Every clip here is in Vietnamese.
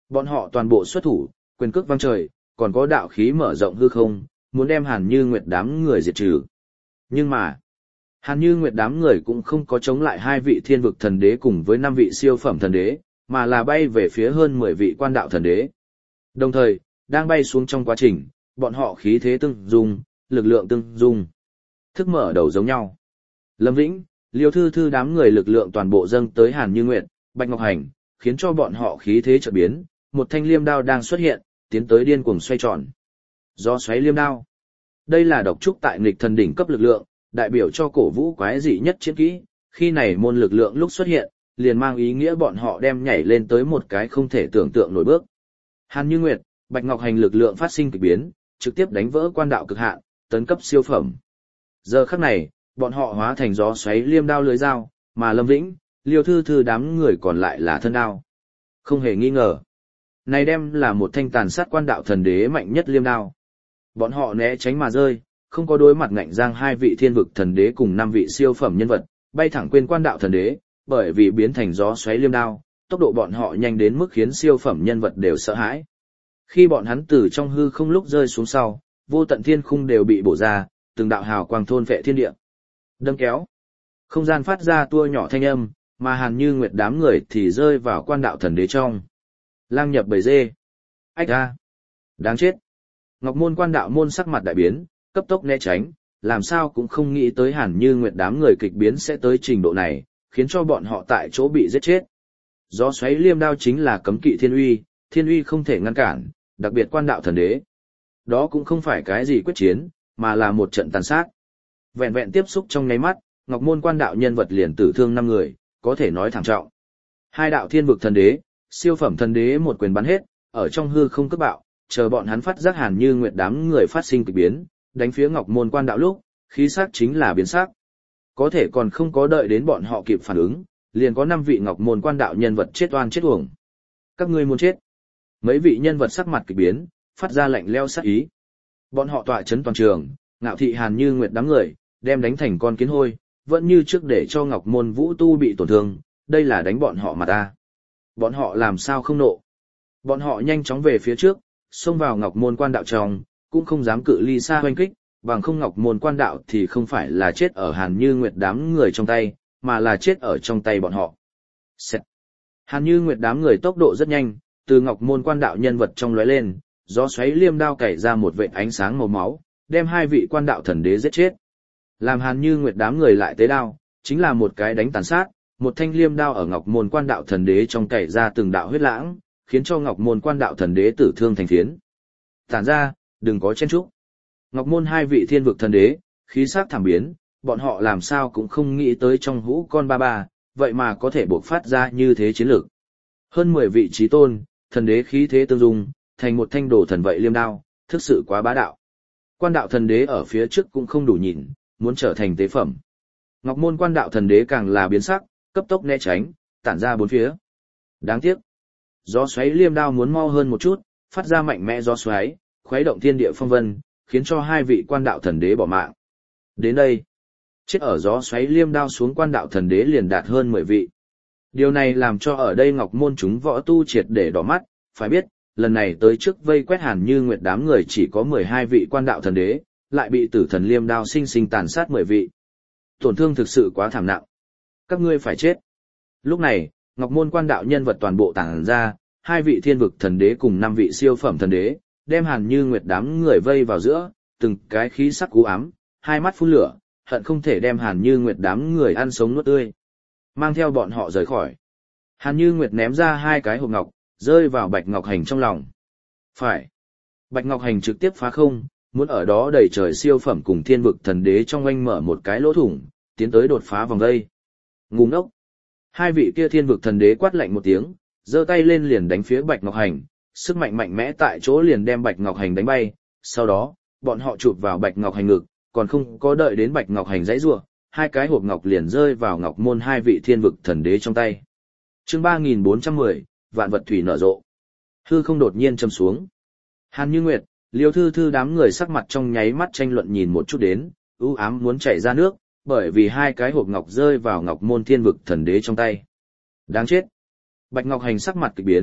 Bọn họ toàn bộ xuất thủ, quyền cước vang trời, còn có đạo khí mở rộng hư không, muốn đem Hàn Như Nguyệt đám người diệt trừ. Nhưng mà, Hàn Như Nguyệt đám người cũng không có chống lại 2 vị thiên vực thần đế cùng với 5 vị siêu phẩm thần đế, mà là bay về phía hơn 10 vị quan đạo thần đế. Đồng thời, đang bay xuống trong quá trình, bọn họ khí thế tương dung, lực lượng tương dung, thức mở đầu giống nhau. Lâm Vĩnh, Liêu Thư Thư đám người lực lượng toàn bộ dâng tới Hàn Như Nguyệt, Bạch Ngọc Hành, khiến cho bọn họ khí thế chợt biến, một thanh liêm đao đang xuất hiện, tiến tới điên cuồng xoay tròn. Gió xoáy liêm đao. Đây là độc trúc tại nghịch thần đỉnh cấp lực lượng, đại biểu cho cổ vũ quái dị nhất chiến kỹ, khi này môn lực lượng lúc xuất hiện, liền mang ý nghĩa bọn họ đem nhảy lên tới một cái không thể tưởng tượng nổi bước. Hàn Như Nguyệt, Bạch Ngọc Hành lực lượng phát sinh kỳ biến, trực tiếp đánh vỡ quan đạo cực hạn, tấn cấp siêu phẩm. Giờ khắc này, bọn họ hóa thành gió xoáy liêm đao lưới dao, mà Lâm Vĩnh, Liêu Thư Thư đám người còn lại là thân đao. Không hề nghi ngờ, này đem là một thanh tàn sát quan đạo thần đế mạnh nhất liêm đao. Bọn họ né tránh mà rơi, không có đối mặt ngạnh giang 2 vị thiên vực thần đế cùng 5 vị siêu phẩm nhân vật, bay thẳng quên quan đạo thần đế, bởi vì biến thành gió xoáy liêm đao, tốc độ bọn họ nhanh đến mức khiến siêu phẩm nhân vật đều sợ hãi. Khi bọn hắn từ trong hư không lúc rơi xuống sau, vô tận thiên khung đều bị bổ ra, từng đạo hào quang thôn phệ thiên địa. Đâm kéo. Không gian phát ra tua nhỏ thanh âm, mà Hàn Như Nguyệt đám người thì rơi vào quan đạo thần đế trong. Lang nhập bầy dê. Ách a. Đáng chết. Ngọc Môn quan đạo môn sắc mặt đại biến, cấp tốc né tránh, làm sao cũng không nghĩ tới Hàn Như Nguyệt đám người kịch biến sẽ tới trình độ này, khiến cho bọn họ tại chỗ bị giết chết. Gió xoáy liêm đao chính là cấm kỵ thiên uy không thể ngăn cản, đặc biệt quan đạo thần đế. Đó cũng không phải cái gì quyết chiến, mà là một trận tàn sát. Vẹn vẹn tiếp xúc trong nháy mắt, Ngọc Môn quan đạo nhân vật liền tử thương 5 người, có thể nói thảm trọng. 2 đạo thiên vực thần đế, siêu phẩm thần đế một quyền bắn hết, ở trong hư không cấp bạo, chờ bọn hắn phát giác Hàn Như Nguyệt đám người phát sinh kỳ biến, đánh phía Ngọc Môn quan đạo lúc, khí sắc chính là biến sắc. Có thể còn không có đợi đến bọn họ kịp phản ứng, liền có 5 vị Ngọc Môn quan đạo nhân vật chết oan chết uổng. Các ngươi muốn chết. Mấy vị nhân vật sắc mặt kỳ biến, phát ra lạnh lẽo sát ý. Bọn họ tọa chấn toàn trường, ngạo thị Hàn Như Nguyệt đám người, đem đánh thành con kiến hôi, vẫn như trước để cho Ngọc Môn Vũ Tu bị tổn thương, đây là đánh bọn họ mà ta. Bọn họ làm sao không nộ. Bọn họ nhanh chóng về phía trước, xông vào Ngọc Môn quan đạo trong, cũng không dám cự ly xa hoanh kích, bằng không Ngọc Môn quan đạo thì không phải là chết ở Hàn Như Nguyệt đám người trong tay, mà là chết ở trong tay bọn họ. Xẹt. Hàn Như Nguyệt đám người tốc độ rất nhanh, từ Ngọc Môn quan đạo nhân vật trong lóe lên, gió xoáy liêm đao cày ra một vệt ánh sáng màu máu, đem 2 vị quan đạo thần đế giết chết. Làm Hàn Như Nguyệt đám người lại tế đao, chính là một cái đánh tàn sát, một thanh liêm đao ở Ngọc Môn quan đạo thần đế trong cày ra từng đạo huyết lãng, khiến cho Ngọc Môn quan đạo thần đế tử thương thành phiến. Tản ra, đừng có chen chúc. Ngọc Môn 2 vị thiên vực thần đế, khí sắc thảm biến, bọn họ làm sao cũng không nghĩ tới trong hũ con ba ba, vậy mà có thể bộc phát ra như thế chiến lược. Hơn 10 vị chí tôn, thần đế khí thế tương dung, thành một thanh đồ thần vậy liêm đao, thực sự quá bá đạo. Quan đạo thần đế ở phía trước cũng không đủ nhìn, muốn trở thành tế phẩm. Ngọc Môn quan đạo thần đế càng là biến sắc, cấp tốc né tránh, tản ra bốn phía. Đáng tiếc, gió xoáy liêm đao muốn mau hơn một chút, phát ra mạnh mẽ gió xoáy, khuấy động thiên địa phong vân, khiến cho 2 vị quan đạo thần đế bỏ mạng. Đến đây, chết ở gió xoáy liêm đao xuống quan đạo thần đế liền đạt hơn 10 vị. Điều này làm cho ở đây Ngọc Môn chúng võ tu triệt để đỏ mắt, phải biết, lần này tới trước vây quét Hàn Như Nguyệt đám người chỉ có 12 vị quan đạo thần đế, lại bị tử thần liêm đao sinh sinh tàn sát 10 vị. Tổn thương thực sự quá thảm nặng. Các ngươi phải chết. Lúc này, Ngọc Môn quan đạo nhân vật toàn bộ tản ra, 2 vị thiên vực thần đế cùng 5 vị siêu phẩm thần đế, đem Hàn Như Nguyệt đám người vây vào giữa, từng cái khí sắc u ám, hai mắt phun lửa, hận không thể đem Hàn Như Nguyệt đám người ăn sống nuốt tươi. Mang theo bọn họ rời khỏi. Hàn Như Nguyệt ném ra 2 cái hộp ngọc, rơi vào Bạch Ngọc Hành trong lòng. Phải. Bạch Ngọc Hành trực tiếp phá không, muốn ở đó đẩy trời siêu phẩm cùng thiên vực thần đế trong oanh mở một cái lỗ thủng, tiến tới đột phá vòng dây. Ngu ngốc. 2 vị kia thiên vực thần đế quát lạnh một tiếng, giơ tay lên liền đánh phía Bạch Ngọc Hành, sức mạnh mạnh mẽ tại chỗ liền đem Bạch Ngọc Hành đánh bay, sau đó, bọn họ chụp vào Bạch Ngọc Hành ngực, còn không có đợi đến Bạch Ngọc Hành giãy giụa, 2 cái hộp ngọc liền rơi vào Ngọc Môn 2 vị thiên vực thần đế trong tay. Chương 3410, vạn vật thủy nở rộ. Hư không đột nhiên châm xuống. Hàn Như Nguyệt, Liêu Thư Thư đám người sắc mặt trong nháy mắt tranh luận nhìn một chút đến, ưu ám muốn chảy ra nước, bởi vì 2 cái hộp ngọc rơi vào Ngọc Môn thiên vực thần đế trong tay. Đáng chết. Bạch Ngọc Hành sắc mặt kỳ biến,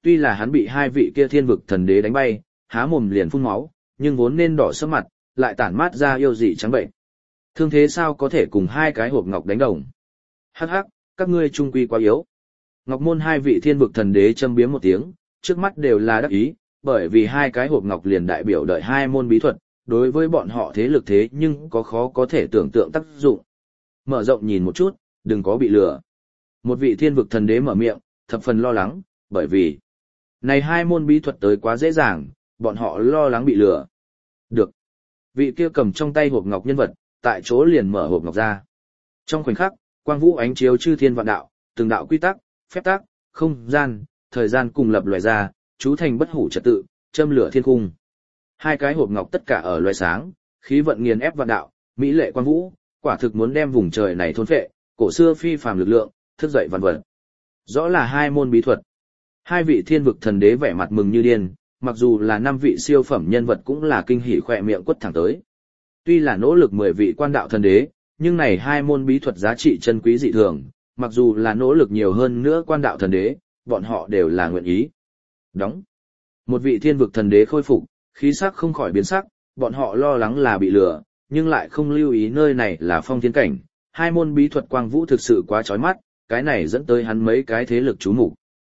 Tuy là hắn bị hai vị kia thiên vực thần đế đánh bay, há mồm liền phun máu, nhưng vốn nên đỏ sẫm mặt, lại tản mát ra yêu dị trắng bệnh. Thương thế sao có thể cùng hai cái hộp ngọc đánh đồng? Hắc hắc, các ngươi trung quy quá yếu. Ngọc môn hai vị thiên vực thần đế châm biếm một tiếng, trước mắt đều là đắc ý, bởi vì hai cái hộp ngọc liền đại biểu đợi hai môn bí thuật, đối với bọn họ thế lực thế nhưng có khó có thể tưởng tượng tác dụng. Mở rộng nhìn một chút, đừng có bị lừa. Một vị thiên vực thần đế mở miệng, thập phần lo lắng, bởi vì này hai môn bí thuật tới quá dễ dàng, bọn họ lo lắng bị lừa. Được. Vị kia cầm trong tay hộp ngọc nhân vật, tại chỗ liền mở hộp ngọc ra. Trong khoảnh khắc, quang vũ ánh chiếu chư thiên vạn đạo, từng đạo quy tắc, phép tắc, không gian, thời gian cùng lập lòe ra, chú thành bất hủ trật tự, châm lửa thiên cung. Hai cái hộp ngọc tất cả ở loé sáng, khí vận nghiền ép vạn đạo, mỹ lệ quang vũ, quả thực muốn đem vùng trời này thôn phệ, cổ xưa phi phàm lực lượng, thức dậy vạn vật. Rõ là hai môn bí thuật. Hai vị thiên vực thần đế vẻ mặt mừng như điên, mặc dù là năm vị siêu phẩm nhân vật cũng là kinh hỉ khỏe miệng quất thẳng tới. Tuy là nỗ lực 10 vị quan đạo thần đế, nhưng này hai môn bí thuật giá trị chân quý dị thường, mặc dù là nỗ lực nhiều hơn nữa quan đạo thần đế, bọn họ đều là nguyện ý. Đóng. Một vị thiên vực thần đế khôi phục, khí sắc không khỏi biến sắc, bọn họ lo lắng là bị lừa, nhưng lại không lưu ý nơi này là phong thiên cảnh, hai môn bí thuật quang vũ thực sự quá chói mắt, cái này dẫn tới hắn mấy cái thế lực chú mục.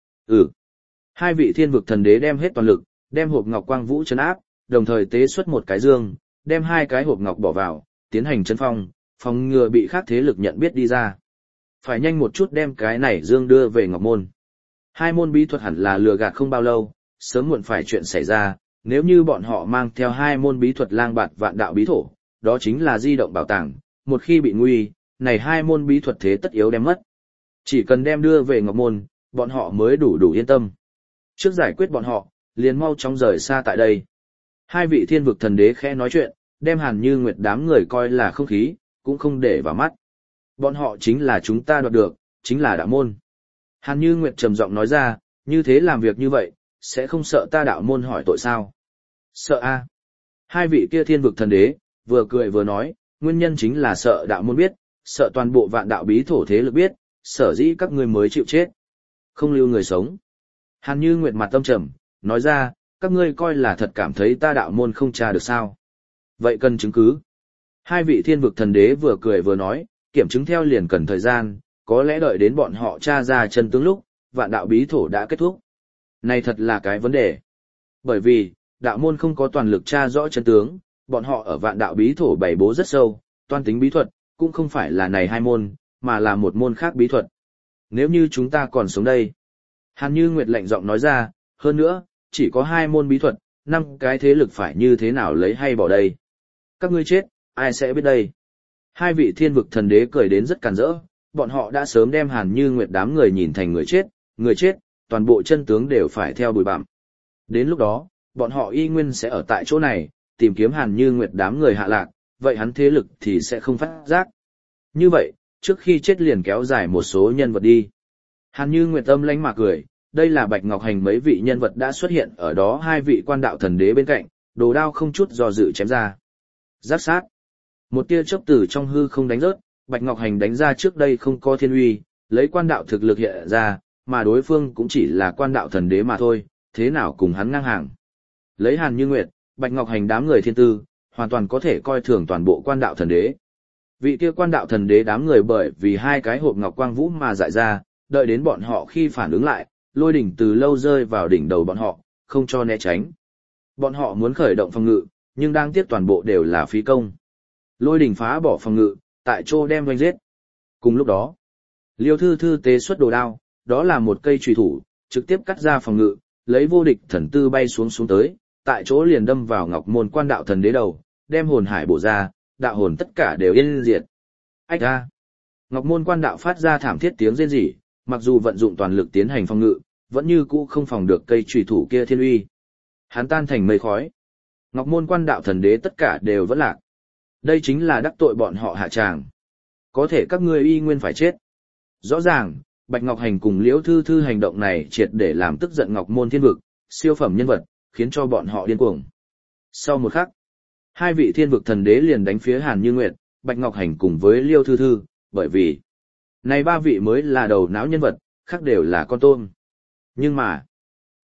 Hai vị thiên vực thần đế đem hết toàn lực, đem hộp ngọc quang vũ trấn áp, đồng thời tế xuất một cái dương, đem hai cái hộp ngọc bỏ vào, tiến hành trấn phong, phòng ngừa bị khác thế lực nhận biết đi ra. Phải nhanh một chút đem cái này dương đưa về ngọc môn. Hai môn bí thuật hẳn là lừa gạt không bao lâu, sớm muộn phải chuyện xảy ra, nếu như bọn họ mang theo hai môn bí thuật lang bạt vạn đạo bí thổ, đó chính là di động bảo tàng, một khi bị nguy, này hai môn bí thuật thế tất yếu đem mất. Chỉ cần đem đưa về ngọc môn, bọn họ mới đủ yên tâm. Trước giải quyết bọn họ, liền mau chóng rời xa tại đây. Hai vị thiên vực thần đế khẽ nói chuyện, đem Hàn Như Nguyệt đám người coi là không khí, cũng không để vào mắt. Bọn họ chính là chúng ta đoạt được, chính là đạo môn. Hàn Như Nguyệt trầm giọng nói ra, như thế làm việc như vậy, sẽ không sợ ta đạo môn hỏi tội sao? Sợ a? Hai vị kia thiên vực thần đế, vừa cười vừa nói, nguyên nhân chính là sợ đạo môn biết, sợ toàn bộ vạn đạo bí thổ thế lực biết, sở dĩ các ngươi mới chịu chết. Không lưu người sống. Hàn Như Nguyệt mặt tâm trầm, nói ra, các ngươi coi là thật cảm thấy ta đạo môn không tra được sao. Vậy cần chứng cứ. Hai vị thiên vực thần đế vừa cười vừa nói, kiểm chứng theo liền cần thời gian, có lẽ đợi đến bọn họ tra ra chân tướng lúc, vạn đạo bí thổ đã kết thúc. Này thật là cái vấn đề. Bởi vì, đạo môn không có toàn lực tra rõ chân tướng, bọn họ ở vạn đạo bí thổ bày bố rất sâu, toan tính bí thuật, cũng không phải là này hai môn, mà là một môn khác bí thuật. Nếu như chúng ta còn sống đây. Hàn Như Nguyệt lạnh giọng nói ra, hơn nữa, chỉ có hai môn bí thuật, 5 cái thế lực phải như thế nào lấy hay bỏ đây. Các ngươi chết, ai sẽ biết đây. Hai vị thiên vực thần đế cười đến rất càn rỡ, bọn họ đã sớm đem Hàn Như Nguyệt đám người nhìn thành người chết, toàn bộ chân tướng đều phải theo bụi bặm. Đến lúc đó, bọn họ y nguyên sẽ ở tại chỗ này, tìm kiếm Hàn Như Nguyệt đám người hạ lạc, vậy hắn thế lực thì sẽ không phát giác. Như vậy, trước khi chết liền kéo dài một số nhân vật đi. Hàn Như Nguyệt âm lãnh mà cười, đây là Bạch Ngọc Hành mấy vị nhân vật đã xuất hiện ở đó hai vị quan đạo thần đế bên cạnh, đồ đao không chút do dự chém ra. Giáp sát. Một tia chớp từ trong hư không đánh rớt, Bạch Ngọc Hành đánh ra trước đây không có thiên uy, lấy quan đạo thực lực hiện ra, mà đối phương cũng chỉ là quan đạo thần đế mà thôi, thế nào cùng hắn ngang hàng. Lấy Hàn Như Nguyệt, Bạch Ngọc Hành đám người thiên tư, hoàn toàn có thể coi thường toàn bộ quan đạo thần đế. Vị kia quan đạo thần đế đám người bởi vì hai cái hộp ngọc quang vũ mà dại ra, đợi đến bọn họ khi phản ứng lại, lôi đỉnh từ lâu rơi vào đỉnh đầu bọn họ, không cho né tránh. Bọn họ muốn khởi động phòng ngự, nhưng đang tiếc toàn bộ đều là phí công. Lôi đỉnh phá bỏ phòng ngự, tại chỗ đem doanh giết. Cùng lúc đó, Liêu Thư Thư tế xuất đồ đao, đó là một cây chùy thủ, trực tiếp cắt ra phòng ngự, lấy vô địch thần tư bay xuống tới, tại chỗ liền đâm vào Ngọc Môn quan đạo thần đế đầu, đem hồn hải bổ ra, đạo hồn tất cả đều yên diệt. Ách a! Ngọc Môn quan đạo phát ra thảm thiết tiếng rên rỉ, mặc dù vận dụng toàn lực tiến hành phòng ngự, vẫn như cũ không phòng được cây chùy thủ kia thiên uy. Hắn tan thành mây khói. Ngọc Môn quan đạo thần đế tất cả đều vẫn lạc. Đây chính là đắc tội bọn họ hạ tràng. Có thể các ngươi y nguyên phải chết. Rõ ràng, Bạch Ngọc Hành cùng Liễu Thư Thư hành động này triệt để làm tức giận Ngọc Môn thiên vực, siêu phẩm nhân vật, khiến cho bọn họ điên cuồng. Sau một khắc, hai vị thiên vực thần đế liền đánh phía Hàn Như Nguyệt, Bạch Ngọc Hành cùng với Liêu Thư Thư, bởi vì này ba vị mới là đầu não nhân vật, khác đều là con tôm. Nhưng mà,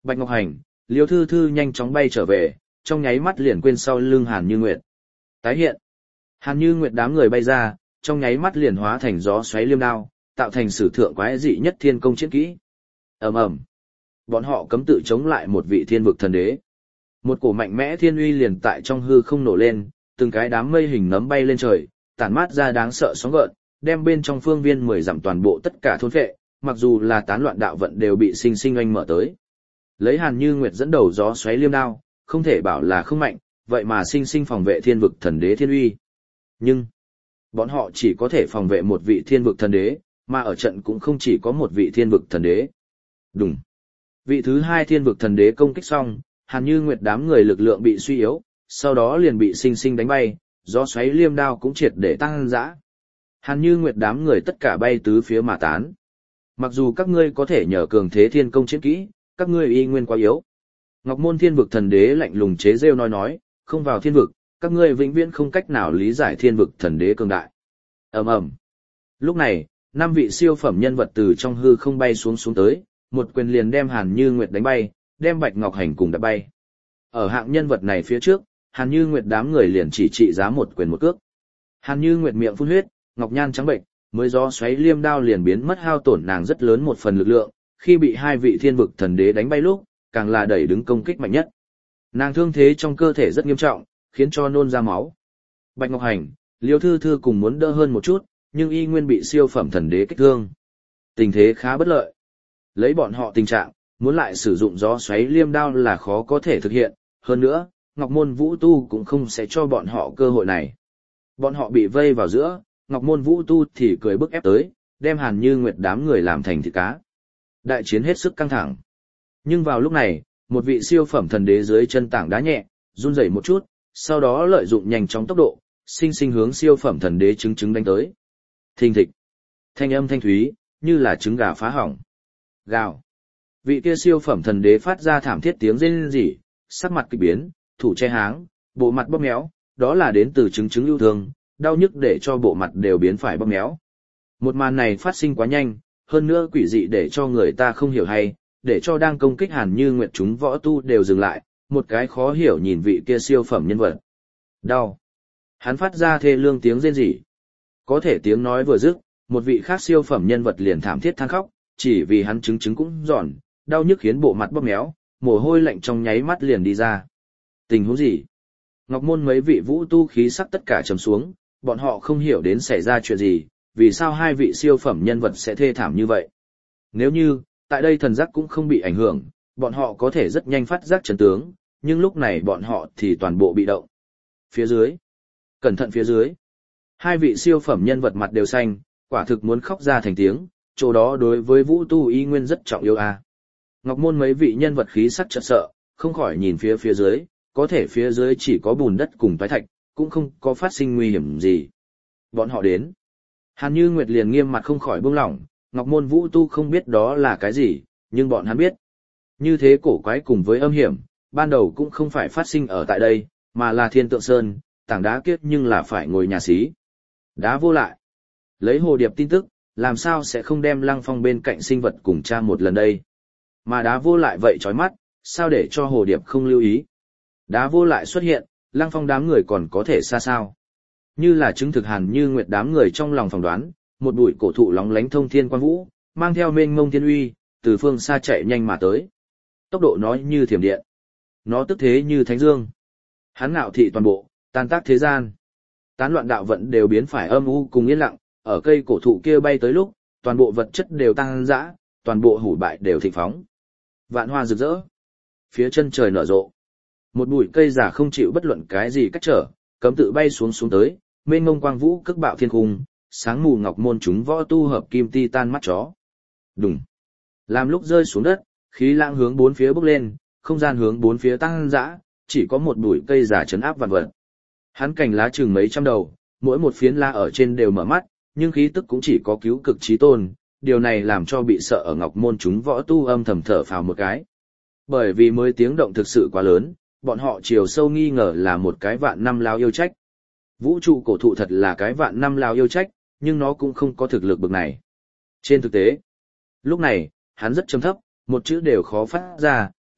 Bạch Ngọc Hành, Liêu Thư Thư nhanh chóng bay trở về, trong nháy mắt liền quên sau lưng Hàn Như Nguyệt. Tái hiện. Hàn Như Nguyệt đám người bay ra, trong nháy mắt liền hóa thành gió xoáy liêm đao, tạo thành sử thượng quái dị nhất thiên công chiến kỹ. Ầm ầm. Bọn họ cấm tự chống lại một vị thiên vực thần đế. Một cổ mạnh mẽ thiên uy liền tại trong hư không nổ lên, từng cái đám mây hình nấm bay lên trời, tản mát ra đáng sợ sóng gợn, đem bên trong phương viên 10 dặm toàn bộ tất cả thôn phệ, mặc dù là tán loạn đạo vận đều bị sinh sinh oanh mở tới. Lấy Hàn Như Nguyệt dẫn đầu gió xoáy liêm đao, không thể bảo là không mạnh, vậy mà sinh sinh phòng vệ thiên vực thần đế thiên uy. Nhưng, bọn họ chỉ có thể phòng vệ một vị thiên vực thần đế, mà ở trận cũng không chỉ có một vị thiên vực thần đế. Đúng. Vị thứ hai thiên vực thần đế công kích xong, Hàn Như Nguyệt đám người lực lượng bị suy yếu, sau đó liền bị sinh sinh đánh bay, gió xoáy liêm đao cũng triệt để tăng dã. Hàn Như Nguyệt đám người tất cả bay tứ phía mà tán. Mặc dù các ngươi có thể nhờ cường thế thiên công chiến kỹ, các ngươi y nguyên quá yếu. Ngọc Môn thiên vực thần đế lạnh lùng chế rêu nói, không vào thiên vực, các ngươi vĩnh viễn không cách nào lý giải thiên vực thần đế cường đại. Ầm ầm. Lúc này, 5 vị siêu phẩm nhân vật từ trong hư không bay xuống tới, một quyền liền đem Hàn Như Nguyệt đánh bay, đem Bạch Ngọc Hành cùng đập bay. Ở hạng nhân vật này phía trước, Hàn Như Nguyệt đám người liền chỉ trị giá một quyền một cước. Hàn Như Nguyệt miệng phun huyết, ngọc nhan trắng bệnh, mới gió xoáy liêm đao liền biến mất hao tổn nàng rất lớn một phần lực lượng, khi bị hai vị thiên vực thần đế đánh bay lúc, càng là đẩy đứng công kích mạnh nhất. Nàng thương thế trong cơ thể rất nghiêm trọng, khiến cho nôn ra máu. Bạch Ngọc Hành, Liêu Thư Thư cùng muốn đỡ hơn một chút, nhưng y nguyên bị siêu phẩm thần đế kích thương. Tình thế khá bất lợi. Lấy bọn họ tình trạng, muốn lại sử dụng gió xoáy liêm đao là khó có thể thực hiện, hơn nữa, Ngọc Môn Vũ Tu cũng không sẽ cho bọn họ cơ hội này. Bọn họ bị vây vào giữa, Ngọc Môn Vũ Tu thì cười bức ép tới, đem Hàn Như Nguyệt đám người làm thành thịt cá. Đại chiến hết sức căng thẳng. Nhưng vào lúc này, một vị siêu phẩm thần đế dưới chân tảng đá nhẹ, run rẩy một chút, sau đó lợi dụng nhanh chóng tốc độ, sinh sinh hướng siêu phẩm thần đế trứng đánh tới. Thình thịch. Thanh âm thanh thúy, như là trứng gà phá hỏng. Gào. Vị kia siêu phẩm thần đế phát ra thảm thiết tiếng rên rỉ, sắc mặt kỳ biến, thủ che háng, bộ mặt bóp méo, đó là đến từ trứng yêu thương, đau nhức để cho bộ mặt đều biến phải bóp méo. Một màn này phát sinh quá nhanh, hơn nữa quỷ dị để cho người ta không hiểu hay, để cho đang công kích Hàn Như Nguyệt chúng võ tu đều dừng lại, một cái khó hiểu nhìn vị kia siêu phẩm nhân vật. Đau. Hắn phát ra thê lương tiếng rên rỉ. Có thể tiếng nói vừa dứt, một vị khác siêu phẩm nhân vật liền thảm thiết than khóc, chỉ vì hắn trứng cũng giòn, đau nhức khiến bộ mặt bóp méo, mồ hôi lạnh trong nháy mắt liền đi ra. Tình huống gì? Ngọc Môn mấy vị vũ tu khí sắc tất cả trầm xuống, bọn họ không hiểu đến xảy ra chuyện gì, vì sao hai vị siêu phẩm nhân vật sẽ thê thảm như vậy. Nếu như, tại đây thần giác cũng không bị ảnh hưởng, bọn họ có thể rất nhanh phát giác chân tướng, nhưng lúc này bọn họ thì toàn bộ bị động. Phía dưới. Cẩn thận phía dưới. Hai vị siêu phẩm nhân vật mặt đều xanh, quả thực muốn khóc ra thành tiếng, chỗ đó đối với vũ tu y nguyên rất trọng yếu a. Ngọc Môn mấy vị nhân vật khí sắc chợt sợ, không khỏi nhìn phía dưới, có thể phía dưới chỉ có bùn đất cùng toái thạch, cũng không có phát sinh nguy hiểm gì. Bọn họ đến. Hàn Như Nguyệt liền nghiêm mặt không khỏi buông lỏng, Ngọc Môn Vũ Tu không biết đó là cái gì, nhưng bọn hắn biết. Như thế cổ quái cùng với âm hiểm, ban đầu cũng không phải phát sinh ở tại đây, mà là Thiên Tượng Sơn, tảng đá kiết nhưng là phải ngồi nhà xí. Đá vô lại. Lấy hồ điệp tin tức, làm sao sẽ không đem Lăng Phong bên cạnh sinh vật cùng tra một lần đây. Mà đá vô lại vậy chói mắt, sao để cho hồ điệp không lưu ý. Đá vô lại xuất hiện, Lăng Phong đám người còn có thể xa sao. Như là chứng thực Hàn Như Nguyệt đám người trong lòng phỏng đoán, một bụi cổ thụ lóng lánh thông thiên quang vũ, mang theo mênh mông thiên uy, từ phương xa chạy nhanh mà tới. Tốc độ nó như thiểm điện. Nó tức thế như thánh dương. Hắn ngạo thị toàn bộ, tan tác thế gian. Tán loạn đạo vận đều biến phải âm u cùng yên lặng, ở cây cổ thụ kia bay tới lúc, toàn bộ vật chất đều tăng dã, toàn bộ hủ bại đều thịnh phóng. Vạn hoa rực rỡ. Phía chân trời nở rộ. Một bụi cây già không chịu bất luận cái gì cách trở, cấm tự bay xuống tới, mênh mông quang vũ cước bạo thiên cung, sáng mù Ngọc Môn chúng võ tu hợp kim ti tan mắt chó. Đùng. Làm lúc rơi xuống đất, khí lãng hướng bốn phía bốc lên, không gian hướng bốn phía tăng dã, chỉ có một bụi cây già trấn áp vạn vật. Hắn cành lá chừng mấy trăm đầu, mỗi một phiến lá ở trên đều mở mắt, nhưng khí tức cũng chỉ có cứu cực chí tôn, điều này làm cho bị sợ ở Ngọc Môn chúng võ tu âm thầm thở phào một cái. Bởi vì mới tiếng động thực sự quá lớn, bọn họ chiều sâu nghi ngờ là một cái vạn năm lao yêu trách. Vũ trụ cổ thụ thật là cái vạn năm lao yêu trách, nhưng nó cũng không có thực lực bực này. Trên thực tế, lúc này, hắn rất trầm thấp, một chữ đều khó phát ra,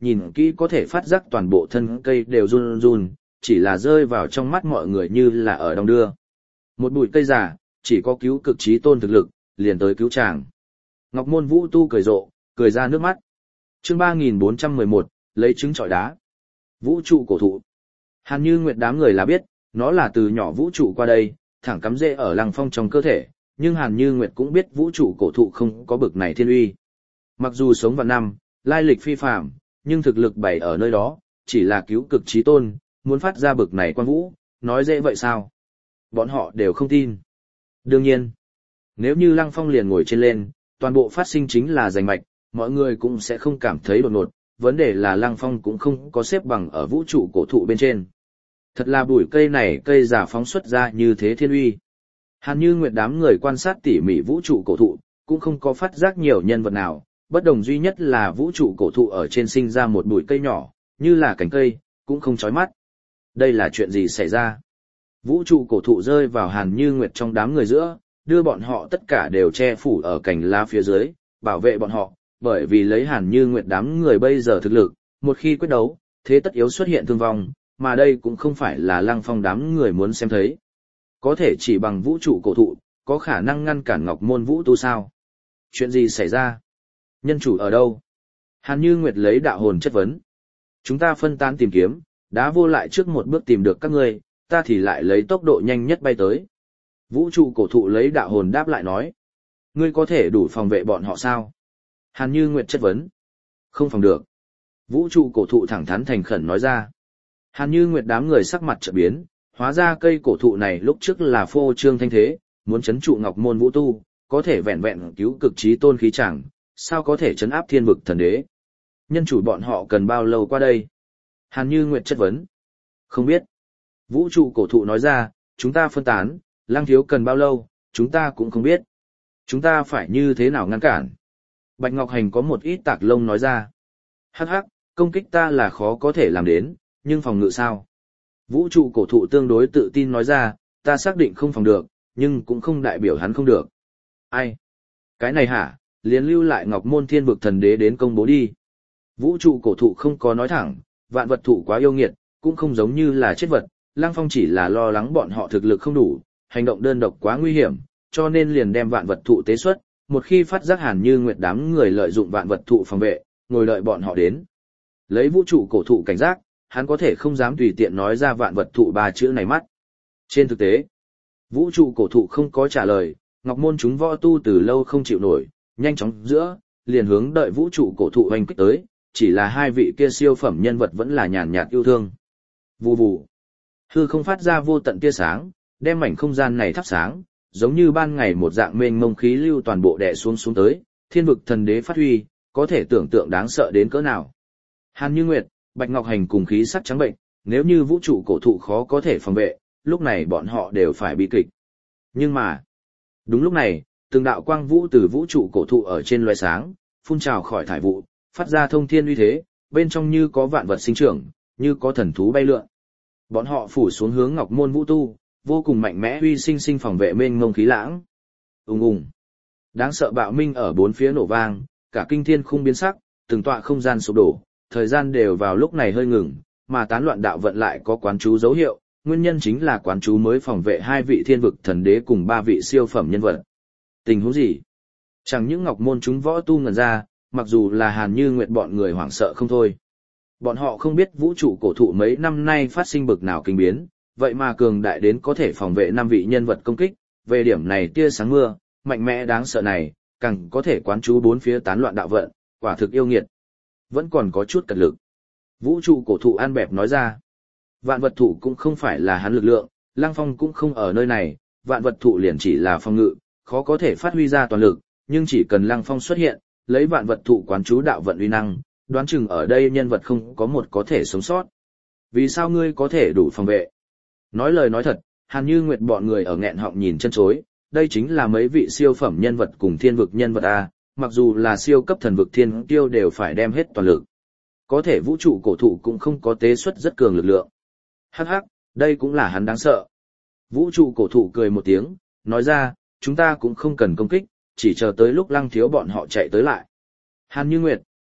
nhìn kỹ có thể phát giác toàn bộ thân cây đều run run, chỉ là rơi vào trong mắt mọi người như là ở đong đưa. Một bụi cây già, chỉ có cứu cực trí tôn thực lực, liền tới cứu chàng. Ngọc Môn Vũ tu cười rộ, cười ra nước mắt. Chương 3411, lấy trứng trọi đá. Vũ trụ cổ thụ. Hàn Như Nguyệt đám người là biết, nó là từ nhỏ vũ trụ qua đây, thẳng cắm rễ ở Lăng Phong trong cơ thể, nhưng Hàn Như Nguyệt cũng biết vũ trụ cổ thụ không có bực này thiên uy. Mặc dù sống vạn năm, lai lịch phi phàm, nhưng thực lực bày ở nơi đó, chỉ là cứu cực trí tôn, muốn phát ra bực này quan vũ, nói dễ vậy sao? Bọn họ đều không tin. Đương nhiên, nếu như Lăng Phong liền ngồi trên lên, toàn bộ phát sinh chính là giành mạch, mọi người cũng sẽ không cảm thấy đột ngột, vấn đề là Lăng Phong cũng không có xếp bằng ở vũ trụ cổ thụ bên trên. Thật là bụi cây này cây giả phóng xuất ra như thế thiên uy. Hàn Như Nguyệt đám người quan sát tỉ mỉ vũ trụ cổ thụ, cũng không có phát giác nhiều nhân vật nào, bất đồng duy nhất là vũ trụ cổ thụ ở trên sinh ra một bụi cây nhỏ, như là cành cây, cũng không chói mắt. Đây là chuyện gì xảy ra? Vũ trụ cổ thụ rơi vào Hàn Như Nguyệt trong đám người giữa, đưa bọn họ tất cả đều che phủ ở cành lá phía dưới, bảo vệ bọn họ, bởi vì lấy Hàn Như Nguyệt đám người bây giờ thực lực, một khi quyết đấu, thế tất yếu xuất hiện thương vong, mà đây cũng không phải là Lăng Phong đám người muốn xem thấy. Có thể chỉ bằng vũ trụ cổ thụ, có khả năng ngăn cản Ngọc Môn Vũ tu sao? Chuyện gì xảy ra? Nhân chủ ở đâu? Hàn Như Nguyệt lấy đạo hồn chất vấn. Chúng ta phân tán tìm kiếm, đã vô lại trước một bước tìm được các ngươi, ta thì lại lấy tốc độ nhanh nhất bay tới. Vũ trụ cổ thụ lấy đạo hồn đáp lại nói. Ngươi có thể đủ phòng vệ bọn họ sao? Hàn Như Nguyệt chất vấn. Không phòng được. Vũ trụ cổ thụ thẳng thắn thành khẩn nói ra. Hàn Như Nguyệt đám người sắc mặt chợt biến, hóa ra cây cổ thụ này lúc trước là phô trương thanh thế, muốn chấn trụ Ngọc Môn Vũ tu, có thể vẹn vẹn cứu cực trí tôn khí chẳng, sao có thể chấn áp thiên vực thần đế. Nhân chủ bọn họ cần bao lâu qua đây? Hàn Như Nguyệt chất vấn. Không biết. Vũ trụ cổ thụ nói ra, chúng ta phân tán, Lăng thiếu cần bao lâu, chúng ta cũng không biết. Chúng ta phải như thế nào ngăn cản? Bạch Ngọc Hành có một ít tạc lông nói ra. Hắc hắc, công kích ta là khó có thể làm đến, nhưng phòng ngự sao? Vũ trụ cổ thụ tương đối tự tin nói ra, ta xác định không phòng được, nhưng cũng không đại biểu hắn không được. Ai? Cái này hả, liền lưu lại Ngọc Môn Thiên vực thần đế đến công bố đi. Vũ trụ cổ thụ không có nói thẳng, vạn vật thụ quá yêu nghiệt, cũng không giống như là chết vật, Lăng Phong chỉ là lo lắng bọn họ thực lực không đủ, hành động đơn độc quá nguy hiểm, cho nên liền đem vạn vật thụ tế xuất, một khi phát giác Hàn Như Nguyệt đám người lợi dụng vạn vật thụ phòng vệ, ngồi đợi bọn họ đến. Lấy vũ trụ cổ thụ cảnh giác, hắn có thể không dám tùy tiện nói ra vạn vật thụ ba chữ này mắt. Trên thực tế, vũ trụ cổ thụ không có trả lời, Ngọc Môn chúng võ tu từ lâu không chịu nổi, nhanh chóng giữa, liền hướng đợi vũ trụ cổ thụ hoành kích tới, chỉ là hai vị kia siêu phẩm nhân vật vẫn là nhàn nhạt yêu thương. Vù vù. Hư không phát ra vô tận tia sáng, đem mảnh không gian này thắp sáng, giống như ban ngày một dạng mênh mông khí lưu toàn bộ đè xuống tới, thiên vực thần đế phát huy, có thể tưởng tượng đáng sợ đến cỡ nào. Hàn Như Nguyệt, Bạch Ngọc Hành cùng khí sắc trắng bệnh, nếu như vũ trụ cổ thụ khó có thể phòng vệ, lúc này bọn họ đều phải bị kịch. Nhưng mà, đúng lúc này, từng đạo quang vũ từ vũ trụ cổ thụ ở trên loé sáng, phun trào khỏi thải vụ, phát ra thông thiên uy thế, bên trong như có vạn vật sinh trưởng, như có thần thú bay lượn. Bọn họ phủ xuống hướng Ngọc Môn Vũ tu, vô cùng mạnh mẽ uy sinh sinh phòng vệ mênh mông khí lãng. Ùng ùng. Đáng sợ bạo minh ở bốn phía nổ vang, cả kinh thiên khung biến sắc, từng tọa không gian sụp đổ, thời gian đều vào lúc này hơi ngừng, mà tán loạn đạo vận lại có quán chú dấu hiệu, nguyên nhân chính là quán chú mới phòng vệ hai vị thiên vực thần đế cùng ba vị siêu phẩm nhân vật. Tình huống gì? Chẳng những Ngọc Môn chúng võ tu ngẩn ra, mặc dù là Hàn Như Nguyệt bọn người hoảng sợ không thôi. Bọn họ không biết vũ trụ cổ thụ mấy năm nay phát sinh bực nào kinh biến, vậy mà cường đại đến có thể phòng vệ năm vị nhân vật công kích, về điểm này tia sáng mưa, mạnh mẽ đáng sợ này, càng có thể quán chú bốn phía tán loạn đạo vận, quả thực yêu nghiệt. Vẫn còn có chút cật lực. Vũ trụ cổ thụ an bẹp nói ra. Vạn vật thụ cũng không phải là hắn lực lượng, Lăng Phong cũng không ở nơi này, vạn vật thụ liền chỉ là phòng ngự, khó có thể phát huy ra toàn lực, nhưng chỉ cần Lăng Phong xuất hiện, lấy vạn vật thụ quán chú đạo vận uy năng, đoán chừng ở đây nhân vật không có một có thể sống sót. Vì sao ngươi có thể đủ phòng vệ? Nói lời nói thật, Hàn Như Nguyệt bọn người ở nghẹn họng nhìn chân chối, đây chính là mấy vị siêu phẩm nhân vật cùng thiên vực nhân vật A, mặc dù là siêu cấp thần vực thiên tiêu đều phải đem hết toàn lực. Có thể vũ trụ cổ thụ cũng không có tế xuất rất cường lực lượng. Hắc hắc, đây cũng là hắn đáng sợ. Vũ trụ cổ thụ cười một tiếng, nói ra, chúng ta cũng không cần công kích, chỉ chờ tới lúc Lăng thiếu bọn họ chạy tới lại. Hàn Như Nguyệt,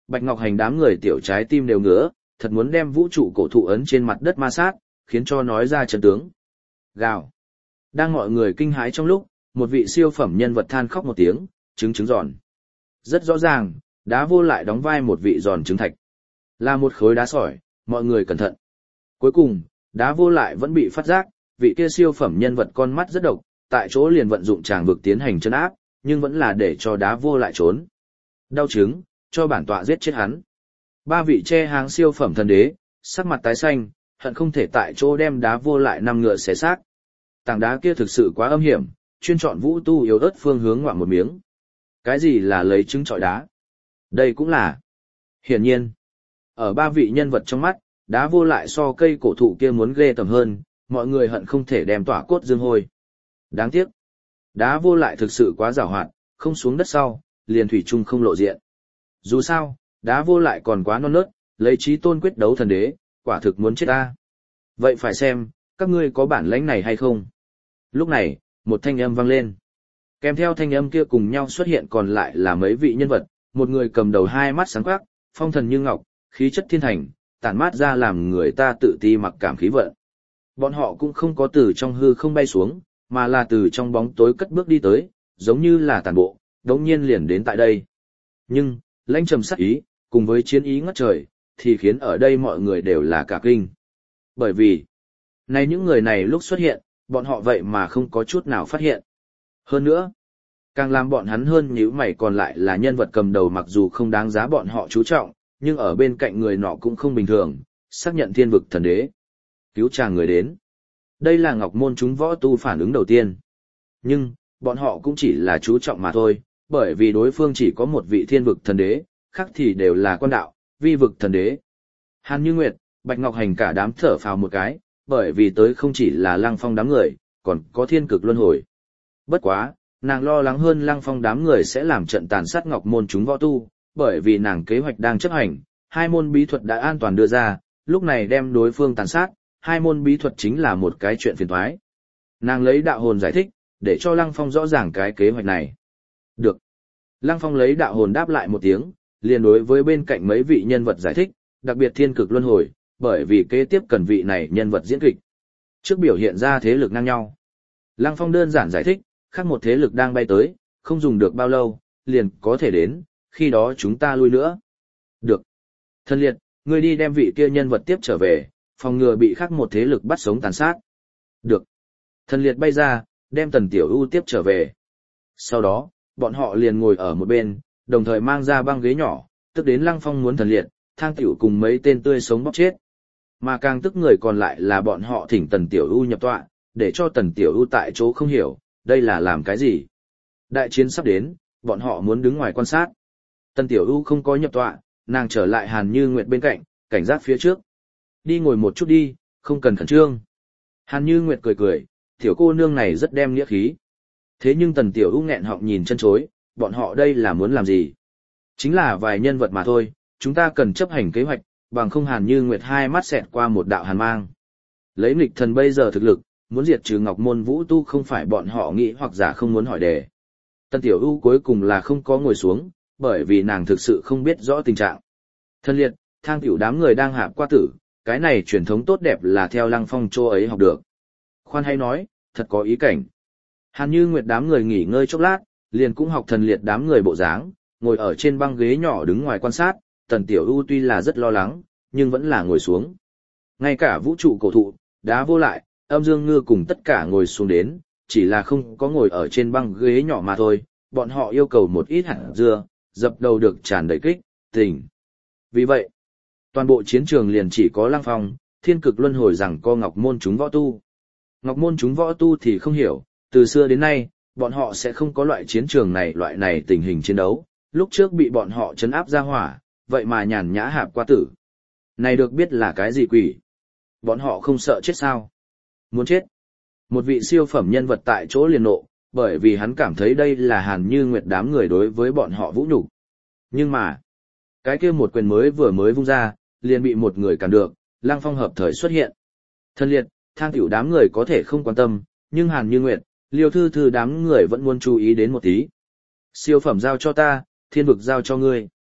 Bạch Ngọc Hành đám người tiểu trái tim đều ngứa, thật muốn đem vũ trụ cổ thụ ấn trên mặt đất ma sát, khiến cho nói ra chân tướng. Gào. Đang mọi người kinh hãi trong lúc, một vị siêu phẩm nhân vật than khóc một tiếng, trứng giòn. Rất rõ ràng, đá vô lại đóng vai một vị giòn trứng thạch. Là một khối đá sỏi, mọi người cẩn thận. Cuối cùng, đá vô lại vẫn bị phát giác, vị kia siêu phẩm nhân vật con mắt rất độc, tại chỗ liền vận dụng tràng vực tiến hành trấn áp, nhưng vẫn là để cho đá vô lại trốn. Đau chứng, cho bản tọa giết chết hắn. Ba vị che háng siêu phẩm thần đế, sắc mặt tái xanh, hận không thể tại chỗ đem đá vô lại nằm ngựa xé xác. Tảng đá kia thực sự quá âm hiểm, chuyên chọn vũ tu yếu ớt phương hướng ngoạm một miếng. Cái gì là lấy trứng trọi đá? Đây cũng là. Hiển nhiên, ở ba vị nhân vật trong mắt, đá vô lại so cây cổ thụ kia muốn ghê tầm hơn, mọi người hận không thể đem tỏa cốt dương hôi. Đáng tiếc, đá vô lại thực sự quá giàu hoạt, không xuống đất sau, liền thủy chung không lộ diện. Dù sao, đá vô lại còn quá non nớt, lấy chí tôn quyết đấu thần đế, quả thực muốn chết ta. Vậy phải xem, các ngươi có bản lãnh này hay không? Lúc này, một thanh âm vang lên. Kèm theo thanh âm kia cùng nhau xuất hiện còn lại là mấy vị nhân vật, một người cầm đầu hai mắt sáng quắc, phong thần như ngọc, khí chất thiên thành, tản mát ra làm người ta tự ti mặc cảm khí vận. Bọn họ cũng không có từ trong hư không bay xuống, mà là từ trong bóng tối cất bước đi tới, giống như là tàn bộ, đống nhiên liền đến tại đây. Nhưng, lãnh trầm sắc ý, cùng với chiến ý ngất trời, thì khiến ở đây mọi người đều là cả kinh. Bởi vì, này những người này lúc xuất hiện, bọn họ vậy mà không có chút nào phát hiện. Hơn nữa, càng làm bọn hắn hơn nhíu mày còn lại là nhân vật cầm đầu mặc dù không đáng giá bọn họ chú trọng, nhưng ở bên cạnh người nọ cũng không bình thường, xác nhận thiên vực thần đế. Cứu chàng người đến. Đây là Ngọc Môn chúng võ tu phản ứng đầu tiên. Nhưng, bọn họ cũng chỉ là chú trọng mà thôi, bởi vì đối phương chỉ có một vị thiên vực thần đế, khác thì đều là quan đạo, vi vực thần đế. Hàn Như Nguyệt, Bạch Ngọc Hành cả đám thở phào một cái, bởi vì tới không chỉ là Lăng Phong đám người, còn có thiên cực luân hồi. Bất quá, nàng lo lắng hơn Lăng Phong đám người sẽ làm trận tàn sát Ngọc Môn chúng võ tu, bởi vì nàng kế hoạch đang chấp hành, hai môn bí thuật đã an toàn đưa ra, lúc này đem đối phương tàn sát, hai môn bí thuật chính là một cái chuyện phiền toái. Nàng lấy đạo hồn giải thích, để cho Lăng Phong rõ ràng cái kế hoạch này. Được. Lăng Phong lấy đạo hồn đáp lại một tiếng, liền đối với bên cạnh mấy vị nhân vật giải thích, đặc biệt thiên cực luân hồi, bởi vì kế tiếp cần vị này nhân vật diễn kịch. Trước biểu hiện ra thế lực ngang nhau. Lăng Phong đơn giản giải thích, khác một thế lực đang bay tới, không dùng được bao lâu, liền có thể đến, khi đó chúng ta lui nữa. Được. Thân liệt, ngươi đi đem vị kia nhân vật tiếp trở về, phòng ngừa bị khác một thế lực bắt sống tàn sát. Được. Thân liệt bay ra, đem Tần Tiểu U tiếp trở về. Sau đó, bọn họ liền ngồi ở một bên, đồng thời mang ra băng ghế nhỏ, tức đến Lăng Phong muốn Thần liệt, Thang Tiểu cùng mấy tên tươi sống bóc chết. Mà càng tức người còn lại là bọn họ thỉnh Tần Tiểu U nhập tọa, để cho Tần Tiểu U tại chỗ không hiểu, đây là làm cái gì. Đại chiến sắp đến, bọn họ muốn đứng ngoài quan sát. Tần Tiểu U không có nhập tọa, nàng trở lại Hàn Như Nguyệt bên cạnh, cảnh giác phía trước. Đi ngồi một chút đi, không cần khẩn trương. Hàn Như Nguyệt cười cười, tiểu cô nương này rất đem nghĩa khí. Thế nhưng Tần Tiểu U nghẹn họng nhìn chân chối, bọn họ đây là muốn làm gì? Chính là vài nhân vật mà thôi, chúng ta cần chấp hành kế hoạch, bằng không Hàn Như Nguyệt hai mắt xẹt qua một đạo hàn mang. Lấy nghịch thần bây giờ thực lực, muốn diệt trừ Ngọc Môn Vũ Tu không phải bọn họ nghĩ hoặc giả không muốn hỏi đề. Tần Tiểu U cuối cùng là không có ngồi xuống, bởi vì nàng thực sự không biết rõ tình trạng. Thân liệt, Thang Tiểu đám người đang hạp qua tử, cái này truyền thống tốt đẹp là theo Lăng Phong chỗ ấy học được. Khoan hay nói, thật có ý cảnh. Hàn Như Nguyệt đám người nghỉ ngơi chốc lát, liền cũng học thần liệt đám người bộ dáng, ngồi ở trên băng ghế nhỏ đứng ngoài quan sát, Tần Tiểu U tuy là rất lo lắng, nhưng vẫn là ngồi xuống. Ngay cả vũ trụ cổ thụ, đá vô lại, âm dương ngư cùng tất cả ngồi xuống đến, chỉ là không có ngồi ở trên băng ghế nhỏ mà thôi, bọn họ yêu cầu một ít hạt dưa, dập đầu được tràn đầy kích, tình. Vì vậy, toàn bộ chiến trường liền chỉ có Lăng Phong, thiên cực luân hồi rằng co Ngọc Môn chúng võ tu. Ngọc Môn chúng võ tu thì không hiểu, từ xưa đến nay, bọn họ sẽ không có loại chiến trường này loại này tình hình chiến đấu, lúc trước bị bọn họ trấn áp ra hỏa, vậy mà nhàn nhã hạp qua tử. Này được biết là cái gì quỷ? Bọn họ không sợ chết sao? Muốn chết. Một vị siêu phẩm nhân vật tại chỗ liền nộ, bởi vì hắn cảm thấy đây là Hàn Như Nguyệt đám người đối với bọn họ vũ nhục. Nhưng mà, cái kia một quyền vừa mới vung ra, liền bị một người cản được, Lăng Phong hợp thời xuất hiện. Thân liệt, Thang Tiểu đám người có thể không quan tâm, nhưng Hàn Như Nguyệt, Liêu Thư Thư đám người vẫn muốn chú ý đến một tí. Siêu phẩm giao cho ta, thiên vực giao cho ngươi.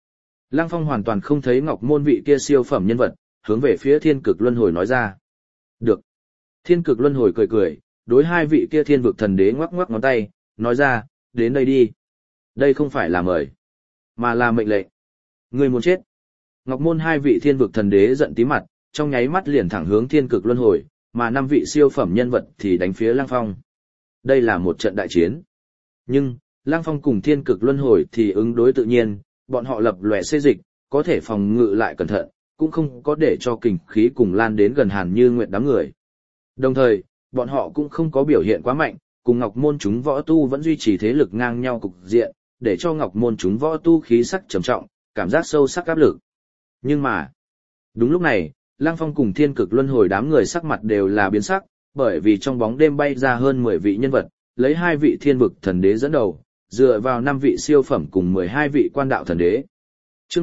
Lăng Phong hoàn toàn không thấy Ngọc Môn vị kia siêu phẩm nhân vật, hướng về phía Thiên Cực Luân Hồi nói ra. Được. Thiên Cực Luân Hồi cười cười, đối hai vị kia thiên vực thần đế ngoắc ngoắc ngón tay, nói ra, đến đây đi. Đây không phải là mời, mà là mệnh lệnh. Người muốn chết. Ngọc Môn hai vị thiên vực thần đế giận tí mặt, trong nháy mắt liền thẳng hướng Thiên Cực Luân Hồi, mà năm vị siêu phẩm nhân vật thì đánh phía Lăng Phong. Đây là một trận đại chiến. Nhưng, Lăng Phong cùng Thiên Cực Luân Hồi thì ứng đối tự nhiên, bọn họ lập lòe xê dịch, có thể phòng ngự lại cẩn thận, cũng không có để cho kình khí cùng lan đến gần Hàn Như Nguyệt đám người. Đồng thời, bọn họ cũng không có biểu hiện quá mạnh, cùng Ngọc Môn chúng võ tu vẫn duy trì thế lực ngang nhau cục diện, để cho Ngọc Môn chúng võ tu khí sắc trầm trọng, cảm giác sâu sắc áp lực. Nhưng mà, đúng lúc này, Lăng Phong cùng Thiên Cực Luân Hồi đám người sắc mặt đều là biến sắc, bởi vì trong bóng đêm bay ra hơn 10 vị nhân vật, lấy 2 vị thiên vực thần đế dẫn đầu, dựa vào 5 vị siêu phẩm cùng 12 vị quan đạo thần đế. Chương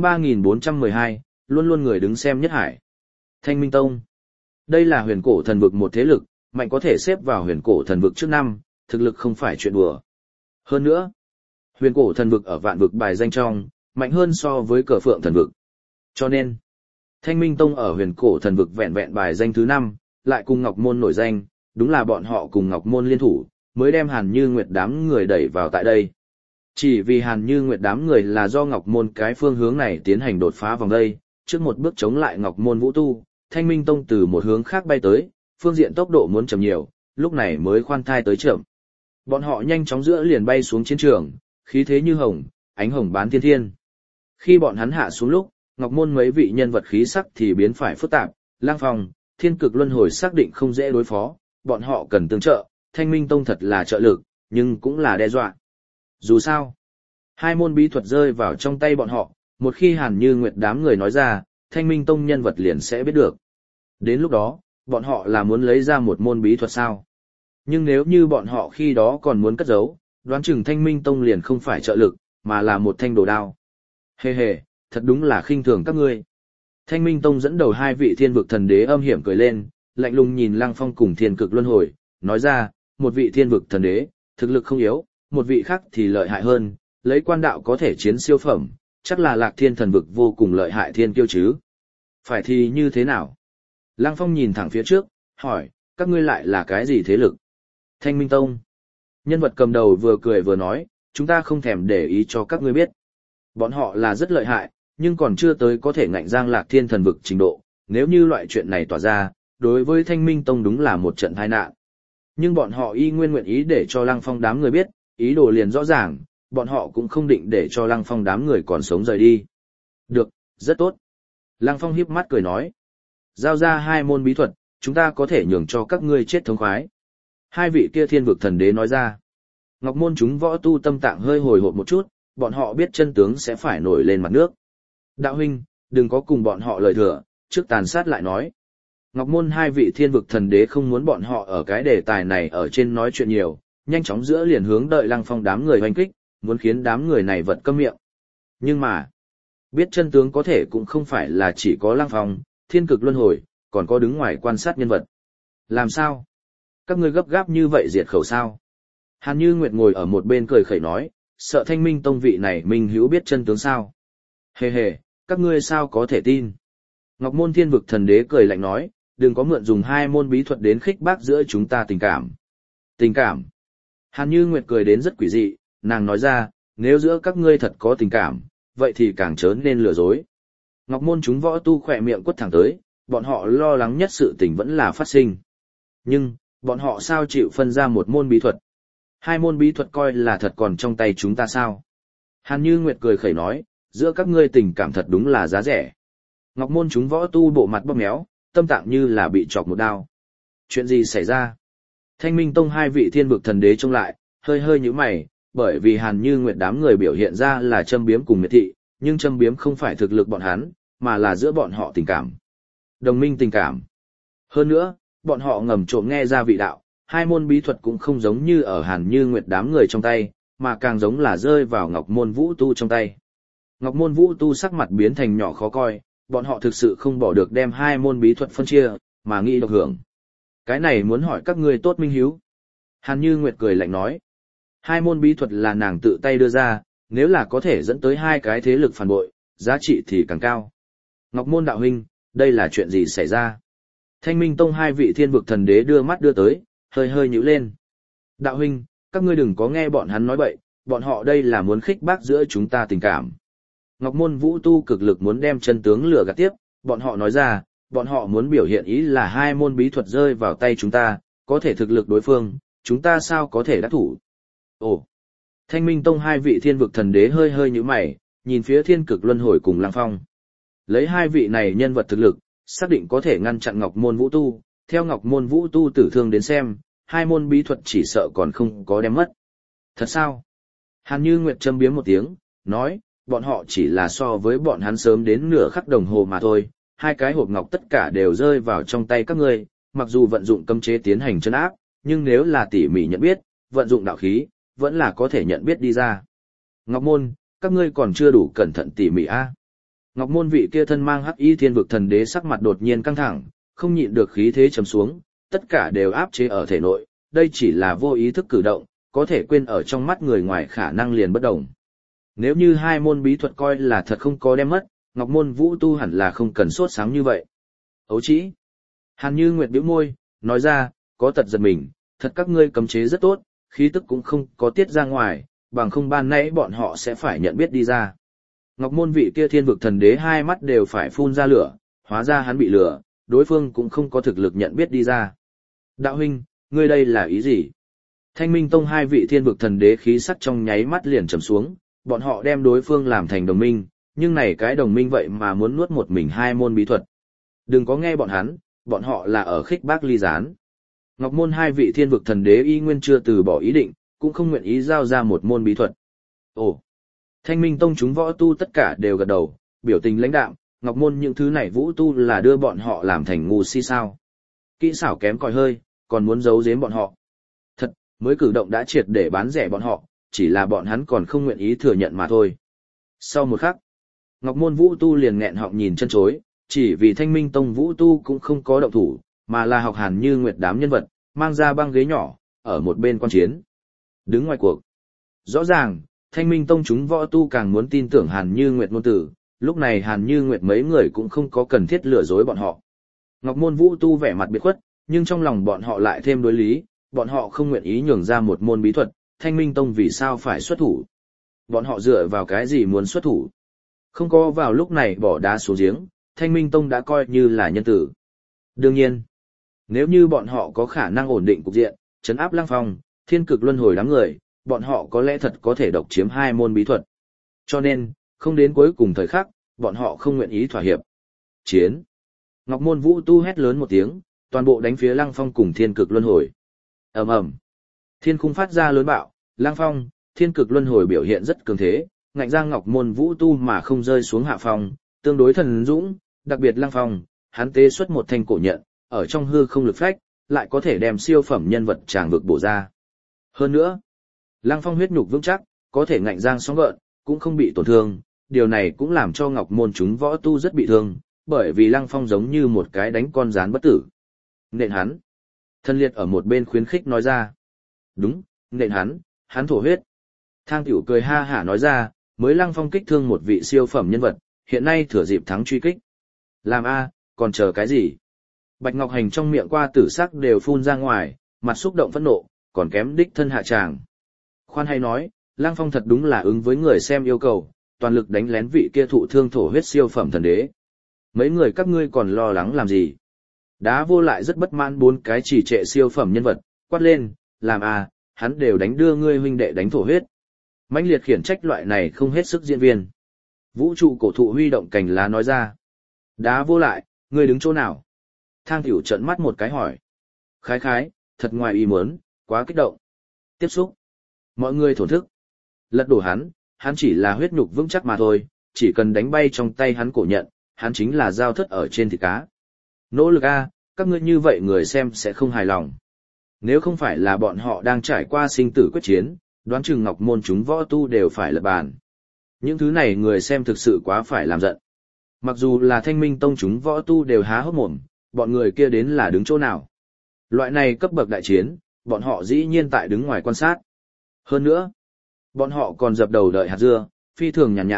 3412, luôn luôn người đứng xem nhất hải. Thanh Minh Tông. Đây là huyền cổ thần vực một thế lực, mạnh có thể xếp vào huyền cổ thần vực trước năm, thực lực không phải chuyện đùa. Hơn nữa, huyền cổ thần vực ở vạn vực bài danh trong, mạnh hơn so với cờ phượng thần vực. Cho nên, Thanh Minh Tông ở huyền cổ thần vực vẹn vẹn bài danh thứ 5, lại cùng Ngọc Môn nổi danh, đúng là bọn họ cùng Ngọc Môn liên thủ, mới đem Hàn Như Nguyệt đám người đẩy vào tại đây. Chỉ vì Hàn Như Nguyệt đám người là do Ngọc Môn cái phương hướng này tiến hành đột phá vòng đây, trước một bước chống lại Ngọc Môn vũ tu, Thanh Minh Tông từ một hướng khác bay tới, phương diện tốc độ muốn chậm nhiều, lúc này mới khoan thai tới chậm. Bọn họ nhanh chóng giữa liền bay xuống chiến trường, khí thế như hồng, ánh hồng bán thiên thiên. Khi bọn hắn hạ xuống lúc, Ngọc Môn mấy vị nhân vật khí sắc thì biến phải phức tạp, Lang Phong, Thiên Cực Luân Hồi xác định không dễ đối phó, bọn họ cần tương trợ, Thanh Minh Tông thật là trợ lực, nhưng cũng là đe dọa. Dù sao, hai môn bí thuật rơi vào trong tay bọn họ, một khi Hàn Như Nguyệt đám người nói ra, Thanh Minh Tông nhân vật liền sẽ biết được. Đến lúc đó, bọn họ là muốn lấy ra một môn bí thuật sao? Nhưng nếu như bọn họ khi đó còn muốn cất giấu, đoán chừng Thanh Minh Tông liền không phải trợ lực, mà là một thanh đồ đao. Hề hề, thật đúng là khinh thường các ngươi. Thanh Minh Tông dẫn đầu 2 vị thiên vực thần đế âm hiểm cười lên, lạnh lùng nhìn Lăng Phong cùng Thiên Cực Luân Hồi, nói ra, một vị thiên vực thần đế, thực lực không yếu, một vị khác thì lợi hại hơn, lấy quan đạo có thể chiến siêu phẩm, chắc là Lạc Thiên thần vực vô cùng lợi hại thiên kiêu chứ. Phải thì như thế nào? Lăng Phong nhìn thẳng phía trước, hỏi, các ngươi lại là cái gì thế lực? Thanh Minh Tông. Nhân vật cầm đầu vừa cười vừa nói, chúng ta không thèm để ý cho các ngươi biết. Bọn họ là rất lợi hại, nhưng còn chưa tới có thể ngạnh giang Lạc Thiên thần vực trình độ, nếu như loại chuyện này tỏa ra, đối với Thanh Minh Tông đúng là một trận tai nạn. Nhưng bọn họ y nguyên nguyện ý để cho Lăng Phong đám người biết, ý đồ liền rõ ràng, bọn họ cũng không định để cho Lăng Phong đám người còn sống rời đi. Được, rất tốt. Lăng Phong híp mắt cười nói. Giao ra 2 môn bí thuật, chúng ta có thể nhường cho các ngươi chết thống khoái. 2 vị kia thiên vực thần đế nói ra. Ngọc Môn chúng võ tu tâm tạng hơi hồi hộp một chút, bọn họ biết chân tướng sẽ phải nổi lên mặt nước. Đạo huynh, đừng có cùng bọn họ lời thừa, trước tàn sát lại nói. Ngọc Môn 2 vị thiên vực thần đế không muốn bọn họ ở cái đề tài này ở trên nói chuyện nhiều, nhanh chóng giữa liền hướng đợi Lăng Phong đám người hoành kích, muốn khiến đám người này vật câm miệng. Nhưng mà, biết chân tướng có thể cũng không phải là chỉ có Lăng Phong, Thiên Cực Luân Hồi, còn có đứng ngoài quan sát nhân vật. Làm sao? Các ngươi gấp gáp như vậy diệt khẩu sao? Hàn Như Nguyệt ngồi ở một bên cười khẩy nói, sợ Thanh Minh Tông vị này minh hữu biết chân tướng sao? Hề hề, các ngươi sao có thể tin? Ngọc Môn Thiên Vực thần đế cười lạnh nói, đừng có mượn dùng 2 môn bí thuật đến khích bác giữa chúng ta tình cảm. Tình cảm? Hàn Như Nguyệt cười đến rất quỷ dị, nàng nói ra, nếu giữa các ngươi thật có tình cảm, vậy thì càng chớ nên lừa dối. Ngọc Môn chúng võ tu khỏe miệng quất thẳng tới, bọn họ lo lắng nhất sự tình vẫn là phát sinh. Nhưng, bọn họ sao chịu phân ra một môn bí thuật? 2 môn bí thuật coi là thật còn trong tay chúng ta sao? Hàn Như Nguyệt cười khẩy nói, giữa các ngươi tình cảm thật đúng là giá rẻ. Ngọc Môn chúng võ tu bộ mặt bóp méo, tâm tạng như là bị chọc một đao. Chuyện gì xảy ra? Thanh Minh Tông 2 vị thiên vực thần đế trông lại, hơi hơi nhíu mày, bởi vì Hàn Như Nguyệt đám người biểu hiện ra là châm biếm cùng miệt thị, nhưng châm biếm không phải thực lực bọn hắn, mà là giữa bọn họ tình cảm. Đồng minh tình cảm. Hơn nữa, bọn họ ngầm trộm nghe ra vị đạo, 2 môn bí thuật cũng không giống như ở Hàn Như Nguyệt đám người trong tay, mà càng giống là rơi vào Ngọc Môn Vũ Tu trong tay. Ngọc Môn Vũ Tu sắc mặt biến thành nhỏ khó coi, bọn họ thực sự không bỏ được đem 2 môn bí thuật phân chia, mà nghĩ độc hưởng. Cái này muốn hỏi các ngươi tốt minh hiếu. Hàn Như Nguyệt cười lạnh nói. 2 môn bí thuật là nàng tự tay đưa ra, nếu là có thể dẫn tới 2 cái thế lực phản bội, giá trị thì càng cao. Ngọc Môn đạo huynh, đây là chuyện gì xảy ra? Thanh Minh Tông hai vị thiên vực thần đế đưa mắt đưa tới, hơi hơi nhíu lên. Đạo huynh, các ngươi đừng có nghe bọn hắn nói bậy, bọn họ đây là muốn khích bác giữa chúng ta tình cảm. Ngọc Môn Vũ Tu cực lực muốn đem chân tướng lừa gạt tiếp, bọn họ nói ra, bọn họ muốn biểu hiện ý là hai môn bí thuật rơi vào tay chúng ta, có thể thực lực đối phương, chúng ta sao có thể đắc thủ. Ồ! Thanh Minh Tông hai vị thiên vực thần đế hơi hơi nhíu mày, nhìn phía Thiên Cực Luân Hồi cùng Lăng Phong. Lấy hai vị này nhân vật thực lực, xác định có thể ngăn chặn Ngọc Môn Vũ Tu, theo Ngọc Môn Vũ Tu tử thương đến xem, hai môn bí thuật chỉ sợ còn không có đem mất. Thật sao? Hàn Như Nguyệt châm biếm một tiếng, nói, bọn họ chỉ là so với bọn hắn sớm đến nửa khắc đồng hồ mà thôi, hai cái hộp ngọc tất cả đều rơi vào trong tay các ngươi, mặc dù vận dụng cấm chế tiến hành trấn áp, nhưng nếu là tỉ mỉ nhận biết, vận dụng đạo khí, vẫn là có thể nhận biết đi ra. Ngọc Môn, các ngươi còn chưa đủ cẩn thận tỉ mỉ a. Ngọc Môn vị kia thân mang hắc y thiên vực thần đế sắc mặt đột nhiên căng thẳng, không nhịn được khí thế trầm xuống, tất cả đều áp chế ở thể nội, đây chỉ là vô ý thức cử động, có thể quên ở trong mắt người ngoài khả năng liền bất đồng. Nếu như hai môn bí thuật coi là thật không có đem mất, Ngọc Môn Vũ Tu hẳn là không cần sốt sáng như vậy. Ấu chỉ. Hàn Như Nguyệt bĩu môi, nói ra, có tật giật mình, thật các ngươi cấm chế rất tốt, khí tức cũng không có tiết ra ngoài, bằng không ban nãy bọn họ sẽ phải nhận biết đi ra. Ngọc Môn vị kia thiên vực thần đế hai mắt đều phải phun ra lửa, hóa ra hắn bị lửa, đối phương cũng không có thực lực nhận biết đi ra. Đạo huynh, ngươi đây là ý gì? Thanh Minh Tông hai vị thiên vực thần đế khí sắc trong nháy mắt liền trầm xuống, bọn họ đem đối phương làm thành đồng minh, nhưng này cái đồng minh vậy mà muốn nuốt một mình hai môn bí thuật. Đừng có nghe bọn họ là ở khích bác ly gián. Ngọc Môn hai vị thiên vực thần đế y nguyên chưa từ bỏ ý định, cũng không nguyện ý giao ra một môn bí thuật. Ồ! Thanh Minh Tông chúng võ tu tất cả đều gật đầu, biểu tình lãnh đạm, Ngọc Môn những thứ này vũ tu là đưa bọn họ làm thành ngu si sao. Kỹ xảo kém cỏi hơi, còn muốn giấu giếm bọn họ. Thật, mới cử động đã triệt để bán rẻ bọn họ, chỉ là bọn hắn còn không nguyện ý thừa nhận mà thôi. Sau một khắc, Ngọc Môn Vũ Tu liền nghẹn họng nhìn chân chối, chỉ vì Thanh Minh Tông Vũ Tu cũng không có động thủ, mà là học Hàn Như Nguyệt đám nhân vật, mang ra băng ghế nhỏ, ở một bên quan chiến. Đứng ngoài cuộc. Rõ ràng, Thanh Minh Tông chúng võ tu càng muốn tin tưởng Hàn Như Nguyệt ngôn tử, lúc này Hàn Như Nguyệt mấy người cũng không có cần thiết lừa dối bọn họ. Ngọc Môn Vũ Tu vẻ mặt biệt khuất, nhưng trong lòng bọn họ lại thêm đối lý, bọn họ không nguyện ý nhường ra một môn bí thuật, Thanh Minh Tông vì sao phải xuất thủ? Bọn họ dựa vào cái gì muốn xuất thủ? Không có vào lúc này bỏ đá xuống giếng, Thanh Minh Tông đã coi như là nhân tử. Đương nhiên, nếu như bọn họ có khả năng ổn định cục diện, trấn áp Lăng Phong, Thiên Cực Luân Hồi đám người, bọn họ có lẽ thật có thể độc chiếm hai môn bí thuật. Cho nên, không đến cuối cùng thời khắc, bọn họ không nguyện ý thỏa hiệp. Chiến! Ngọc Môn Vũ Tu hét lớn một tiếng, toàn bộ đánh phía Lăng Phong cùng Thiên Cực Luân Hồi. Ầm ầm! Thiên khung phát ra lớn bạo, Lăng Phong, Thiên Cực Luân Hồi biểu hiện rất cường thế, ngạnh giang Ngọc Môn Vũ Tu mà không rơi xuống hạ phong, tương đối thần dũng, đặc biệt Lăng Phong, hắn tế xuất một thanh cổ nhận, ở trong hư không lực phách, lại có thể đem siêu phẩm nhân vật tràng vực bổ ra. Hơn nữa, Lăng Phong huyết nhục vững chắc, có thể ngạnh giang sóng gợn, cũng không bị tổn thương, điều này cũng làm cho Ngọc Môn chúng võ tu rất bị thương, bởi vì Lăng Phong giống như một cái đánh con rán bất tử. Nện hắn. Thân liệt ở một bên khuyến khích nói ra. Đúng, nện hắn thổ huyết. Thang Tiểu cười ha hả nói ra, mới Lăng Phong kích thương một vị siêu phẩm nhân vật, hiện nay thừa dịp thắng truy kích. Làm a, còn chờ cái gì? Bạch Ngọc Hành trong miệng qua tử sắc đều phun ra ngoài, mặt xúc động phẫn nộ, còn kém đích thân hạ tràng. Khoan hay nói, Lăng Phong thật đúng là ứng với người xem yêu cầu, toàn lực đánh lén vị kia thụ thương thổ huyết siêu phẩm thần đế. Mấy người các ngươi còn lo lắng làm gì? Đá vô lại rất bất mãn bốn cái chỉ trệ siêu phẩm nhân vật, quát lên, làm a, hắn đều đánh đưa ngươi huynh đệ đánh thổ huyết. Mãnh liệt khiển trách loại này không hết sức diễn viên. Vũ trụ cổ thụ huy động cành lá nói ra. Đá vô lại, ngươi đứng chỗ nào? Thang Tiểu trợn mắt một cái hỏi. Khái, thật ngoài ý muốn, quá kích động. Tiếp xúc. Mọi người thổn thức. Lật đổ hắn chỉ là huyết nhục vững chắc mà thôi, chỉ cần đánh bay trong tay hắn cổ nhận, hắn chính là dao thất ở trên thịt cá. Nỗ lực a, các ngươi như vậy người xem sẽ không hài lòng. Nếu không phải là bọn họ đang trải qua sinh tử quyết chiến, đoán chừng Ngọc Môn chúng võ tu đều phải lật bàn. Những thứ này người xem thực sự quá phải làm giận. Mặc dù là Thanh Minh Tông chúng võ tu đều há hốc mồm, bọn người kia đến là đứng chỗ nào. Loại này cấp bậc đại chiến, bọn họ dĩ nhiên tại đứng ngoài quan sát. Hơn nữa, bọn họ còn dập đầu đợi hạt dưa, phi thường nhàn nhã,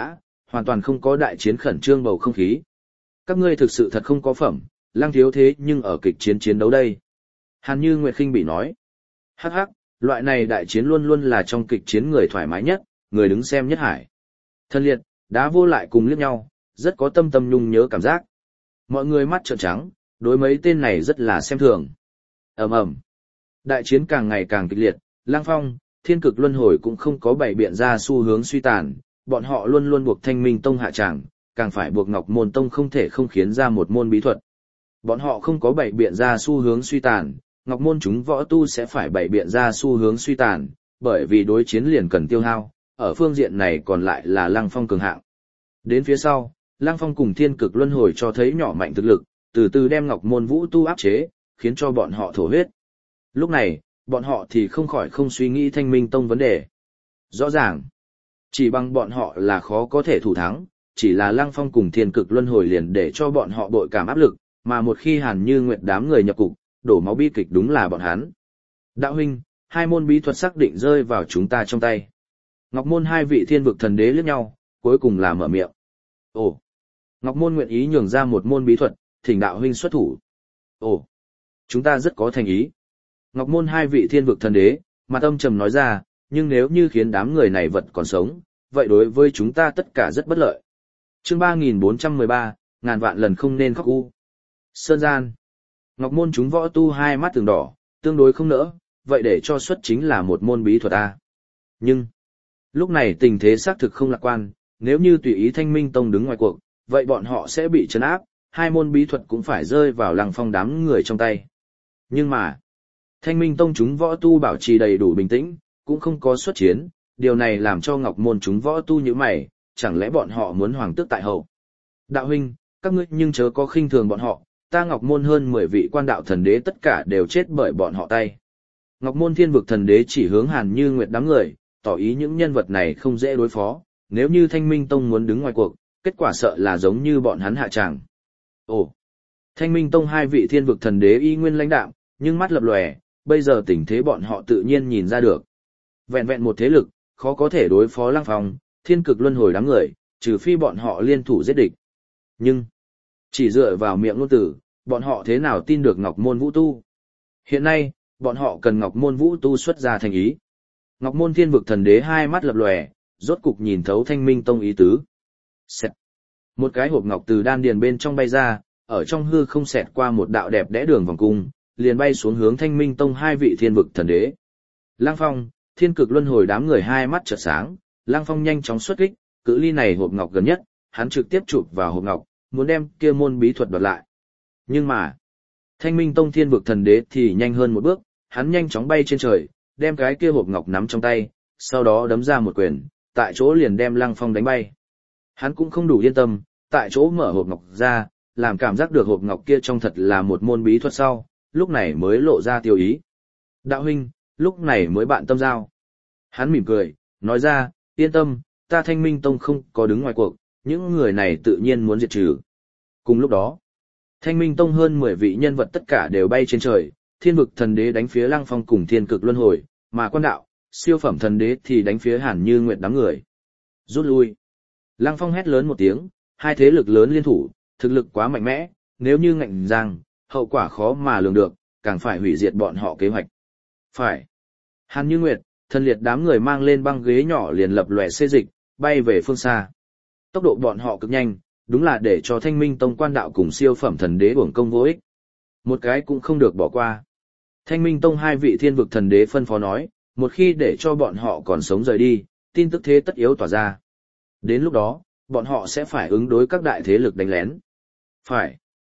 hoàn toàn không có đại chiến khẩn trương bầu không khí. Các ngươi thực sự thật không có phẩm, Lăng thiếu thế nhưng ở kịch chiến chiến đấu đây. Hàn Như Nguyệt khinh bỉ nói. Hắc hắc, loại này đại chiến luôn luôn là trong kịch chiến người thoải mái nhất, người đứng xem nhất hải. Thân liệt, đá vô lại cùng liếc nhau, rất có tâm tâm nhung nhớ cảm giác. Mọi người mắt trợn trắng, đối mấy tên này rất là xem thường. Ầm ầm. Đại chiến càng ngày càng kịch liệt, Lăng Phong, Thiên Cực Luân Hồi cũng không có bày biện ra xu hướng suy tàn, bọn họ luôn luôn buộc Thanh Minh Tông hạ tràng, càng phải buộc Ngọc Môn Tông không thể không khiến ra một môn bí thuật. Bọn họ không có bày biện ra xu hướng suy tàn, Ngọc Môn chúng võ tu sẽ phải bày biện ra xu hướng suy tàn, bởi vì đối chiến liền cần tiêu hao, ở phương diện này còn lại là Lăng Phong cường hạng. Đến phía sau, Lăng Phong cùng Thiên Cực Luân Hồi cho thấy nhỏ mạnh thực lực, từ từ đem Ngọc Môn vũ tu áp chế, khiến cho bọn họ thổ huyết. Lúc này, bọn họ thì không khỏi không suy nghĩ Thanh Minh Tông vấn đề. Rõ ràng, chỉ bằng bọn họ là khó có thể thủ thắng, chỉ là Lăng Phong cùng Thiên Cực Luân Hồi liền để cho bọn họ bội cảm áp lực, mà một khi Hàn Như Nguyệt đám người nhập cục, đổ máu bi kịch đúng là bọn hắn. Đạo huynh, hai môn bí thuật xác định rơi vào chúng ta trong tay. Ngọc Môn hai vị thiên vực thần đế liếc nhau, cuối cùng là mở miệng. Ồ, Ngọc Môn nguyện ý nhường ra một môn bí thuật, thỉnh đạo huynh xuất thủ. Ồ, chúng ta rất có thành ý. Ngọc Môn hai vị thiên vực thần đế, mặt âm trầm nói ra, nhưng nếu như khiến đám người này vật còn sống, vậy đối với chúng ta tất cả rất bất lợi. Chương 3413, ngàn vạn lần không nên khóc u. Sơn gian. Ngọc Môn chúng võ tu hai mắt từng đỏ, tương đối không nỡ, vậy để cho xuất chính là một môn bí thuật a. Nhưng, lúc này tình thế xác thực không lạc quan, nếu như tùy ý Thanh Minh Tông đứng ngoài cuộc, vậy bọn họ sẽ bị trấn áp, hai môn bí thuật cũng phải rơi vào Lăng Phong đám người trong tay. Nhưng mà, Thanh Minh Tông chúng võ tu bảo trì đầy đủ bình tĩnh, cũng không có xuất chiến, điều này làm cho Ngọc Môn chúng võ tu như mày, chẳng lẽ bọn họ muốn hoàng tước tại hậu. Đạo huynh, các ngươi nhưng chớ có khinh thường bọn họ, ta Ngọc Môn hơn 10 vị quan đạo thần đế tất cả đều chết bởi bọn họ tay. Ngọc Môn thiên vực thần đế chỉ hướng Hàn Như Nguyệt đám người, tỏ ý những nhân vật này không dễ đối phó, nếu như Thanh Minh Tông muốn đứng ngoài cuộc, kết quả sợ là giống như bọn hắn hạ tràng. Ồ, Thanh Minh Tông hai vị thiên vực thần đế y nguyên lãnh đạm, nhưng mắt lập lòe, bây giờ tình thế bọn họ tự nhiên nhìn ra được. Vẹn vẹn một thế lực, khó có thể đối phó Lăng Phong, Thiên Cực Luân Hồi đám người, trừ phi bọn họ liên thủ giết địch. Nhưng, chỉ dựa vào miệng ngôn tử, bọn họ thế nào tin được Ngọc Môn Vũ Tu? Hiện nay, bọn họ cần Ngọc Môn Vũ Tu xuất ra thành ý. Ngọc Môn Thiên Vực Thần Đế hai mắt lập lòe, rốt cục nhìn thấu Thanh Minh Tông ý tứ. Xẹt. Một cái hộp ngọc từ đan điền bên trong bay ra, ở trong hư không xẹt qua một đạo đẹp đẽ đường vòng cung, liền bay xuống hướng Thanh Minh Tông hai vị Thiên Vực Thần Đế. Lăng Phong, Thiên Cực Luân Hồi đám người hai mắt chợt sáng, Lăng Phong nhanh chóng xuất kích, cự ly này hộp ngọc gần nhất, hắn trực tiếp chụp vào hộp ngọc, muốn đem kia môn bí thuật đoạt lại. Nhưng mà, Thanh Minh Tông Thiên Vực Thần Đế thì nhanh hơn một bước, hắn nhanh chóng bay trên trời, đem cái kia hộp ngọc nắm trong tay, sau đó đấm ra một quyền, tại chỗ liền đem Lăng Phong đánh bay. Hắn cũng không đủ yên tâm, tại chỗ mở hộp ngọc ra, làm cảm giác được hộp ngọc kia trong thật là một môn bí thuật sau, lúc này mới lộ ra tiêu ý. Đạo huynh, lúc này mới bạn tâm giao. Hắn mỉm cười, nói ra, yên tâm, ta Thanh Minh Tông không có đứng ngoài cuộc, những người này tự nhiên muốn diệt trừ. Cùng lúc đó, Thanh Minh Tông hơn 10 vị nhân vật tất cả đều bay trên trời, Thiên Vực Thần Đế đánh phía Lăng Phong cùng Thiên Cực Luân Hồi, mà Quan Đạo, Siêu Phẩm Thần Đế thì đánh phía Hàn Như Nguyệt đám người. Rút lui. Lăng Phong hét lớn một tiếng, hai thế lực lớn liên thủ, thực lực quá mạnh mẽ, nếu như ngạnh giang, hậu quả khó mà lường được, càng phải hủy diệt bọn họ kế hoạch. Phải. Hàn Như Nguyệt, Thần Liệt đám người mang lên băng ghế nhỏ liền lập lòe xê dịch, bay về phương xa. Tốc độ bọn họ cực nhanh, đúng là để cho Thanh Minh Tông Quan Đạo cùng Siêu Phẩm Thần Đế uổng công vô ích. Một cái cũng không được bỏ qua. Thanh Minh Tông hai vị Thiên Vực Thần Đế phân phó nói, một khi để cho bọn họ còn sống rời đi, tin tức thế tất yếu tỏa ra. Đến lúc đó, bọn họ sẽ phải ứng đối các đại thế lực đánh lén. Phải.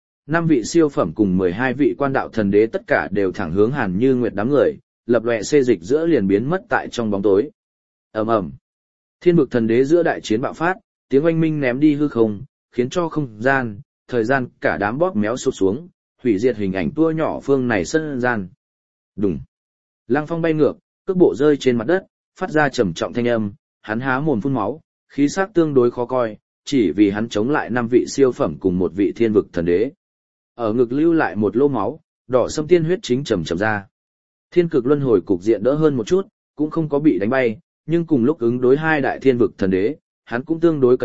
5 vị siêu phẩm cùng 12 vị quan đạo thần đế tất cả đều thẳng hướng Hàn Như Nguyệt đám người, lập lòe xê dịch giữa liền biến mất tại trong bóng tối. Ầm ầm. Thiên Vực Thần Đế giữa đại chiến bạo phát, tiếng oanh minh ném đi hư không, khiến cho không gian, thời gian cả đám bóp méo sụp xuống, hủy diệt hình ảnh tua nhỏ phương này sân gian. Đùng. Lăng Phong bay ngược, cước bộ rơi trên mặt đất, phát ra trầm trọng thanh âm, hắn há mồm phun máu, khí sắc tương đối khó coi, chỉ vì hắn chống lại 5 vị siêu phẩm cùng một vị Thiên Vực Thần Đế. Ở ngực lưu lại một lô máu, đỏ sâm tiên huyết chính chầm ra. Thiên Cực Luân Hồi cục diện đỡ hơn một chút, cũng không có bị đánh bay, nhưng cùng lúc ứng đối hai đại Thiên Vực Thần Đế, hắn cũng tương đối cật lực,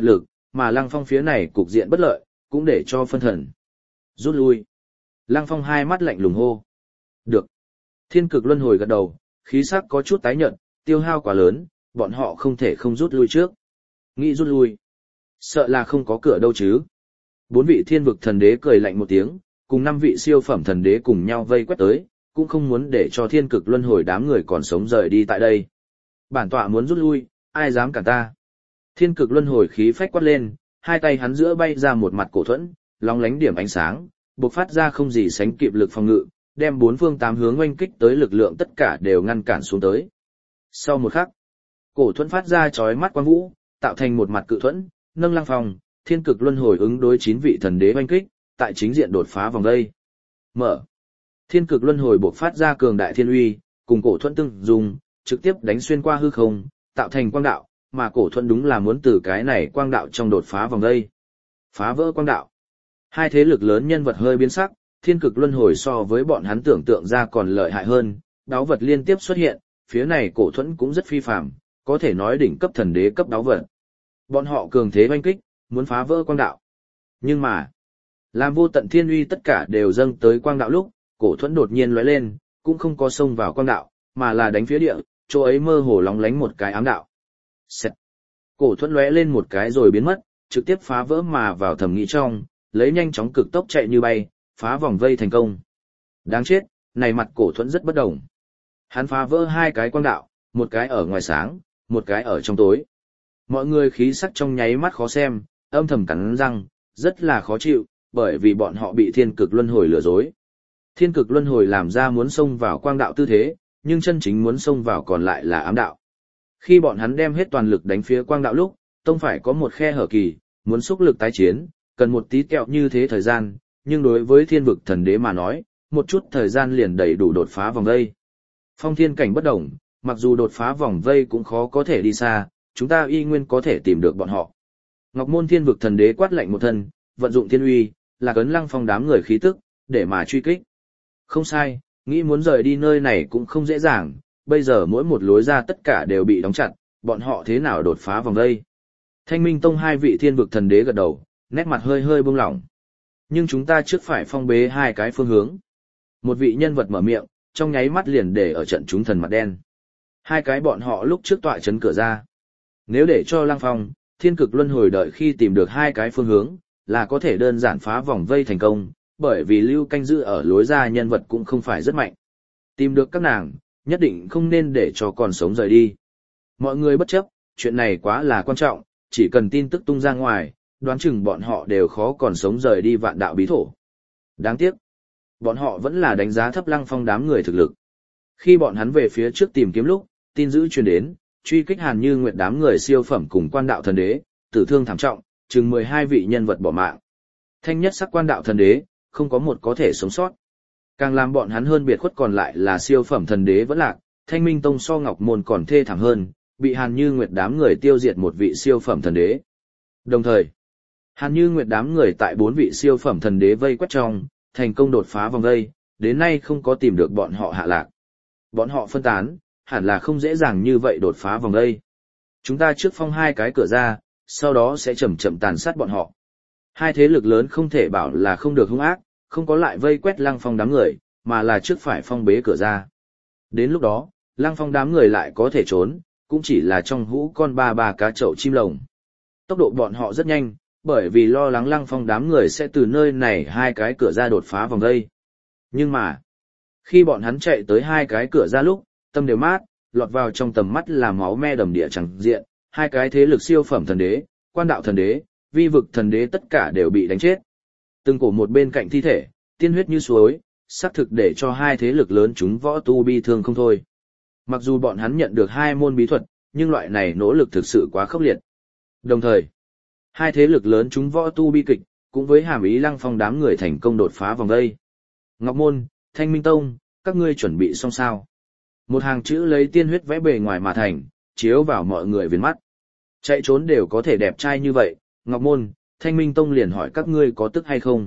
mà Lăng Phong phía này cục diện bất lợi, cũng để cho phân thần. Rút lui. Lăng Phong hai mắt lạnh lùng hô. Được. Thiên cực luân hồi gật đầu, khí sắc có chút tái nhợt, tiêu hao quá lớn, bọn họ không thể không rút lui trước. Nghĩ rút lui. Sợ là không có cửa đâu chứ. 4 vị thiên vực thần đế cười lạnh một tiếng, cùng 5 vị siêu phẩm thần đế cùng nhau vây quét tới, cũng không muốn để cho thiên cực luân hồi đám người còn sống rời đi tại đây. Bản tọa muốn rút lui, ai dám cản ta. Thiên cực luân hồi khí phách quát lên, hai tay hắn giữa bay ra một mặt cổ thuẫn, lóng lánh điểm ánh sáng, bộc phát ra không gì sánh kịp lực phòng ngự, đem 4 phương 8 hướng oanh kích tới lực lượng tất cả đều ngăn cản xuống tới. Sau một khắc, cổ thuẫn phát ra chói mắt quang vũ, tạo thành một mặt cự thuẫn, nâng Lăng Phong, thiên cực luân hồi ứng đối 9 vị thần đế oanh kích, tại chính diện đột phá vòng đây. Mở. Thiên cực luân hồi bộc phát ra cường đại thiên uy, cùng cổ thuẫn tương dùng, trực tiếp đánh xuyên qua hư không, tạo thành quang đạo, mà cổ thuẫn đúng là muốn từ cái này quang đạo trong đột phá vòng đây. Phá vỡ quang đạo. Hai thế lực lớn nhân vật hơi biến sắc, thiên cực luân hồi so với bọn hắn tưởng tượng ra còn lợi hại hơn, đáo vật liên tiếp xuất hiện, phía này cổ thuẫn cũng rất phi phàm, có thể nói đỉnh cấp thần đế cấp đáo vật. Bọn họ cường thế oanh kích, muốn phá vỡ quang đạo. Nhưng mà, làm vô tận thiên uy tất cả đều dâng tới quang đạo lúc, cổ thuẫn đột nhiên lóe lên, cũng không có xông vào quang đạo, mà là đánh phía địa, chỗ ấy mơ hồ lóng lánh một cái ám đạo. Xẹt. Cổ thuẫn lóe lên một cái rồi biến mất, trực tiếp phá vỡ mà vào thẩm nghĩ trong, lấy nhanh chóng cực tốc chạy như bay, phá vòng vây thành công. Đáng chết, này mặt cổ thuẫn rất bất đồng. Hắn phá vỡ hai cái quang đạo, một cái ở ngoài sáng, một cái ở trong tối. Mọi người khí sắc trong nháy mắt khó xem, âm thầm cắn răng, rất là khó chịu, bởi vì bọn họ bị thiên cực luân hồi lừa dối. Thiên cực luân hồi làm ra muốn xông vào quang đạo tư thế, nhưng chân chính muốn xông vào còn lại là ám đạo. Khi bọn hắn đem hết toàn lực đánh phía quang đạo lúc, tông phải có một khe hở kỳ, muốn xúc lực tái chiến, cần một tí kẹo như thế thời gian, nhưng đối với thiên vực thần đế mà nói, một chút thời gian liền đầy đủ đột phá vòng vây. Phong thiên cảnh bất đồng, mặc dù đột phá vòng vây cũng khó có thể đi xa, chúng ta y nguyên có thể tìm được bọn họ. Ngọc Môn thiên vực thần đế quát lạnh một thân, vận dụng thiên uy, là cấn Lăng Phong đám người khí tức, để mà truy kích. Không sai, nghĩ muốn rời đi nơi này cũng không dễ dàng, bây giờ mỗi một lối ra tất cả đều bị đóng chặt, bọn họ thế nào đột phá vòng vây. Thanh Minh Tông hai vị thiên vực thần đế gật đầu, nét mặt hơi hơi buông lỏng. Nhưng chúng ta trước phải phong bế hai cái phương hướng. Một vị nhân vật mở miệng, trong nháy mắt liền để ở trận chúng thần mặt đen. Hai cái bọn họ lúc trước tọa chấn cửa ra. Nếu để cho Lăng Phong, thiên cực luân hồi đợi khi tìm được hai cái phương hướng, là có thể đơn giản phá vòng vây thành công, bởi vì lưu canh giữ ở lối ra nhân vật cũng không phải rất mạnh. Tìm được các nàng, nhất định không nên để cho còn sống rời đi. Mọi người bất chấp, chuyện này quá là quan trọng, chỉ cần tin tức tung ra ngoài, đoán chừng bọn họ đều khó còn sống rời đi vạn đạo bí thổ. Đáng tiếc, bọn họ vẫn là đánh giá thấp Lăng Phong đám người thực lực. Khi bọn hắn về phía trước tìm kiếm lúc, tin dữ truyền đến, truy kích Hàn Như Nguyệt đám người siêu phẩm cùng quan đạo thần đế, tử thương thảm trọng, chừng 12 vị nhân vật bỏ mạng. Thanh nhất sắc quan đạo thần đế, không có một có thể sống sót. Càng làm bọn hắn hơn biệt khuất còn lại là siêu phẩm thần đế vẫn lạc, Thanh Minh Tông so Ngọc Môn còn thê thảm hơn, bị Hàn Như Nguyệt đám người tiêu diệt một vị siêu phẩm thần đế. Đồng thời, Hàn Như Nguyệt đám người tại 4 vị siêu phẩm thần đế vây quét trong, thành công đột phá vòng vây, đến nay không có tìm được bọn họ hạ lạc. Bọn họ phân tán, hẳn là không dễ dàng như vậy đột phá vòng vây. Chúng ta trước phong hai cái cửa ra, sau đó sẽ chậm chậm tàn sát bọn họ. Hai thế lực lớn không thể bảo là không được hung ác, không có lại vây quét Lăng Phong đám người, mà là trước phải phong bế cửa ra. Đến lúc đó, Lăng Phong đám người lại có thể trốn, cũng chỉ là trong hũ con ba cá chậu chim lồng. Tốc độ bọn họ rất nhanh, bởi vì lo lắng Lăng Phong đám người sẽ từ nơi này hai cái cửa ra đột phá vòng đây. Nhưng mà, khi bọn hắn chạy tới hai cái cửa ra lúc, tâm đều mát, lọt vào trong tầm mắt là máu me đầm địa chẳng diện, hai cái thế lực siêu phẩm thần đế, quan đạo thần đế, vi vực thần đế tất cả đều bị đánh chết. Từng cổ một bên cạnh thi thể, tiên huyết như suối, xác thực để cho hai thế lực lớn chúng võ tu bi thương không thôi. Mặc dù bọn hắn nhận được hai môn bí thuật, nhưng loại này nỗ lực thực sự quá khốc liệt. Đồng thời, hai thế lực lớn chúng võ tu bi kịch, cũng với hàm ý Lăng Phong đám người thành công đột phá vòng đây. Ngọc Môn, Thanh Minh Tông, các ngươi chuẩn bị xong sao? Một hàng chữ lấy tiên huyết vẽ bề ngoài mà thành, chiếu vào mọi người viền mắt. Chạy trốn đều có thể đẹp trai như vậy, Ngọc Môn, Thanh Minh Tông liền hỏi các ngươi có tức hay không?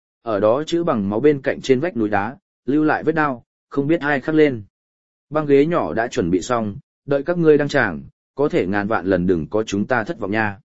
Ở đó chữ bằng máu bên cạnh trên vách núi đá, lưu lại vết đao, không biết ai khắc lên. Băng ghế nhỏ đã chuẩn bị xong, đợi các ngươi đăng tràng, có thể ngàn vạn lần đừng có chúng ta thất vọng nha.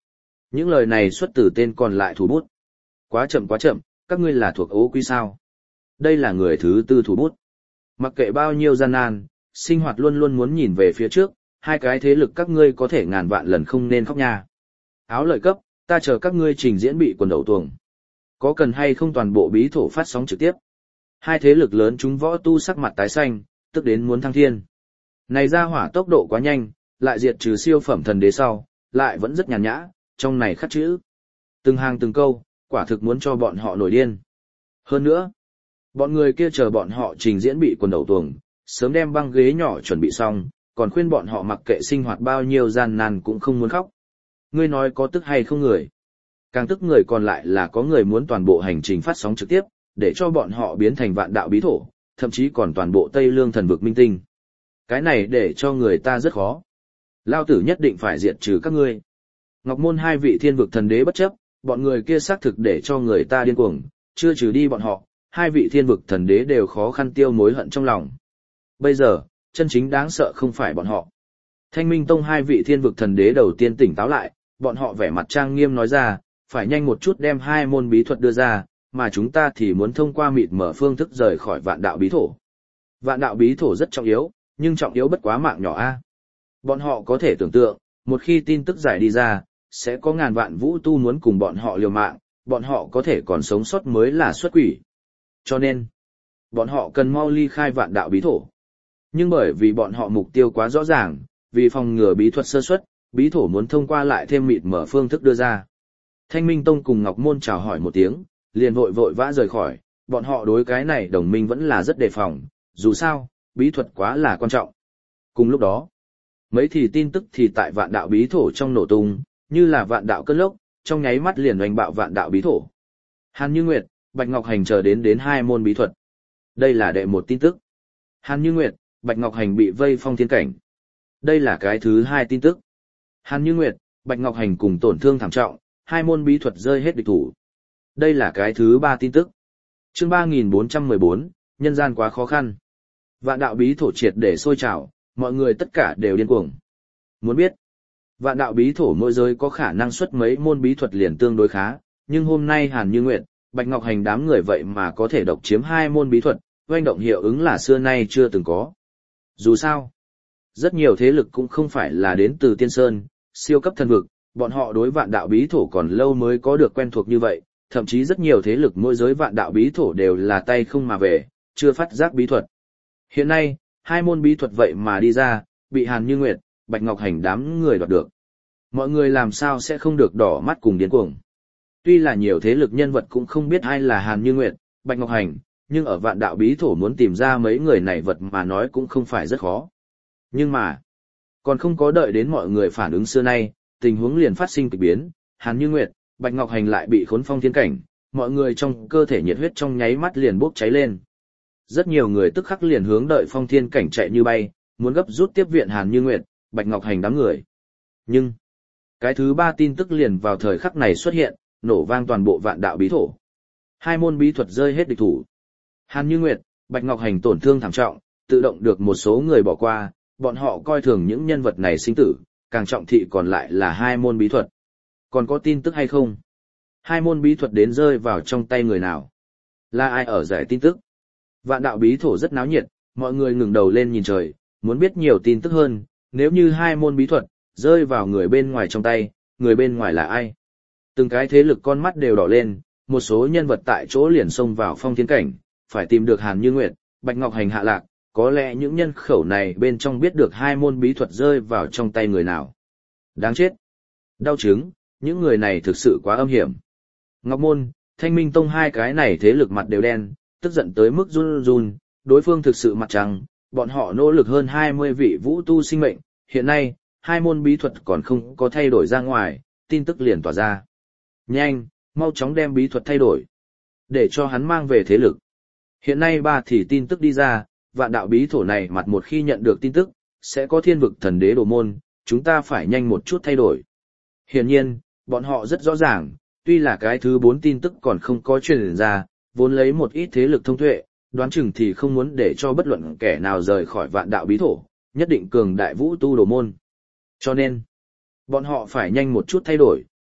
Những lời này xuất từ tên còn lại thủ bút. Quá chậm, các ngươi là thuộc ố quy sao? Đây là người thứ tư thủ bút. Mặc kệ bao nhiêu gian nan, sinh hoạt luôn luôn muốn nhìn về phía trước, hai cái thế lực các ngươi có thể ngàn vạn lần không nên khóc nha. Áo lợi cấp, ta chờ các ngươi trình diễn bị quần đầu tuồng. Có cần hay không toàn bộ bí thổ phát sóng trực tiếp? Hai thế lực lớn chúng võ tu sắc mặt tái xanh, tức đến muốn thăng thiên. Này ra hỏa tốc độ quá nhanh, lại diệt trừ siêu phẩm thần đế sau, lại vẫn rất nhàn nhã, trong này khắc chữ. Từng hàng từng câu, quả thực muốn cho bọn họ nổi điên. Hơn nữa, bọn người kia chờ bọn họ trình diễn bị quần đầu tuồng, sớm đem băng ghế nhỏ chuẩn bị xong, còn khuyên bọn họ mặc kệ sinh hoạt bao nhiêu gian nan cũng không muốn khóc. Ngươi nói có tức hay không người? Càng tức người còn lại là có người muốn toàn bộ hành trình phát sóng trực tiếp, để cho bọn họ biến thành vạn đạo bí thổ, thậm chí còn toàn bộ Tây Lương thần vực minh tinh. Cái này để cho người ta rất khó. Lao tử nhất định phải diệt trừ các ngươi. Ngọc Môn hai vị thiên vực thần đế bất chấp, bọn người kia xác thực để cho người ta điên cuồng, chưa trừ đi bọn họ, hai vị thiên vực thần đế đều khó khăn tiêu mối hận trong lòng. Bây giờ, chân chính đáng sợ không phải bọn họ. Thanh Minh Tông hai vị thiên vực thần đế đầu tiên tỉnh táo lại, bọn họ vẻ mặt trang nghiêm nói ra, phải nhanh một chút đem hai môn bí thuật đưa ra, mà chúng ta thì muốn thông qua mịt mở phương thức rời khỏi vạn đạo bí thổ. Vạn đạo bí thổ rất trọng yếu, nhưng trọng yếu bất quá mạng nhỏ a. Bọn họ có thể tưởng tượng, một khi tin tức giải đi ra, sẽ có ngàn vạn vũ tu muốn cùng bọn họ liều mạng, bọn họ có thể còn sống sót mới là xuất quỷ. Cho nên, bọn họ cần mau ly khai vạn đạo bí thổ. Nhưng bởi vì bọn họ mục tiêu quá rõ ràng, vì phòng ngừa bí thuật sơ suất, bí thổ muốn thông qua lại thêm mịt mở phương thức đưa ra. Thanh Minh Tông cùng Ngọc Môn chào hỏi một tiếng, liền vội vã rời khỏi, bọn họ đối cái này đồng minh vẫn là rất đề phòng, dù sao, bí thuật quá là quan trọng. Cùng lúc đó, mấy thì tin tức thì tại vạn đạo bí thổ trong nổ tung, như là vạn đạo cơn lốc, trong nháy mắt liền oanh bạo vạn đạo bí thổ. Hàn Như Nguyệt, Bạch Ngọc Hành chờ đến hai môn bí thuật. Đây là đệ một tin tức. Hàn Như Nguyệt, Bạch Ngọc Hành bị vây phong thiên cảnh. Đây là cái thứ hai tin tức. Hàn Như Nguyệt, Bạch Ngọc Hành cùng tổn thương thảm trọng, hai môn bí thuật rơi hết địch thủ. Đây là cái thứ ba tin tức. Chương 3414, nhân gian quá khó khăn. Vạn đạo bí thổ triệt để sôi trào, mọi người tất cả đều điên cuồng. Muốn biết, vạn đạo bí thổ mỗi giới có khả năng xuất mấy môn bí thuật liền tương đối khá, nhưng hôm nay Hàn Như Nguyệt, Bạch Ngọc Hành đám người vậy mà có thể độc chiếm hai môn bí thuật, oanh động hiệu ứng là xưa nay chưa từng có. Dù sao, rất nhiều thế lực cũng không phải là đến từ Tiên Sơn, siêu cấp thần vực, bọn họ đối vạn đạo bí thổ còn lâu mới có được quen thuộc như vậy, thậm chí rất nhiều thế lực mỗi giới vạn đạo bí thổ đều là tay không mà về, chưa phát giác bí thuật. Hiện nay, hai môn bí thuật vậy mà đi ra, bị Hàn Như Nguyệt, Bạch Ngọc Hành đám người đoạt được. Mọi người làm sao sẽ không được đỏ mắt cùng điên cuồng. Tuy là nhiều thế lực nhân vật cũng không biết ai là Hàn Như Nguyệt, Bạch Ngọc Hành, nhưng ở vạn đạo bí thổ muốn tìm ra mấy người này vật mà nói cũng không phải rất khó. Nhưng mà, còn không có đợi đến mọi người phản ứng xưa nay, tình huống liền phát sinh kỳ biến, Hàn Như Nguyệt, Bạch Ngọc Hành lại bị khốn phong thiên cảnh, mọi người trong cơ thể nhiệt huyết trong nháy mắt liền bốc cháy lên. Rất nhiều người tức khắc liền hướng đợi phong thiên cảnh chạy như bay, muốn gấp rút tiếp viện Hàn Như Nguyệt, Bạch Ngọc Hành đám người. Nhưng, cái thứ ba tin tức liền vào thời khắc này xuất hiện, nổ vang toàn bộ vạn đạo bí thổ. Hai môn bí thuật rơi hết địch thủ. Hàn Như Nguyệt, Bạch Ngọc Hành tổn thương thảm trọng, tự động được một số người bỏ qua, bọn họ coi thường những nhân vật này sinh tử, càng trọng thị còn lại là hai môn bí thuật. Còn có tin tức hay không? Hai môn bí thuật đến rơi vào trong tay người nào? Là ai ở giải tin tức? Vạn đạo bí thổ rất náo nhiệt, mọi người ngừng đầu lên nhìn trời, muốn biết nhiều tin tức hơn, nếu như hai môn bí thuật rơi vào người bên ngoài trong tay, người bên ngoài là ai? Từng cái thế lực con mắt đều đỏ lên, một số nhân vật tại chỗ liền xông vào phong thiên cảnh, phải tìm được Hàn Như Nguyệt, Bạch Ngọc Hành hạ lạc, có lẽ những nhân khẩu này bên trong biết được hai môn bí thuật rơi vào trong tay người nào. Đáng chết! Đau chứng, những người này thực sự quá âm hiểm. Ngọc Môn, Thanh Minh Tông hai cái này thế lực mặt đều đen, tức giận tới mức run run, đối phương thực sự mặt trắng, bọn họ nỗ lực hơn 20 vị vũ tu sinh mệnh, hiện nay, hai môn bí thuật còn không có thay đổi ra ngoài, tin tức liền tỏa ra. Nhanh, mau chóng đem bí thuật thay đổi, để cho hắn mang về thế lực. Hiện nay ba thì tin tức đi ra, vạn đạo bí thổ này mặt một khi nhận được tin tức, sẽ có thiên vực thần đế đồ môn, chúng ta phải nhanh một chút thay đổi. Hiển nhiên, bọn họ rất rõ ràng, tuy là cái thứ 4 tin tức còn không có truyền ra, vốn lấy một ít thế lực thông tuệ, đoán chừng thì không muốn để cho bất luận kẻ nào rời khỏi vạn đạo bí thổ, nhất định cường đại vũ tu đồ môn. Cho nên, bọn họ phải nhanh một chút thay đổi,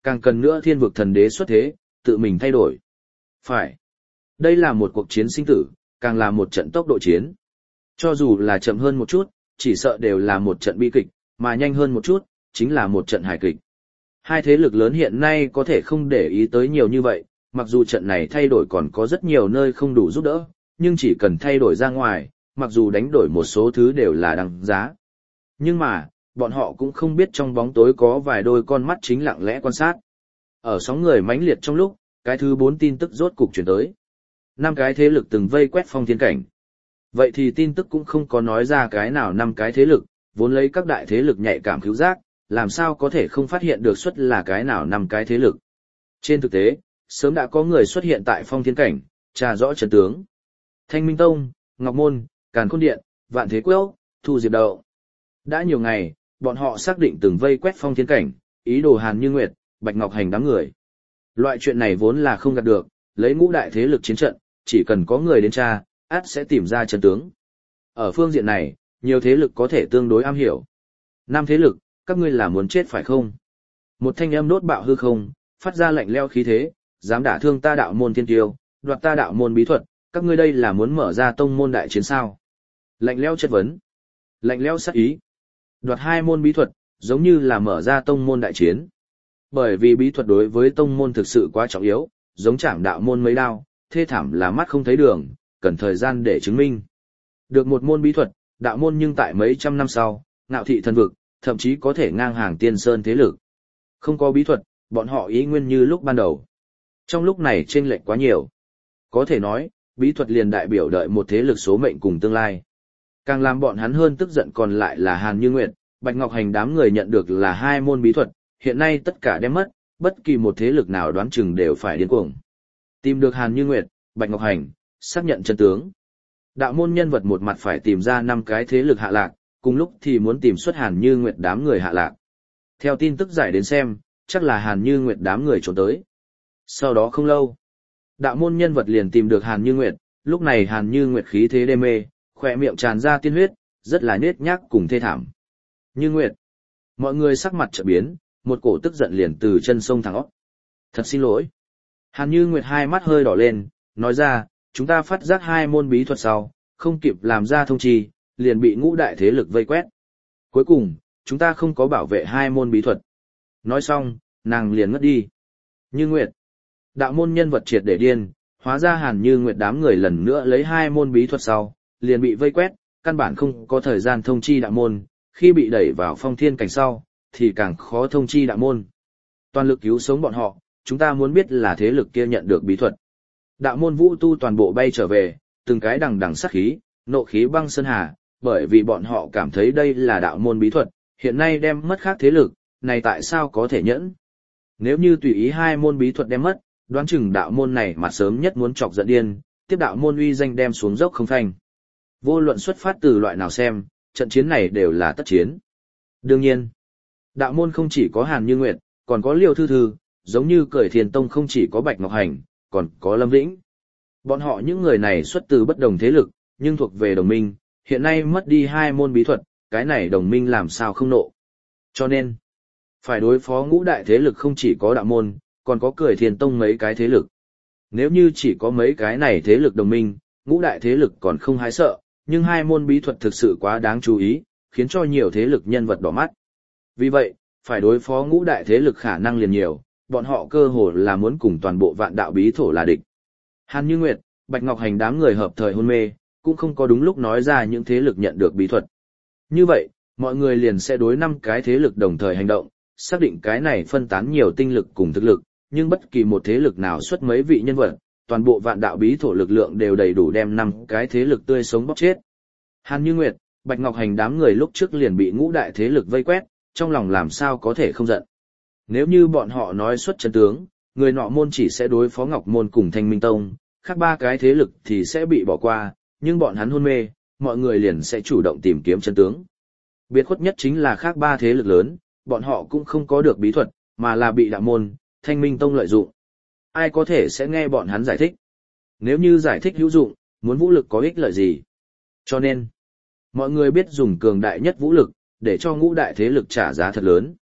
càng cần nữa thiên vực thần đế xuất thế, tự mình thay đổi. Phải. Đây là một cuộc chiến sinh tử, càng là một trận tốc độ chiến. Cho dù là chậm hơn một chút, chỉ sợ đều là một trận bi kịch, mà nhanh hơn một chút, chính là một trận hài kịch. Hai thế lực lớn hiện nay có thể không để ý tới nhiều như vậy, mặc dù trận này thay đổi còn có rất nhiều nơi không đủ giúp đỡ, nhưng chỉ cần thay đổi ra ngoài, mặc dù đánh đổi một số thứ đều là đáng giá. Nhưng mà, bọn họ cũng không biết trong bóng tối có vài đôi con mắt chính lặng lẽ quan sát. Ở sóng người mãnh liệt trong lúc, cái thứ 4 tin tức rốt cục chuyển tới. 5 cái thế lực từng vây quét phong thiên cảnh. Vậy thì tin tức cũng không có nói ra cái nào 5 cái thế lực, vốn lấy các đại thế lực nhạy cảm cứu giác, làm sao có thể không phát hiện được xuất là cái nào 5 cái thế lực. Trên thực tế, sớm đã có người xuất hiện tại phong thiên cảnh, tra rõ trận tướng. Thanh Minh Tông, Ngọc Môn, Càn Khôn Điện, Vạn Thế Quốc, Thu Diệp Đậu. Đã nhiều ngày, bọn họ xác định từng vây quét phong thiên cảnh, ý đồ Hàn Như Nguyệt, Bạch Ngọc Hành đám người. Loại chuyện này vốn là không gạt được, lấy ngũ đại thế lực chiến trận, chỉ cần có người đến tra, ắt sẽ tìm ra trận tướng. Ở phương diện này, nhiều thế lực có thể tương đối am hiểu. 5 thế lực, các ngươi là muốn chết phải không? Một thanh âm đốt bạo hư không, phát ra lạnh lẽo khí thế, dám đả thương ta đạo môn thiên tiêu, đoạt ta đạo môn bí thuật, các ngươi đây là muốn mở ra tông môn đại chiến sao? Lạnh lẽo chất vấn, lạnh lẽo sát ý. Đoạt 2 môn bí thuật, giống như là mở ra tông môn đại chiến. Bởi vì bí thuật đối với tông môn thực sự quá trọng yếu, giống chảm đạo môn mấy đao, thê thảm là mắt không thấy đường, cần thời gian để chứng minh. Được một môn bí thuật, đạo môn nhưng tại mấy trăm năm sau, ngạo thị thần vực, thậm chí có thể ngang hàng tiên sơn thế lực. Không có bí thuật, bọn họ ý nguyên như lúc ban đầu. Trong lúc này chênh lệch quá nhiều. Có thể nói, bí thuật liền đại biểu đợi một thế lực số mệnh cùng tương lai. Càng làm bọn hắn hơn tức giận còn lại là Hàn Như Nguyệt, Bạch Ngọc Hành đám người nhận được là 2 môn bí thuật, hiện nay tất cả đem mất, bất kỳ một thế lực nào đoán chừng đều phải điên cuồng. Tìm được Hàn Như Nguyệt, Bạch Ngọc Hành, xác nhận chân tướng. Đạo môn nhân vật một mặt phải tìm ra 5 cái thế lực hạ lạc, cùng lúc thì muốn tìm xuất Hàn Như Nguyệt đám người hạ lạc. Theo tin tức giải đến xem, chắc là Hàn Như Nguyệt đám người trốn tới. Sau đó không lâu, đạo môn nhân vật liền tìm được Hàn Như Nguyệt, lúc này Hàn Như Nguyệt khí thế đê mê, khỏe miệng tràn ra tiên huyết, rất là nhếch nhác cùng thê thảm. Như Nguyệt, mọi người sắc mặt chợt biến, một cổ tức giận liền từ chân sông thẳng óc. Thật xin lỗi. Hàn Như Nguyệt hai mắt hơi đỏ lên, nói ra, chúng ta phát giác 2 môn bí thuật sau, không kịp làm ra thông trì, liền bị ngũ đại thế lực vây quét. Cuối cùng, chúng ta không có bảo vệ 2 môn bí thuật. Nói xong, nàng liền ngất đi. Như Nguyệt, đạo môn nhân vật triệt để điên, hóa ra Hàn Như Nguyệt đám người lần nữa lấy 2 môn bí thuật sau, liền bị vây quét, căn bản không có thời gian thông chi đạo môn, khi bị đẩy vào phong thiên cảnh sau, thì càng khó thông chi đạo môn. Toàn lực cứu sống bọn họ, chúng ta muốn biết là thế lực kia nhận được bí thuật. Đạo môn vũ tu toàn bộ bay trở về, từng cái đằng đằng sát khí, nộ khí băng sơn hà, bởi vì bọn họ cảm thấy đây là đạo môn bí thuật, hiện nay đem mất khác thế lực, này tại sao có thể nhẫn? Nếu như tùy ý 2 môn bí thuật đem mất, đoán chừng đạo môn này mà sớm nhất muốn chọc giận điên, tiếp đạo môn uy danh đem xuống dốc không phanh. Vô luận xuất phát từ loại nào xem, trận chiến này đều là tất chiến. Đương nhiên, đạo môn không chỉ có Hàn Như Nguyệt, còn có Liêu Thư Thư, giống như Cởi Thiền Tông không chỉ có Bạch Ngọc Hành, còn có Lâm Vĩnh. Bọn họ những người này xuất từ bất đồng thế lực, nhưng thuộc về đồng minh, hiện nay mất đi 2 môn bí thuật, cái này đồng minh làm sao không nộ. Cho nên, phải đối phó ngũ đại thế lực không chỉ có đạo môn, còn có Cởi Thiền Tông mấy cái thế lực. Nếu như chỉ có mấy cái này thế lực đồng minh, ngũ đại thế lực còn không hái sợ, nhưng 2 môn bí thuật thực sự quá đáng chú ý, khiến cho nhiều thế lực nhân vật đỏ mắt. Vì vậy, phải đối phó ngũ đại thế lực khả năng liền nhiều, bọn họ cơ hồ là muốn cùng toàn bộ vạn đạo bí thổ là địch. Hàn Như Nguyệt, Bạch Ngọc Hành đám người hợp thời hôn mê, cũng không có đúng lúc nói ra những thế lực nhận được bí thuật. Như vậy, mọi người liền sẽ đối 5 cái thế lực đồng thời hành động, xác định cái này phân tán nhiều tinh lực cùng thực lực, nhưng bất kỳ một thế lực nào xuất mấy vị nhân vật, toàn bộ vạn đạo bí thổ lực lượng đều đầy đủ đem 5 cái thế lực tươi sống bóp chết. Hàn Như Nguyệt, Bạch Ngọc Hành đám người lúc trước liền bị ngũ đại thế lực vây quét, trong lòng làm sao có thể không giận. Nếu như bọn họ nói xuất chân tướng, người nọ môn chỉ sẽ đối phó Ngọc Môn cùng Thanh Minh Tông, khác 3 cái thế lực thì sẽ bị bỏ qua, nhưng bọn hắn hôn mê, mọi người liền sẽ chủ động tìm kiếm chân tướng. Biệt khuất nhất chính là khác 3 thế lực lớn, bọn họ cũng không có được bí thuật, mà là bị đạo môn, Thanh Minh Tông lợi dụng. Ai có thể sẽ nghe bọn hắn giải thích? Nếu như giải thích hữu dụng, muốn vũ lực có ích lợi gì? Cho nên, mọi người biết dùng cường đại nhất vũ lực, để cho ngũ đại thế lực trả giá thật lớn.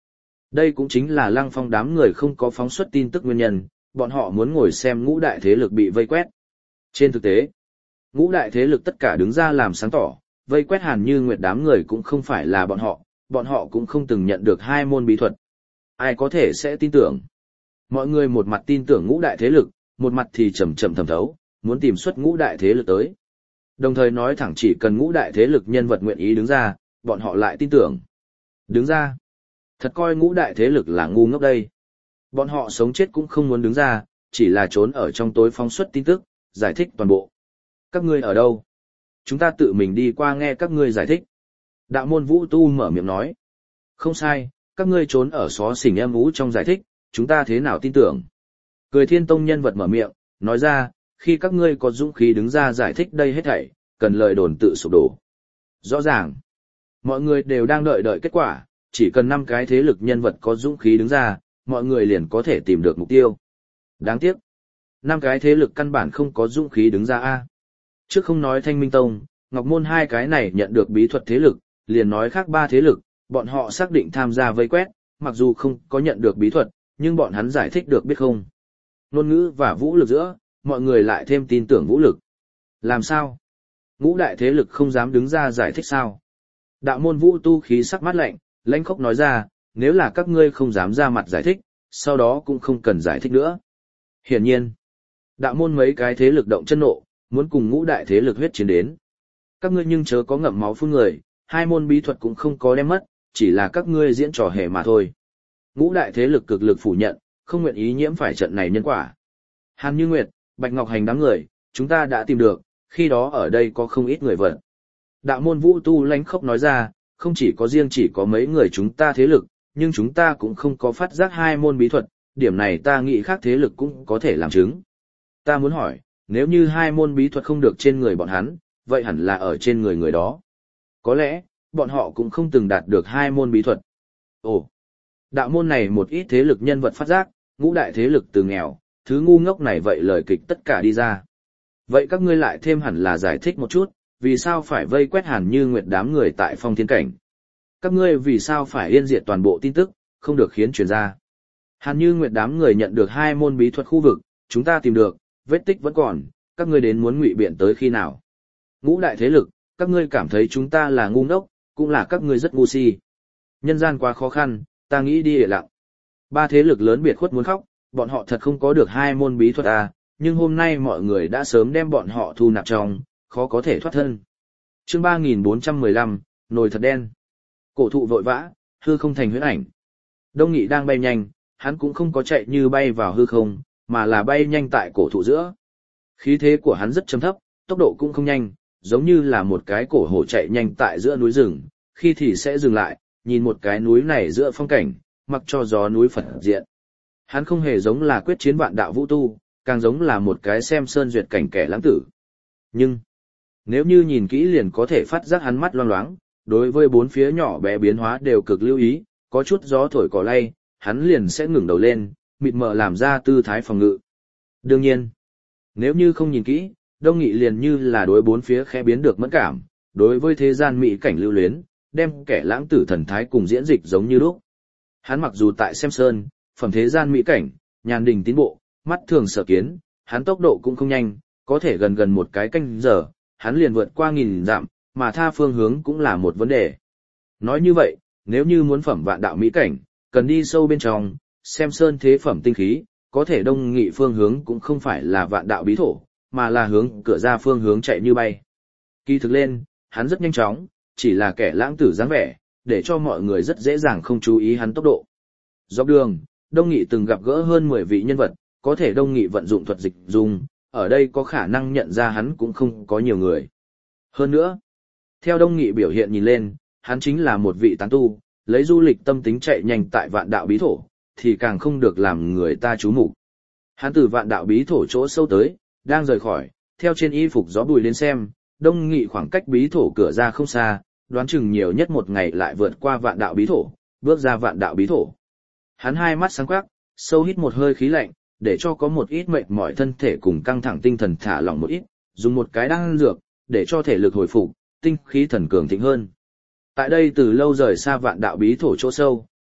Đây cũng chính là Lăng Phong đám người không có phóng xuất tin tức nguyên nhân, bọn họ muốn ngồi xem ngũ đại thế lực bị vây quét. Trên thực tế, ngũ đại thế lực tất cả đứng ra làm sáng tỏ, vây quét Hàn Như Nguyệt đám người cũng không phải là bọn họ cũng không từng nhận được hai môn bí thuật. Ai có thể sẽ tin tưởng? Mọi người một mặt tin tưởng ngũ đại thế lực, một mặt thì chậm chậm thẩm thấu, muốn tìm xuất ngũ đại thế lực tới. Đồng thời nói thẳng chỉ cần ngũ đại thế lực nhân vật nguyện ý đứng ra, bọn họ lại tin tưởng. Đứng ra? Thật coi ngũ đại thế lực là ngu ngốc đây. Bọn họ sống chết cũng không muốn đứng ra, chỉ là trốn ở trong tối phóng xuất tin tức, giải thích toàn bộ. Các ngươi ở đâu? Chúng ta tự mình đi qua nghe các ngươi giải thích. Đạo môn Vũ Tu mở miệng nói. Không sai, các ngươi trốn ở xó xỉnh em ú trong giải thích, chúng ta thế nào tin tưởng. Cười Thiên Tông nhân vật mở miệng, nói ra, khi các ngươi có dũng khí đứng ra giải thích đây hết thảy, cần lời đồn tự sụp đổ. Rõ ràng, mọi người đều đang đợi kết quả, chỉ cần 5 cái thế lực nhân vật có dũng khí đứng ra, mọi người liền có thể tìm được mục tiêu. Đáng tiếc, 5 cái thế lực căn bản không có dũng khí đứng ra a. Trước không nói Thanh Minh Tông, Ngọc Môn hai cái này nhận được bí thuật thế lực, liền nói khác 3 thế lực, bọn họ xác định tham gia vây quét, mặc dù không có nhận được bí thuật, nhưng bọn hắn giải thích được biết không. Ngôn ngữ và vũ lực giữa, mọi người lại thêm tin tưởng vũ lực. Làm sao? Ngũ đại thế lực không dám đứng ra giải thích sao? Đạo môn Vũ Tu khí sắc mát lạnh, lãnh khốc nói ra, nếu là các ngươi không dám ra mặt giải thích, sau đó cũng không cần giải thích nữa. Hiển nhiên, đạo môn mấy cái thế lực động chân nộ, muốn cùng ngũ đại thế lực huyết chiến đến. Các ngươi nhưng chớ có ngậm máu phun người, hai môn bí thuật cũng không có đem mất, chỉ là các ngươi diễn trò hề mà thôi. Ngũ đại thế lực cực lực phủ nhận, không nguyện ý nhiễm phải trận này nhân quả. Hàn Như Nguyệt, Bạch Ngọc Hành đám người, chúng ta đã tìm được, khi đó ở đây có không ít người vật. Đạo môn Vũ Tu lãnh khốc nói ra, không chỉ có riêng chỉ có mấy người chúng ta thế lực, nhưng chúng ta cũng không có phát giác hai môn bí thuật, điểm này ta nghĩ khác thế lực cũng có thể làm chứng. Ta muốn hỏi, nếu như hai môn bí thuật không được trên người bọn hắn, vậy hẳn là ở trên người người đó. Có lẽ, bọn họ cũng không từng đạt được hai môn bí thuật. Ồ, đạo môn này một ít thế lực nhân vật phát giác, ngũ đại thế lực từ nghèo, thứ ngu ngốc này vậy lời kịch tất cả đi ra. Vậy các ngươi lại thêm hẳn là giải thích một chút, vì sao phải vây quét Hàn Như Nguyệt đám người tại Phong Thiên Cảnh? Các ngươi vì sao phải yên diệt toàn bộ tin tức, không được khiến truyền ra? Hàn Như Nguyệt đám người nhận được hai môn bí thuật khu vực, chúng ta tìm được, vết tích vẫn còn, các ngươi đến muốn ngụy biện tới khi nào? Ngũ đại thế lực, các ngươi cảm thấy chúng ta là ngu ngốc, cũng là các ngươi rất ngu si. Nhân gian quá khó khăn, ta nghĩ đi để lặng. Ba thế lực lớn biệt khuất muốn khóc, bọn họ thật không có được hai môn bí thuật à, nhưng hôm nay mọi người đã sớm đem bọn họ thu nạp trong, khó có thể thoát thân. Chương 3415, nồi thật đen. Cổ thụ vội vã, hư không thành huyễn ảnh. Đông Nghị đang bay nhanh, hắn cũng không có chạy như bay vào hư không, mà là bay nhanh tại cổ thụ giữa. Khí thế của hắn rất trầm thấp, tốc độ cũng không nhanh, giống như là một cái cổ hổ chạy nhanh tại giữa núi rừng, khi thì sẽ dừng lại, nhìn một cái núi này giữa phong cảnh, mặc cho gió núi phật diện. Hắn không hề giống là quyết chiến vạn đạo vũ tu, càng giống là một cái xem sơn duyệt cảnh kẻ lãng tử. Nhưng, nếu như nhìn kỹ liền có thể phát giác hắn mắt loang loáng, đối với bốn phía nhỏ bé biến hóa đều cực lưu ý, có chút gió thổi cỏ lay, hắn liền sẽ ngẩng đầu lên, mịt mờ làm ra tư thái phòng ngự. Đương nhiên, nếu như không nhìn kỹ, Đông Nghị liền như là đối bốn phía khẽ biến được mẫn cảm, đối với thế gian mỹ cảnh lưu luyến, đem kẻ lãng tử thần thái cùng diễn dịch giống như lúc. Hắn mặc dù tại xem sơn, phẩm thế gian mỹ cảnh, nhàn đình tiến bộ, mắt thường sở kiến, hắn tốc độ cũng không nhanh, có thể gần một cái canh giờ, hắn liền vượt qua 1000 dặm, mà tha phương hướng cũng là một vấn đề. Nói như vậy, nếu như muốn phẩm vạn đạo mỹ cảnh, cần đi sâu bên trong, xem sơn thế phẩm tinh khí, có thể Đông Nghị phương hướng cũng không phải là vạn đạo bí thổ, mà là hướng cửa ra phương hướng chạy như bay. Kỳ thực lên, hắn rất nhanh chóng, chỉ là kẻ lãng tử dáng vẻ, để cho mọi người rất dễ dàng không chú ý hắn tốc độ. Dọc đường, Đông Nghị từng gặp gỡ hơn 10 vị nhân vật, có thể Đông Nghị vận dụng thuật dịch dung, ở đây có khả năng nhận ra hắn cũng không có nhiều người. Hơn nữa, theo Đông Nghị biểu hiện nhìn lên, hắn chính là một vị tán tu, lấy du lịch tâm tính chạy nhanh tại vạn đạo bí thổ, thì càng không được làm người ta chú mục. Hắn từ vạn đạo bí thổ chỗ sâu tới, đang rời khỏi, theo trên y phục gió bùi lên xem, Đông Nghị khoảng cách bí thổ cửa ra không xa, đoán chừng nhiều nhất một ngày lại vượt qua vạn đạo bí thổ, bước ra vạn đạo bí thổ. Hắn hai mắt sáng quắc, sâu hít một hơi khí lạnh, để cho có một ít mệt mỏi thân thể cùng căng thẳng tinh thần thả lỏng một ít, dùng một cái đan dược, để cho thể lực hồi phục, tinh khí thần cường thịnh hơn. Tại đây từ lâu rời xa vạn đạo bí thổ chỗ sâu,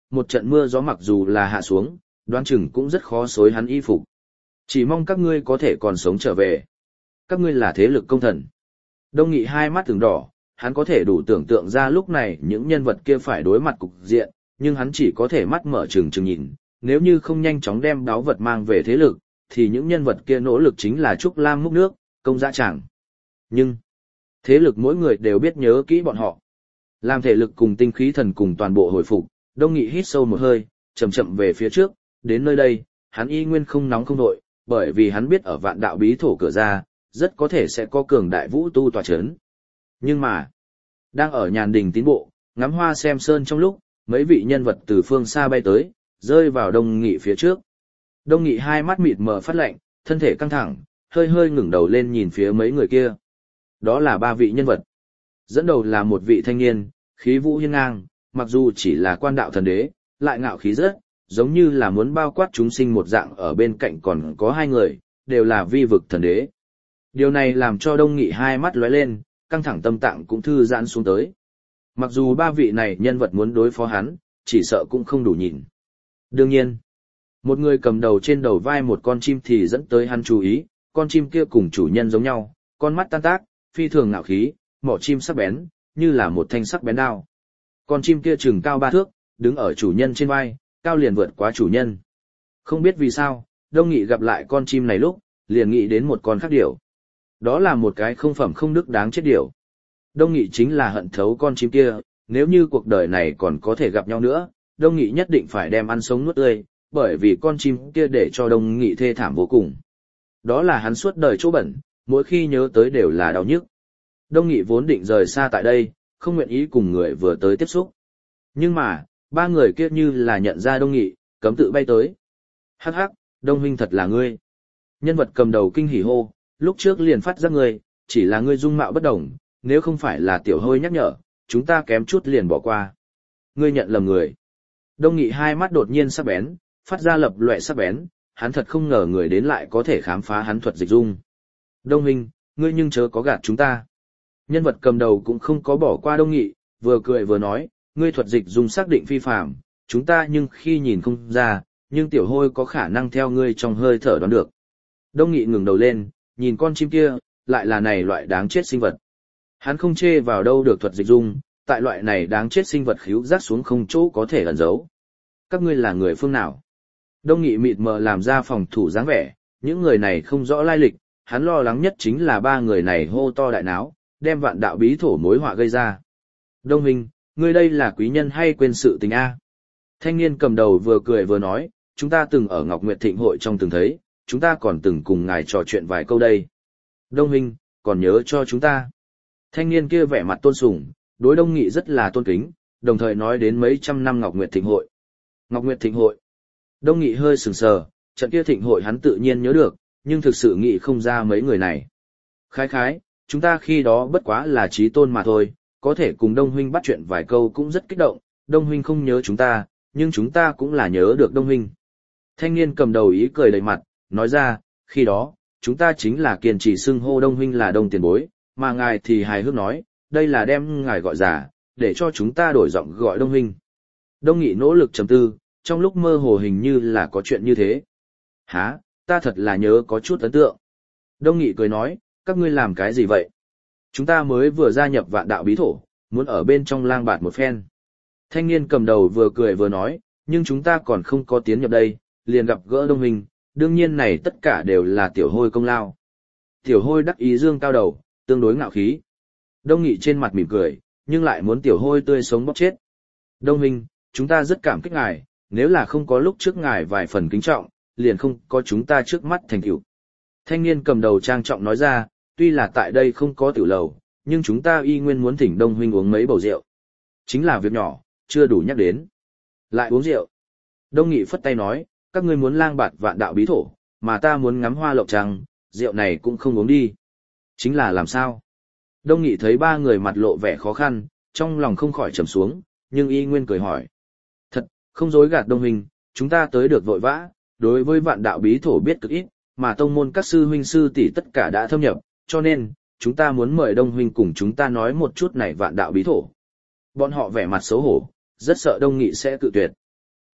một trận mưa gió mặc dù là hạ xuống, đoán chừng cũng rất khó xối hắn y phục. Chỉ mong các ngươi có thể còn sống trở về. Các ngươi là thế lực công thần. Đông Nghị hai mắt từng đỏ, hắn có thể đủ tưởng tượng ra lúc này những nhân vật kia phải đối mặt cục diện, nhưng hắn chỉ có thể mắt mở trừng trừng nhìn, nếu như không nhanh chóng đem đáo vật mang về thế lực, thì những nhân vật kia nỗ lực chính là Trúc Lam múc nước, công dã tràng. Nhưng, thế lực mỗi người đều biết nhớ kỹ bọn họ. Làm thể lực cùng tinh khí thần cùng toàn bộ hồi phục, Đông Nghị hít sâu một hơi, chậm chậm về phía trước, đến nơi đây, hắn y nguyên không nóng không nội, bởi vì hắn biết ở vạn đạo bí thổ cửa ra, rất có thể sẽ có cường đại vũ tu tòa chấn. Nhưng mà, đang ở nhàn đình tín bộ, ngắm hoa xem sơn trong lúc, mấy vị nhân vật từ phương xa bay tới, rơi vào Đông Nghị phía trước. Đông Nghị hai mắt mịt mờ phát lạnh, thân thể căng thẳng, hơi hơi ngẩng đầu lên nhìn phía mấy người kia. Đó là ba vị nhân vật. Dẫn đầu là một vị thanh niên, khí vũ hiên ngang, mặc dù chỉ là quan đạo thần đế, lại ngạo khí rất, giống như là muốn bao quát chúng sinh một dạng. Ở bên cạnh còn có hai người, đều là vi vực thần đế. Điều này làm cho Đông Nghị hai mắt lóe lên, căng thẳng tâm tạng cũng thư giãn xuống tới. Mặc dù ba vị này nhân vật muốn đối phó hắn, chỉ sợ cũng không đủ nhìn. Đương nhiên, một người cầm đầu trên đầu vai một con chim thì dẫn tới hắn chú ý, con chim kia cùng chủ nhân giống nhau, con mắt tan tác, phi thường ngạo khí, mỏ chim sắc bén, như là một thanh sắc bén đao. Con chim kia chừng cao 3 thước, đứng ở chủ nhân trên vai, cao liền vượt quá chủ nhân. Không biết vì sao, Đông Nghị gặp lại con chim này lúc, liền nghĩ đến một con khác điểu. Đó là một cái không phẩm không đức đáng chết điểu. Đông Nghị chính là hận thấu con chim kia, nếu như cuộc đời này còn có thể gặp nhau nữa, Đông Nghị nhất định phải đem ăn sống nuốt tươi, bởi vì con chim kia để cho Đông Nghị thê thảm vô cùng. Đó là hắn suốt đời chỗ bẩn, mỗi khi nhớ tới đều là đau nhức. Đông Nghị vốn định rời xa tại đây, không nguyện ý cùng người vừa tới tiếp xúc. Nhưng mà, ba người kia như là nhận ra Đông Nghị, cấm tự bay tới. Hắc hắc, Đông huynh thật là ngươi. Nhân vật cầm đầu kinh hỉ hô, lúc trước liền phát giác ngươi, chỉ là ngươi dung mạo bất đồng, nếu không phải là tiểu hôi nhắc nhở, chúng ta kém chút liền bỏ qua. Ngươi nhận lầm người. Đông Nghị hai mắt đột nhiên sắc bén, phát ra lập loè sắc bén, hắn thật không ngờ người đến lại có thể khám phá hắn thuật dịch dung. Đông huynh, ngươi nhưng chớ có gạt chúng ta. Nhân vật cầm đầu cũng không có bỏ qua Đông Nghị, vừa cười vừa nói, ngươi thuật dịch dung xác định phi phàm, chúng ta nhưng khi nhìn không ra, nhưng tiểu hôi có khả năng theo ngươi trong hơi thở đoán được. Đông Nghị ngừng đầu lên, nhìn con chim kia, lại là này loại đáng chết sinh vật. Hắn không chê vào đâu được thuật dịch dung, tại loại này đáng chết sinh vật khíu rác xuống không chỗ có thể ẩn giấu. Các ngươi là người phương nào? Đông Nghị mịt mờ làm ra phòng thủ dáng vẻ, những người này không rõ lai lịch, hắn lo lắng nhất chính là ba người này hô to đại náo, đem vạn đạo bí thổ mối họa gây ra. Đông huynh, ngươi đây là quý nhân hay quên sự tình a? Thanh niên cầm đầu vừa cười vừa nói, chúng ta từng ở Ngọc Nguyệt Thịnh hội trong từng thấy, chúng ta còn từng cùng ngài trò chuyện vài câu đây. Đông huynh, còn nhớ cho chúng ta. Thanh niên kia vẻ mặt tôn sùng, đối Đông Nghị rất là tôn kính, đồng thời nói đến mấy trăm năm Ngọc Nguyệt Thịnh hội. Ngọc Nguyệt Thịnh hội. Đông Nghị hơi sừng sờ, trận kia thịnh hội hắn tự nhiên nhớ được, nhưng thực sự nghĩ không ra mấy người này. Khái khái, chúng ta khi đó bất quá là trí tôn mà thôi, có thể cùng Đông huynh bắt chuyện vài câu cũng rất kích động, Đông huynh không nhớ chúng ta, nhưng chúng ta cũng là nhớ được Đông huynh. Thanh niên cầm đầu ý cười đầy mặt, nói ra, khi đó, chúng ta chính là kiên trì xưng hô Đông huynh là Đông tiền bối, mà ngài thì hài hước nói, đây là đem ngài gọi giả, để cho chúng ta đổi giọng gọi Đông huynh. Đông Nghị nỗ lực trầm tư, trong lúc mơ hồ hình như là có chuyện như thế. Hả, ta thật là nhớ có chút ấn tượng. Đông Nghị cười nói, các ngươi làm cái gì vậy? Chúng ta mới vừa gia nhập vạn đạo bí thổ, muốn ở bên trong lang bạt một phen. Thanh niên cầm đầu vừa cười vừa nói, nhưng chúng ta còn không có tiến nhập đây, liền gặp gỡ Đông huynh, đương nhiên này tất cả đều là tiểu hôi công lao. Tiểu hôi đắc ý dương cao đầu, tương đối ngạo khí. Đông Nghị trên mặt mỉm cười, nhưng lại muốn tiểu hôi tươi sống bóp chết. Đông huynh, chúng ta rất cảm kích ngài, nếu là không có lúc trước ngài vài phần kính trọng, liền không có chúng ta trước mắt thành tựu. Thanh niên cầm đầu trang trọng nói ra, tuy là tại đây không có tiểu lầu, nhưng chúng ta y nguyên muốn thỉnh Đông huynh uống mấy bầu rượu. Chính là việc nhỏ, chưa đủ nhắc đến. Lại uống rượu. Đông Nghị phất tay nói, các ngươi muốn lang bạt vạn đạo bí thổ, mà ta muốn ngắm hoa lộc trăng, rượu này cũng không uống đi. Chính là làm sao? Đông Nghị thấy ba người mặt lộ vẻ khó khăn, trong lòng không khỏi trầm xuống, nhưng y nguyên cười hỏi. Thật, không dối gạt Đông huynh, chúng ta tới được vội vã, đối với vạn đạo bí thổ biết cực ít, mà tông môn các sư huynh sư tỷ tất cả đã thâm nhập, cho nên, chúng ta muốn mời Đông huynh cùng chúng ta nói một chút này vạn đạo bí thổ. Bọn họ vẻ mặt xấu hổ, rất sợ Đông Nghị sẽ cự tuyệt.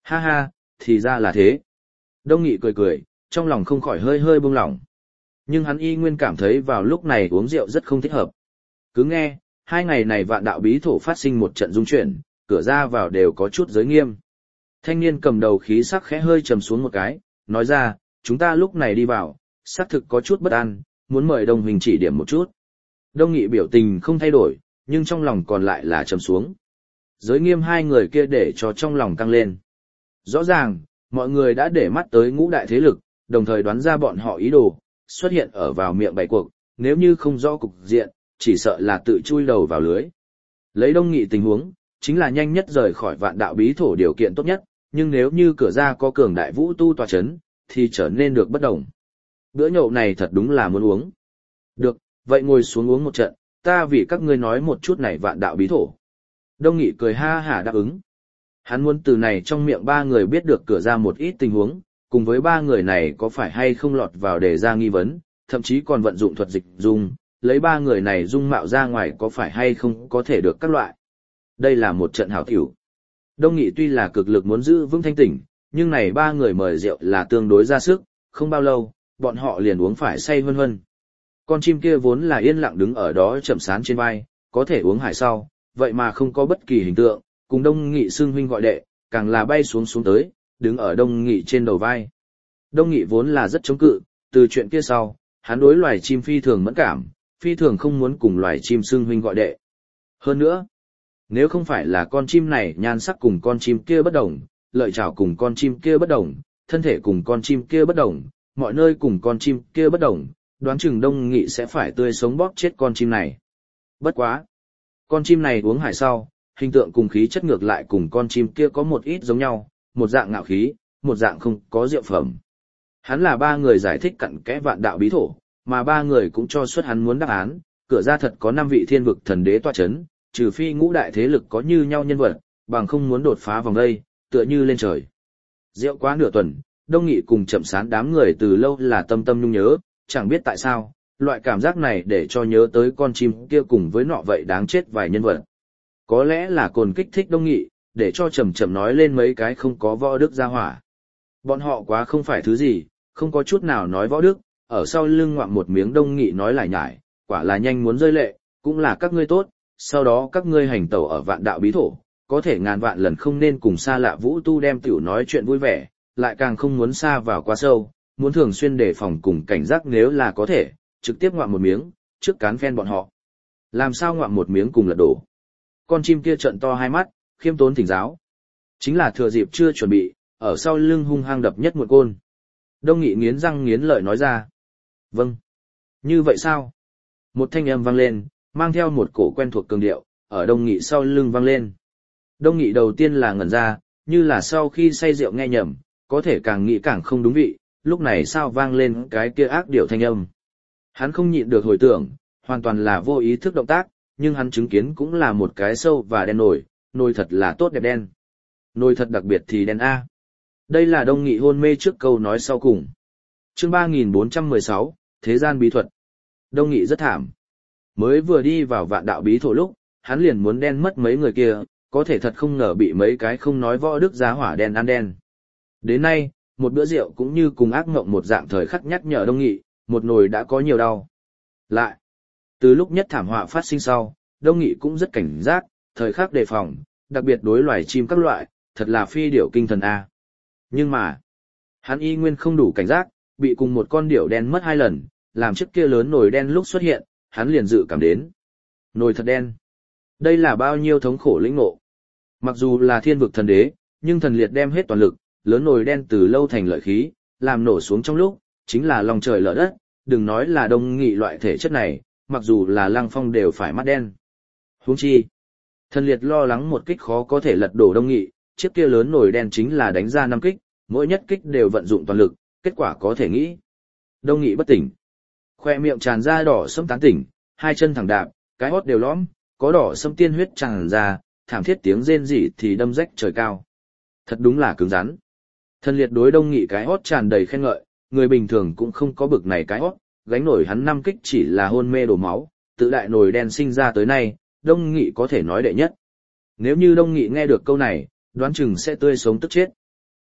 Ha ha, thì ra là thế. Đông Nghị cười cười, trong lòng không khỏi hơi hơi buông lỏng. Nhưng hắn y nguyên cảm thấy vào lúc này uống rượu rất không thích hợp. Cứ nghe, 2 ngày này vạn đạo bí thổ phát sinh một trận rung chuyển, cửa ra vào đều có chút giới nghiêm. Thanh niên cầm đầu khí sắc khẽ hơi trầm xuống một cái, nói ra, chúng ta lúc này đi vào, xác thực có chút bất an, muốn mời Đông Huỳnh chỉ điểm một chút. Đông Nghị biểu tình không thay đổi, nhưng trong lòng còn lại là trầm xuống. Giới nghiêm 2 người kia để cho trong lòng căng lên. Rõ ràng, mọi người đã để mắt tới ngũ đại thế lực, đồng thời đoán ra bọn họ ý đồ, xuất hiện ở vào miệng bày cuộc, nếu như không rõ cục diện, chỉ sợ là tự chui đầu vào lưới. Lấy Đông Nghị tình huống, chính là nhanh nhất rời khỏi vạn đạo bí thổ điều kiện tốt nhất, nhưng nếu như cửa ra có cường đại vũ tu tòa chấn, thì trở nên được bất đồng. Bữa nhậu này thật đúng là muốn uống. Được, vậy ngồi xuống uống một trận, ta vì các ngươi nói một chút này vạn đạo bí thổ. Đông Nghị cười ha hả đáp ứng. Hắn muốn từ này trong miệng 3 người biết được cửa ra một ít tình huống, cùng với 3 người này có phải hay không lọt vào đề ra nghi vấn, thậm chí còn vận dụng thuật dịch dung, lấy 3 người này dung mạo ra ngoài có phải hay không có thể được các loại. Đây là một trận hảo tiểu. Đông Nghị tuy là cực lực muốn giữ vững thanh tỉnh, nhưng này 3 người mời rượu là tương đối ra sức, không bao lâu, bọn họ liền uống phải say vân vân. Con chim kia vốn là yên lặng đứng ở đó chậm sán trên vai, có thể uống hải sau, vậy mà không có bất kỳ hình tượng, cùng Đông Nghị xưng huynh gọi đệ, càng là bay xuống xuống tới, đứng ở Đông Nghị trên đầu vai. Đông Nghị vốn là rất chống cự, từ chuyện kia sau, hắn đối loài chim phi thường mẫn cảm, phi thường không muốn cùng loài chim xưng huynh gọi đệ. Hơn nữa, nếu không phải là con chim này nhan sắc cùng con chim kia bất đồng, lợi chảo cùng con chim kia bất đồng, thân thể cùng con chim kia bất đồng, mọi nơi cùng con chim kia bất đồng, đoán chừng Đông Nghị sẽ phải tươi sống bóp chết con chim này. Bất quá. Con chim này uống hải sau, hình tượng cùng khí chất ngược lại cùng con chim kia có một ít giống nhau, một dạng ngạo khí, một dạng không có rượu phẩm. Hắn là 3 người giải thích cặn kẽ vạn đạo bí thổ, mà 3 người cũng cho suất hắn muốn đáp án, cửa ra thật có 5 vị thiên vực thần đế tọa chấn, trừ phi ngũ đại thế lực có như nhau nhân vật, bằng không muốn đột phá vòng đây, tựa như lên trời. Rượu quá nửa tuần, Đông Nghị cùng Chậm Sán đám người từ lâu là tâm tâm nhung nhớ, chẳng biết tại sao, loại cảm giác này để cho nhớ tới con chim kia cùng với nọ vậy đáng chết vài nhân vật. Có lẽ là cồn kích thích Đông Nghị, để cho Chậm Chậm nói lên mấy cái không có võ đức ra hỏa. Bọn họ quá không phải thứ gì, không có chút nào nói võ đức, ở sau lưng ngoạm một miếng Đông Nghị nói lải nhải, quả là nhanh muốn rơi lệ, cũng là các ngươi tốt, sau đó các ngươi hành tẩu ở vạn đạo bí thổ, có thể ngàn vạn lần không nên cùng xa lạ vũ tu đem tiểu nói chuyện vui vẻ, lại càng không muốn xa vào quá sâu, muốn thường xuyên đề phòng cùng cảnh giác nếu là có thể, trực tiếp ngoạm một miếng, trước cán phen bọn họ. Làm sao ngoạm một miếng cùng lật đổ. Con chim kia trợn to hai mắt, khiêm tốn thỉnh giáo. Chính là thừa dịp chưa chuẩn bị, ở sau lưng hung hăng đập nhất một côn. Đông Nghị nghiến răng nghiến lợi nói ra. Vâng. Như vậy sao? Một thanh âm vang lên, mang theo một cổ quen thuộc cường điệu, ở Đông Nghị sau lưng vang lên. Đông Nghị đầu tiên là ngẩn ra, như là sau khi say rượu nghe nhầm, có thể càng nghĩ càng không đúng vị, lúc này sao vang lên cái kia ác điệu thanh âm. Hắn không nhịn được hồi tưởng, hoàn toàn là vô ý thức động tác, nhưng hắn chứng kiến cũng là một cái sâu và đen nổi, nồi thật là tốt đẹp đen. Nồi thật đặc biệt thì đen A. Đây là Đông Nghị hôn mê trước câu nói sau cùng. Chương 3416, Thế gian bí thuật. Đông Nghị rất thảm. Mới vừa đi vào vạn đạo bí thổ lúc, hắn liền muốn đen mất mấy người kia, có thể thật không ngờ bị mấy cái không nói võ đức giá hỏa đen ăn đen. Đến nay, một bữa rượu cũng như cùng ác mộng một dạng thời khắc nhắc nhở Đông Nghị, một nồi đã có nhiều đau. Lại, từ lúc nhất thảm họa phát sinh sau, Đông Nghị cũng rất cảnh giác, thời khắc đề phòng, đặc biệt đối loài chim các loại, thật là phi điểu kinh thần A. Nhưng mà, hắn y nguyên không đủ cảnh giác, bị cùng một con điểu đen mất 2 lần, làm chiếc kia lớn nồi đen lúc xuất hiện, hắn liền dự cảm đến. Nồi thật đen. Đây là bao nhiêu thống khổ lĩnh ngộ. Mặc dù là thiên vực thần đế, nhưng thần liệt đem hết toàn lực, lớn nồi đen từ lâu thành lợi khí, làm nổ xuống trong lúc, chính là lòng trời lở đất, đừng nói là Đông Nghị loại thể chất này, mặc dù là Lăng Phong đều phải mắt đen. Huống chi, thần liệt lo lắng một kích khó có thể lật đổ Đông Nghị, chiếc kia lớn nồi đen chính là đánh ra 5 kích, mỗi nhất kích đều vận dụng toàn lực, kết quả có thể nghĩ. Đông Nghị bất tỉnh, khoe miệng tràn ra đỏ sẫm tán tỉnh, 2 chân thẳng đạp, cái hót đều lõm, có đỏ sẫm tiên huyết tràn ra, thảm thiết tiếng rên rỉ thì đâm rách trời cao. Thật đúng là cứng rắn. Thần liệt đối Đông Nghị cái hót tràn đầy khen ngợi, người bình thường cũng không có bực này cái hót, gánh nổi hắn 5 kích chỉ là hôn mê đổ máu, tự đại nồi đen sinh ra tới nay, Đông Nghị có thể nói đệ nhất. Nếu như Đông Nghị nghe được câu này, đoán chừng sẽ tươi sống tức chết.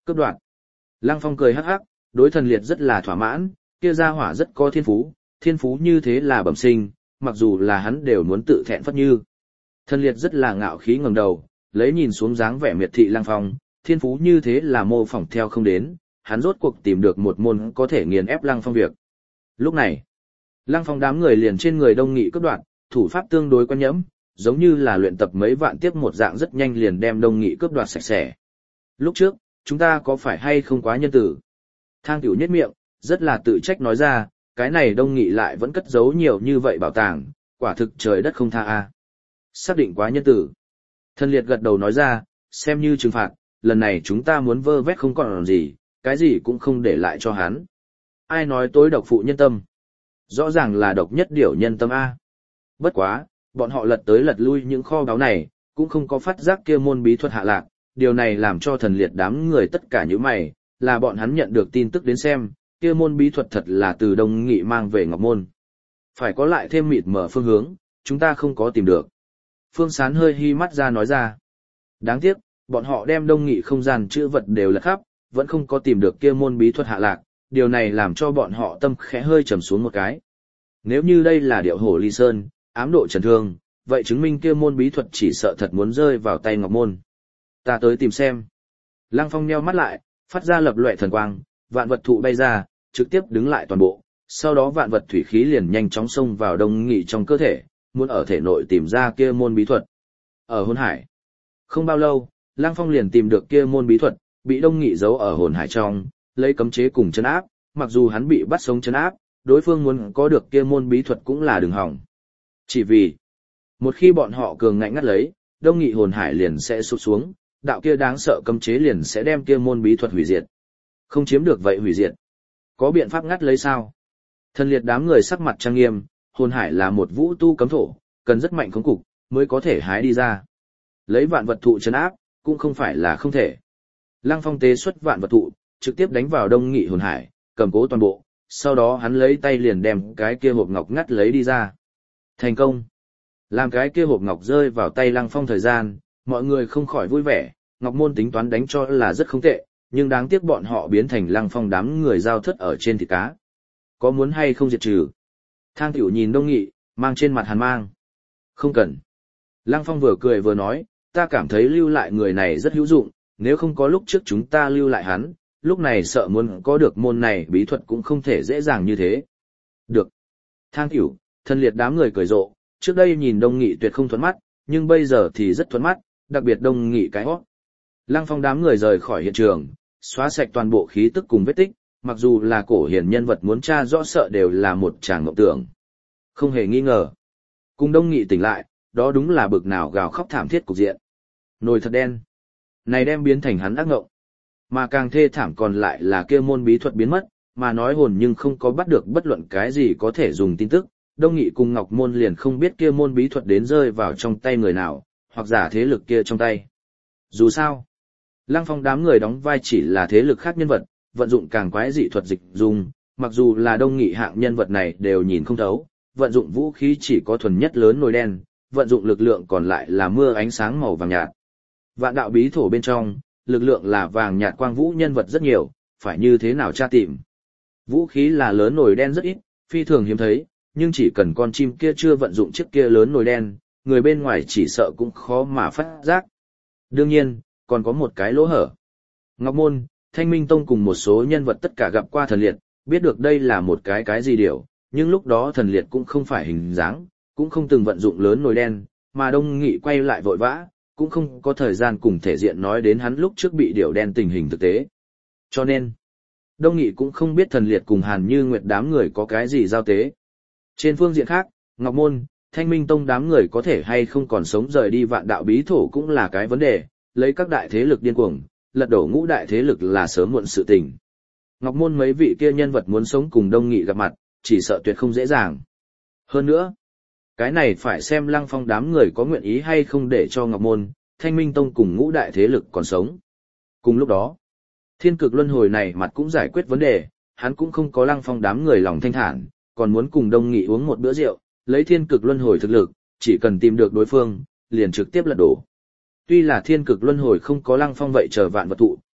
Cướp đoạt. Lăng Phong cười hắc hắc, đối thần liệt rất là thỏa mãn, kia gia hỏa rất có thiên phú như thế là bẩm sinh, mặc dù là hắn đều muốn tự thẹn phất như. Thần liệt rất là ngạo khí ngẩng đầu, lấy nhìn xuống dáng vẻ miệt thị Lăng Phong, thiên phú như thế là mô phỏng theo không đến, hắn rốt cuộc tìm được một môn có thể nghiền ép Lăng Phong việc. Lúc này, Lăng Phong đám người liền trên người Đông Nghị cướp đoạt, thủ pháp tương đối quen nhẫm, giống như là luyện tập mấy vạn tiếp một dạng rất nhanh liền đem Đông Nghị cướp đoạt sạch sẽ. Lúc trước, chúng ta có phải hay không quá nhân tử? Thang Tiểu nhếch miệng, rất là tự trách nói ra, cái này Đông Nghị lại vẫn cất giấu nhiều như vậy bảo tàng, quả thực trời đất không tha a. Xác định quá nhân tử. Thần liệt gật đầu nói ra, xem như trừng phạt, lần này chúng ta muốn vơ vét không còn gì, cái gì cũng không để lại cho hắn. Ai nói tối độc phụ nhân tâm? Rõ ràng là độc nhất điểu nhân tâm a. Bất quá, bọn họ lật tới lật lui những kho báu này, cũng không có phát giác kia môn bí thuật hạ lạc, điều này làm cho thần liệt đám người tất cả những mày, là bọn hắn nhận được tin tức đến xem, kia môn bí thuật thật là từ Đông Nghị mang về Ngọc Môn. Phải có lại thêm mịt mở phương hướng, chúng ta không có tìm được. Phương Sán hơi hi mắt ra nói ra. Đáng tiếc, bọn họ đem Đông Nghị không gian chữ vật đều lật khắp, vẫn không có tìm được kia môn bí thuật hạ lạc, điều này làm cho bọn họ tâm khẽ hơi trầm xuống một cái. Nếu như đây là điệu hổ ly sơn, ám độ trần thương, vậy chứng minh kia môn bí thuật chỉ sợ thật muốn rơi vào tay Ngọc Môn. Ta tới tìm xem. Lăng Phong nheo mắt lại, phát ra lập loè thần quang, vạn vật thụ bay ra, trực tiếp đứng lại toàn bộ, sau đó vạn vật thủy khí liền nhanh chóng xông vào Đông Nghị trong cơ thể, muốn ở thể nội tìm ra kia môn bí thuật. Ở hồn hải. Không bao lâu, Lăng Phong liền tìm được kia môn bí thuật, bị Đông Nghị giấu ở hồn hải trong, lấy cấm chế cùng trấn áp, mặc dù hắn bị bắt sống trấn áp, đối phương muốn có được kia môn bí thuật cũng là đường hỏng. Chỉ vì, một khi bọn họ cường ngạnh ngắt lấy, Đông Nghị hồn hải liền sẽ sụp xuống, đạo kia đáng sợ cấm chế liền sẽ đem kia môn bí thuật hủy diệt. Không chiếm được vậy hủy diệt. Có biện pháp ngắt lấy sao? Thần liệt đám người sắc mặt trang nghiêm, hồn hải là một vũ tu cấm thổ, cần rất mạnh khống cục, mới có thể hái đi ra. Lấy vạn vật thụ trấn áp, cũng không phải là không thể. Lăng Phong tế xuất vạn vật thụ, trực tiếp đánh vào Đông Nghị hồn hải, cầm cố toàn bộ, sau đó hắn lấy tay liền đem cái kia hộp ngọc ngắt lấy đi ra. Thành công! Làm cái kia hộp ngọc rơi vào tay Lăng Phong thời gian, mọi người không khỏi vui vẻ, Ngọc Môn tính toán đánh cho là rất không tệ, nhưng đáng tiếc bọn họ biến thành Lăng Phong đám người giao thất ở trên thịt cá. Có muốn hay không diệt trừ? Thang Tiểu nhìn Đông Nghị, mang trên mặt hàn mang. Không cần. Lăng Phong vừa cười vừa nói, ta cảm thấy lưu lại người này rất hữu dụng, nếu không có lúc trước chúng ta lưu lại hắn, lúc này sợ muốn có được môn này bí thuật cũng không thể dễ dàng như thế. Được. Thang Tiểu, thân liệt đám người cười rộ, trước đây nhìn Đông Nghị tuyệt không thuận mắt, nhưng bây giờ thì rất thuận mắt, đặc biệt Đông Nghị cái hót. Lăng Phong đám người rời khỏi hiện trường, xóa sạch toàn bộ khí tức cùng vết tích, mặc dù là cổ hiển nhân vật muốn tra rõ sợ đều là một tràng mộng tưởng. Không hề nghi ngờ. Cùng Đông Nghị tỉnh lại, đó đúng là bực nào gào khóc thảm thiết cục diện. Nồi thật đen. Này đem biến thành hắn ác ngộng. Mà càng thê thảm còn lại là kia môn bí thuật biến mất, mà nói hồn nhưng không có bắt được bất luận cái gì có thể dùng tin tức. Đông Nghị cùng Ngọc Môn liền không biết kia môn bí thuật đến rơi vào trong tay người nào, hoặc giả thế lực kia trong tay. Dù sao, Lăng Phong đám người đóng vai chỉ là thế lực khác nhân vật, vận dụng càng quái dị thuật dịch dùng, mặc dù là Đông Nghị hạng nhân vật này đều nhìn không thấu, vận dụng vũ khí chỉ có thuần nhất lớn nồi đen, vận dụng lực lượng còn lại là mưa ánh sáng màu vàng nhạt. Vạn đạo bí thổ bên trong, lực lượng là vàng nhạt quang vũ nhân vật rất nhiều, phải như thế nào tra tìm. Vũ khí là lớn nồi đen rất ít, phi thường hiếm thấy, nhưng chỉ cần con chim kia chưa vận dụng chiếc kia lớn nồi đen, người bên ngoài chỉ sợ cũng khó mà phát giác. Đương nhiên, còn có một cái lỗ hở. Ngọc Môn, Thanh Minh Tông cùng một số nhân vật tất cả gặp qua thần liệt, biết được đây là một cái gì điều, nhưng lúc đó thần liệt cũng không phải hình dáng, cũng không từng vận dụng lớn nồi đen, mà Đông Nghị quay lại vội vã, cũng không có thời gian cùng thể diện nói đến hắn lúc trước bị điều đen tình hình thực tế. Cho nên, Đông Nghị cũng không biết thần liệt cùng Hàn Như Nguyệt đám người có cái gì giao tế. Trên phương diện khác, Ngọc Môn, Thanh Minh Tông đám người có thể hay không còn sống rời đi vạn đạo bí thổ cũng là cái vấn đề, lấy các đại thế lực điên cuồng, lật đổ ngũ đại thế lực là sớm muộn sự tình. Ngọc Môn mấy vị kia nhân vật muốn sống cùng Đông Nghị gặp mặt, chỉ sợ tuyệt không dễ dàng. Hơn nữa, cái này phải xem Lăng Phong đám người có nguyện ý hay không để cho Ngọc Môn, Thanh Minh Tông cùng ngũ đại thế lực còn sống. Cùng lúc đó, thiên cực luân hồi này mặt cũng giải quyết vấn đề, hắn cũng không có Lăng Phong đám người lòng thanh thản, còn muốn cùng Đông Nghị uống một bữa rượu, lấy thiên cực luân hồi thực lực, chỉ cần tìm được đối phương, liền trực tiếp lật đổ. Tuy là thiên cực luân hồi không có Lăng Phong vậy chờ vạn vật thụ,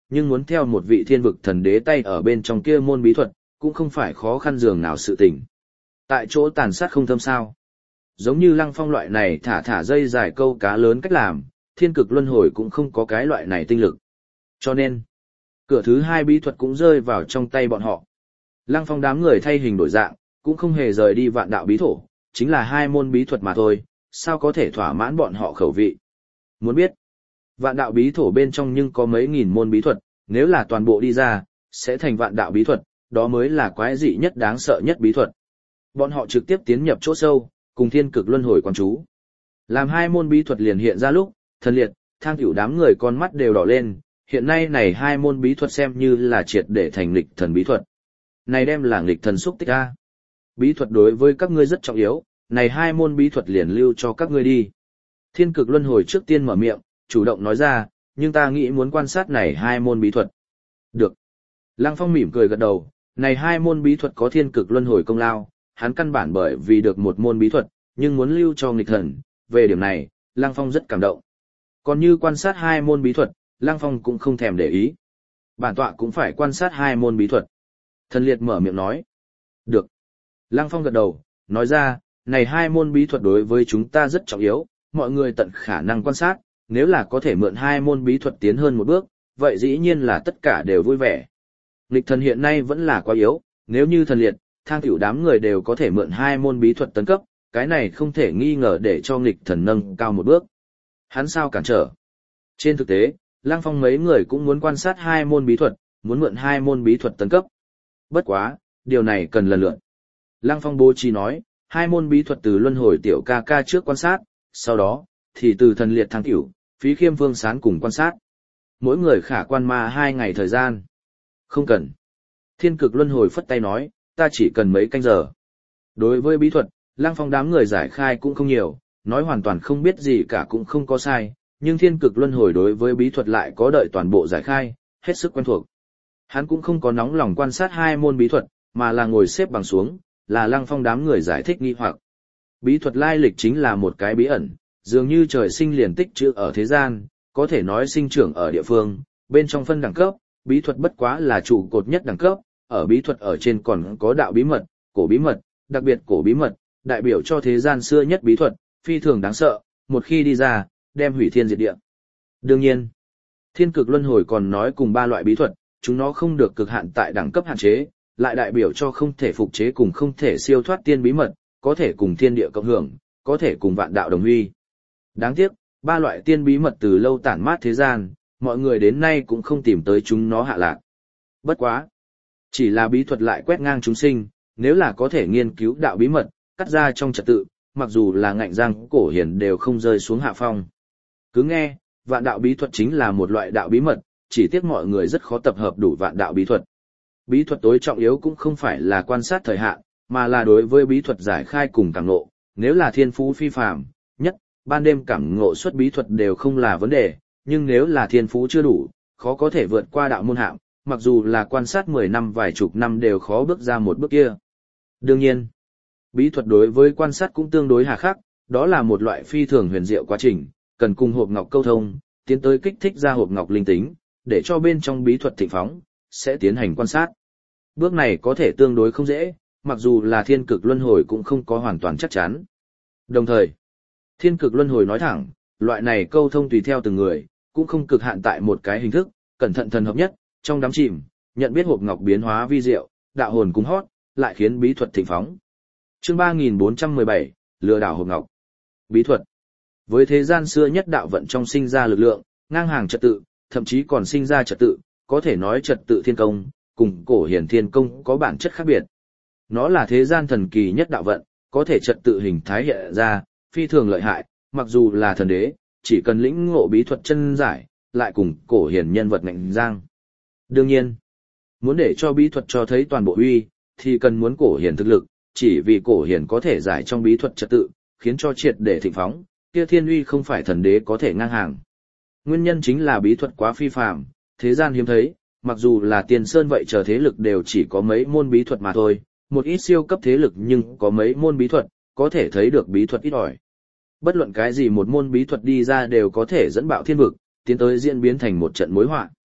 nhưng muốn theo một vị thiên vực thần đế tay ở bên trong kia môn bí thuật, cũng không phải khó khăn dường nào sự tình. Tại chỗ tàn sát không thâm sao. Giống như Lăng Phong loại này thả dây dài câu cá lớn cách làm, thiên cực luân hồi cũng không có cái loại này tinh lực. Cho nên, cửa thứ hai bí thuật cũng rơi vào trong tay bọn họ. Lăng Phong đám người thay hình đổi dạng, cũng không hề rời đi vạn đạo bí thổ, chính là hai môn bí thuật mà thôi, sao có thể thỏa mãn bọn họ khẩu vị. Muốn biết, vạn đạo bí thổ bên trong nhưng có mấy nghìn môn bí thuật, nếu là toàn bộ đi ra, sẽ thành vạn đạo bí thuật, đó mới là quái dị nhất đáng sợ nhất bí thuật. Bọn họ trực tiếp tiến nhập chỗ sâu, cùng thiên cực luân hồi quan chú. Làm hai môn bí thuật liền hiện ra lúc, thần liệt, Thang Cửu đám người con mắt đều đỏ lên, hiện nay này hai môn bí thuật xem như là triệt để thành nghịch thần bí thuật. Này đem là nghịch thần xúc tích a. Bí thuật đối với các ngươi rất trọng yếu, này hai môn bí thuật liền lưu cho các ngươi đi. Thiên cực luân hồi trước tiên mở miệng, chủ động nói ra, nhưng ta nghĩ muốn quan sát này hai môn bí thuật. Được. Lăng Phong mỉm cười gật đầu, này hai môn bí thuật có thiên cực luân hồi công lao, hắn căn bản bởi vì được một môn bí thuật, nhưng muốn lưu cho nghịch thần, về điểm này, Lăng Phong rất cảm động. Còn như quan sát hai môn bí thuật, Lăng Phong cũng không thèm để ý. Bản tọa cũng phải quan sát hai môn bí thuật. Thần liệt mở miệng nói. Được. Lăng Phong gật đầu, nói ra, này hai môn bí thuật đối với chúng ta rất trọng yếu, mọi người tận khả năng quan sát, nếu là có thể mượn hai môn bí thuật tiến hơn một bước, vậy dĩ nhiên là tất cả đều vui vẻ. Nghịch thần hiện nay vẫn là quá yếu, nếu như thần liệt, Thang Cửu đám người đều có thể mượn hai môn bí thuật tấn cấp, cái này không thể nghi ngờ để cho nghịch thần nâng cao một bước. Hắn sao cản trở? Trên thực tế, Lăng Phong mấy người cũng muốn quan sát hai môn bí thuật, muốn mượn hai môn bí thuật tấn cấp. Bất quá, điều này cần lần lượt. Lăng Phong bố trí nói, hai môn bí thuật từ luân hồi tiểu ca ca trước quan sát, sau đó, thì từ thần liệt Thang Cửu, Phí Khiêm Vương Sán cùng quan sát. Mỗi người khả quan ma 2 ngày thời gian. Không cần. Thiên cực luân hồi phất tay nói, ta chỉ cần mấy canh giờ. Đối với bí thuật, Lăng Phong đám người giải khai cũng không nhiều, nói hoàn toàn không biết gì cả cũng không có sai, nhưng thiên cực luân hồi đối với bí thuật lại có đợi toàn bộ giải khai, hết sức quen thuộc. Hắn cũng không có nóng lòng quan sát hai môn bí thuật, mà là ngồi xếp bằng xuống, là Lăng Phong đám người giải thích nghi hoặc. Bí thuật lai lịch chính là một cái bí ẩn, dường như trời sinh liền tích trữ ở thế gian, có thể nói sinh trưởng ở địa phương, bên trong phân đẳng cấp, bí thuật bất quá là trụ cột nhất đẳng cấp, ở bí thuật ở trên còn có đạo bí mật, cổ bí mật, đặc biệt cổ bí mật, đại biểu cho thế gian xưa nhất bí thuật, phi thường đáng sợ, một khi đi ra, đem hủy thiên diệt địa. Đương nhiên, thiên cực luân hồi còn nói cùng 3 loại bí thuật, chúng nó không được cực hạn tại đẳng cấp hạn chế, lại đại biểu cho không thể phục chế cùng không thể siêu thoát tiên bí mật, có thể cùng thiên địa cộng hưởng, có thể cùng vạn đạo đồng huy. Đáng tiếc, 3 loại tiên bí mật từ lâu tản mát thế gian, mọi người đến nay cũng không tìm tới chúng nó hạ lạc. Bất quá, chỉ là bí thuật lại quét ngang chúng sinh, nếu là có thể nghiên cứu đạo bí mật, cắt ra trong trật tự, mặc dù là ngạnh giang cổ hiển đều không rơi xuống hạ phong. Cứ nghe, vạn đạo bí thuật chính là một loại đạo bí mật, chỉ tiếc mọi người rất khó tập hợp đủ vạn đạo bí thuật. Bí thuật tối trọng yếu cũng không phải là quan sát thời hạn, mà là đối với bí thuật giải khai cùng cảm ngộ, nếu là thiên phú phi phàm, nhất, ban đêm cảm ngộ xuất bí thuật đều không là vấn đề, nhưng nếu là thiên phú chưa đủ, khó có thể vượt qua đạo môn hạng, mặc dù là quan sát 10 năm vài chục năm đều khó bước ra một bước kia. Đương nhiên, bí thuật đối với quan sát cũng tương đối hà khắc, đó là một loại phi thường huyền diệu quá trình, cần cùng hộp ngọc câu thông, tiến tới kích thích ra hộp ngọc linh tính, để cho bên trong bí thuật thịnh phóng, sẽ tiến hành quan sát. Bước này có thể tương đối không dễ, mặc dù là thiên cực luân hồi cũng không có hoàn toàn chắc chắn. Đồng thời, thiên cực luân hồi nói thẳng, loại này câu thông tùy theo từng người, cũng không cực hạn tại một cái hình thức, cẩn thận thần hợp nhất, trong đám chìm, nhận biết hộp ngọc biến hóa vi diệu, đạo hồn cung hót, lại khiến bí thuật thịnh phóng. Chương 3417, lừa đảo hộp ngọc. Bí thuật. Với thế gian xưa nhất đạo vận trong sinh ra lực lượng, ngang hàng trật tự, thậm chí còn sinh ra trật tự, có thể nói trật tự thiên công, cùng cổ hiển thiên công có bản chất khác biệt. Nó là thế gian thần kỳ nhất đạo vận, có thể trật tự hình thái hiện ra, phi thường lợi hại, mặc dù là thần đế, chỉ cần lĩnh ngộ bí thuật chân giải, lại cùng cổ hiển nhân vật ngạnh giang. Đương nhiên, muốn để cho bí thuật cho thấy toàn bộ uy, thì cần muốn cổ hiển thực lực, chỉ vì cổ hiển có thể giải trong bí thuật trật tự, khiến cho triệt để thịnh phóng, kia thiên uy không phải thần đế có thể ngang hàng. Nguyên nhân chính là bí thuật quá phi phàm, thế gian hiếm thấy, mặc dù là Tiền Sơn vậy chờ thế lực đều chỉ có mấy môn bí thuật mà thôi, một ít siêu cấp thế lực nhưng có mấy môn bí thuật, có thể thấy được bí thuật ít ỏi. Bất luận cái gì một môn bí thuật đi ra đều có thể dẫn bạo thiên vực, tiến tới diễn biến thành một trận mối họa.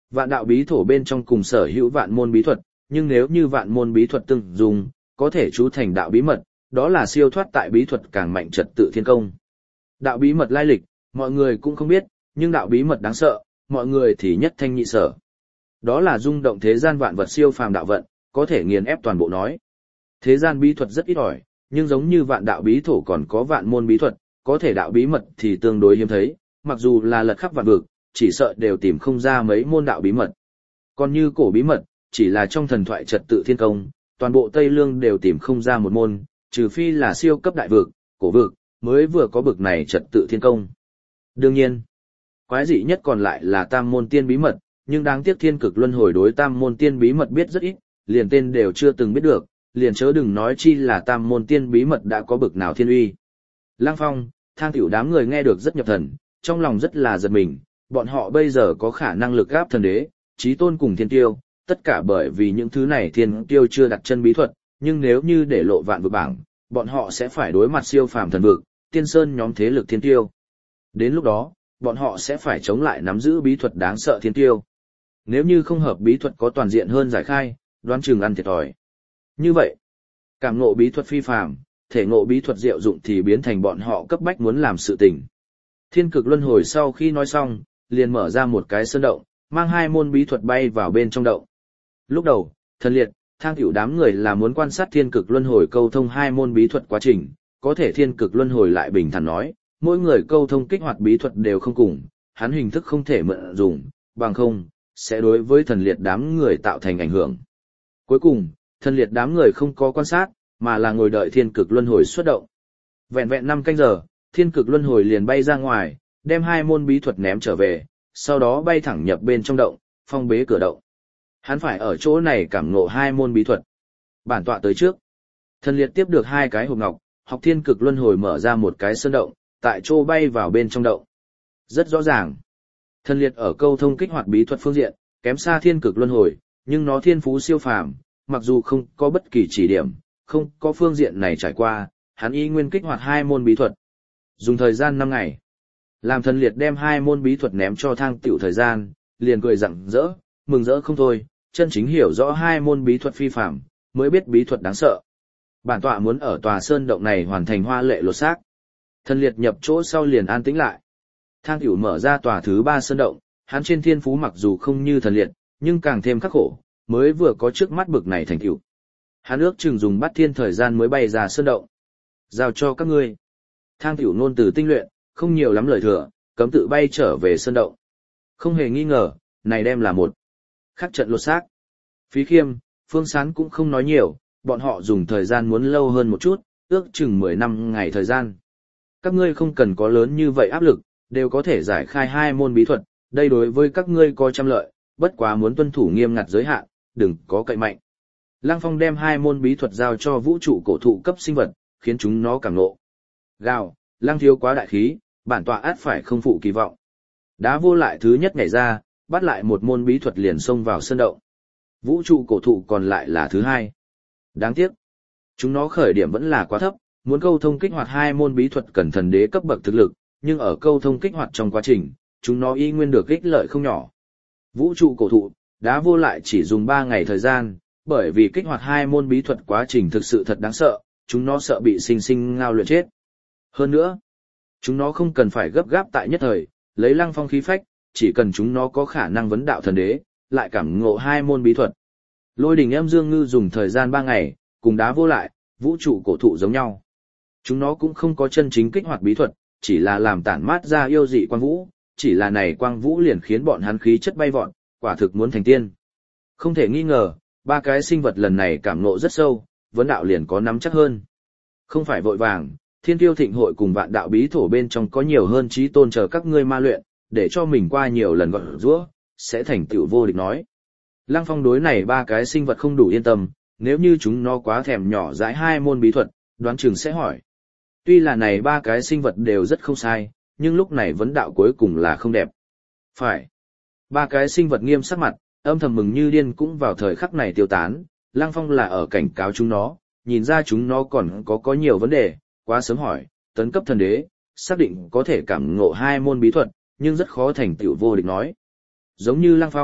Vạn đạo bí thổ bên trong cùng sở hữu vạn môn bí thuật, nhưng nếu như vạn môn bí thuật từng dùng, có thể chú thành đạo bí mật, đó là siêu thoát tại bí thuật càng mạnh trật tự thiên công. Đạo bí mật lai lịch, mọi người cũng không biết, nhưng đạo bí mật đáng sợ, mọi người thì nhất thanh nhị sở. Đó là rung động thế gian vạn vật siêu phàm đạo vận, có thể nghiền ép toàn bộ nói. Thế gian bí thuật rất ít ỏi, nhưng giống như vạn đạo bí thổ còn có vạn môn bí thuật, có thể đạo bí mật thì tương đối hiếm thấy, mặc dù là lật khắp vạn vực, chỉ sợ đều tìm không ra mấy môn đạo bí mật. Còn như cổ bí mật, chỉ là trong thần thoại trật tự thiên công, toàn bộ Tây Lương đều tìm không ra một môn, trừ phi là siêu cấp đại vực, cổ vực, mới vừa có bực này trật tự thiên công. Đương nhiên, quái dị nhất còn lại là tam môn tiên bí mật, nhưng đáng tiếc thiên cực luân hồi đối tam môn tiên bí mật biết rất ít, liền tên đều chưa từng biết được, liền chớ đừng nói chi là tam môn tiên bí mật đã có bực nào thiên uy. Lăng Phong, Thang Tiểu đám người nghe được rất nhập thần, trong lòng rất là giật mình, bọn họ bây giờ có khả năng lực gáp thần đế, chí tôn cùng thiên tiêu, tất cả bởi vì những thứ này thiên tiêu chưa đặt chân bí thuật, nhưng nếu như để lộ vạn vực bảng, bọn họ sẽ phải đối mặt siêu phàm thần vực, tiên sơn nhóm thế lực thiên tiêu. Đến lúc đó, bọn họ sẽ phải chống lại nắm giữ bí thuật đáng sợ thiên tiêu. Nếu như không hợp bí thuật có toàn diện hơn giải khai, đoán chừng ăn thiệt thòi. Như vậy, cảm ngộ bí thuật phi phàm, thể ngộ bí thuật diệu dụng thì biến thành bọn họ cấp bách muốn làm sự tình. Thiên cực luân hồi sau khi nói xong, liền mở ra một cái sơn động, mang hai môn bí thuật bay vào bên trong động. Lúc đầu, Thần Liệt, Thang Tiểu đám người là muốn quan sát thiên cực luân hồi câu thông hai môn bí thuật quá trình, có thể thiên cực luân hồi lại bình thản nói, mỗi người câu thông kích hoạt bí thuật đều không cùng, hắn hình thức không thể mượn dùng, bằng không, sẽ đối với Thần Liệt đám người tạo thành ảnh hưởng. Cuối cùng, Thần Liệt đám người không có quan sát, mà là ngồi đợi thiên cực luân hồi xuất động. Vẹn vẹn 5 canh giờ, thiên cực luân hồi liền bay ra ngoài, đem hai môn bí thuật ném trở về, sau đó bay thẳng nhập bên trong động, phong bế cửa động. Hắn phải ở chỗ này cảm ngộ hai môn bí thuật. Bản tọa tới trước. Thần Liệt tiếp được hai cái hộp ngọc, học thiên cực luân hồi mở ra một cái sơn động, tại chỗ bay vào bên trong động. Rất rõ ràng. Thần Liệt ở câu thông kích hoạt bí thuật phương diện, kém xa thiên cực luân hồi, nhưng nó thiên phú siêu phàm, mặc dù không có bất kỳ chỉ điểm, không có phương diện này trải qua, hắn y nguyên kích hoạt hai môn bí thuật. Dùng thời gian 5 ngày. Làm Thần Liệt đem hai môn bí thuật ném cho Thang Tiểu thời gian, liền cười rặng rỡ, mừng rỡ không thôi, chân chính hiểu rõ hai môn bí thuật phi phàm, mới biết bí thuật đáng sợ. Bản tọa muốn ở tòa sơn động này hoàn thành hoa lệ lột xác. Thần Liệt nhập chỗ sau liền an tĩnh lại. Thang Tiểu mở ra tòa thứ 3 sơn động, hắn trên thiên phú mặc dù không như Thần Liệt, nhưng càng thêm khắc khổ, mới vừa có trước mắt bực này thành tựu. Hắn ước chừng dùng bát thiên thời gian mới bay ra sơn động. Giao cho các ngươi. Thang Tiểu nôn từ tinh luyện, không nhiều lắm lời thừa, cấm tự bay trở về sơn động. Không hề nghi ngờ, này đem là một khắc trận lột xác. Phí Khiêm, Phương Sán cũng không nói nhiều, bọn họ dùng thời gian muốn lâu hơn một chút, ước chừng 10 năm ngày thời gian. Các ngươi không cần có lớn như vậy áp lực, đều có thể giải khai hai môn bí thuật, đây đối với các ngươi có trăm lợi, bất quá muốn tuân thủ nghiêm ngặt giới hạn, đừng có cậy mạnh. Lăng Phong đem hai môn bí thuật giao cho vũ trụ cổ thụ cấp sinh vật, khiến chúng nó cảm ngộ. Gào, Lăng thiếu quá đại khí, bản tọa át phải không phụ kỳ vọng. Đá vô lại thứ nhất nhảy ra, bắt lại một môn bí thuật liền xông vào sơn động. Vũ trụ cổ thụ còn lại là thứ hai. Đáng tiếc, chúng nó khởi điểm vẫn là quá thấp, muốn câu thông kích hoạt hai môn bí thuật cần thần đế cấp bậc thực lực, nhưng ở câu thông kích hoạt trong quá trình, chúng nó y nguyên được ích lợi không nhỏ. Vũ trụ cổ thụ, đá vô lại chỉ dùng 3 ngày thời gian, bởi vì kích hoạt hai môn bí thuật quá trình thực sự thật đáng sợ, chúng nó sợ bị sinh sinh ngao luyện chết. Hơn nữa, chúng nó không cần phải gấp gáp tại nhất thời, lấy Lăng Phong khí phách, chỉ cần chúng nó có khả năng vấn đạo thần đế, lại cảm ngộ hai môn bí thuật. Lôi Đình Âm Dương Ngư dùng thời gian 3 ngày, cùng đá vô lại, vũ trụ cổ thụ giống nhau. Chúng nó cũng không có chân chính kích hoạt bí thuật, chỉ là làm tản mát ra yêu dị quang vũ, chỉ là này quang vũ liền khiến bọn hắn khí chất bay vọt, quả thực muốn thành tiên. Không thể nghi ngờ, 3 cái sinh vật lần này cảm ngộ rất sâu, vấn đạo liền có nắm chắc hơn. Không phải vội vàng, Thiên Tiêu Thịnh hội cùng vạn đạo bí thổ bên trong có nhiều hơn chí tôn chờ các ngươi ma luyện, để cho mình qua nhiều lần gọi rũa, sẽ thành tựu vô địch nói. Lăng Phong đối này 3 cái sinh vật không đủ yên tâm, nếu như chúng nó quá thèm nhỏ dãi hai môn bí thuật, đoán chừng sẽ hỏi. Tuy là này 3 cái sinh vật đều rất không sai, nhưng lúc này vấn đạo cuối cùng là không đẹp. Phải. 3 cái sinh vật nghiêm sắc mặt, âm thầm mừng như điên cũng vào thời khắc này tiêu tán, Lăng Phong là ở cảnh cáo chúng nó, nhìn ra chúng nó còn có nhiều vấn đề, quá sớm hỏi, tấn cấp thần đế, xác định có thể cảm ngộ hai môn bí thuật, nhưng rất khó thành tựu vô địch nói. Giống như Lăng Phong,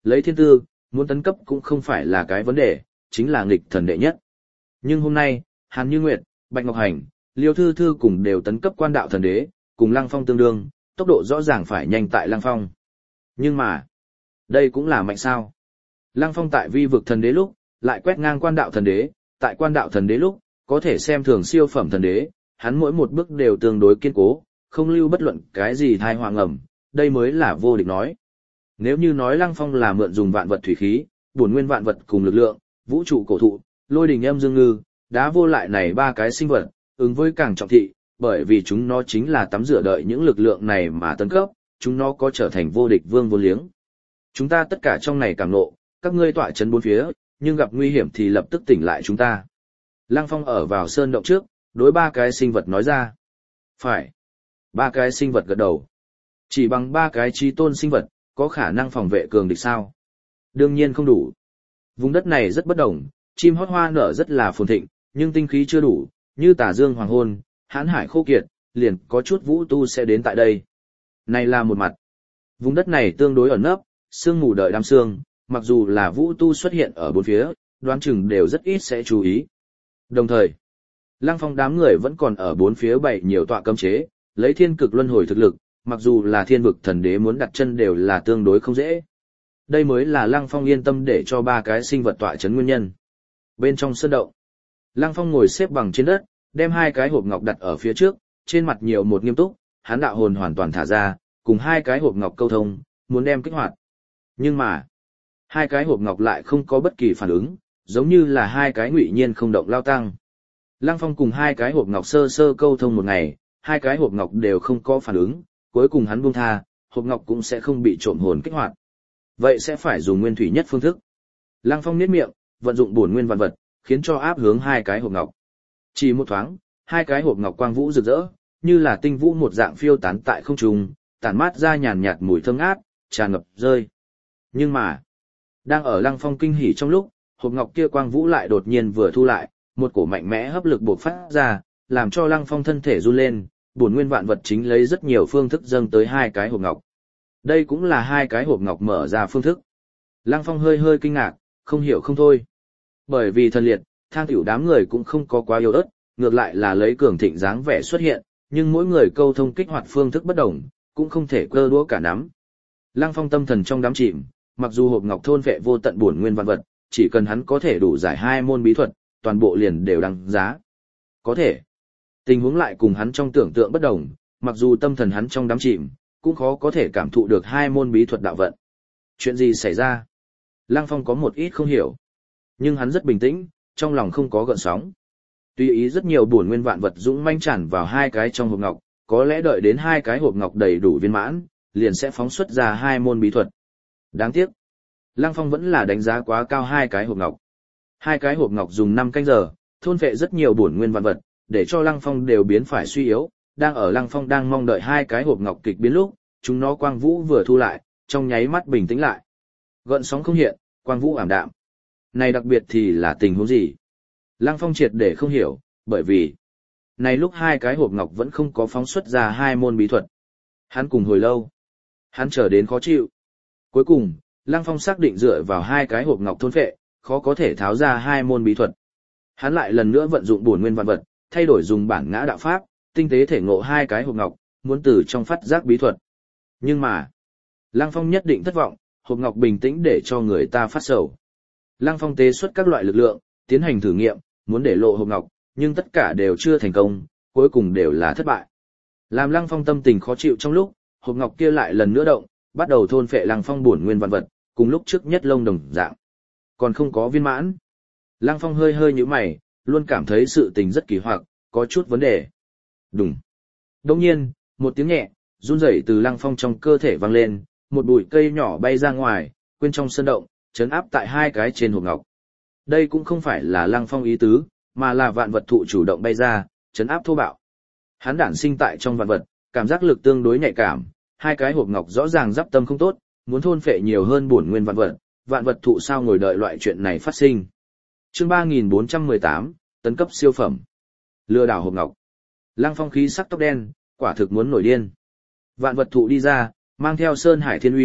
Lấy thiên tư, muốn tấn cấp cũng không phải là cái vấn đề, chính là nghịch thần đệ nhất. Nhưng hôm nay, Hàn Như Nguyệt, Bạch Ngọc Hành, Liêu Thư Thư cùng đều tấn cấp quan đạo thần đế, cùng Lăng Phong tương đương, tốc độ rõ ràng phải nhanh tại Lăng Phong. Nhưng mà, đây cũng là mạnh sao. Lăng Phong tại vi vực thần đế lúc, lại quét ngang quan đạo thần đế, tại quan đạo thần đế lúc, có thể xem thường siêu phẩm thần đế, hắn mỗi một bước đều tương đối kiên cố, không lưu bất luận cái gì thai hoang ẩm, đây mới là vô địch nói. Nếu như nói Lăng Phong là mượn dùng vạn vật thủy khí, bổn nguyên vạn vật cùng lực lượng, vũ trụ cổ thụ, lôi đình âm dương ngư, đá vô lại này ba cái sinh vật, ứng với càng trọng thị, bởi vì chúng nó chính là tắm rửa đợi những lực lượng này mà tấn cấp, chúng nó có trở thành vô địch vương vô liếng. Chúng ta tất cả trong này cảm nộ, các ngươi tọa chấn bốn phía, nhưng gặp nguy hiểm thì lập tức tỉnh lại chúng ta. Lăng Phong ở vào sơn động trước, đối ba cái sinh vật nói ra. Phải. Ba cái sinh vật gật đầu. Chỉ bằng ba cái trí tôn sinh vật, có khả năng phòng vệ cường địch sao? Đương nhiên không đủ. Vùng đất này rất bất đồng, chim hót hoa nở rất là phồn thịnh, nhưng tinh khí chưa đủ, như tà dương hoàng hôn, hãn hải khô kiệt, liền có chút vũ tu sẽ đến tại đây. Này là một mặt. Vùng đất này tương đối ẩn nấp, sương mù đợi đám sương, mặc dù là vũ tu xuất hiện ở bốn phía, đoán chừng đều rất ít sẽ chú ý. Đồng thời, Lăng Phong đám người vẫn còn ở bốn phía bày nhiều tọa cấm chế, lấy thiên cực luân hồi thực lực, mặc dù là thiên vực thần đế muốn đặt chân đều là tương đối không dễ. Đây mới là Lăng Phong yên tâm để cho ba cái sinh vật tọa chấn nguyên nhân. Bên trong sơn động, Lăng Phong ngồi xếp bằng trên đất, đem hai cái hộp ngọc đặt ở phía trước, trên mặt nhiều một nghiêm túc, hắn đạo hồn hoàn toàn thả ra, cùng hai cái hộp ngọc câu thông, muốn đem kích hoạt. Nhưng mà, hai cái hộp ngọc lại không có bất kỳ phản ứng, giống như là hai cái ngụy nhiên không động lao tăng. Lăng Phong cùng hai cái hộp ngọc sơ sơ câu thông một ngày, hai cái hộp ngọc đều không có phản ứng, cuối cùng hắn buông tha, hộp ngọc cũng sẽ không bị trộm hồn kích hoạt. Vậy sẽ phải dùng nguyên thủy nhất phương thức. Lăng Phong niết miệng, vận dụng bổn nguyên vạn vật, khiến cho áp hướng hai cái hộp ngọc. Chỉ một thoáng, hai cái hộp ngọc quang vũ rực rỡ, như là tinh vũ một dạng phiêu tán tại không trung, tản mát ra nhàn nhạt mùi thơm ngát, tràn ngập rơi. Nhưng mà, đang ở Lăng Phong kinh hỉ trong lúc, hộp ngọc kia quang vũ lại đột nhiên vừa thu lại, một cổ mạnh mẽ hấp lực bộc phát ra, làm cho Lăng Phong thân thể run lên, bổn nguyên vạn vật chính lấy rất nhiều phương thức dâng tới hai cái hộp ngọc. Đây cũng là hai cái hộp ngọc mở ra phương thức. Lăng Phong hơi hơi kinh ngạc, không hiểu không thôi. Bởi vì thần liệt, thang tiểu đám người cũng không có quá yếu ớt, ngược lại là lấy cường thịnh dáng vẻ xuất hiện, nhưng mỗi người câu thông kích hoạt phương thức bất đồng, cũng không thể cơ đũa cả nắm. Lăng Phong tâm thần trong đám chìm, mặc dù hộp ngọc thôn vệ vô tận bổn nguyên vạn vật, chỉ cần hắn có thể đủ giải hai môn bí thuật, toàn bộ liền đều đăng giá. Có thể, tình huống lại cùng hắn trong tưởng tượng bất đồng, mặc dù tâm thần hắn trong đám chìm, cũng khó có thể cảm thụ được hai môn bí thuật đạo vận. Chuyện gì xảy ra? Lăng Phong có một ít không hiểu. Nhưng hắn rất bình tĩnh, trong lòng không có gợn sóng. Tuy ý rất nhiều bổn nguyên vạn vật dũng manh tràn vào hai cái trong hộp ngọc, có lẽ đợi đến hai cái hộp ngọc đầy đủ viên mãn, liền sẽ phóng xuất ra hai môn bí thuật. Đáng tiếc, Lăng Phong vẫn là đánh giá quá cao hai cái hộp ngọc. Hai cái hộp ngọc dùng 5 canh giờ, thôn phệ rất nhiều bổn nguyên vạn vật, để cho Lăng Phong đều biến phải suy yếu, đang ở Lăng Phong đang mong đợi hai cái hộp ngọc kịch biến lúc, chúng nó quang vũ vừa thu lại, trong nháy mắt bình tĩnh lại. Gợn sóng không hiện, quang vũ ảm đạm. Này đặc biệt thì là tình huống gì? Lăng Phong triệt để không hiểu, bởi vì này lúc hai cái hộp ngọc vẫn không có phóng xuất ra hai môn bí thuật. Hắn cùng hồi lâu, hắn chờ đến khó chịu. Cuối cùng, Lăng Phong xác định dựa vào hai cái hộp ngọc thôn phệ, khó có thể tháo ra hai môn bí thuật. Hắn lại lần nữa vận dụng bổn nguyên vạn vật, thay đổi dùng bản ngã đạo pháp, tinh tế thể ngộ hai cái hộp ngọc, muốn từ trong phát giác bí thuật. Nhưng mà, Lăng Phong nhất định thất vọng, hộp ngọc bình tĩnh để cho người ta phát sầu. Lăng Phong tế xuất các loại lực lượng, tiến hành thử nghiệm, muốn để lộ hộp ngọc, nhưng tất cả đều chưa thành công, cuối cùng đều là thất bại. Làm Lăng Phong tâm tình khó chịu trong lúc, hộp ngọc kia lại lần nữa động, bắt đầu thôn phệ Lăng Phong bổn nguyên vạn vật, cùng lúc trước nhất lông đồng dạng. Còn không có viên mãn. Lăng Phong hơi hơi nhíu mày, luôn cảm thấy sự tình rất kỳ hoặc, có chút vấn đề. Đùng. Đột nhiên, một tiếng nhẹ, run rẩy từ Lăng Phong trong cơ thể vang lên, một bụi cây nhỏ bay ra ngoài, quên trong sân động, chấn áp tại hai cái trên hộp ngọc. Đây cũng không phải là Lăng Phong ý tứ, mà là vạn vật thụ chủ động bay ra, chấn áp thô bạo. Hắn đản sinh tại trong vạn vật, cảm giác lực tương đối nhạy cảm, hai cái hộp ngọc rõ ràng giáp tâm không tốt, muốn thôn phệ nhiều hơn bổn nguyên vạn vật thụ sao ngồi đợi loại chuyện này phát sinh. Chương 3418, tấn cấp siêu phẩm. Lừa đảo hộp ngọc. Lăng Phong khí sắc tóc đen, quả thực muốn nổi điên. Vạn vật thụ đi ra, mang theo sơn hải thiên uy,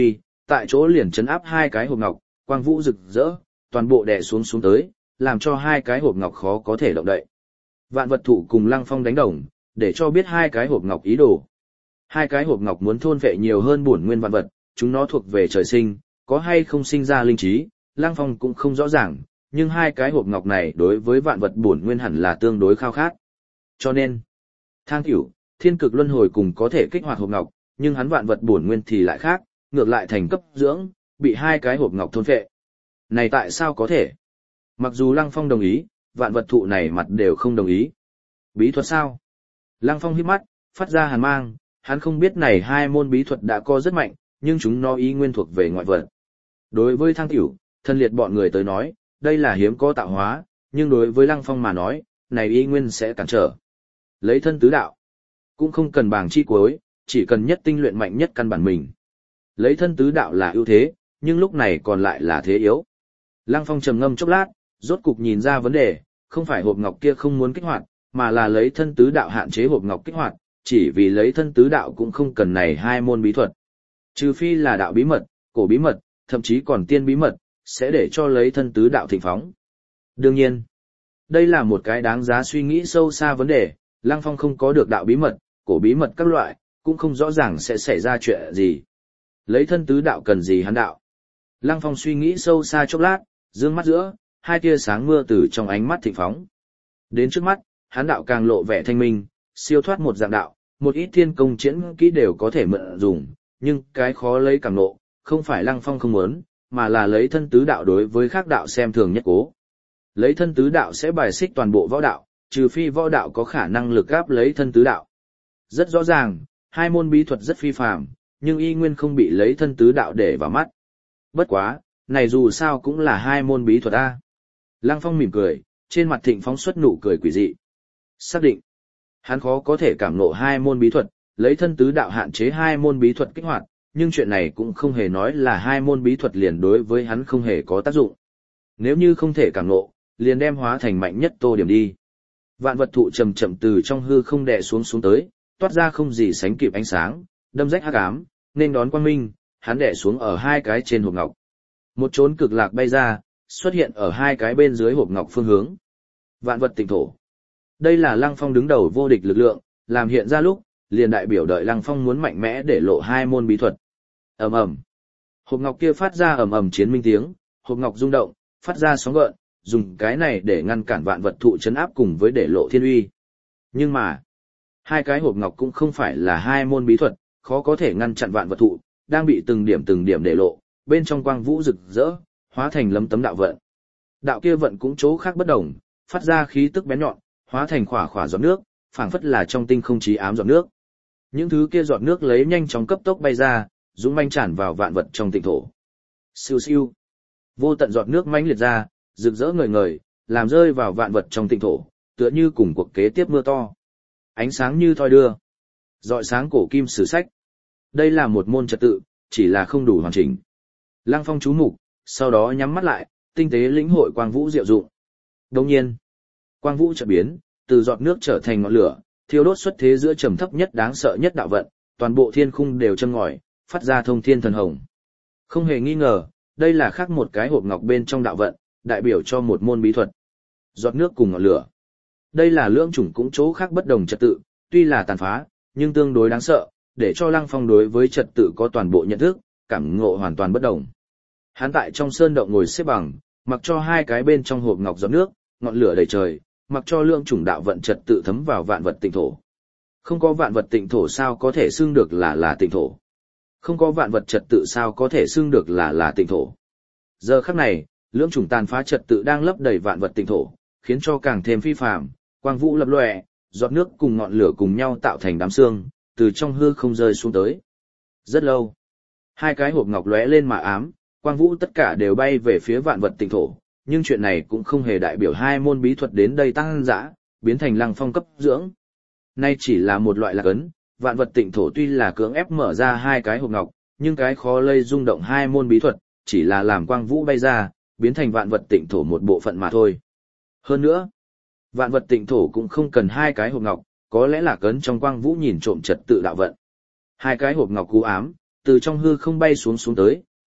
tại chỗ liền chấn áp hai cái hộp ngọc, quang vũ rực rỡ, toàn bộ đè xuống tới, làm cho hai cái hộp ngọc khó có thể động đậy. Vạn vật thụ cùng Lăng Phong đánh đồng, để cho biết hai cái hộp ngọc ý đồ. Hai cái hộp ngọc muốn thôn vệ nhiều hơn bổn nguyên vạn vật, chúng nó thuộc về trời sinh, có hay không sinh ra linh trí, Lăng Phong cũng không rõ ràng, nhưng hai cái hộp ngọc này đối với vạn vật bổn nguyên hẳn là tương đối khao khát. Cho nên, Thang Cửu, Thiên Cực Luân Hồi cùng có thể kích hoạt hộp ngọc, nhưng hắn vạn vật bổn nguyên thì lại khác, ngược lại thành cấp dưỡng, bị hai cái hộp ngọc thôn phệ. Này tại sao có thể? Mặc dù Lăng Phong đồng ý, vạn vật thụ này mặt đều không đồng ý. Bí thuật sao? Lăng Phong híp mắt, phát ra hàn mang, hắn không biết này hai môn bí thuật đã có rất mạnh, nhưng chúng nó ý nguyên thuộc về ngoại vật. Đối với Thang Cửu, thân liệt bọn người tới nói, đây là hiếm có tạo hóa, nhưng đối với Lăng Phong mà nói, này ý nguyên sẽ cản trở. Lấy thân tứ đạo, cũng không cần bảng chi cuối, chỉ cần nhất tinh luyện mạnh nhất căn bản mình. Lấy thân tứ đạo là ưu thế, nhưng lúc này còn lại là thế yếu. Lăng Phong trầm ngâm chốc lát, rốt cục nhìn ra vấn đề, không phải hộp ngọc kia không muốn kích hoạt, mà là lấy thân tứ đạo hạn chế hộp ngọc kích hoạt, chỉ vì lấy thân tứ đạo cũng không cần này hai môn bí thuật. Trừ phi là đạo bí mật, cổ bí mật, thậm chí còn tiên bí mật, sẽ để cho lấy thân tứ đạo thịnh phóng. Đương nhiên, đây là một cái đáng giá suy nghĩ sâu xa vấn đề, Lăng Phong không có được đạo bí mật, cổ bí mật các loại, cũng không rõ ràng sẽ xảy ra chuyện gì. Lấy thân tứ đạo cần gì hắn đạo? Lăng Phong suy nghĩ sâu xa chốc lát, dương mắt giữa, hai tia sáng mưa từ trong ánh mắt thịnh phóng. Đến trước mắt, hắn đạo càng lộ vẻ thanh minh, siêu thoát một dạng đạo, một ít thiên công chiến kỹ đều có thể mượn dùng, nhưng cái khó lấy càng nộ, không phải Lăng Phong không muốn, mà là lấy thân tứ đạo đối với khác đạo xem thường nhất cố. Lấy thân tứ đạo sẽ bài xích toàn bộ võ đạo, trừ phi võ đạo có khả năng lực gáp lấy thân tứ đạo. Rất rõ ràng, hai môn bí thuật rất phi phàm, nhưng y nguyên không bị lấy thân tứ đạo để vào mắt. Bất quá, này dù sao cũng là hai môn bí thuật a. Lăng Phong mỉm cười, trên mặt thịnh phóng xuất nụ cười quỷ dị. Xác định, hắn khó có thể cảm ngộ hai môn bí thuật, lấy thân tứ đạo hạn chế hai môn bí thuật kích hoạt, nhưng chuyện này cũng không hề nói là hai môn bí thuật liền đối với hắn không hề có tác dụng. Nếu như không thể cảm ngộ, liền đem hóa thành mạnh nhất tô điểm đi. Vạn vật thụ chậm chậm từ trong hư không đè xuống tới, toát ra không gì sánh kịp ánh sáng, đâm rách hắc ám, nên đón quang minh, hắn đè xuống ở hai cái trên hộp ngọc. Một chốn cực lạc bay ra, xuất hiện ở hai cái bên dưới hộp ngọc phương hướng. Vạn vật tịnh thổ. Đây là Lăng Phong đứng đầu vô địch lực lượng, làm hiện ra lúc, liền đại biểu đợi Lăng Phong muốn mạnh mẽ để lộ hai môn bí thuật. Ầm ầm. Hộp ngọc kia phát ra ầm ầm chiến minh tiếng, hộp ngọc rung động, phát ra sóng gợn, dùng cái này để ngăn cản vạn vật thụ chấn áp cùng với để lộ thiên uy. Nhưng mà, hai cái hộp ngọc cũng không phải là hai môn bí thuật, khó có thể ngăn chặn vạn vật thụ, đang bị từng điểm để lộ, bên trong quang vũ rực rỡ, hóa thành lấm tấm đạo vận. Đạo kia vận cũng chỗ khác bất đồng, phát ra khí tức bén nhọn, hóa thành khỏa giọt nước, phảng phất là trong tinh không chí ám giọt nước. Những thứ kia giọt nước lấy nhanh chóng cấp tốc bay ra, dũng manh tràn vào vạn vật trong tịnh thổ. Siêu siêu, vô tận giọt nước mãnh liệt ra, rực rỡ ngời ngời, làm rơi vào vạn vật trong tịnh thổ, tựa như cùng cuộc kế tiếp mưa to. Ánh sáng như thoi đưa, rọi sáng cổ kim sử sách. Đây là một môn trật tự, chỉ là không đủ hoàn chỉnh. Lăng Phong chú mục, sau đó nhắm mắt lại, tinh tế lĩnh hội quang vũ diệu dụng. Đồng nhiên, quang vũ chợt biến, từ giọt nước trở thành ngọn lửa, thiêu đốt xuất thế giữa trầm thấp nhất đáng sợ nhất đạo vận, toàn bộ thiên khung đều châm ngòi, phát ra thông thiên thần hồng. Không hề nghi ngờ, đây là khác một cái hộp ngọc bên trong đạo vận, đại biểu cho một môn bí thuật. Giọt nước cùng ngọn lửa. Đây là lưỡng chủng cũng chỗ khác bất đồng trật tự, tuy là tàn phá, nhưng tương đối đáng sợ, để cho Lăng Phong đối với trật tự có toàn bộ nhận thức, cảm ngộ hoàn toàn bất đồng. Hắn tại trong sơn động ngồi xếp bằng, mặc cho hai cái bên trong hộp ngọc giọt nước, ngọn lửa đầy trời, mặc cho lưỡng chủng đạo vận trật tự thấm vào vạn vật tịnh thổ. Không có vạn vật tịnh thổ sao có thể xưng được là tịnh thổ. Không có vạn vật trật tự sao có thể xưng được là tịnh thổ. Giờ khắc này, lưỡng chủng tàn phá trật tự đang lấp đầy vạn vật tịnh thổ, khiến cho càng thêm phi phàm, quang vũ lập lòe, giọt nước cùng ngọn lửa cùng nhau tạo thành đám sương, từ trong hư không rơi xuống tới. Rất lâu, hai cái hộp ngọc lóe lên mà ám, quang vũ tất cả đều bay về phía vạn vật tịnh thổ, nhưng chuyện này cũng không hề đại biểu hai môn bí thuật đến đây tăng dã, biến thành Lăng Phong cấp dưỡng. Nay chỉ là một loại lạc ấn, vạn vật tịnh thổ tuy là cưỡng ép mở ra hai cái hộp ngọc, nhưng cái khó lây rung động hai môn bí thuật, chỉ là làm quang vũ bay ra, biến thành vạn vật tịnh thổ một bộ phận mà thôi. Hơn nữa, vạn vật tịnh thổ cũng không cần hai cái hộp ngọc, có lẽ là cấn trong quang vũ nhìn trộm trật tự đạo vận. Hai cái hộp ngọc cú ám, từ trong hư không bay xuống tới,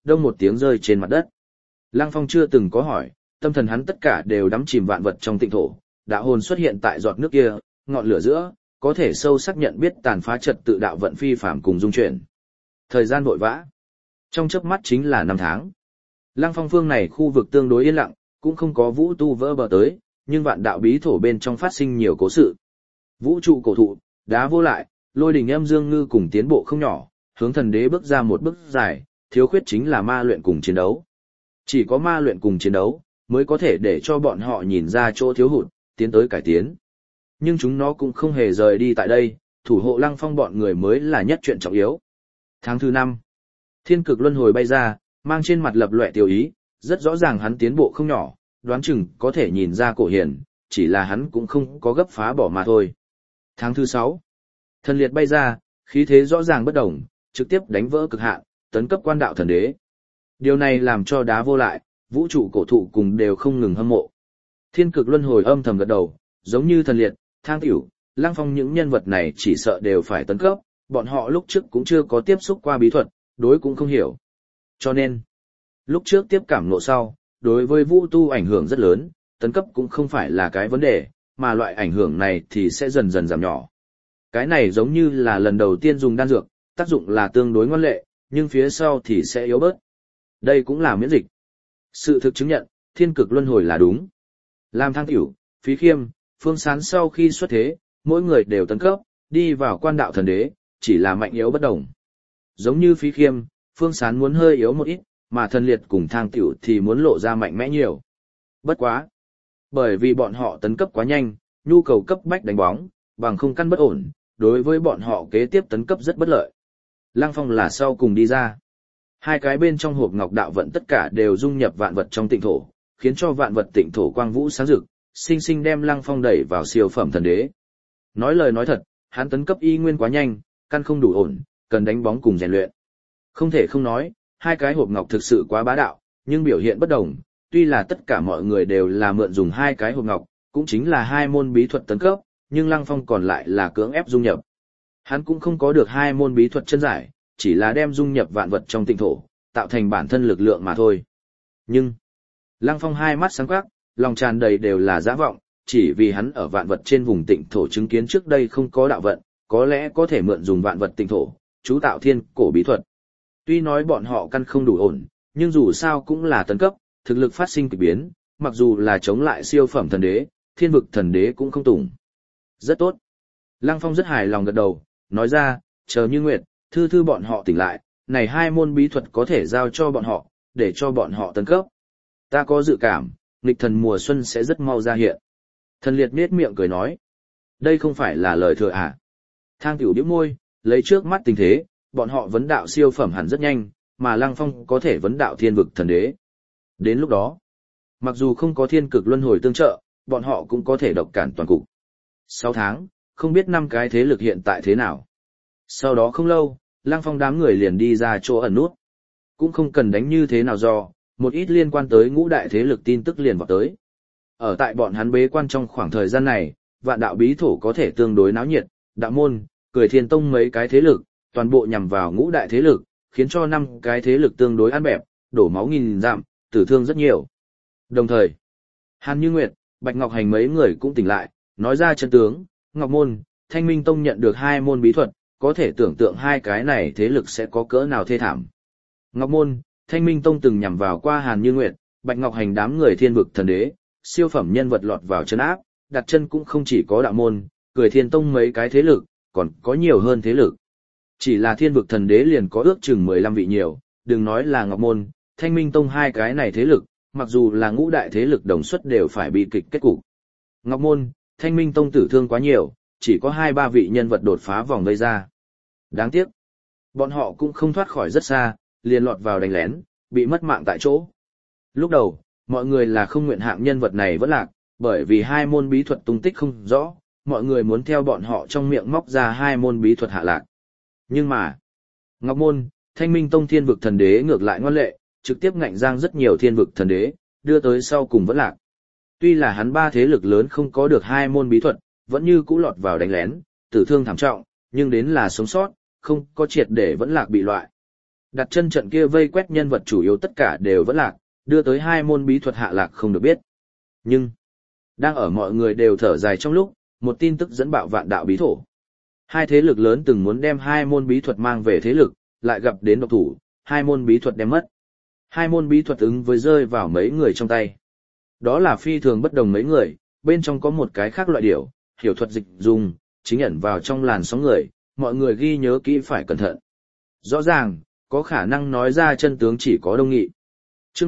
đông một tiếng rơi trên mặt đất. Lăng Phong chưa từng có hỏi, tâm thần hắn tất cả đều đắm chìm vạn vật trong tịnh thổ, đạo hồn xuất hiện tại giọt nước kia, ngọn lửa giữa, có thể sâu sắc nhận biết tàn phá trật tự đạo vận phi phàm cùng dung chuyển. Thời gian vội vã, trong chớp mắt chính là 5 tháng. Lăng Phong phương này khu vực tương đối yên lặng, cũng không có vũ tu vỡ bờ tới, nhưng vạn đạo bí thổ bên trong phát sinh nhiều cố sự. Vũ trụ cổ thụ, đá vô lại, lôi đình âm dương ngư cùng tiến bộ không nhỏ, hướng thần đế bước ra một bước dài, thiếu khuyết chính là ma luyện cùng chiến đấu. Chỉ có ma luyện cùng chiến đấu, mới có thể để cho bọn họ nhìn ra chỗ thiếu hụt, tiến tới cải tiến. Nhưng chúng nó cũng không hề rời đi tại đây, thủ hộ Lăng Phong bọn người mới là nhất chuyện trọng yếu. Tháng thứ 5, thiên cực luân hồi bay ra, mang trên mặt lập loè tiêu ý, rất rõ ràng hắn tiến bộ không nhỏ, đoán chừng có thể nhìn ra cổ hiển, chỉ là hắn cũng không có gấp phá bỏ mà thôi. Tháng thứ 6, thần liệt bay ra, khí thế rõ ràng bất đồng, trực tiếp đánh vỡ cực hạn, tấn cấp quan đạo thần đế. Điều này làm cho đá vô lại, vũ trụ cổ thụ cùng đều không ngừng hâm mộ. Thiên cực luân hồi âm thầm gật đầu, giống như thần liệt, Thang Tiểu, Lăng Phong những nhân vật này chỉ sợ đều phải tấn cấp, bọn họ lúc trước cũng chưa có tiếp xúc qua bí thuật, đối cũng không hiểu. Cho nên, lúc trước tiếp cảm ngộ sau, đối với vũ tu ảnh hưởng rất lớn, tấn cấp cũng không phải là cái vấn đề, mà loại ảnh hưởng này thì sẽ dần dần giảm nhỏ. Cái này giống như là lần đầu tiên dùng đan dược, tác dụng là tương đối ngoan lệ, nhưng phía sau thì sẽ yếu bớt. Đây cũng là miễn dịch. Sự thực chứng nhận, thiên cực luân hồi là đúng. Làm Thang Tiểu, Phí Khiêm, Phương Sán sau khi xuất thế, mỗi người đều tấn cấp, đi vào quan đạo thần đế, chỉ là mạnh yếu bất đồng. Giống như Phí Khiêm, Phương Sán muốn hơi yếu một ít, mà thần liệt cùng Thang Tiểu thì muốn lộ ra mạnh mẽ nhiều. Bất quá. Bởi vì bọn họ tấn cấp quá nhanh, nhu cầu cấp bách đánh bóng, bằng không căn bất ổn, đối với bọn họ kế tiếp tấn cấp rất bất lợi. Lăng Phong là sau cùng đi ra. Hai cái bên trong hộp ngọc đạo vận tất cả đều dung nhập vạn vật trong tịnh thổ, khiến cho vạn vật tịnh thổ quang vũ sáng rực, sinh sinh đem Lăng Phong đẩy vào siêu phẩm thần đế. Nói lời nói thật, hắn tấn cấp y nguyên quá nhanh, căn không đủ ổn, cần đánh bóng cùng rèn luyện. Không thể không nói, hai cái hộp ngọc thực sự quá bá đạo, nhưng biểu hiện bất đồng, tuy là tất cả mọi người đều là mượn dùng hai cái hộp ngọc, cũng chính là hai môn bí thuật tấn cấp, nhưng Lăng Phong còn lại là cưỡng ép dung nhập. Hắn cũng không có được hai môn bí thuật chân giải, chỉ là đem dung nhập vạn vật trong tịnh thổ, tạo thành bản thân lực lượng mà thôi. Nhưng, Lăng Phong hai mắt sáng quắc, lòng tràn đầy đều là dã vọng, chỉ vì hắn ở vạn vật trên vùng tịnh thổ chứng kiến trước đây không có đạo vận, có lẽ có thể mượn dùng vạn vật tịnh thổ, chú tạo thiên cổ bí thuật. Tuy nói bọn họ căn không đủ ổn, nhưng dù sao cũng là tấn cấp, thực lực phát sinh kỳ biến, mặc dù là chống lại siêu phẩm thần đế, thiên vực thần đế cũng không tủng. Rất tốt. Lăng Phong rất hài lòng gật đầu, nói ra, chờ Như Nguyệt, Thư Thư bọn họ tỉnh lại, này hai môn bí thuật có thể giao cho bọn họ, để cho bọn họ tấn cấp. Ta có dự cảm, nghịch thần mùa xuân sẽ rất mau ra hiện. Thần liệt nết miệng cười nói. Đây không phải là lời thừa à. Thang Tiểu bĩu môi, lấy trước mắt tình thế, bọn họ vấn đạo siêu phẩm hẳn rất nhanh, mà Lăng Phong có thể vấn đạo thiên vực thần đế. Đến lúc đó, mặc dù không có thiên cực luân hồi tương trợ, bọn họ cũng có thể độc cản toàn cục. 6 tháng, không biết 5 cái thế lực hiện tại thế nào. Sau đó không lâu, Lăng Phong đám người liền đi ra chỗ ẩn nút. Cũng không cần đánh như thế nào do, một ít liên quan tới ngũ đại thế lực tin tức liền vào tới. Ở tại bọn hắn bế quan trong khoảng thời gian này, vạn đạo bí thổ có thể tương đối náo nhiệt, đạo môn, cười thiên tông mấy cái thế lực, toàn bộ nhằm vào ngũ đại thế lực, khiến cho 5 cái thế lực tương đối ăn bẹp, đổ máu nghìn dặm, tử thương rất nhiều. Đồng thời, Hàn Như Nguyệt, Bạch Ngọc Hành mấy người cũng tỉnh lại, nói ra chân tướng, Ngọc Môn, Thanh Minh Tông nhận được 2 môn bí thuật, có thể tưởng tượng hai cái này thế lực sẽ có cỡ nào thê thảm. Ngọc Môn, Thanh Minh Tông từng nhằm vào qua Hàn Như Nguyệt, Bạch Ngọc Hành đám người thiên vực thần đế, siêu phẩm nhân vật lọt vào chân áp, đặt chân cũng không chỉ có đạo môn, cười thiên tông mấy cái thế lực, còn có nhiều hơn thế lực. Chỉ là thiên vực thần đế liền có ước chừng 15 vị nhiều, đừng nói là Ngọc Môn, Thanh Minh Tông hai cái này thế lực, mặc dù là ngũ đại thế lực đồng xuất đều phải bị kịch kết cục. Ngọc Môn, Thanh Minh Tông tử thương quá nhiều, chỉ có 2-3 vị nhân vật đột phá vòng vây ra. Đáng tiếc, bọn họ cũng không thoát khỏi rất xa, liền lọt vào đánh lén, bị mất mạng tại chỗ. Lúc đầu, mọi người là không nguyện hạng nhân vật này vẫn lạc, bởi vì 2 môn bí thuật tung tích không rõ, mọi người muốn theo bọn họ trong miệng móc ra 2 môn bí thuật hạ lạc. Nhưng mà, Ngọc Môn, Thanh Minh Tông thiên vực thần đế ngược lại ngoan lệ, trực tiếp ngạnh giang rất nhiều thiên vực thần đế, đưa tới sau cùng vẫn lạc. Tuy là hắn 3 thế lực lớn không có được 2 môn bí thuật, vẫn như cũ lọt vào đánh lén, tử thương thảm trọng, nhưng đến là sống sót, không có triệt để vẫn lạc bị loại. Đặt chân trận kia vây quét nhân vật chủ yếu tất cả đều vẫn lạc, đưa tới hai môn bí thuật hạ lạc không được biết. Nhưng, đang ở mọi người đều thở dài trong lúc, một tin tức dẫn bạo vạn đạo bí thổ. Hai thế lực lớn từng muốn đem hai môn bí thuật mang về thế lực, lại gặp đến độc thủ, hai môn bí thuật đem mất. Hai môn bí thuật ứng với rơi vào mấy người trong tay. Đó là phi thường bất đồng mấy người, bên trong có một cái khác loại điểu, hiểu thuật dịch dùng, chính ẩn vào trong làn sóng người, mọi người ghi nhớ kỹ phải cẩn thận. Rõ ràng, có khả năng nói ra chân tướng chỉ có Đông Nghị. Chương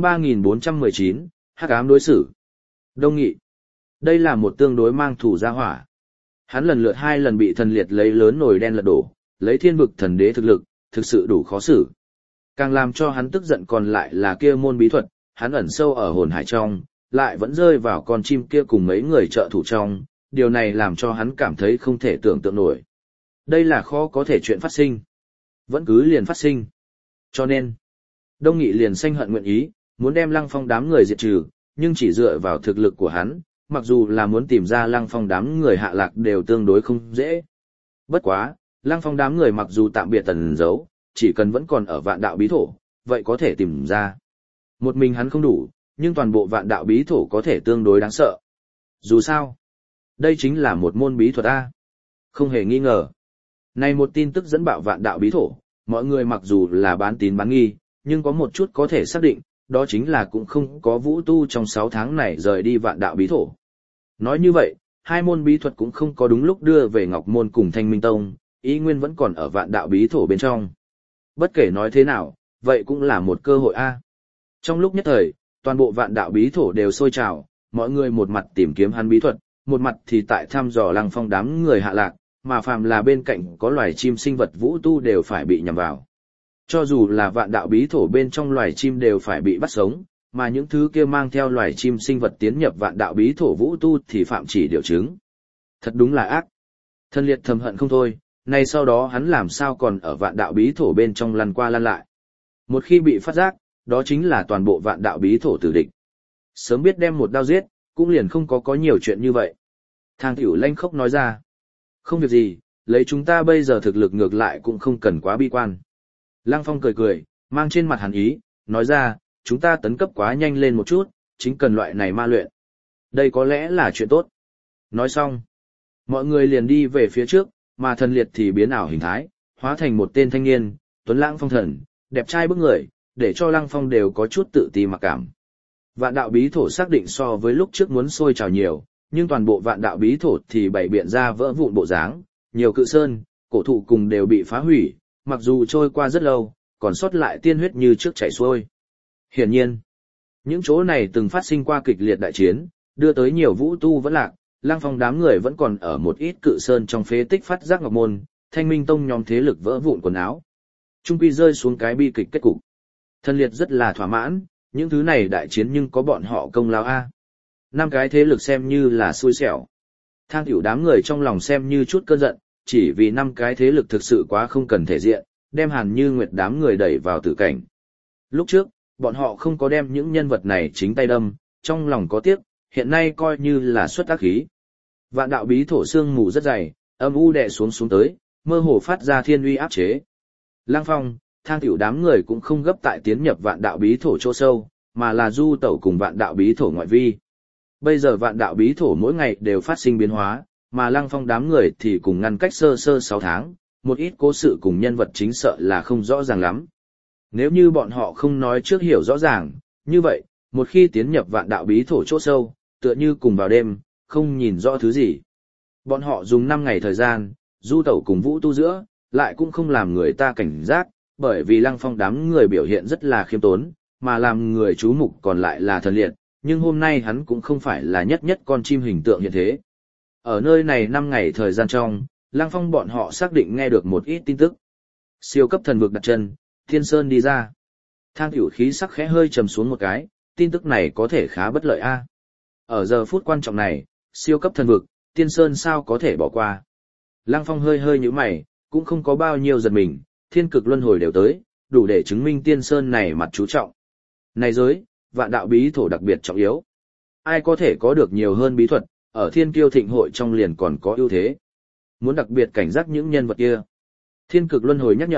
3419, Hắc ám đối xử. Đông Nghị. Đây là một tương đối mang thủ gia hỏa. Hắn lần lượt hai lần bị thần liệt lấy lớn nồi đen lật đổ, lấy thiên vực thần đế thực lực, thực sự đủ khó xử. Càng làm cho hắn tức giận còn lại là kia môn bí thuật, hắn ẩn sâu ở hồn hải trong, lại vẫn rơi vào con chim kia cùng mấy người trợ thủ trong, điều này làm cho hắn cảm thấy không thể tưởng tượng nổi. Đây là khó có thể chuyện phát sinh. Vẫn cứ liền phát sinh. Cho nên, Đông Nghị liền sanh hận nguyện ý, muốn đem Lăng Phong đám người diệt trừ, nhưng chỉ dựa vào thực lực của hắn, mặc dù là muốn tìm ra Lăng Phong đám người hạ lạc đều tương đối không dễ. Bất quá, Lăng Phong đám người mặc dù tạm biệt tần giấu, chỉ cần vẫn còn ở vạn đạo bí thổ, vậy có thể tìm ra. Một mình hắn không đủ, nhưng toàn bộ vạn đạo bí thổ có thể tương đối đáng sợ. Dù sao, đây chính là một môn bí thuật A. Không hề nghi ngờ. Này một tin tức dẫn bạo vạn đạo bí thổ, mọi người mặc dù là bán tín bán nghi, nhưng có một chút có thể xác định, đó chính là cũng không có vũ tu trong 6 tháng này rời đi vạn đạo bí thổ. Nói như vậy, hai môn bí thuật cũng không có đúng lúc đưa về Ngọc Môn cùng Thanh Minh Tông, ý nguyên vẫn còn ở vạn đạo bí thổ bên trong. Bất kể nói thế nào, vậy cũng là một cơ hội A. Trong lúc nhất thời, toàn bộ vạn đạo bí thổ đều sôi trào, mọi người một mặt tìm kiếm hắn bí thuật, một mặt thì tại thăm dò Lăng Phong đám người hạ lạc, mà phàm là bên cạnh có loài chim sinh vật vũ tu đều phải bị nhằm vào. Cho dù là vạn đạo bí thổ bên trong loài chim đều phải bị bắt sống, mà những thứ kia mang theo loài chim sinh vật tiến nhập vạn đạo bí thổ vũ tu thì phạm chỉ điều chứng. Thật đúng là ác. Thân liệt thầm hận không thôi, nay sau đó hắn làm sao còn ở vạn đạo bí thổ bên trong lăn qua lăn lại. Một khi bị phát giác, đó chính là toàn bộ vạn đạo bí thổ tử địch. Sớm biết đem một đao giết, cũng liền không có nhiều chuyện như vậy. Thang Tiểu Lanh khóc nói ra. Không việc gì, lấy chúng ta bây giờ thực lực ngược lại cũng không cần quá bi quan. Lăng Phong cười cười, mang trên mặt hàn ý, nói ra, chúng ta tấn cấp quá nhanh lên một chút, chính cần loại này ma luyện. Đây có lẽ là chuyện tốt. Nói xong, mọi người liền đi về phía trước, mà thần liệt thì biến ảo hình thái, hóa thành một tên thanh niên, tuấn lãng phong thần, đẹp trai bức người, để cho Lăng Phong đều có chút tự ti mặc cảm. Vạn đạo bí thổ xác định so với lúc trước muốn sôi trào nhiều, nhưng toàn bộ vạn đạo bí thổ thì bày biện ra vỡ vụn bộ dáng, nhiều cự sơn, cổ thụ cùng đều bị phá hủy, mặc dù trôi qua rất lâu, còn sót lại tiên huyết như trước chảy xuôi. Hiển nhiên, những chỗ này từng phát sinh qua kịch liệt đại chiến, đưa tới nhiều vũ tu vẫn lạc, Lăng Phong đám người vẫn còn ở một ít cự sơn trong phế tích phát giác Ngọc Môn, Thanh Minh Tông nhóm thế lực vỡ vụn quần áo. Trung quy rơi xuống cái bi kịch kết cục. Thân liệt rất là thỏa mãn, những thứ này đại chiến nhưng có bọn họ công lao a. 5 cái thế lực xem như là xui xẻo. Thang Tiểu đám người trong lòng xem như chút cơn giận, chỉ vì 5 cái thế lực thực sự quá không cần thể diện, đem Hàn Như Nguyệt đám người đẩy vào tử cảnh. Lúc trước, bọn họ không có đem những nhân vật này chính tay đâm, trong lòng có tiếc, hiện nay coi như là xuất ác khí. Vạn đạo bí thổ sương mù rất dày, âm u đè xuống tới, mơ hồ phát ra thiên uy áp chế. Lăng Phong, Thang Tiểu đám người cũng không gấp tại tiến nhập vạn đạo bí thổ chỗ sâu, mà là du tẩu cùng vạn đạo bí thổ ngoại vi. Bây giờ vạn đạo bí thổ mỗi ngày đều phát sinh biến hóa, mà Lăng Phong đám người thì cùng ngăn cách sơ 6 tháng, một ít cố sự cùng nhân vật chính sợ là không rõ ràng lắm. Nếu như bọn họ không nói trước hiểu rõ ràng, như vậy, một khi tiến nhập vạn đạo bí thổ chỗ sâu, tựa như cùng vào đêm, không nhìn rõ thứ gì. Bọn họ dùng 5 ngày thời gian, du tẩu cùng vũ tu giữa, lại cũng không làm người ta cảnh giác, bởi vì Lăng Phong đám người biểu hiện rất là khiêm tốn, mà làm người chú mục còn lại là thần liệt, nhưng hôm nay hắn cũng không phải là nhất con chim hình tượng hiện thế. Ở nơi này 5 ngày thời gian trong, Lăng Phong bọn họ xác định nghe được một ít tin tức. Siêu cấp thần vực đặt chân, Thiên Sơn đi ra. Thang Tiểu khí sắc khẽ hơi trầm xuống một cái, tin tức này có thể khá bất lợi a. Ở giờ phút quan trọng này, siêu cấp thần vực, Thiên Sơn sao có thể bỏ qua. Lăng Phong hơi nhíu mày, cũng không có bao nhiêu giật mình, thiên cực luân hồi đều tới, đủ để chứng minh Thiên Sơn này mặt chú trọng. Này giới, vạn đạo bí thổ đặc biệt trọng yếu. Ai có thể có được nhiều hơn bí thuật, ở thiên kiêu thịnh hội trong liền còn có ưu thế. Muốn đặc biệt cảnh giác những nhân vật kia. Thiên cực luân hồi nhắc nhở,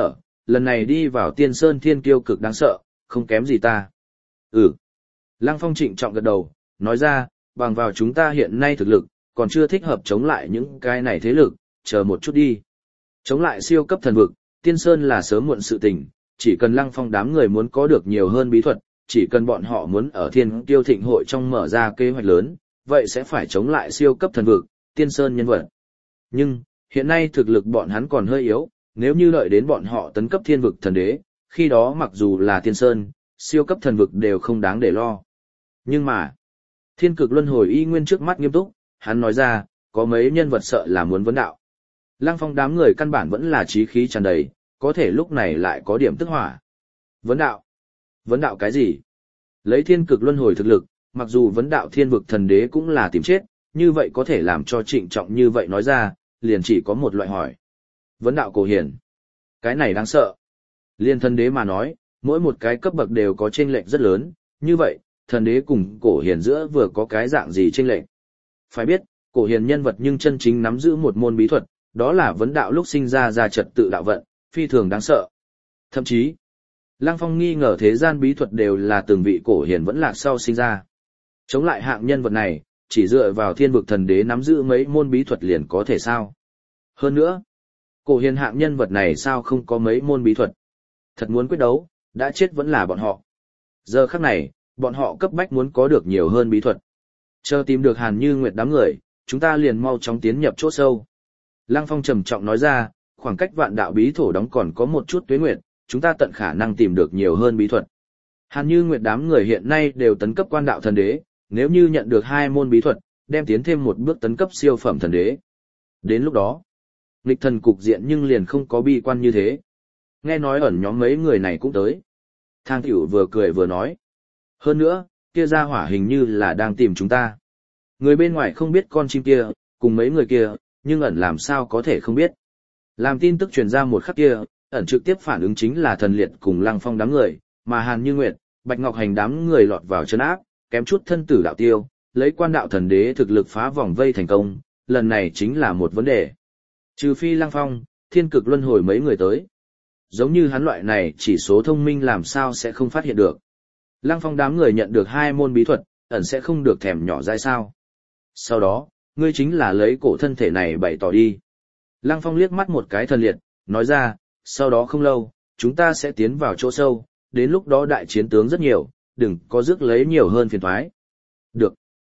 lần này đi vào Tiên Sơn Thiên Kiêu cực đáng sợ, không kém gì ta. Ừ. Lăng Phong trịnh trọng gật đầu, nói ra, bằng vào chúng ta hiện nay thực lực, còn chưa thích hợp chống lại những cái này thế lực, chờ một chút đi. Chống lại siêu cấp thần vực, Tiên Sơn là sớm muộn sự tình, chỉ cần Lăng Phong đám người muốn có được nhiều hơn bí thuật, chỉ cần bọn họ muốn ở Thiên Kiêu Thịnh hội trong mở ra kế hoạch lớn, vậy sẽ phải chống lại siêu cấp thần vực, Tiên Sơn nhân vật. Nhưng, hiện nay thực lực bọn hắn còn hơi yếu, nếu như đợi đến bọn họ tấn cấp thiên vực thần đế, khi đó mặc dù là Tiên Sơn, siêu cấp thần vực đều không đáng để lo. Nhưng mà, Thiên Cực Luân Hồi y nguyên trước mắt nghiêm túc, hắn nói ra, có mấy nhân vật sợ là muốn vấn đạo. Lăng Phong đám người căn bản vẫn là chí khí tràn đầy, có thể lúc này lại có điểm tức hỏa. Vấn đạo? Vấn đạo cái gì? Lấy Thiên Cực Luân Hồi thực lực, mặc dù vấn đạo thiên vực thần đế cũng là tìm chết, như vậy có thể làm cho trịnh trọng như vậy nói ra, liền chỉ có một loại hỏi. Vấn đạo Cổ Hiển. Cái này đáng sợ. Liên thần đế mà nói, mỗi một cái cấp bậc đều có chênh lệch rất lớn, như vậy, thần đế cùng Cổ Hiển giữa vừa có cái dạng gì chênh lệch. Phải biết, Cổ Hiển nhân vật nhưng chân chính nắm giữ một môn bí thuật, đó là vấn đạo lúc sinh ra trật tự đạo vận, phi thường đáng sợ. Thậm chí, Lăng Phong nghi ngờ thế gian bí thuật đều là từng vị Cổ Hiển vẫn lạc sau sinh ra. Chống lại hạng nhân vật này, chỉ dựa vào thiên vực thần đế nắm giữ mấy môn bí thuật liền có thể sao. Hơn nữa, Cổ Hiển hạng nhân vật này sao không có mấy môn bí thuật. Thật muốn quyết đấu, đã chết vẫn là bọn họ. Giờ khắc này, bọn họ cấp bách muốn có được nhiều hơn bí thuật. Chờ tìm được Hàn Như Nguyệt đám người, chúng ta liền mau chóng tiến nhập chỗ sâu. Lăng Phong trầm trọng nói ra, khoảng cách vạn đạo bí thổ đóng còn có một chút tuế nguyệt, chúng ta tận khả năng tìm được nhiều hơn bí thuật. Hàn Như Nguyệt đám người hiện nay đều tấn cấp quan đạo thần đế, nếu như nhận được 2 môn bí thuật, đem tiến thêm một bước tấn cấp siêu phẩm thần đế. Đến lúc đó, nghịch thần cục diện nhưng liền không có bi quan như thế. Nghe nói ẩn nhóm mấy người này cũng tới. Thang Tiểu vừa cười vừa nói. Hơn nữa, kia ra hỏa hình như là đang tìm chúng ta. Người bên ngoài không biết con chim kia, cùng mấy người kia, nhưng ẩn làm sao có thể không biết. Làm tin tức truyền ra một khắc kia, ẩn trực tiếp phản ứng chính là thần liệt cùng Lăng Phong đám người, mà Hàn Như Nguyệt, Bạch Ngọc Hành đám người lọt vào chân áp, kém chút thân tử đạo tiêu, lấy quan đạo thần đế thực lực phá vòng vây thành công, lần này chính là một vấn đề. Trừ phi Lăng Phong, Thiên Cực Luân Hồi mấy người tới. Giống như hắn loại này chỉ số thông minh làm sao sẽ không phát hiện được. Lăng Phong đám người nhận được 2 môn bí thuật, ẩn sẽ không được thèm nhỏ dãi sao. Sau đó, ngươi chính là lấy cổ thân thể này bày tỏ đi. Lăng Phong liếc mắt một cái thần liệt, nói ra, sau đó không lâu, chúng ta sẽ tiến vào chỗ sâu, đến lúc đó đại chiến tướng rất nhiều, đừng có rước lấy nhiều hơn phiền toái. Được.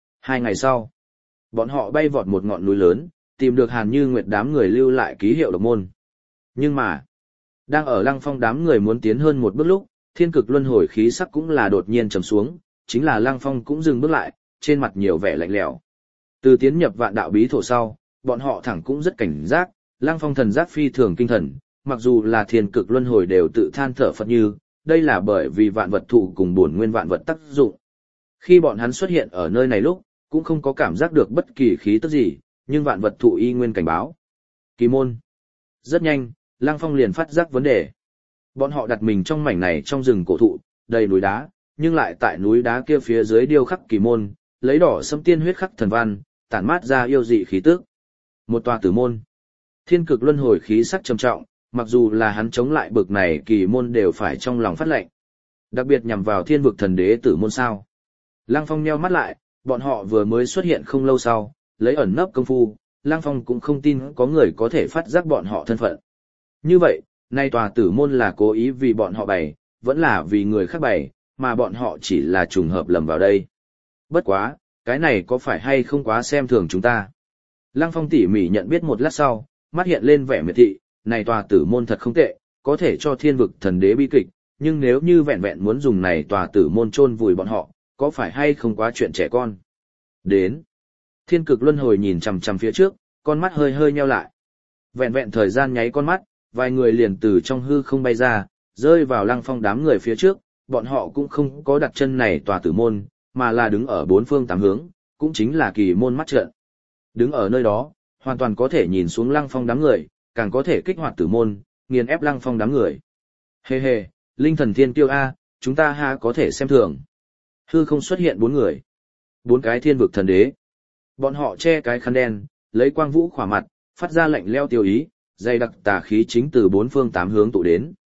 2 ngày sau, bọn họ bay vọt một ngọn núi lớn, tìm được Hàn Như Nguyệt đám người lưu lại ký hiệu độc môn. Nhưng mà, đang ở Lăng Phong đám người muốn tiến hơn một bước lúc, Thiên Cực Luân Hồi khí sắc cũng là đột nhiên trầm xuống, chính là Lăng Phong cũng dừng bước lại, trên mặt nhiều vẻ lạnh lẽo. Từ tiến nhập vạn đạo bí thổ sau, bọn họ thẳng cũng rất cảnh giác, Lăng Phong thần giác phi thường kinh thần, mặc dù là Thiên Cực Luân Hồi đều tự than thở phật như, đây là bởi vì vạn vật thụ cùng bổn nguyên vạn vật tác dụng. Khi bọn hắn xuất hiện ở nơi này lúc, cũng không có cảm giác được bất kỳ khí tức gì, nhưng vạn vật thụ y nguyên cảnh báo. Kỳ môn. Rất nhanh, Lăng Phong liền phát giác vấn đề. Bọn họ đặt mình trong mảnh này trong rừng cổ thụ, đầy núi đá, nhưng lại tại núi đá kia phía dưới điêu khắc kỳ môn, lấy đỏ sẫm tiên huyết khắc thần văn, tản mát ra yêu dị khí tức. Một tòa tử môn. Thiên Cực Luân Hồi khí sắc trầm trọng, mặc dù là hắn chống lại bực này kỳ môn đều phải trong lòng phát lệnh. Đặc biệt nhằm vào thiên vực thần đế tử môn sao. Lăng Phong nheo mắt lại, bọn họ vừa mới xuất hiện không lâu sau, lấy ẩn nấp công phu, Lăng Phong cũng không tin có người có thể phát giác bọn họ thân phận. Như vậy, nay tòa tử môn là cố ý vì bọn họ bày, vẫn là vì người khác bày, mà bọn họ chỉ là trùng hợp lầm vào đây. Bất quá, cái này có phải hay không quá xem thường chúng ta? Lăng Phong tỉ mỉ nhận biết một lát sau, mắt hiện lên vẻ miệt thị, này tòa tử môn thật không tệ, có thể cho thiên vực thần đế bi kịch, nhưng nếu như vẹn vẹn muốn dùng này tòa tử môn chôn vùi bọn họ, có phải hay không quá chuyện trẻ con? Đến. Thiên Cực Luân Hồi nhìn chằm chằm phía trước, con mắt hơi hơi nheo lại. Vẹn vẹn thời gian nháy con mắt, vài người liền từ trong hư không bay ra, rơi vào Lăng Phong đám người phía trước, bọn họ cũng không có đặt chân này tòa tử môn, mà là đứng ở 4 phương 8 hướng, cũng chính là kỳ môn mắt trận. Đứng ở nơi đó, hoàn toàn có thể nhìn xuống Lăng Phong đám người, càng có thể kích hoạt tử môn, nghiền ép Lăng Phong đám người. Hê hê, linh thần thiên tiêu A, chúng ta ha có thể xem thường. Hư không xuất hiện 4 người. 4 cái thiên vực thần đế. Bọn họ che cái khăn đen, lấy quang vũ khỏa mặt, phát ra lạnh leo tiêu ý, dày đặc tà khí chính từ 4 phương 8 hướng tụ đến.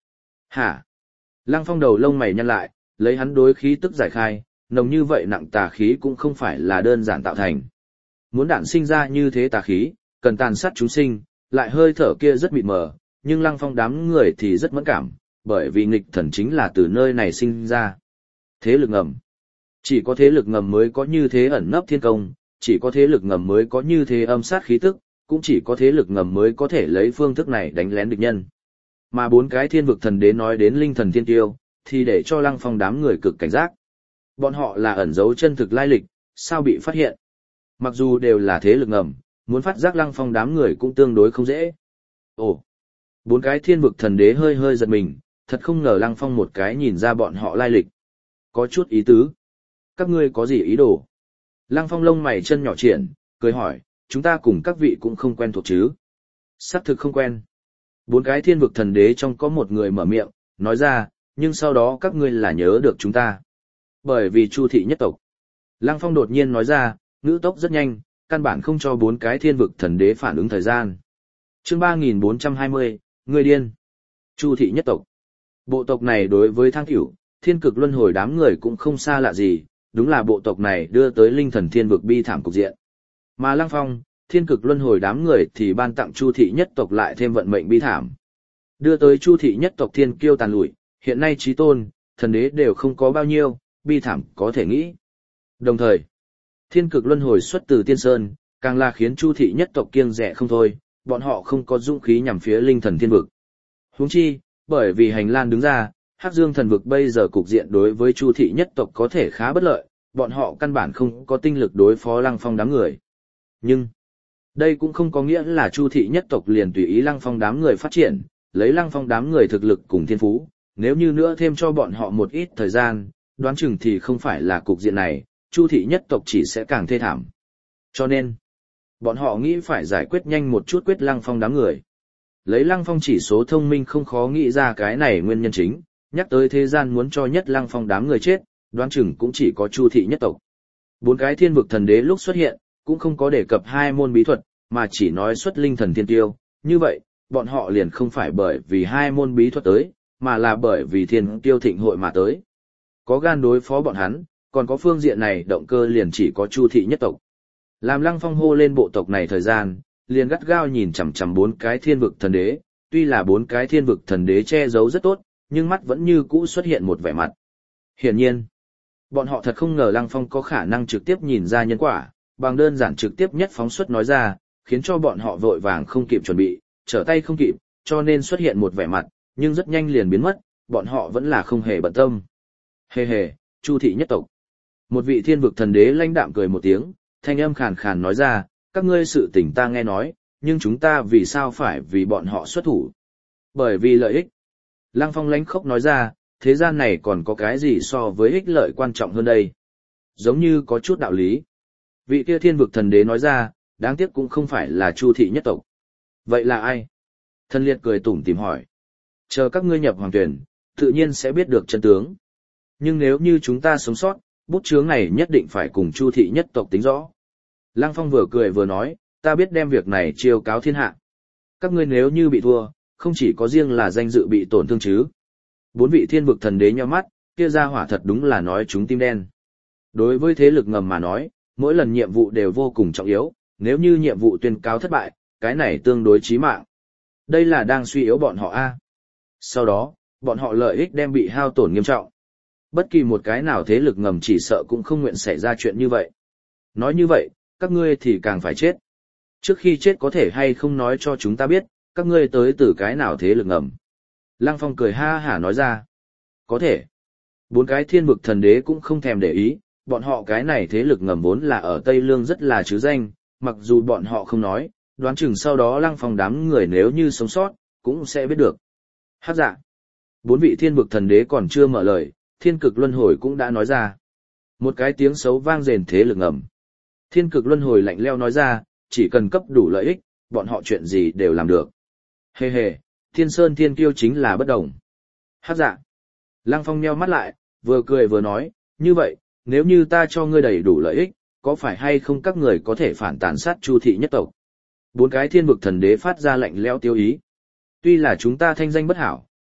Hả? Lăng Phong đầu lông mày nhăn lại, lấy hắn đối khí tức giải khai, nồng như vậy nặng tà khí cũng không phải là đơn giản tạo thành. Muốn đản sinh ra như thế tà khí, cần tàn sát chúng sinh, lại hơi thở kia rất mịt mờ, nhưng Lăng Phong đám người thì rất mẫn cảm, bởi vì nghịch thần chính là từ nơi này sinh ra. Thế lực ngầm. Chỉ có thế lực ngầm mới có như thế ẩn nấp thiên công, chỉ có thế lực ngầm mới có như thế âm sát khí tức, cũng chỉ có thế lực ngầm mới có thể lấy phương thức này đánh lén địch nhân. Mà bốn cái thiên vực thần đế nói đến linh thần thiên tiêu, thì để cho Lăng Phong đám người cực cảnh giác. Bọn họ là ẩn giấu chân thực lai lịch, sao bị phát hiện? Mặc dù đều là thế lực ngầm, muốn phát giác Lăng Phong đám người cũng tương đối không dễ. Ồ, bốn cái thiên vực thần đế hơi hơi giật mình, thật không ngờ Lăng Phong một cái nhìn ra bọn họ lai lịch. Có chút ý tứ. Các ngươi có gì ý đồ? Lăng Phong lông mày chân nhỏ triển, cười hỏi, chúng ta cùng các vị cũng không quen thuộc chứ? Xác thực không quen. Bốn cái thiên vực thần đế trong có một người mở miệng, nói ra, nhưng sau đó các ngươi là nhớ được chúng ta. Bởi vì Chu thị nhất tộc. Lăng Phong đột nhiên nói ra, ngữ tốc rất nhanh, căn bản không cho bốn cái thiên vực thần đế phản ứng thời gian. Chương 3420, người điên. Chu thị nhất tộc. Bộ tộc này đối với Thang Cửu, Thiên Cực Luân Hồi đám người cũng không xa lạ gì, đúng là bộ tộc này đưa tới linh thần thiên vực bi thảm cục diện. Mà Lăng Phong, Thiên Cực Luân Hồi đám người thì ban tặng Chu thị nhất tộc lại thêm vận mệnh bi thảm. Đưa tới Chu thị nhất tộc thiên kiêu tàn lụi, hiện nay chí tôn, thần đế đều không có bao nhiêu, bi thảm có thể nghĩ. Đồng thời, Thiên Cực Luân Hồi xuất từ Tiên Sơn, càng là khiến Chu thị nhất tộc kiêng dè không thôi, bọn họ không có dũng khí nhằm phía linh thần thiên vực. Huống chi, bởi vì Hành Lan đứng ra, Hắc Dương thần vực bây giờ cục diện đối với Chu thị nhất tộc có thể khá bất lợi, bọn họ căn bản không có tinh lực đối phó Lăng Phong đám người. Nhưng, đây cũng không có nghĩa là Chu thị nhất tộc liền tùy ý Lăng Phong đám người phát triển, lấy Lăng Phong đám người thực lực cùng thiên phú, nếu như nữa thêm cho bọn họ một ít thời gian, đoán chừng thì không phải là cục diện này, Chu thị nhất tộc chỉ sẽ càng thê thảm. Cho nên, bọn họ nghĩ phải giải quyết nhanh một chút quyết Lăng Phong đám người. Lấy Lăng Phong chỉ số thông minh không khó nghĩ ra cái này nguyên nhân chính, nhắc tới thế gian muốn cho nhất Lăng Phong đám người chết, đoán chừng cũng chỉ có Chu thị nhất tộc. Bốn cái thiên vực thần đế lúc xuất hiện, cũng không có đề cập hai môn bí thuật, mà chỉ nói xuất linh thần thiên tiêu, như vậy, bọn họ liền không phải bởi vì hai môn bí thuật tới, mà là bởi vì thiên tiêu thịnh hội mà tới. Có gan đối phó bọn hắn, còn có phương diện này động cơ liền chỉ có Chu thị nhất tộc. Làm Lăng Phong hô lên bộ tộc này thời gian, liền gắt gao nhìn chằm chằm bốn cái thiên vực thần đế, tuy là bốn cái thiên vực thần đế che giấu rất tốt, nhưng mắt vẫn như cũ xuất hiện một vẻ mặt. Hiển nhiên, bọn họ thật không ngờ Lăng Phong có khả năng trực tiếp nhìn ra nhân quả, bằng đơn giản trực tiếp nhất phóng xuất nói ra, khiến cho bọn họ vội vàng không kịp chuẩn bị, trở tay không kịp, cho nên xuất hiện một vẻ mặt, nhưng rất nhanh liền biến mất, bọn họ vẫn là không hề bận tâm. Hề hề, Chu thị nhất tộc. Một vị thiên vực thần đế lãnh đạm cười một tiếng, thanh âm khàn khàn nói ra, các ngươi sự tình ta nghe nói, nhưng chúng ta vì sao phải vì bọn họ xuất thủ? Bởi vì lợi ích. Lăng Phong lãnh khốc nói ra, thế gian này còn có cái gì so với ích lợi quan trọng hơn đây? Giống như có chút đạo lý. Vị kia thiên vực thần đế nói ra, đáng tiếc cũng không phải là Chu thị nhất tộc. Vậy là ai? Thần liệt cười tủm tỉm hỏi. Chờ các ngươi nhập hoàng tuyển, tự nhiên sẽ biết được chân tướng. Nhưng nếu như chúng ta sống sót, bút chướng này nhất định phải cùng Chu thị nhất tộc tính rõ. Lăng Phong vừa cười vừa nói, ta biết đem việc này chiêu cáo thiên hạ. Các ngươi nếu như bị thua, không chỉ có riêng là danh dự bị tổn thương chứ. Bốn vị thiên vực thần đế nhíu mắt, kia ra hỏa thật đúng là nói chúng tim đen. Đối với thế lực ngầm mà nói, mỗi lần nhiệm vụ đều vô cùng trọng yếu, nếu như nhiệm vụ tuyên cáo thất bại, cái này tương đối chí mạng. Đây là đang suy yếu bọn họ a. Sau đó, bọn họ lợi ích đem bị hao tổn nghiêm trọng. Bất kỳ một cái nào thế lực ngầm chỉ sợ cũng không nguyện xảy ra chuyện như vậy. Nói như vậy, các ngươi thì càng phải chết. Trước khi chết có thể hay không nói cho chúng ta biết, các ngươi tới từ cái nào thế lực ngầm. Lăng Phong cười ha hả nói ra. Có thể. Bốn cái thiên vực thần đế cũng không thèm để ý, bọn họ cái này thế lực ngầm vốn là ở Tây Lương rất là chứ danh, mặc dù bọn họ không nói, đoán chừng sau đó Lăng Phong đám người nếu như sống sót, cũng sẽ biết được. Hắc dạ. Bốn vị thiên vực thần đế còn chưa mở lời, Thiên Cực Luân Hồi cũng đã nói ra. Một cái tiếng xấu vang rền thế lực ngầm. Thiên Cực Luân Hồi lạnh lẽo nói ra, chỉ cần cấp đủ lợi ích, bọn họ chuyện gì đều làm được. Hề hề, Thiên Sơn Thiên Kiêu chính là bất đồng. Hắc dạ. Lăng Phong nheo mắt lại, vừa cười vừa nói, như vậy, nếu như ta cho ngươi đầy đủ lợi ích, có phải hay không các người có thể phản tàn sát Chu thị nhất tộc? Bốn cái thiên vực thần đế phát ra lạnh lẽo tiêu ý. Tuy là chúng ta thanh danh bất hảo,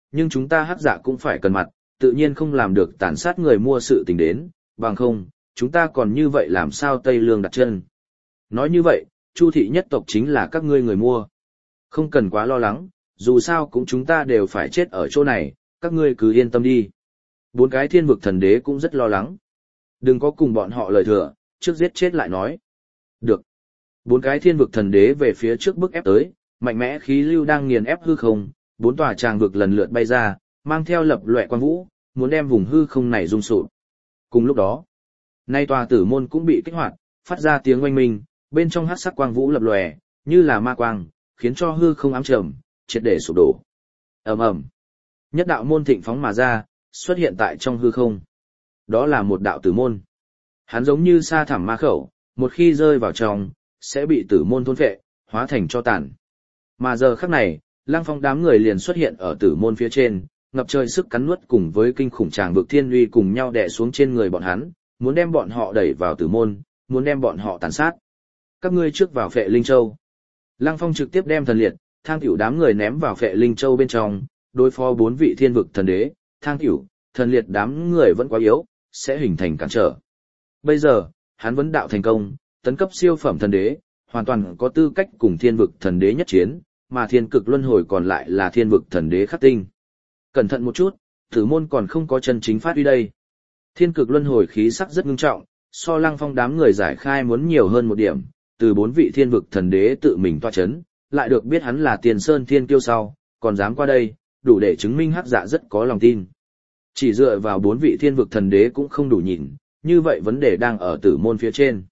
nhưng chúng ta hắc dạ cũng phải cần mặt, tự nhiên không làm được tàn sát người mua sự tình đến, bằng không, chúng ta còn như vậy làm sao Tây Lương đặt chân. Nói như vậy, Chu thị nhất tộc chính là các ngươi người mua. Không cần quá lo lắng, dù sao cũng chúng ta đều phải chết ở chỗ này, các ngươi cứ yên tâm đi. Bốn cái thiên vực thần đế cũng rất lo lắng. Đừng có cùng bọn họ lời thừa, trước giết chết lại nói. Được. Bốn cái thiên vực thần đế về phía trước bức ép tới, mạnh mẽ khí lưu đang nghiền ép hư không, bốn tòa tràng vực lần lượt bay ra, mang theo lập loè quang vũ, muốn đem vùng hư không này rung sụp. Cùng lúc đó, nay tòa tử môn cũng bị kích hoạt, phát ra tiếng oanh minh, bên trong hắc sắc quang vũ lập lòe, như là ma quang, khiến cho hư không ám trầm, triệt để sụp đổ. Ầm ầm. Nhất đạo môn thịnh phóng mà ra, xuất hiện tại trong hư không. Đó là một đạo tử môn. Hắn giống như sa thẳm ma khẩu, một khi rơi vào trong, sẽ bị tử môn thôn phệ, hóa thành tro tàn. Mà giờ khắc này, Lăng Phong đám người liền xuất hiện ở tử môn phía trên, ngập trời sức cắn nuốt cùng với kinh khủng tràng vực thiên uy cùng nhau đè xuống trên người bọn hắn, muốn đem bọn họ đẩy vào tử môn, muốn đem bọn họ tàn sát. Các ngươi trước vào Phệ Linh Châu. Lăng Phong trực tiếp đem thần liệt, Thang Tiểu đám người ném vào Phệ Linh Châu bên trong, đối phó bốn vị thiên vực thần đế, Thang Tiểu, thần liệt đám người vẫn quá yếu, sẽ hình thành cản trở. Bây giờ, hắn vấn đạo thành công, tấn cấp siêu phẩm thần đế, hoàn toàn có tư cách cùng thiên vực thần đế nhất chiến, mà thiên cực luân hồi còn lại là thiên vực thần đế khắc tinh. Cẩn thận một chút, tử môn còn không có chân chính phát uy đây. Thiên cực luân hồi khí sắc rất ngưng trọng, so Lăng Phong đám người giải khai muốn nhiều hơn một điểm, từ bốn vị thiên vực thần đế tự mình toa chấn, lại được biết hắn là Tiền Sơn Thiên Kiêu sau, còn dám qua đây, đủ để chứng minh hắc dạ rất có lòng tin. Chỉ dựa vào bốn vị thiên vực thần đế cũng không đủ nhìn, như vậy vấn đề đang ở tử môn phía trên.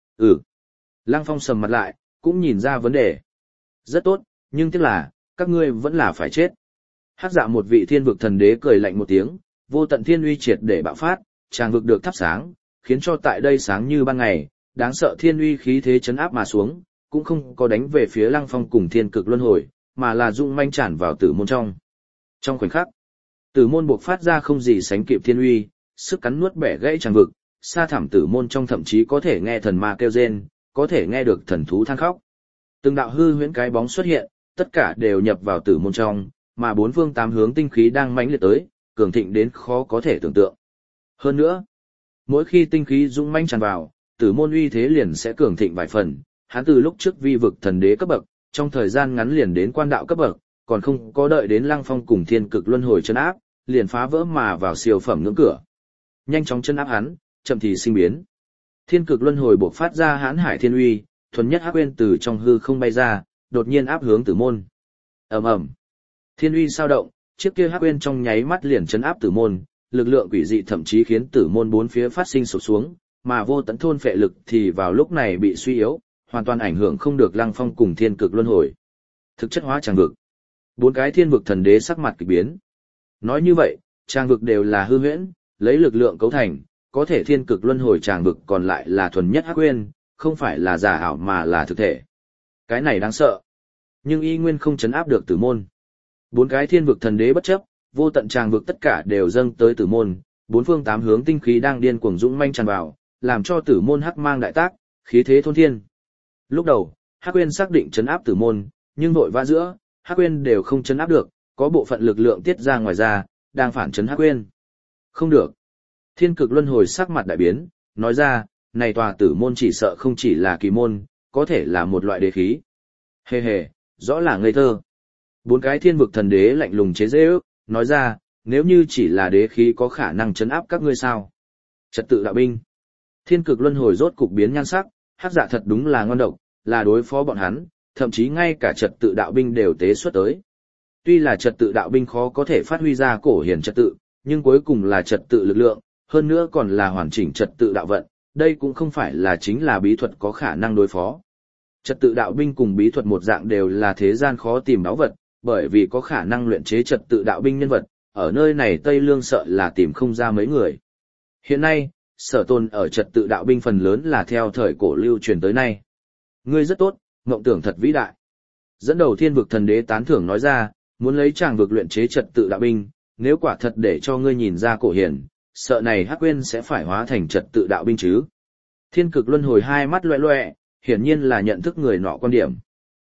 Lăng Phong sầm mặt lại, cũng nhìn ra vấn đề. Rất tốt, nhưng tiếc là, các ngươi vẫn là phải chết. Hắc dạ một vị thiên vực thần đế cười lạnh một tiếng, vô tận thiên uy triệt để bạo phát, tràng vực được thắp sáng, khiến cho tại đây sáng như ban ngày, đáng sợ thiên uy khí thế chấn áp mà xuống, cũng không có đánh về phía Lăng Phong cùng thiên cực luân hồi, mà là dung manh tràn vào tử môn trong. Trong khoảnh khắc, tử môn buộc phát ra không gì sánh kịp thiên uy, sức cắn nuốt bẻ gãy tràng vực, sa thẳm tử môn trong thậm chí có thể nghe thần ma kêu rên, có thể nghe được thần thú than khóc. Từng đạo hư huyễn cái bóng xuất hiện, tất cả đều nhập vào tử môn trong, mà bốn phương tám hướng tinh khí đang mãnh liệt tới, cường thịnh đến khó có thể tưởng tượng. Hơn nữa, mỗi khi tinh khí dũng mãnh tràn vào, tử môn uy thế liền sẽ cường thịnh vài phần, hắn từ lúc trước vi vực thần đế cấp bậc, trong thời gian ngắn liền đến quan đạo cấp bậc, còn không có đợi đến Lăng Phong cùng thiên cực luân hồi chân áp, liền phá vỡ mà vào siêu phẩm ngưỡng cửa. Nhanh chóng chân áp hắn, chậm thì sinh biến. Thiên cực luân hồi bộc phát ra hãn hải thiên uy, thuần nhất hắc uyên từ trong hư không bay ra, đột nhiên áp hướng tử môn. Ầm ầm. Thiên uy sao động, chiếc kia hắc uyên trong nháy mắt liền chấn áp tử môn, lực lượng quỷ dị thậm chí khiến tử môn bốn phía phát sinh sụp xuống, mà vô tận thôn phệ lực thì vào lúc này bị suy yếu, hoàn toàn ảnh hưởng không được Lăng Phong cùng thiên cực luân hồi. Thực chất hóa tràng vực. Bốn cái thiên vực thần đế sắc mặt kỳ biến. Nói như vậy, tràng vực đều là hư huyễn, lấy lực lượng cấu thành, có thể thiên cực luân hồi tràng vực còn lại là thuần nhất hắc uyên, không phải là giả ảo mà là thực thể. Cái này đáng sợ. Nhưng y nguyên không chấn áp được tử môn. Bốn cái thiên vực thần đế bất chấp, vô tận tràng vực tất cả đều dâng tới tử môn, bốn phương tám hướng tinh khí đang điên cuồng dũng manh tràn vào, làm cho tử môn hắc mang đại tác, khí thế thôn thiên. Lúc đầu, hắc uyên xác định chấn áp tử môn, nhưng vội vã giữa, hắc uyên đều không chấn áp được, có bộ phận lực lượng tiết ra ngoài ra, đang phản chấn hắc uyên. Không được. Thiên cực luân hồi sắc mặt đại biến, nói ra, này tòa tử môn chỉ sợ không chỉ là kỳ môn, có thể là một loại đế khí. Hề hề, rõ là ngây thơ. Bốn cái thiên vực thần đế lạnh lùng chế giễu, nói ra, nếu như chỉ là đế khí có khả năng chấn áp các ngươi sao? Trật tự đạo binh. Thiên cực luân hồi rốt cục biến nhan sắc, hắc dạ thật đúng là ngon độc, là đối phó bọn hắn, thậm chí ngay cả trật tự đạo binh đều tế xuất tới. Tuy là trật tự đạo binh khó có thể phát huy ra cổ hiển trật tự, nhưng cuối cùng là trật tự lực lượng, hơn nữa còn là hoàn chỉnh trật tự đạo vận, đây cũng không phải là chính là bí thuật có khả năng đối phó. Trật tự đạo binh cùng bí thuật một dạng đều là thế gian khó tìm báu vật, bởi vì có khả năng luyện chế trật tự đạo binh nhân vật, ở nơi này Tây Lương sợ là tìm không ra mấy người. Hiện nay, sở tồn ở trật tự đạo binh phần lớn là theo thời cổ lưu truyền tới nay. Ngươi rất tốt, mộng tưởng thật vĩ đại. Dẫn đầu thiên vực thần đế tán thưởng nói ra, muốn lấy tràng vực luyện chế trật tự đạo binh, nếu quả thật để cho ngươi nhìn ra cổ hiển, sợ này hắc uyên sẽ phải hóa thành trật tự đạo binh chứ. Thiên cực luân hồi hai mắt loẹ loẹ, hiển nhiên là nhận thức người nọ quan điểm.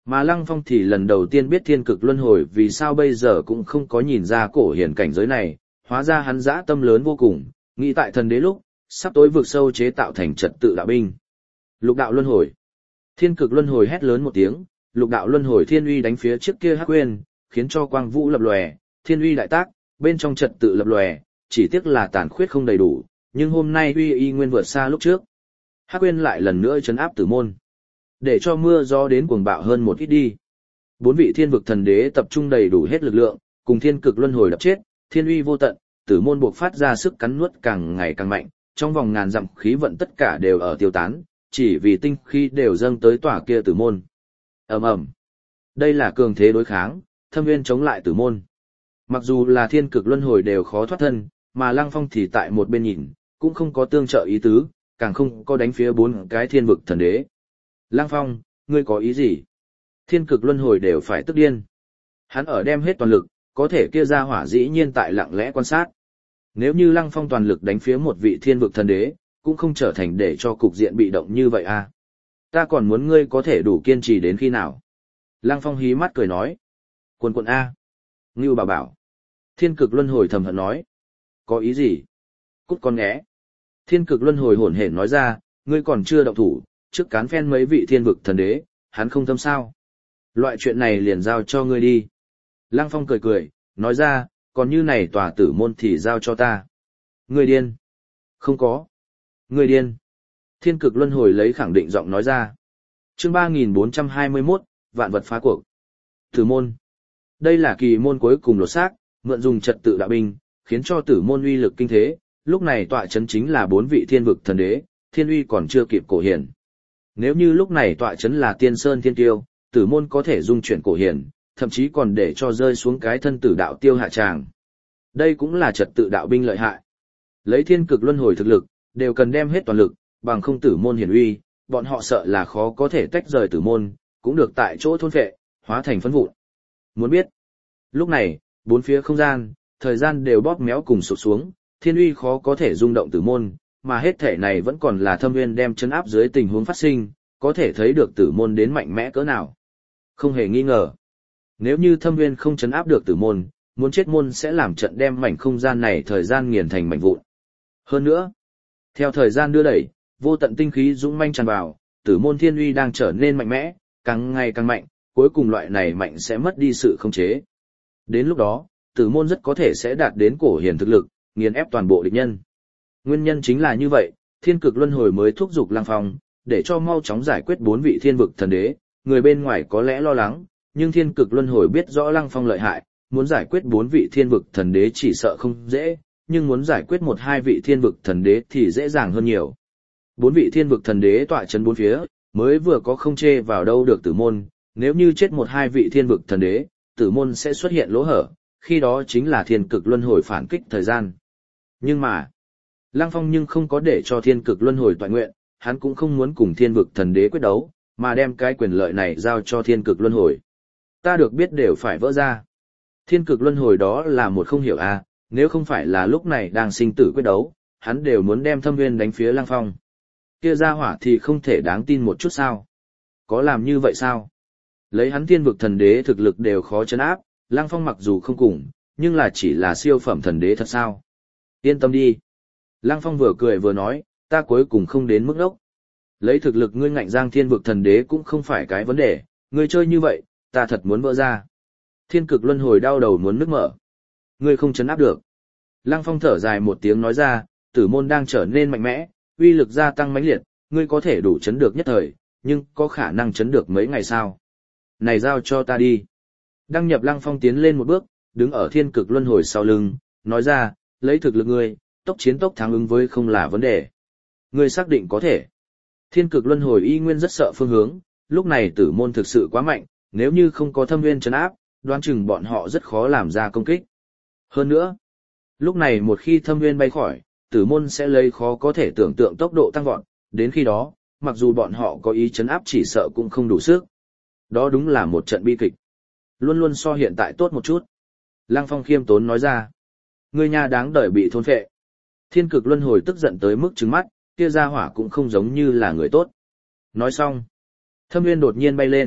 Mà Lăng Phong thì lần đầu tiên biết thiên cực luân hồi vì sao bây giờ cũng không có nhìn ra cổ hiển cảnh giới này, hóa ra hắn dã tâm lớn vô cùng, nghĩ tại thần đế lúc, sắp tối vực sâu chế tạo thành trật tự đạo binh. Lục đạo luân hồi. Thiên cực luân hồi hét lớn một tiếng, lục đạo luân hồi thiên uy đánh phía trước kia Hắc Uyên, khiến cho quang vũ lập lòe, thiên uy đại tác, bên trong trật tự lập lòe, chỉ tiếc là tàn khuyết không đầy đủ, nhưng hôm nay uy y nguyên vượt xa lúc trước. Hắc Uyên lại lần nữa trấn áp tử môn, để cho mưa gió đến cuồng bạo hơn một ít đi. Bốn vị thiên vực thần đế tập trung đầy đủ hết lực lượng, cùng thiên cực luân hồi đập chết, thiên uy vô tận, tử môn buộc phát ra sức cắn nuốt càng ngày càng mạnh, trong vòng ngàn dặm khí vận tất cả đều ở tiêu tán, chỉ vì tinh khí đều dâng tới tòa kia tử môn. Ầm ầm. Đây là cường thế đối kháng, Thâm Nguyên chống lại tử môn. Mặc dù là thiên cực luân hồi đều khó thoát thân, mà Lăng Phong thì tại một bên nhìn, cũng không có tương trợ ý tứ, càng không có đánh phía bốn cái thiên vực thần đế. Lăng Phong, ngươi có ý gì? Thiên cực luân hồi đều phải tức điên. Hắn ở đem hết toàn lực, có thể kia ra hỏa dĩ nhiên tại lặng lẽ quan sát. Nếu như Lăng Phong toàn lực đánh phía một vị thiên vực thần đế, cũng không trở thành để cho cục diện bị động như vậy à. Ta còn muốn ngươi có thể đủ kiên trì đến khi nào? Lăng Phong hí mắt cười nói. Quần quần A. Ngưu bảo bảo. Thiên cực luân hồi thầm hận nói. Có ý gì? Cút con nghé. Thiên cực luân hồi hổn hển nói ra, ngươi còn chưa động thủ, trước cán phen mấy vị thiên vực thần đế, hắn không thâm sao. Loại chuyện này liền giao cho ngươi đi. Lăng Phong cười cười, nói ra, còn như này tòa tử môn thì giao cho ta. Ngươi điên. Không có. Ngươi điên. Thiên cực luân hồi lấy khẳng định giọng nói ra. Chương 3421, vạn vật phá cuộc. Tử môn. Đây là kỳ môn cuối cùng lột xác, mượn dùng trật tự đạo binh, khiến cho tử môn uy lực kinh thế. Lúc này tọa chấn chính là bốn vị thiên vực thần đế, thiên uy còn chưa kịp cổ hiển. Nếu như lúc này tọa chấn là tiên sơn thiên tiêu, tử môn có thể dung chuyển cổ hiển, thậm chí còn để cho rơi xuống cái thân tử đạo tiêu hạ tràng. Đây cũng là trật tự đạo binh lợi hại. Lấy thiên cực luân hồi thực lực, đều cần đem hết toàn lực, bằng không tử môn hiển uy, bọn họ sợ là khó có thể tách rời tử môn, cũng được tại chỗ thôn phệ, hóa thành phấn vụn. Muốn biết, lúc này, bốn phía không gian, thời gian đều bóp méo cùng sụp xuống, thiên uy khó có thể rung động tử môn, mà hết thể này vẫn còn là Thâm Nguyên đem chấn áp dưới tình huống phát sinh, có thể thấy được tử môn đến mạnh mẽ cỡ nào. Không hề nghi ngờ, nếu như Thâm Nguyên không chấn áp được tử môn, muốn chết môn sẽ làm trận đem mảnh không gian này thời gian nghiền thành mảnh vụn. Hơn nữa, theo thời gian đưa đẩy, vô tận tinh khí dũng manh tràn vào, tử môn thiên uy đang trở nên mạnh mẽ, càng ngày càng mạnh, cuối cùng loại này mạnh sẽ mất đi sự khống chế. Đến lúc đó, tử môn rất có thể sẽ đạt đến cổ hiển thực lực, nghiền ép toàn bộ địch nhân. Nguyên nhân chính là như vậy, thiên cực luân hồi mới thúc giục Lăng Phong, để cho mau chóng giải quyết bốn vị thiên vực thần đế, người bên ngoài có lẽ lo lắng, nhưng thiên cực luân hồi biết rõ Lăng Phong lợi hại, muốn giải quyết bốn vị thiên vực thần đế chỉ sợ không dễ, nhưng muốn giải quyết một hai vị thiên vực thần đế thì dễ dàng hơn nhiều. Bốn vị thiên vực thần đế tọa chấn bốn phía, mới vừa có không chê vào đâu được tử môn, nếu như chết một hai vị thiên vực thần đế, tử môn sẽ xuất hiện lỗ hở, khi đó chính là thiên cực luân hồi phản kích thời gian. Nhưng mà, Lăng Phong nhưng không có để cho thiên cực luân hồi toại nguyện, hắn cũng không muốn cùng thiên vực thần đế quyết đấu, mà đem cái quyền lợi này giao cho thiên cực luân hồi. Ta được biết đều phải vỡ ra. Thiên cực luân hồi đó là một không hiểu à, nếu không phải là lúc này đang sinh tử quyết đấu, hắn đều muốn đem Thâm Nguyên đánh phía Lăng Phong. Kia ra hỏa thì không thể đáng tin một chút sao? Có làm như vậy sao? Lấy hắn thiên vực thần đế thực lực đều khó trấn áp, Lăng Phong mặc dù không cùng, nhưng là chỉ là siêu phẩm thần đế thật sao? Yên tâm đi. Lăng Phong vừa cười vừa nói, ta cuối cùng không đến mức đốc. Lấy thực lực ngươi ngạnh giang thiên vực thần đế cũng không phải cái vấn đề, ngươi chơi như vậy, ta thật muốn vỡ ra. Thiên cực luân hồi đau đầu muốn nứt mở. Ngươi không trấn áp được. Lăng Phong thở dài một tiếng nói ra, tử môn đang trở nên mạnh mẽ, uy lực gia tăng mãnh liệt, ngươi có thể đủ chấn được nhất thời, nhưng có khả năng chấn được mấy ngày sao? Này giao cho ta đi. Đăng nhập Lăng Phong tiến lên một bước, đứng ở thiên cực luân hồi sau lưng, nói ra, lấy thực lực ngươi, tốc chiến tốc thắng ứng với không là vấn đề. Ngươi xác định có thể. Thiên cực luân hồi y nguyên rất sợ phương hướng, lúc này tử môn thực sự quá mạnh, nếu như không có Thâm Nguyên trấn áp, đoán chừng bọn họ rất khó làm ra công kích. Hơn nữa, lúc này một khi Thâm Nguyên bay khỏi, tử môn sẽ lấy khó có thể tưởng tượng tốc độ tăng vọt, đến khi đó, mặc dù bọn họ có ý trấn áp chỉ sợ cũng không đủ sức. Đó đúng là một trận bi kịch. Luôn luôn so hiện tại tốt một chút. Lăng Phong khiêm tốn nói ra. Ngươi nhà đáng đời bị thôn phệ. Thiên cực luân hồi tức giận tới mức trừng mắt, kia ra hỏa cũng không giống như là người tốt. Nói xong. Thâm Nguyên đột nhiên bay lên,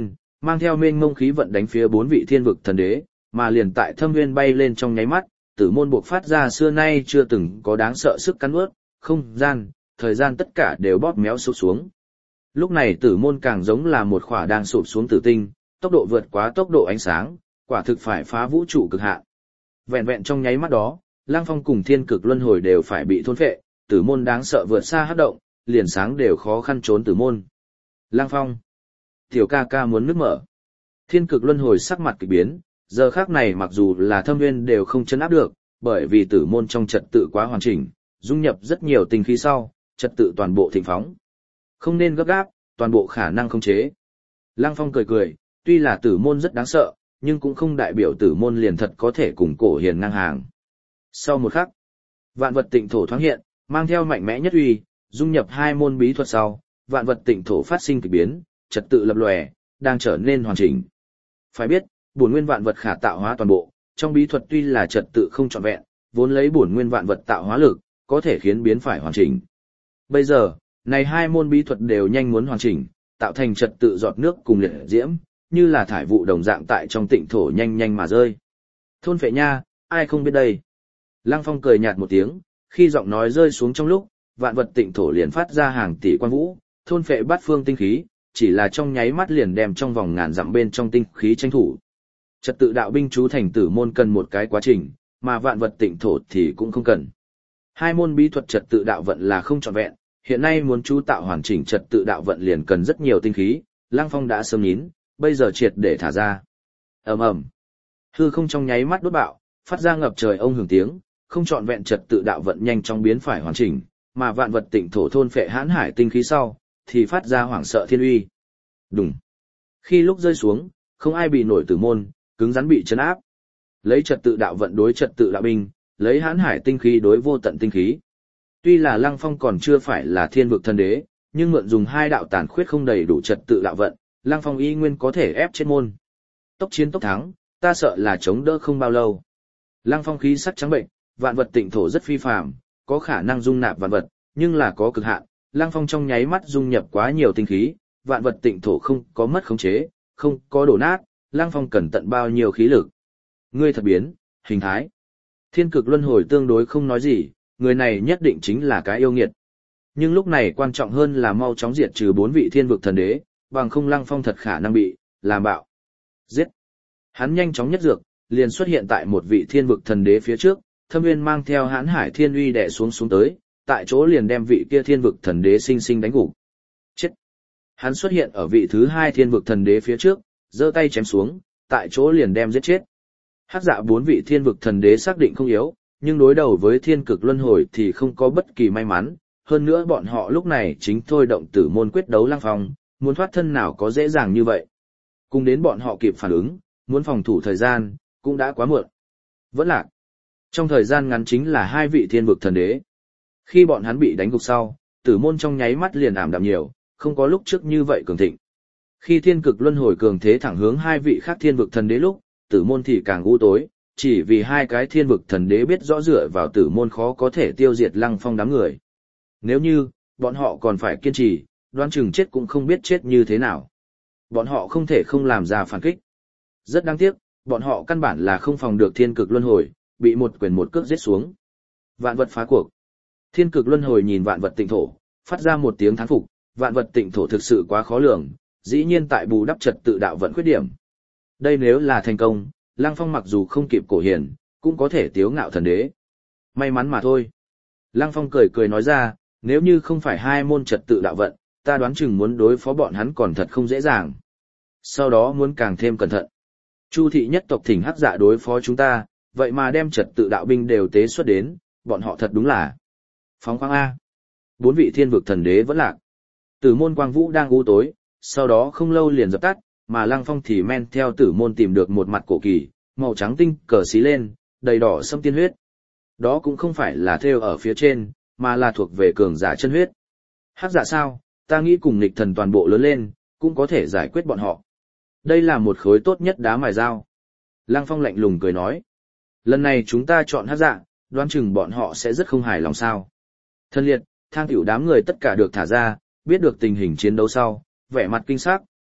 mang theo mênh mông khí vận đánh phía 4 vị thiên vực thần đế, mà liền tại thâm nguyên bay lên trong nháy mắt, tử môn buộc phát ra xưa nay chưa từng có đáng sợ sức cắn ướt, không gian, thời gian tất cả đều bóp méo sụp xuống. Lúc này tử môn càng giống là một khỏa đang sụp xuống tử tinh, tốc độ vượt quá tốc độ ánh sáng, quả thực phải phá vũ trụ cực hạn. Vẹn vẹn trong nháy mắt đó, Lăng Phong cùng thiên cực luân hồi đều phải bị thôn phệ, tử môn đáng sợ vượt xa hấp động, liền sáng đều khó khăn trốn tử môn. Lăng Phong, tiểu ca ca muốn nước mở. Thiên cực luân hồi sắc mặt kỳ biến, giờ khác này mặc dù là thâm nguyên đều không chấn áp được, bởi vì tử môn trong trật tự quá hoàn chỉnh, dung nhập rất nhiều tinh khí sau, trật tự toàn bộ thịnh phóng. Không nên gấp gáp, toàn bộ khả năng khống chế. Lăng Phong cười cười, tuy là tử môn rất đáng sợ, nhưng cũng không đại biểu tử môn liền thật có thể cùng cổ hiền ngang hàng. Sau một khắc, vạn vật tịnh thổ thoáng hiện, mang theo mạnh mẽ nhất uy, dung nhập 2 môn bí thuật sau, vạn vật tịnh thổ phát sinh kỳ biến, trật tự lập lòe, đang trở nên hoàn chỉnh. Phải biết, bổn nguyên vạn vật khả tạo hóa toàn bộ, trong bí thuật tuy là trật tự không trọn vẹn, vốn lấy bổn nguyên vạn vật tạo hóa lực, có thể khiến biến phải hoàn chỉnh. Bây giờ, này 2 môn bí thuật đều nhanh muốn hoàn chỉnh, tạo thành trật tự giọt nước cùng liệt diễm, như là thải vụ đồng dạng tại trong tịnh thổ nhanh nhanh mà rơi. Thôn phệ nha, ai không biết đây. Lăng Phong cười nhạt một tiếng, khi giọng nói rơi xuống trong lúc, vạn vật tịnh thổ liền phát ra hàng tỷ quan vũ, thôn phệ bát phương tinh khí, chỉ là trong nháy mắt liền đem trong vòng ngàn dặm bên trong tinh khí tranh thủ. Trật tự đạo binh chú thành tử môn cần một cái quá trình, mà vạn vật tịnh thổ thì cũng không cần. 2 môn bí thuật trật tự đạo vận là không trọn vẹn, hiện nay muốn chú tạo hoàn chỉnh trật tự đạo vận liền cần rất nhiều tinh khí, Lăng Phong đã sớm nín, bây giờ triệt để thả ra. Ầm ầm. Hư không trong nháy mắt đốt bạo, phát ra ngập trời ông hưởng tiếng, không trọn vẹn trật tự đạo vận nhanh chóng biến phải hoàn chỉnh, mà vạn vật tịnh thổ thôn phệ hãn hải tinh khí sau, thì phát ra hoảng sợ thiên uy. Đùng. Khi lúc rơi xuống, không ai bị nổi tử môn, cứng rắn bị chấn áp. Lấy trật tự đạo vận đối trật tự đạo binh, lấy hãn hải tinh khí đối vô tận tinh khí. Tuy là Lăng Phong còn chưa phải là thiên vực thần đế, nhưng mượn dùng 2 đạo tàn khuyết không đầy đủ trật tự đạo vận, Lăng Phong y nguyên có thể ép chết môn. Tốc chiến tốc thắng, ta sợ là chống đỡ không bao lâu. Lăng Phong khí sắc trắng bệnh, vạn vật tịnh thổ rất phi phàm, có khả năng dung nạp vạn vật, nhưng là có cực hạn. Lăng Phong trong nháy mắt dung nhập quá nhiều tinh khí, vạn vật tịnh thổ không có mất khống chế, không có đổ nát, Lăng Phong cần tận bao nhiêu khí lực. Ngươi thật biến, hình thái. Thiên cực luân hồi tương đối không nói gì, người này nhất định chính là cái yêu nghiệt. Nhưng lúc này quan trọng hơn là mau chóng diệt trừ 4 vị thiên vực thần đế, bằng không Lăng Phong thật khả năng bị làm bạo. Giết. Hắn nhanh chóng nhất dược, liền xuất hiện tại một vị thiên vực thần đế phía trước, Thâm Nguyên mang theo hãn hải thiên uy đè xuống tới, tại chỗ liền đem vị kia thiên vực thần đế sinh sinh đánh gục. Chết. Hắn xuất hiện ở vị thứ 2 thiên vực thần đế phía trước, giơ tay chém xuống, tại chỗ liền đem giết chết. Hắc Dạ 4 vị thiên vực thần đế xác định không yếu, nhưng đối đầu với thiên cực luân hồi thì không có bất kỳ may mắn, hơn nữa bọn họ lúc này chính thôi động tử môn quyết đấu Lăng Phong, muốn thoát thân nào có dễ dàng như vậy. Cùng đến bọn họ kịp phản ứng, muốn phòng thủ thời gian, cũng đã quá muộn. Vẫn lạc. Trong thời gian ngắn chính là 2 vị thiên vực thần đế. Khi bọn hắn bị đánh gục sau, tử môn trong nháy mắt liền ảm đạm nhiều, không có lúc trước như vậy cường thịnh. Khi thiên cực luân hồi cường thế thẳng hướng 2 vị khác thiên vực thần đế lúc, tử môn thì càng u tối, chỉ vì 2 cái thiên vực thần đế biết rõ dựa vào tử môn khó có thể tiêu diệt Lăng Phong đám người. Nếu như, bọn họ còn phải kiên trì, đoán chừng chết cũng không biết chết như thế nào. Bọn họ không thể không làm ra phản kích. Rất đáng tiếc, bọn họ căn bản là không phòng được thiên cực luân hồi, bị một quyền một cước giết xuống. Vạn vật phá cuộc. Thiên cực luân hồi nhìn vạn vật tịnh thổ, phát ra một tiếng thán phục, vạn vật tịnh thổ thực sự quá khó lường, dĩ nhiên tại bù đắp trật tự đạo vận khuyết điểm. Đây nếu là thành công, Lăng Phong mặc dù không kịp cổ hiền, cũng có thể tiếu ngạo thần đế. May mắn mà thôi. Lăng Phong cười cười nói ra, nếu như không phải 2 môn trật tự đạo vận, ta đoán chừng muốn đối phó bọn hắn còn thật không dễ dàng. Sau đó muốn càng thêm cẩn thận. Chu thị nhất tộc thỉnh Hắc Dạ đối phó chúng ta, vậy mà đem trật tự đạo binh đều tế xuất đến, bọn họ thật đúng là phóng khoáng A. 4 vị thiên vực thần đế vẫn lạc. Tử môn quang vũ đang u tối, sau đó không lâu liền dập tắt, mà Lăng Phong thì men theo tử môn tìm được một mặt cổ kỳ, màu trắng tinh cờ xí lên, đầy đỏ sâm tiên huyết. Đó cũng không phải là thêu ở phía trên, mà là thuộc về cường giả chân huyết. Hắc Dạ sao, ta nghĩ cùng nghịch thần toàn bộ lớn lên, cũng có thể giải quyết bọn họ. Đây là một khối tốt nhất đá mài dao. Lăng Phong lạnh lùng cười nói. Lần này chúng ta chọn Hắc Dạ, đoán chừng bọn họ sẽ rất không hài lòng sao. Thân liệt, Thang Tiểu đám người tất cả được thả ra, biết được tình hình chiến đấu sau, vẻ mặt kinh sắc,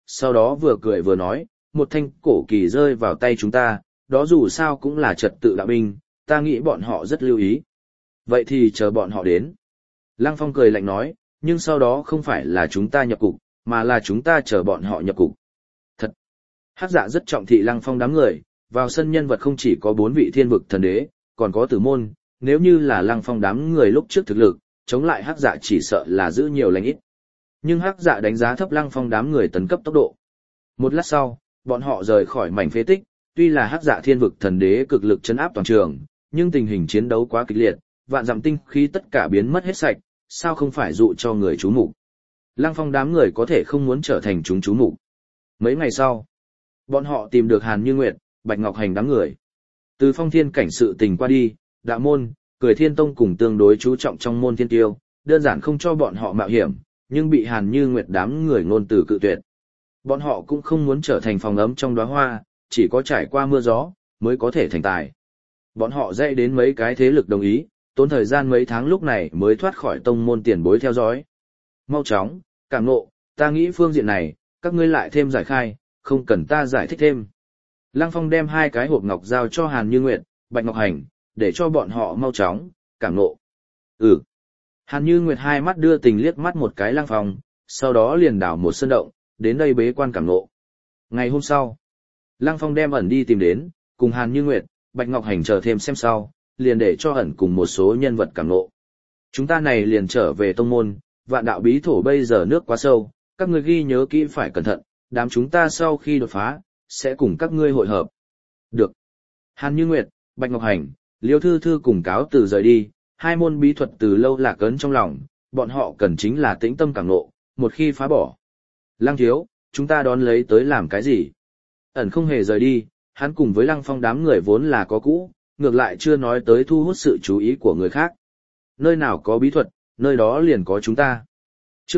sau đó vừa cười vừa nói, một thanh cổ kỳ rơi vào tay chúng ta, đó dù sao cũng là trật tự đạo binh, ta nghĩ bọn họ rất lưu ý. Vậy thì chờ bọn họ đến. Lăng Phong cười lạnh nói, nhưng sau đó không phải là chúng ta nhập cục, mà là chúng ta chờ bọn họ nhập cục. Thật! Hắc Dạ rất trọng thị Lăng Phong đám người, vào sân nhân vật không chỉ có 4 vị thiên vực thần đế, còn có tử môn, nếu như là Lăng Phong đám người lúc trước thực lực, chống lại Hắc Dạ chỉ sợ là giữ nhiều lành ít. Nhưng Hắc Dạ đánh giá thấp Lăng Phong đám người tấn cấp tốc độ. Một lát sau, bọn họ rời khỏi mảnh phế tích, tuy là Hắc Dạ thiên vực thần đế cực lực chấn áp toàn trường, nhưng tình hình chiến đấu quá kịch liệt, vạn dặm tinh khí tất cả biến mất hết sạch, sao không phải dụ cho người chú mục. Lăng Phong đám người có thể không muốn trở thành chúng chú mục. Mấy ngày sau, bọn họ tìm được Hàn Như Nguyệt, Bạch Ngọc Hành đám người. Từ phong thiên cảnh sự tình qua đi, đạo môn, Cười Thiên Tông cùng tương đối chú trọng trong môn thiên tiêu, đơn giản không cho bọn họ mạo hiểm, nhưng bị Hàn Như Nguyệt đám người ngôn từ cự tuyệt. Bọn họ cũng không muốn trở thành phòng ấm trong đóa hoa, chỉ có trải qua mưa gió, mới có thể thành tài. Bọn họ dạy đến mấy cái thế lực đồng ý, tốn thời gian mấy tháng lúc này mới thoát khỏi tông môn tiền bối theo dõi. Mau chóng, cảm ngộ, ta nghĩ phương diện này, các ngươi lại thêm giải khai, không cần ta giải thích thêm. Lăng Phong đem 2 cái hộp ngọc giao cho Hàn Như Nguyệt, Bạch Ngọc Hành, để cho bọn họ mau chóng, cảm ngộ. Ừ. Hàn Như Nguyệt 2 mắt đưa tình liếc mắt một cái Lăng Phong, sau đó liền đảo một sơn động, đến đây bế quan cảm ngộ. Ngày hôm sau, Lăng Phong đem ẩn đi tìm đến, cùng Hàn Như Nguyệt, Bạch Ngọc Hành chờ thêm xem sau, liền để cho ẩn cùng một số nhân vật cảm ngộ. Chúng ta này liền trở về tông môn, vạn đạo bí thổ bây giờ nước quá sâu, các ngươi ghi nhớ kỹ phải cẩn thận, đám chúng ta sau khi đột phá, sẽ cùng các ngươi hội hợp. Được. Hàn Như Nguyệt, Bạch Ngọc Hành, Liêu Thư Thư cùng cáo từ rời đi, 2 môn bí thuật từ lâu lạc ấn trong lòng, bọn họ cần chính là tĩnh tâm cảm ngộ, một khi phá bỏ. Lăng thiếu, chúng ta đón lấy tới làm cái gì? Ẩn không hề rời đi, hắn cùng với Lăng Phong đám người vốn là có cũ, ngược lại chưa nói tới thu hút sự chú ý của người khác. Nơi nào có bí thuật, nơi đó liền có chúng ta. Chương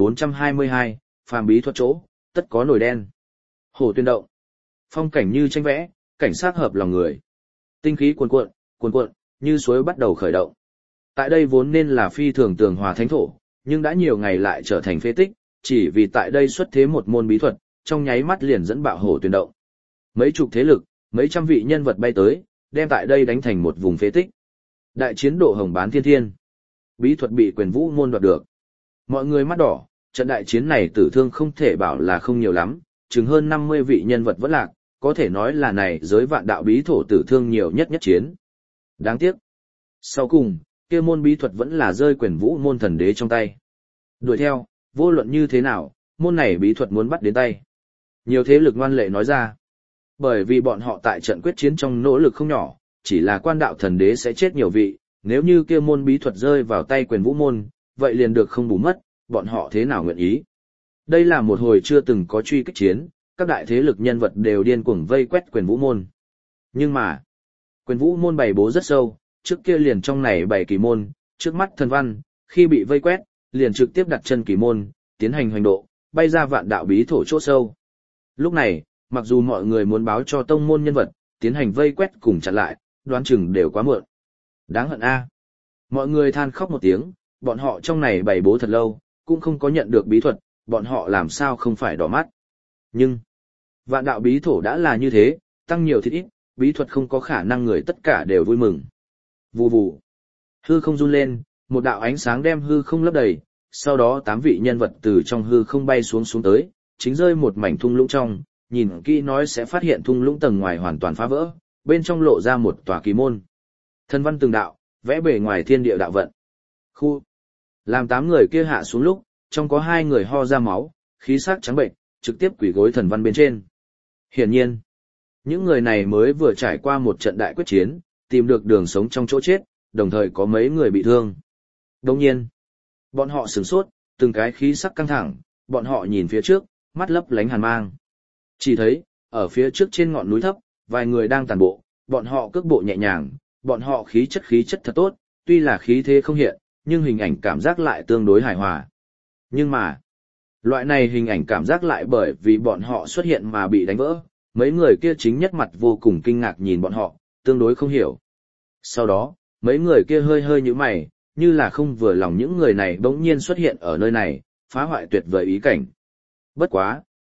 3422, phàm bí thuật chỗ, tất có nổi đen. Hồ Tuyên Động. Phong cảnh như tranh vẽ, cảnh sát hợp lòng người. Tinh khí cuồn cuộn, như suối bắt đầu khởi động. Tại đây vốn nên là phi thường tường hòa thánh thổ, nhưng đã nhiều ngày lại trở thành phế tích, chỉ vì tại đây xuất thế một môn bí thuật, trong nháy mắt liền dẫn bạo Hồ Tuyên Động. Mấy chục thế lực, mấy trăm vị nhân vật bay tới, đem tại đây đánh thành một vùng phế tích. Đại chiến độ hồng bán thiên thiên. Bí thuật bị Quyền Vũ môn đoạt được. Mọi người mắt đỏ, trận đại chiến này tử thương không thể bảo là không nhiều lắm, chừng hơn 50 vị nhân vật vẫn lạc, có thể nói là này giới vạn đạo bí thổ tử thương nhiều nhất nhất chiến. Đáng tiếc. Sau cùng, kia môn bí thuật vẫn là rơi Quyền Vũ môn thần đế trong tay. Đuổi theo, vô luận như thế nào, môn này bí thuật muốn bắt đến tay. Nhiều thế lực ngoan lệ nói ra. Bởi vì bọn họ tại trận quyết chiến trong nỗ lực không nhỏ, chỉ là quan đạo thần đế sẽ chết nhiều vị, nếu như kia môn bí thuật rơi vào tay Quyền Vũ môn, vậy liền được không bù mất, bọn họ thế nào nguyện ý. Đây là một hồi chưa từng có truy kích chiến, các đại thế lực nhân vật đều điên cuồng vây quét Quyền Vũ môn. Nhưng mà, Quyền Vũ môn bày bố rất sâu, trước kia liền trong này bày kỳ môn, trước mắt thần văn, khi bị vây quét, liền trực tiếp đặt chân kỳ môn, tiến hành hoành độ, bay ra vạn đạo bí thổ chỗ sâu. Lúc này, mặc dù mọi người muốn báo cho tông môn nhân vật, tiến hành vây quét cùng chặn lại, đoán chừng đều quá muộn. Đáng hận a. Mọi người than khóc một tiếng, bọn họ trong này bày bố thật lâu, cũng không có nhận được bí thuật, bọn họ làm sao không phải đỏ mắt. Nhưng, vạn đạo bí thổ đã là như thế, tăng nhiều thịt ít, bí thuật không có khả năng người tất cả đều vui mừng. Vù vù. Hư không run lên, một đạo ánh sáng đem hư không lấp đầy, sau đó 8 vị nhân vật từ trong hư không bay xuống tới, chính rơi một mảnh thung lũng trong, nhìn kỹ nói sẽ phát hiện thung lũng tầng ngoài hoàn toàn phá vỡ, bên trong lộ ra một tòa kỳ môn. Thân văn từng đạo, vẽ bề ngoài thiên địa đạo vận. Khu. Làm 8 người kia hạ xuống lúc, trong có 2 người ho ra máu, khí sắc trắng bệnh, trực tiếp quỳ gối thần văn bên trên. Hiển nhiên, những người này mới vừa trải qua một trận đại quyết chiến, tìm được đường sống trong chỗ chết, đồng thời có mấy người bị thương. Đồng nhiên, bọn họ sửng sốt, từng cái khí sắc căng thẳng, bọn họ nhìn phía trước, mắt lấp lánh hàn mang. Chỉ thấy, ở phía trước trên ngọn núi thấp, vài người đang tàn bộ, bọn họ cước bộ nhẹ nhàng, bọn họ khí chất thật tốt, tuy là khí thế không hiện, nhưng hình ảnh cảm giác lại tương đối hài hòa. Nhưng mà, loại này hình ảnh cảm giác lại bởi vì bọn họ xuất hiện mà bị đánh vỡ, mấy người kia chính nhất mặt vô cùng kinh ngạc nhìn bọn họ, tương đối không hiểu. Sau đó, mấy người kia hơi hơi nhíu mày, như là không vừa lòng những người này bỗng nhiên xuất hiện ở nơi này, phá hoại tuyệt vời ý cảnh. Bất quá,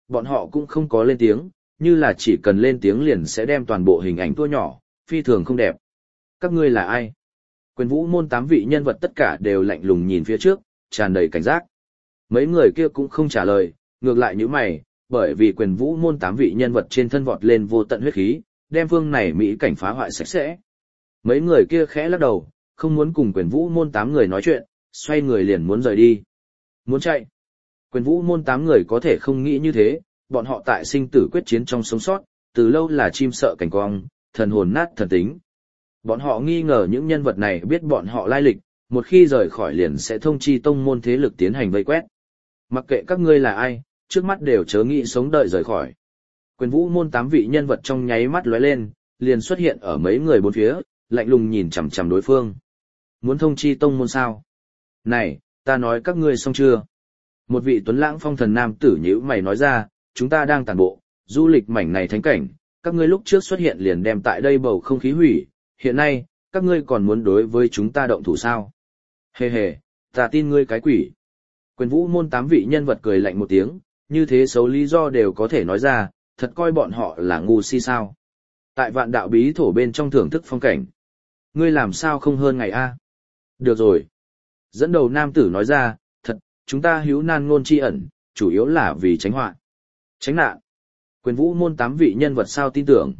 bọn họ cũng không có lên tiếng, như là chỉ cần lên tiếng liền sẽ đem toàn bộ hình ảnh tua nhỏ, phi thường không đẹp. Các ngươi là ai? Quyền vũ môn 8 vị nhân vật tất cả đều lạnh lùng nhìn phía trước, tràn đầy cảnh giác. Mấy người kia cũng không trả lời, ngược lại như mày, bởi vì quyền vũ môn 8 vị nhân vật trên thân vọt lên vô tận huyết khí, đem phương này mỹ cảnh phá hoại sạch sẽ. Mấy người kia khẽ lắc đầu, không muốn cùng quyền vũ môn 8 người nói chuyện, xoay người liền muốn rời đi. Muốn chạy. Quyền vũ môn 8 người có thể không nghĩ như thế, bọn họ tại sinh tử quyết chiến trong sống sót, từ lâu là chim sợ cảnh cong, thần hồn nát thần tính. Bọn họ nghi ngờ những nhân vật này biết bọn họ lai lịch, một khi rời khỏi liền sẽ thông chi tông môn thế lực tiến hành vây quét. Mặc kệ các ngươi là ai, trước mắt đều chớ nghĩ sống đợi rời khỏi. Quyền vũ môn 8 vị nhân vật trong nháy mắt lóe lên, liền xuất hiện ở mấy người bốn phía, lạnh lùng nhìn chằm chằm đối phương. Muốn thông chi tông môn sao? Này, ta nói các ngươi xong chưa? Một vị tuấn lãng phong thần nam tử nhíu mày nói ra, chúng ta đang tản bộ, du lịch mảnh này thánh cảnh, các ngươi lúc trước xuất hiện liền đem tại đây bầu không khí hủy, hiện nay, các ngươi còn muốn đối với chúng ta động thủ sao? Hề hề, ta tin ngươi cái quỷ. Quyền vũ môn 8 vị nhân vật cười lạnh một tiếng, như thế xấu lý do đều có thể nói ra, thật coi bọn họ là ngu si sao. Tại vạn đạo bí thổ bên trong thưởng thức phong cảnh. Ngươi làm sao không hơn ngày a? Được rồi. Dẫn đầu nam tử nói ra, thật, chúng ta hữu nan ngôn chi ẩn, chủ yếu là vì tránh họa. Tránh nạn. Quyền vũ môn 8 vị nhân vật sao tin tưởng.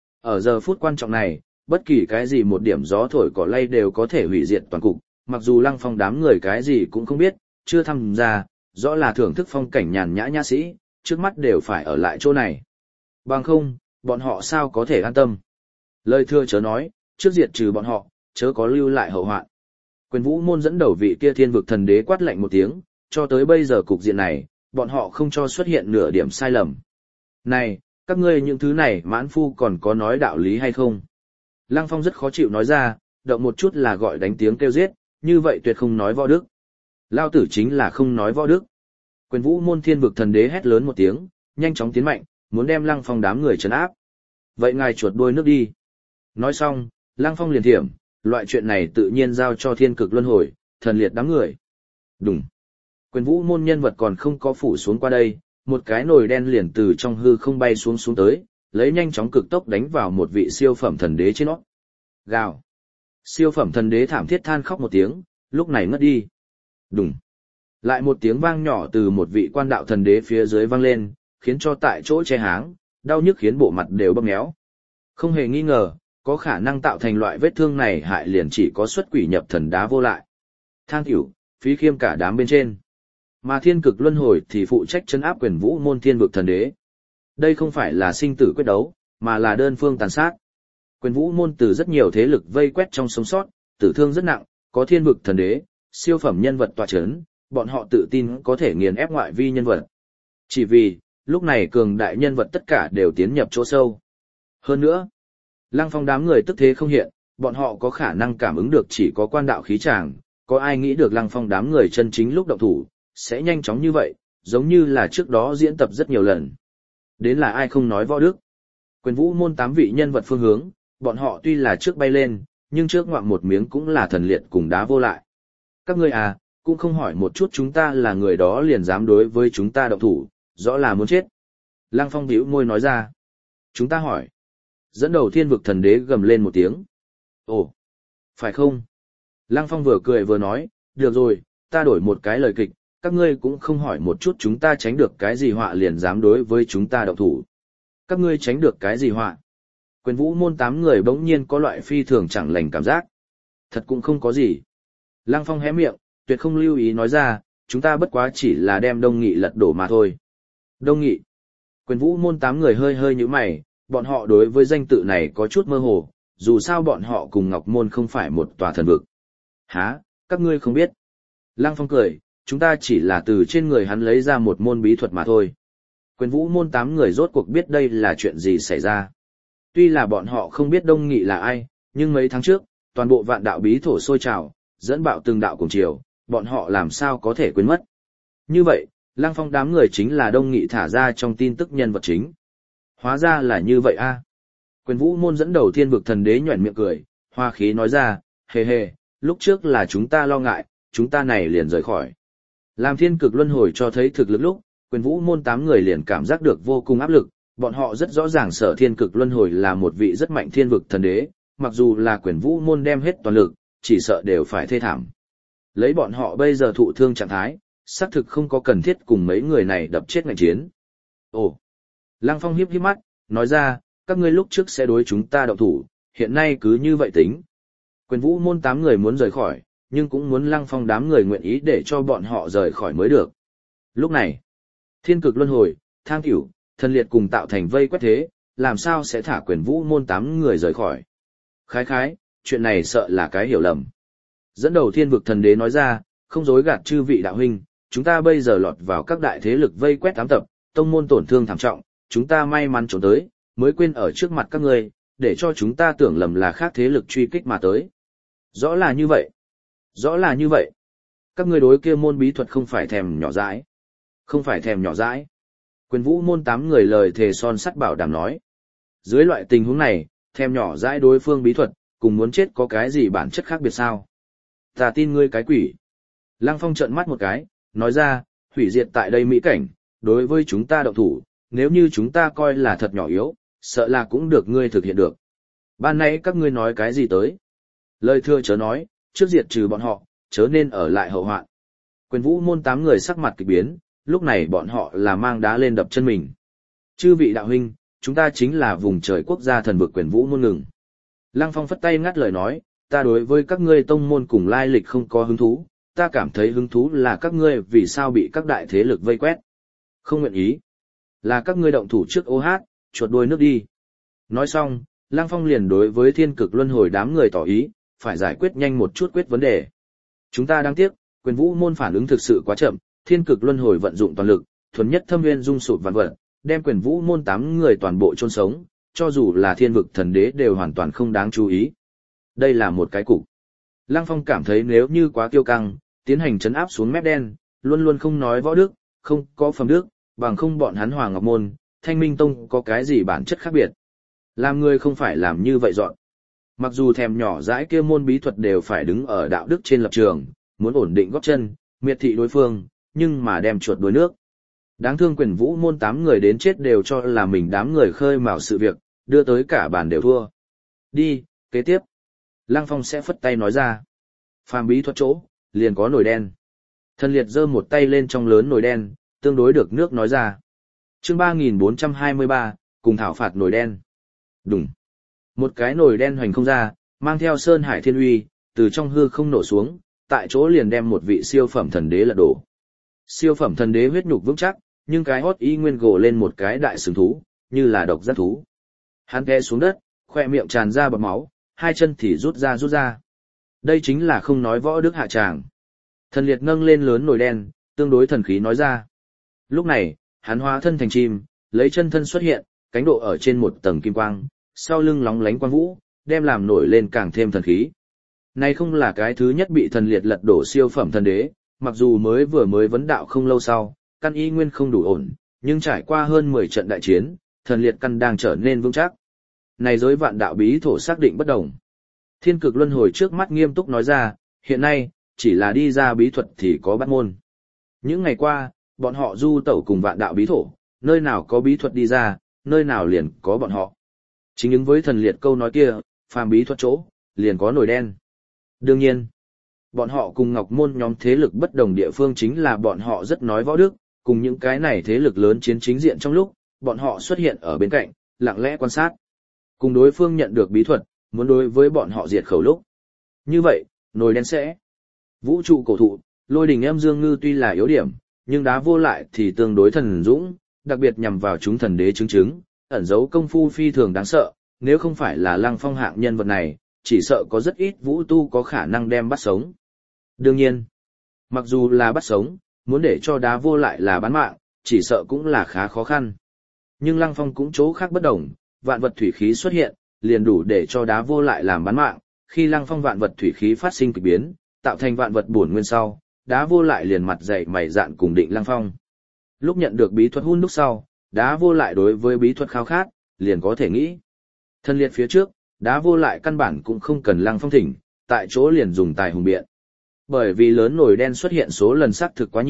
Ở giờ phút quan trọng này, bất kỳ cái gì một điểm gió thổi cỏ lay đều có thể hủy diệt toàn cục, mặc dù Lăng Phong đám người cái gì cũng không biết, chưa tham gia, rõ là thưởng thức phong cảnh nhàn nhã nhã sĩ, trước mắt đều phải ở lại chỗ này. Bằng không, bọn họ sao có thể an tâm. Lời thưa chớ nói, trước diệt trừ bọn họ, chớ có lưu lại hậu hoạn. Quyền vũ môn dẫn đầu vị kia thiên vực thần đế quát lạnh một tiếng, cho tới bây giờ cục diện này, bọn họ không cho xuất hiện nửa điểm sai lầm. Này, các ngươi những thứ này mãn phu còn có nói đạo lý hay không? Lăng Phong rất khó chịu nói ra, động một chút là gọi đánh tiếng kêu giết, như vậy tuyệt không nói võ đức. Lao tử chính là không nói võ đức. Quyền vũ môn thiên vực thần đế hét lớn một tiếng, nhanh chóng tiến mạnh, muốn đem Lăng Phong đám người trấn áp. Vậy ngài chuột đuôi nước đi. Nói xong, Lăng Phong liền thiểm, loại chuyện này tự nhiên giao cho thiên cực luân hồi, thần liệt đám người. Đúng. Quyền vũ môn nhân vật còn không có phủ xuống qua đây, một cái nồi đen liền từ trong hư không bay xuống tới, lấy nhanh chóng cực tốc đánh vào một vị siêu phẩm thần đế trên nó. Gào. Siêu phẩm thần đế thảm thiết than khóc một tiếng, lúc này ngất đi. Đùng. Lại một tiếng vang nhỏ từ một vị quan đạo thần đế phía dưới vang lên, khiến cho tại chỗ che háng, đau nhức khiến bộ mặt đều bầm méo. Không hề nghi ngờ, có khả năng tạo thành loại vết thương này hại liền chỉ có xuất quỷ nhập thần đá vô lại. Thang tiểu, phí khiêm cả đám bên trên. Mà thiên cực luân hồi thì phụ trách trấn áp quyền vũ môn thiên vực thần đế. Đây không phải là sinh tử quyết đấu, mà là đơn phương tàn sát. Quyền vũ môn từ rất nhiều thế lực vây quét trong sống sót, tử thương rất nặng, có thiên vực thần đế, siêu phẩm nhân vật tọa chấn, bọn họ tự tin có thể nghiền ép ngoại vi nhân vật. Chỉ vì, lúc này cường đại nhân vật tất cả đều tiến nhập chỗ sâu. Hơn nữa, Lăng Phong đám người tức thế không hiện, bọn họ có khả năng cảm ứng được chỉ có quan đạo khí tràng, có ai nghĩ được Lăng Phong đám người chân chính lúc động thủ, sẽ nhanh chóng như vậy, giống như là trước đó diễn tập rất nhiều lần. Đến là ai không nói võ đức. Quyền vũ môn 8 vị nhân vật phương hướng, bọn họ tuy là trước bay lên, nhưng trước ngoạm một miếng cũng là thần liệt cùng đá vô lại. Các ngươi à, cũng không hỏi một chút chúng ta là người đó liền dám đối với chúng ta động thủ, rõ là muốn chết. Lăng Phong bĩu môi nói ra. Chúng ta hỏi. Dẫn đầu thiên vực thần đế gầm lên một tiếng. Ồ, phải không? Lăng Phong vừa cười vừa nói, được rồi, ta đổi một cái lời kịch, các ngươi cũng không hỏi một chút chúng ta tránh được cái gì họa liền dám đối với chúng ta động thủ. Các ngươi tránh được cái gì họa? Quyền vũ môn 8 người bỗng nhiên có loại phi thường chẳng lành cảm giác. Thật cũng không có gì. Lăng Phong hé miệng, tuyệt không lưu ý nói ra, chúng ta bất quá chỉ là đem Đông Nghị lật đổ mà thôi. Đông Nghị. Quyền vũ môn 8 người hơi hơi như mày, bọn họ đối với danh tự này có chút mơ hồ, dù sao bọn họ cùng Ngọc Môn không phải một tòa thần vực. Hả, các ngươi không biết. Lăng Phong cười, chúng ta chỉ là từ trên người hắn lấy ra một môn bí thuật mà thôi. Quyền vũ môn 8 người rốt cuộc biết đây là chuyện gì xảy ra. Tuy là bọn họ không biết Đông Nghị là ai, nhưng mấy tháng trước, toàn bộ vạn đạo bí thổ sôi trào, dẫn bạo từng đạo cùng chiều, bọn họ làm sao có thể quên mất. Như vậy, Lăng Phong đám người chính là Đông Nghị thả ra trong tin tức nhân vật chính. Hóa ra là như vậy a. Quyền vũ môn dẫn đầu thiên vực thần đế nhoẻn miệng cười, hoa khí nói ra, hề hề, lúc trước là chúng ta lo ngại, chúng ta này liền rời khỏi. Làm thiên cực luân hồi cho thấy thực lực lúc, Quyền Vũ môn 8 người liền cảm giác được vô cùng áp lực, bọn họ rất rõ ràng Sở Thiên Cực Luân Hồi là một vị rất mạnh thiên vực thần đế, mặc dù là Quyền Vũ môn đem hết toàn lực, chỉ sợ đều phải thê thảm. Lấy bọn họ bây giờ thụ thương trạng thái, xác thực không có cần thiết cùng mấy người này đập chết ngành chiến. Ồ! Lăng Phong hiếp hiếp mắt, nói ra, các ngươi lúc trước sẽ đối chúng ta động thủ, hiện nay cứ như vậy tính. Quyền Vũ môn 8 người muốn rời khỏi, nhưng cũng muốn Lăng Phong đám người nguyện ý để cho bọn họ rời khỏi mới được. Lúc này, Thiên Cực Luân Hồi, Thang Cửu, Thần Liệt cùng tạo thành vây quét thế, làm sao sẽ thả Quyền Vũ môn 8 người rời khỏi. Khái khái, chuyện này sợ là cái hiểu lầm. Dẫn đầu Thiên vực thần đế nói ra, không dối gạt chư vị đạo huynh, chúng ta bây giờ lọt vào các đại thế lực vây quét ám tập, tông môn tổn thương thảm trọng, chúng ta may mắn trốn tới, mới quên ở trước mặt các ngươi, để cho chúng ta tưởng lầm là khác thế lực truy kích mà tới. Rõ là như vậy. Rõ là như vậy. Các ngươi đối kia môn bí thuật không phải thèm nhỏ dãi. Không phải thèm nhỏ dãi. Quyền Vũ môn 8 người lời thề son sắt bảo đảm nói. Dưới loại tình huống này, thèm nhỏ dãi đối phương bí thuật, cùng muốn chết có cái gì bản chất khác biệt sao? Ta tin ngươi cái quỷ. Lăng Phong trợn mắt một cái, nói ra, hủy diệt tại đây mỹ cảnh, đối với chúng ta động thủ, nếu như chúng ta coi là thật nhỏ yếu, sợ là cũng được ngươi thực hiện được. Ban nãy các ngươi nói cái gì tới? Lời thưa chớ nói, trước diệt trừ bọn họ, chớ nên ở lại hậu hoạn. Quyền Vũ môn 8 người sắc mặt kỳ biến, lúc này bọn họ là mang đá lên đập chân mình. Chư vị đạo huynh, chúng ta chính là vùng trời quốc gia thần vực Quyền Vũ môn ngừng. Lăng Phong phất tay ngắt lời nói, ta đối với các ngươi tông môn cùng lai lịch không có hứng thú, ta cảm thấy hứng thú là các ngươi vì sao bị các đại thế lực vây quét. Không nguyện ý. Là các ngươi động thủ trước ô hát, chuột đuôi nước đi. Nói xong, Lăng Phong liền đối với Thiên Cực Luân Hồi đám người tỏ ý, phải giải quyết nhanh một chút quyết vấn đề. Chúng ta đáng tiếc, Quyền Vũ môn phản ứng thực sự quá chậm, Thiên Cực Luân Hồi vận dụng toàn lực, thuần nhất thâm nguyên dung sụp vạn vật, đem Quyền Vũ môn 8 người toàn bộ chôn sống, cho dù là thiên vực thần đế đều hoàn toàn không đáng chú ý. Đây là một cái cục. Lăng Phong cảm thấy nếu như quá kiêu căng, tiến hành trấn áp xuống mép đen, luôn luôn không nói võ đức, không có phẩm đức, bằng không bọn hắn Hoàng Ngọc Môn, Thanh Minh Tông có cái gì bản chất khác biệt. Làm người không phải làm như vậy dọn. Mặc dù thèm nhỏ dãi kia môn bí thuật đều phải đứng ở đạo đức trên lập trường, muốn ổn định góp chân, miệt thị đối phương, nhưng mà đem chuột đuôi nước. Đáng thương Quyền Vũ môn 8 người đến chết đều cho là mình đám người khơi mào sự việc, đưa tới cả bàn đều thua. Đi, kế tiếp. Lăng Phong sẽ phất tay nói ra. Phàm bí thuật chỗ, liền có nồi đen. Thần Liệt giơ một tay lên trong lớn nồi đen, tương đối được nước nói ra. Chương 3423, cùng thảo phạt nồi đen. Đùng. Một cái nồi đen hoành không ra, mang theo sơn hải thiên uy, từ trong hư không nổ xuống, tại chỗ liền đem một vị siêu phẩm thần đế lật đổ. Siêu phẩm thần đế huyết nhục vững chắc, nhưng cái hót y nguyên gồ lên một cái đại sừng thú, như là độc giác thú. Hắn té xuống đất, khoe miệng tràn ra bọt máu, hai chân thì rút ra. Đây chính là không nói võ đức hạ tràng. Thần Liệt nâng lên lớn nồi đen, tương đối thần khí nói ra. Lúc này, hắn hóa thân thành chim, lấy chân thân xuất hiện, cánh độ ở trên một tầng kim quang, sau lưng lóng lánh quang vũ, đem làm nổi lên càng thêm thần khí. Này không là cái thứ nhất bị Thần Liệt lật đổ siêu phẩm thần đế, mặc dù vừa mới vấn đạo không lâu sau, căn y nguyên không đủ ổn, nhưng trải qua hơn 10 trận đại chiến, Thần Liệt căn đang trở nên vững chắc. Này giới vạn đạo bí thổ xác định bất đồng. Thiên Cực Luân Hồi trước mắt nghiêm túc nói ra, hiện nay, chỉ là đi ra bí thuật thì có bắt môn. Những ngày qua, bọn họ du tẩu cùng vạn đạo bí thổ, nơi nào có bí thuật đi ra, nơi nào liền có bọn họ. Chính ứng với Thần Liệt câu nói kia, phàm bí thuật chỗ, liền có nồi đen. Đương nhiên, bọn họ cùng Ngọc Môn nhóm thế lực bất đồng địa phương chính là bọn họ rất nói võ đức, cùng những cái này thế lực lớn chiến chính diện trong lúc, bọn họ xuất hiện ở bên cạnh, lặng lẽ quan sát. Cùng đối phương nhận được bí thuật, muốn đối với bọn họ diệt khẩu lúc. Như vậy, nồi đen sẽ. Vũ trụ cổ thụ, Lôi Đình Âm Dương Ngư tuy là yếu điểm, nhưng đá vô lại thì tương đối thần dũng, đặc biệt nhằm vào chúng thần đế chứng, ẩn giấu công phu phi thường đáng sợ, nếu không phải là Lăng Phong hạng nhân vật này, chỉ sợ có rất ít vũ tu có khả năng đem bắt sống. Đương nhiên, mặc dù là bắt sống, muốn để cho đá vô lại là bán mạng, chỉ sợ cũng là khá khó khăn. Nhưng Lăng Phong cũng chỗ khác bất đồng, vạn vật thủy khí xuất hiện, liền đủ để cho đá vô lại làm bán mạng, khi Lăng Phong vạn vật thủy khí phát sinh kỳ biến, tạo thành vạn vật bổn nguyên sau, đá vô lại liền mặt dày mày dạn cùng định Lăng Phong. Lúc nhận được bí thuật hun đúc sau, đá vô lại đối với bí thuật khao khát, liền có thể nghĩ. Thân Liệt phía trước, đá vô lại căn bản cũng không cần Lăng Phong thỉnh, tại chỗ liền dùng tài hùng biện. Bởi vì lớn nồi đen xuất hiện số lần xác thực quá nhiều,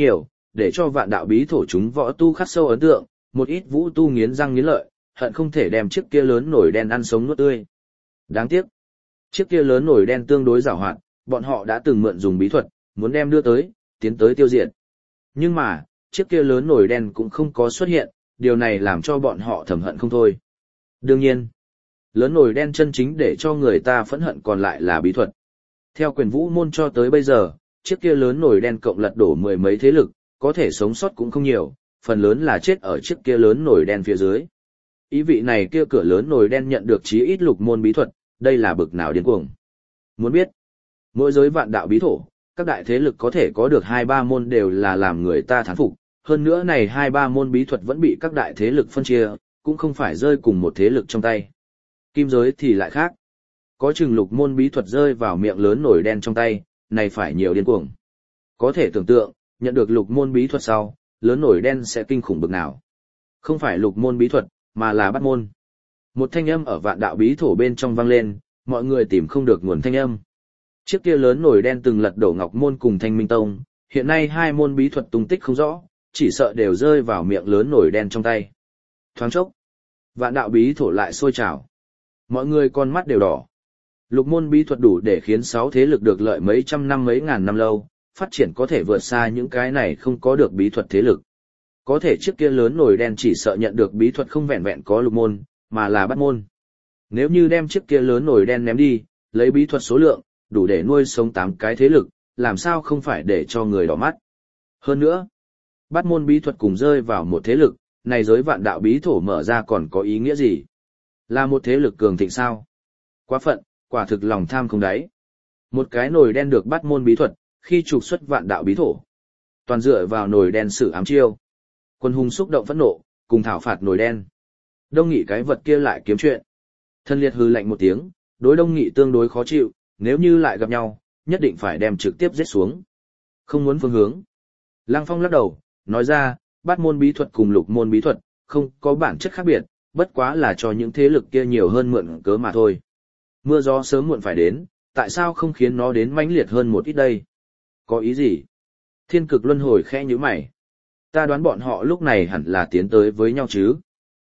để cho vạn đạo bí thổ chúng võ tu khắc sâu ấn tượng, một ít vũ tu nghiến răng nghiến lợi, hận không thể đem chiếc kia lớn nổi đen ăn sống nuốt tươi. Đáng tiếc, chiếc kia lớn nổi đen tương đối giàu hoạt, bọn họ đã từng mượn dùng bí thuật, muốn đem đưa tới, tiến tới tiêu diệt. Nhưng mà, chiếc kia lớn nổi đen cũng không có xuất hiện, điều này làm cho bọn họ thầm hận không thôi. Đương nhiên, lớn nổi đen chân chính để cho người ta phẫn hận còn lại là bí thuật. Theo quyền vũ môn cho tới bây giờ, chiếc kia lớn nổi đen cộng lật đổ mười mấy thế lực, có thể sống sót cũng không nhiều, phần lớn là chết ở chiếc kia lớn nổi đen phía dưới. Ý vị này kia cửa lớn nổi đen nhận được chí ít lục môn bí thuật, đây là bực nào điên cuồng. Muốn biết, mỗi giới vạn đạo bí thổ, các đại thế lực có thể có được 2-3 môn đều là làm người ta thán phục, hơn nữa này 2-3 môn bí thuật vẫn bị các đại thế lực phân chia, cũng không phải rơi cùng một thế lực trong tay. Kim giới thì lại khác. Có chừng lục môn bí thuật rơi vào miệng lớn nổi đen trong tay, này phải nhiều điên cuồng. Có thể tưởng tượng, nhận được lục môn bí thuật sau, lớn nổi đen sẽ kinh khủng bực nào. Không phải lục môn bí thuật, mà là bắt môn. Một thanh âm ở vạn đạo bí thổ bên trong vang lên, mọi người tìm không được nguồn thanh âm. Chiếc kia lớn nổi đen từng lật đổ Ngọc Môn cùng Thanh Minh Tông, hiện nay hai môn bí thuật tung tích không rõ, chỉ sợ đều rơi vào miệng lớn nổi đen trong tay. Thoáng chốc, vạn đạo bí thổ lại sôi trào. Mọi người con mắt đều đỏ. Lục môn bí thuật đủ để khiến 6 thế lực được lợi mấy trăm năm mấy ngàn năm lâu, phát triển có thể vượt xa những cái này không có được bí thuật thế lực. Có thể chiếc kia lớn nổi đen chỉ sợ nhận được bí thuật không vẹn vẹn có lục môn, mà là bắt môn. Nếu như đem chiếc kia lớn nổi đen ném đi, lấy bí thuật số lượng, đủ để nuôi sống 8 cái thế lực, làm sao không phải để cho người đỏ mắt. Hơn nữa, bắt môn bí thuật cùng rơi vào một thế lực, này giới vạn đạo bí thổ mở ra còn có ý nghĩa gì? Là một thế lực cường thịnh sao? Quá phận, quả thực lòng tham không đáy. Một cái nồi đen được bắt môn bí thuật, khi trục xuất vạn đạo bí thổ. Toàn dựa vào nồi đen sử ám chiêu. Quân hùng xúc động phẫn nộ, cùng thảo phạt nồi đen. Đông Nghị cái vật kia lại kiếm chuyện. Thân liệt hư lạnh một tiếng, đối Đông Nghị tương đối khó chịu, nếu như lại gặp nhau, nhất định phải đem trực tiếp giết xuống. Không muốn phương hướng. Lăng Phong lắc đầu, nói ra, bắt môn bí thuật cùng lục môn bí thuật, không có bản chất khác biệt, bất quá là cho những thế lực kia nhiều hơn mượn cớ mà thôi. Mưa gió sớm muộn phải đến, tại sao không khiến nó đến mãnh liệt hơn một ít đây? Có ý gì? Thiên cực luân hồi khẽ nhíu mày. Ta đoán bọn họ lúc này hẳn là tiến tới với nhau chứ?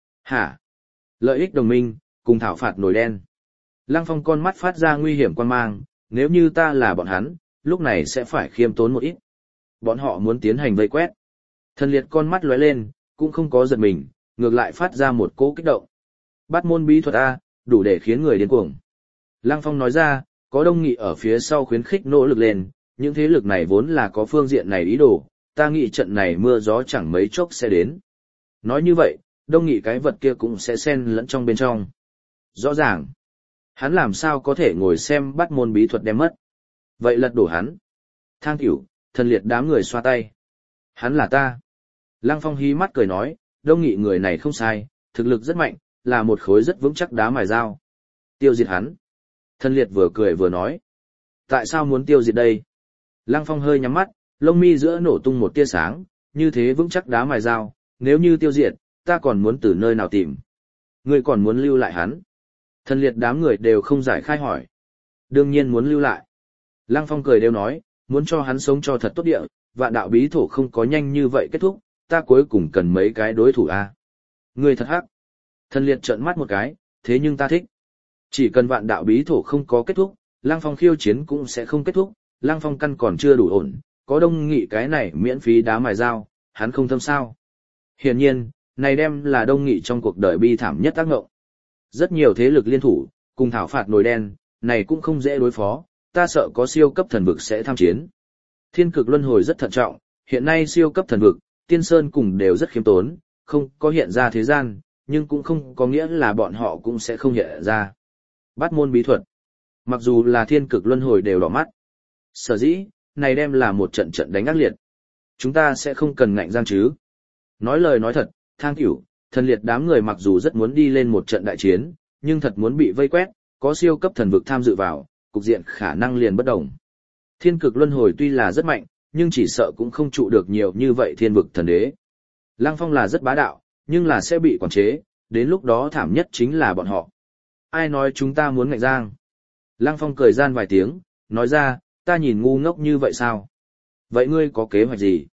Hả? Lợi ích đồng minh, cùng thảo phạt nổi đen. Lăng Phong con mắt phát ra nguy hiểm quan mang, nếu như ta là bọn hắn, lúc này sẽ phải khiêm tốn một ít. Bọn họ muốn tiến hành vây quét. Thần liệt con mắt lóe lên, cũng không có giật mình, ngược lại phát ra một cỗ kích động. Bắt môn bí thuật A, đủ để khiến người điên cuồng. Lăng Phong nói ra, có Đông Nghị ở phía sau khuyến khích nỗ lực lên, những thế lực này vốn là có phương diện này ý đồ, ta nghĩ trận này mưa gió chẳng mấy chốc sẽ đến. Nói như vậy, Đông Nghị cái vật kia cũng sẽ xen lẫn trong bên trong. Rõ ràng, hắn làm sao có thể ngồi xem bắt môn bí thuật đem mất. Vậy lật đổ hắn. Thang Cửu, thần liệt đám người xoa tay. Hắn là ta. Lăng Phong hí mắt cười nói, Đông Nghị người này không sai, thực lực rất mạnh, là một khối rất vững chắc đá mài dao. Tiêu diệt hắn. Thần liệt vừa cười vừa nói. Tại sao muốn tiêu diệt đây? Lăng Phong hơi nhắm mắt, lông mi giữa nổ tung một tia sáng, như thế vững chắc đá mài dao, nếu như tiêu diệt, ta còn muốn từ nơi nào tìm? Ngươi còn muốn lưu lại hắn? Thần liệt đám người đều không giải khai hỏi. Đương nhiên muốn lưu lại. Lăng Phong cười đều nói, muốn cho hắn sống cho thật tốt địa, vạn đạo bí thổ không có nhanh như vậy kết thúc, ta cuối cùng cần mấy cái đối thủ a. Ngươi thật hắc. Thần liệt trợn mắt một cái, thế nhưng ta thích. Chỉ cần vạn đạo bí thổ không có kết thúc, Lăng Phong khiêu chiến cũng sẽ không kết thúc, Lăng Phong căn còn chưa đủ ổn, có Đông Nghị cái này miễn phí đá mài dao, hắn không thâm sao. Hiển nhiên, này đem là Đông Nghị trong cuộc đời bi thảm nhất tác ngộng. Rất nhiều thế lực liên thủ, cùng thảo phạt nồi đen, này cũng không dễ đối phó, ta sợ có siêu cấp thần vực sẽ tham chiến. Thiên cực luân hồi rất thận trọng, hiện nay siêu cấp thần vực, tiên sơn cùng đều rất khiêm tốn, không có hiện ra thế gian, nhưng cũng không có nghĩa là bọn họ cũng sẽ không hiện ra. Bát môn bí thuật. Mặc dù là thiên cực luân hồi đều đỏ mắt. Sở dĩ, này đem là một trận trận đánh ác liệt. Chúng ta sẽ không cần ngạnh giang chứ. Nói lời nói thật, Thang Cửu, thần liệt đám người mặc dù rất muốn đi lên một trận đại chiến, nhưng thật muốn bị vây quét, có siêu cấp thần vực tham dự vào, cục diện khả năng liền bất đồng. Thiên cực luân hồi tuy là rất mạnh, nhưng chỉ sợ cũng không trụ được nhiều như vậy thiên vực thần đế. Lăng Phong là rất bá đạo, nhưng là sẽ bị quản chế, đến lúc đó thảm nhất chính là bọn họ. Ai nói chúng ta muốn ngạnh giang? Lăng Phong cười gian vài tiếng, nói ra, ta nhìn ngu ngốc như vậy sao? Vậy ngươi có kế hoạch gì?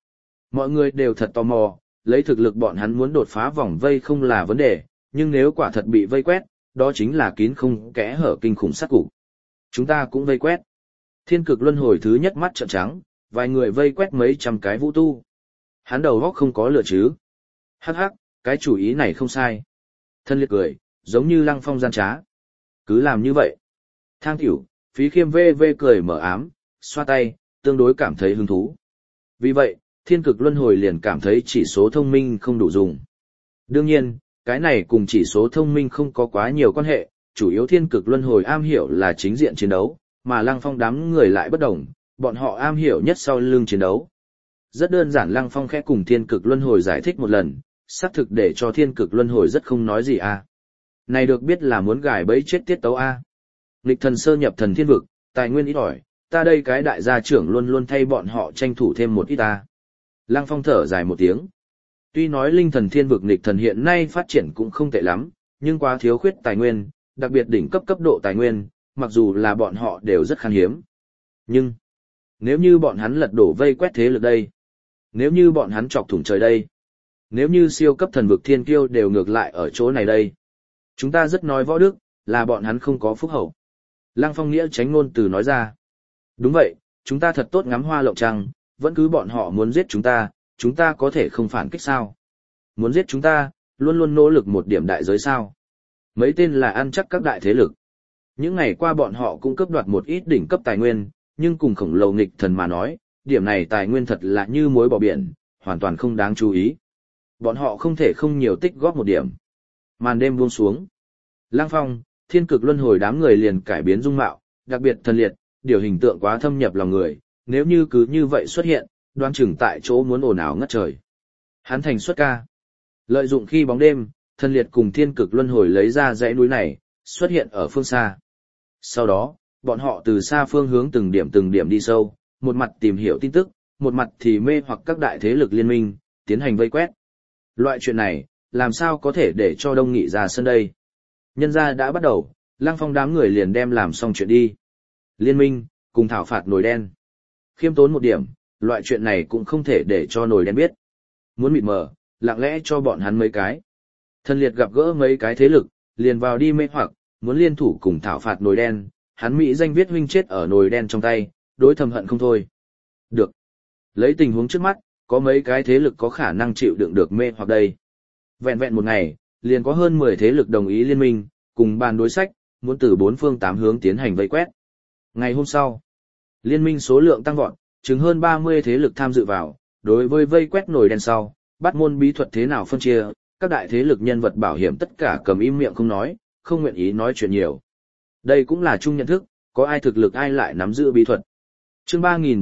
Mọi người đều thật tò mò, lấy thực lực bọn hắn muốn đột phá vòng vây không là vấn đề, nhưng nếu quả thật bị vây quét, đó chính là kín không kẽ hở kinh khủng sát cục. Chúng ta cũng vây quét. Thiên cực luân hồi thứ nhất mắt trợn trắng, vài người vây quét mấy trăm cái vũ tu. Hắn đầu góc không có lửa chứ. Hắc hắc, cái chủ ý này không sai. Thân liệt cười, giống như Lăng Phong gian trá. Cứ làm như vậy. Thang tiểu, Phí Khiêm vê cười mở ám, xoa tay, tương đối cảm thấy hứng thú. Vì vậy, thiên cực luân hồi liền cảm thấy chỉ số thông minh không đủ dùng. Đương nhiên, cái này cùng chỉ số thông minh không có quá nhiều quan hệ, chủ yếu thiên cực luân hồi am hiểu là chính diện chiến đấu, mà Lăng Phong đám người lại bất đồng, bọn họ am hiểu nhất sau lưng chiến đấu. Rất đơn giản, Lăng Phong khẽ cùng thiên cực luân hồi giải thích một lần, xác thực để cho thiên cực luân hồi rất không nói gì à. Này được biết là muốn gài bẫy chết tiết tấu a. Nghịch thần sơ nhập thần thiên vực, tài nguyên ít ỏi, ta đây cái đại gia trưởng luôn luôn thay bọn họ tranh thủ thêm một ít ta. Lăng Phong thở dài một tiếng. Tuy nói linh thần thiên vực nghịch thần hiện nay phát triển cũng không tệ lắm, nhưng quá thiếu khuyết tài nguyên, đặc biệt đỉnh cấp độ tài nguyên, mặc dù là bọn họ đều rất khan hiếm. Nhưng, nếu như bọn hắn lật đổ vây quét thế lực đây, nếu như bọn hắn chọc thủng trời đây, nếu như siêu cấp thần vực thiên kiêu đều ngược lại ở chỗ này đây, chúng ta rất nói võ đức, là bọn hắn không có phúc hậu. Lăng Phong nghĩa tránh ngôn từ nói ra. Đúng vậy, chúng ta thật tốt ngắm hoa lộng trăng, vẫn cứ bọn họ muốn giết chúng ta có thể không phản kích sao? Muốn giết chúng ta, luôn luôn nỗ lực một điểm đại giới sao? Mấy tên là ăn chắc các đại thế lực. Những ngày qua bọn họ cũng cướp đoạt một ít đỉnh cấp tài nguyên, nhưng cùng khổng lồ nghịch thần mà nói, điểm này tài nguyên thật là như muối bỏ biển, hoàn toàn không đáng chú ý. Bọn họ không thể không nhiều tích góp một điểm. Màn đêm buông xuống. Lăng Phong, thiên cực luân hồi đám người liền cải biến dung mạo, đặc biệt thần liệt, điều hình tượng quá thâm nhập lòng người, nếu như cứ như vậy xuất hiện, đoán chừng tại chỗ muốn ồn ào ngất trời. Hắn thành xuất ca. Lợi dụng khi bóng đêm, thần liệt cùng thiên cực luân hồi lấy ra dãy núi này, xuất hiện ở phương xa. Sau đó, bọn họ từ xa phương hướng từng điểm đi sâu, một mặt tìm hiểu tin tức, một mặt thì mê hoặc các đại thế lực liên minh, tiến hành vây quét. Loại chuyện này, làm sao có thể để cho Đông Nghị ra sân đây? Nhân gia đã bắt đầu, Lăng Phong đám người liền đem làm xong chuyện đi. Liên minh, cùng thảo phạt nồi đen. Khiêm tốn một điểm, loại chuyện này cũng không thể để cho nồi đen biết. Muốn mịt mờ, lặng lẽ cho bọn hắn mấy cái. Thần liệt gặp gỡ mấy cái thế lực, liền vào đi mê hoặc, muốn liên thủ cùng thảo phạt nồi đen, hắn Mỹ danh viết huynh chết ở nồi đen trong tay, đối thầm hận không thôi. Được. Lấy tình huống trước mắt, có mấy cái thế lực có khả năng chịu đựng được mê hoặc đây. Vẹn vẹn một ngày, liền có hơn 10 thế lực đồng ý liên minh, cùng bàn đối sách, muốn từ 4 phương 8 hướng tiến hành vây quét. Ngày hôm sau, liên minh số lượng tăng vọt, chứng hơn 30 thế lực tham dự vào, đối với vây quét nồi đen sau, bắt môn bí thuật thế nào phân chia, các đại thế lực nhân vật bảo hiểm tất cả cầm im miệng không nói, không nguyện ý nói chuyện nhiều. Đây cũng là chung nhận thức, có ai thực lực ai lại nắm giữ bí thuật. Chương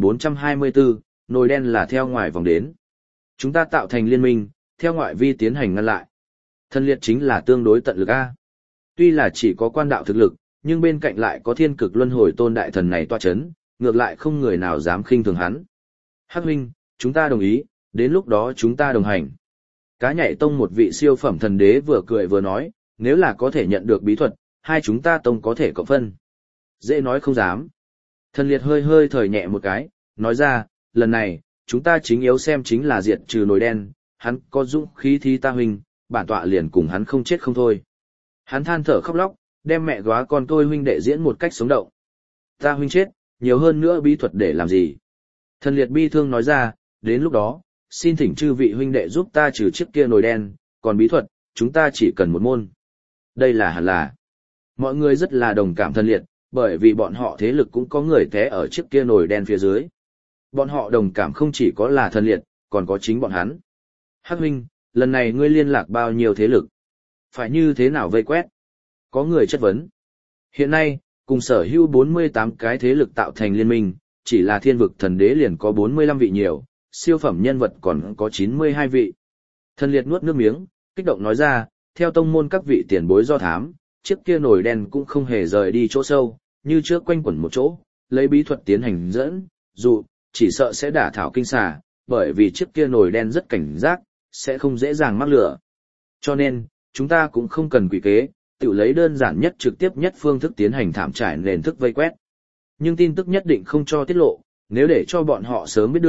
3424, nồi đen là theo ngoài vòng đến. Chúng ta tạo thành liên minh, theo ngoại vi tiến hành ngăn lại. Thân liệt chính là tương đối tận lực A. Tuy là chỉ có quan đạo thực lực, nhưng bên cạnh lại có thiên cực luân hồi tôn đại thần này toa chấn, ngược lại không người nào dám khinh thường hắn. Hắc huynh, chúng ta đồng ý, đến lúc đó chúng ta đồng hành. Cá nhảy tông một vị siêu phẩm thần đế vừa cười vừa nói, nếu là có thể nhận được bí thuật, hai chúng ta tông có thể cộng phân. Dễ nói không dám. Thần liệt hơi thời nhẹ một cái, nói ra, lần này, chúng ta chính yếu xem chính là diệt trừ nồi đen, hắn có dũng khí thi ta huynh, bản tọa liền cùng hắn không chết không thôi. Hắn than thở khóc lóc, đem mẹ góa con tôi huynh đệ diễn một cách sống động. Ta huynh chết, nhiều hơn nữa bí thuật để làm gì? Thần liệt bi thương nói ra, đến lúc đó, xin thỉnh chư vị huynh đệ giúp ta trừ chiếc kia nồi đen, còn bí thuật, chúng ta chỉ cần một môn. Đây là hẳn là. Mọi người rất là đồng cảm thần liệt, bởi vì bọn họ thế lực cũng có người té ở chiếc kia nồi đen phía dưới. Bọn họ đồng cảm không chỉ có là thần liệt, còn có chính bọn hắn. Hắc huynh, lần này ngươi liên lạc bao nhiêu thế lực? Phải như thế nào vây quét? Có người chất vấn. Hiện nay, cùng sở hữu 48 cái thế lực tạo thành liên minh, chỉ là thiên vực thần đế liền có 45 vị nhiều, siêu phẩm nhân vật còn có 92 vị. Thần liệt nuốt nước miếng, kích động nói ra, theo tông môn các vị tiền bối do thám, chiếc kia nồi đen cũng không hề rời đi chỗ sâu, như trước quanh quẩn một chỗ, lấy bí thuật tiến hành dẫn, dù, chỉ sợ sẽ đả thảo kinh xà, bởi vì chiếc kia nồi đen rất cảnh giác, sẽ không dễ dàng mắc lửa. Cho nên, chúng ta cũng không cần quỷ kế, tự lấy đơn giản nhất trực tiếp nhất phương thức tiến hành thảm trải nền thức vây quét. Nhưng tin tức nhất định không cho tiết lộ, nếu để cho bọn họ sớm biết được,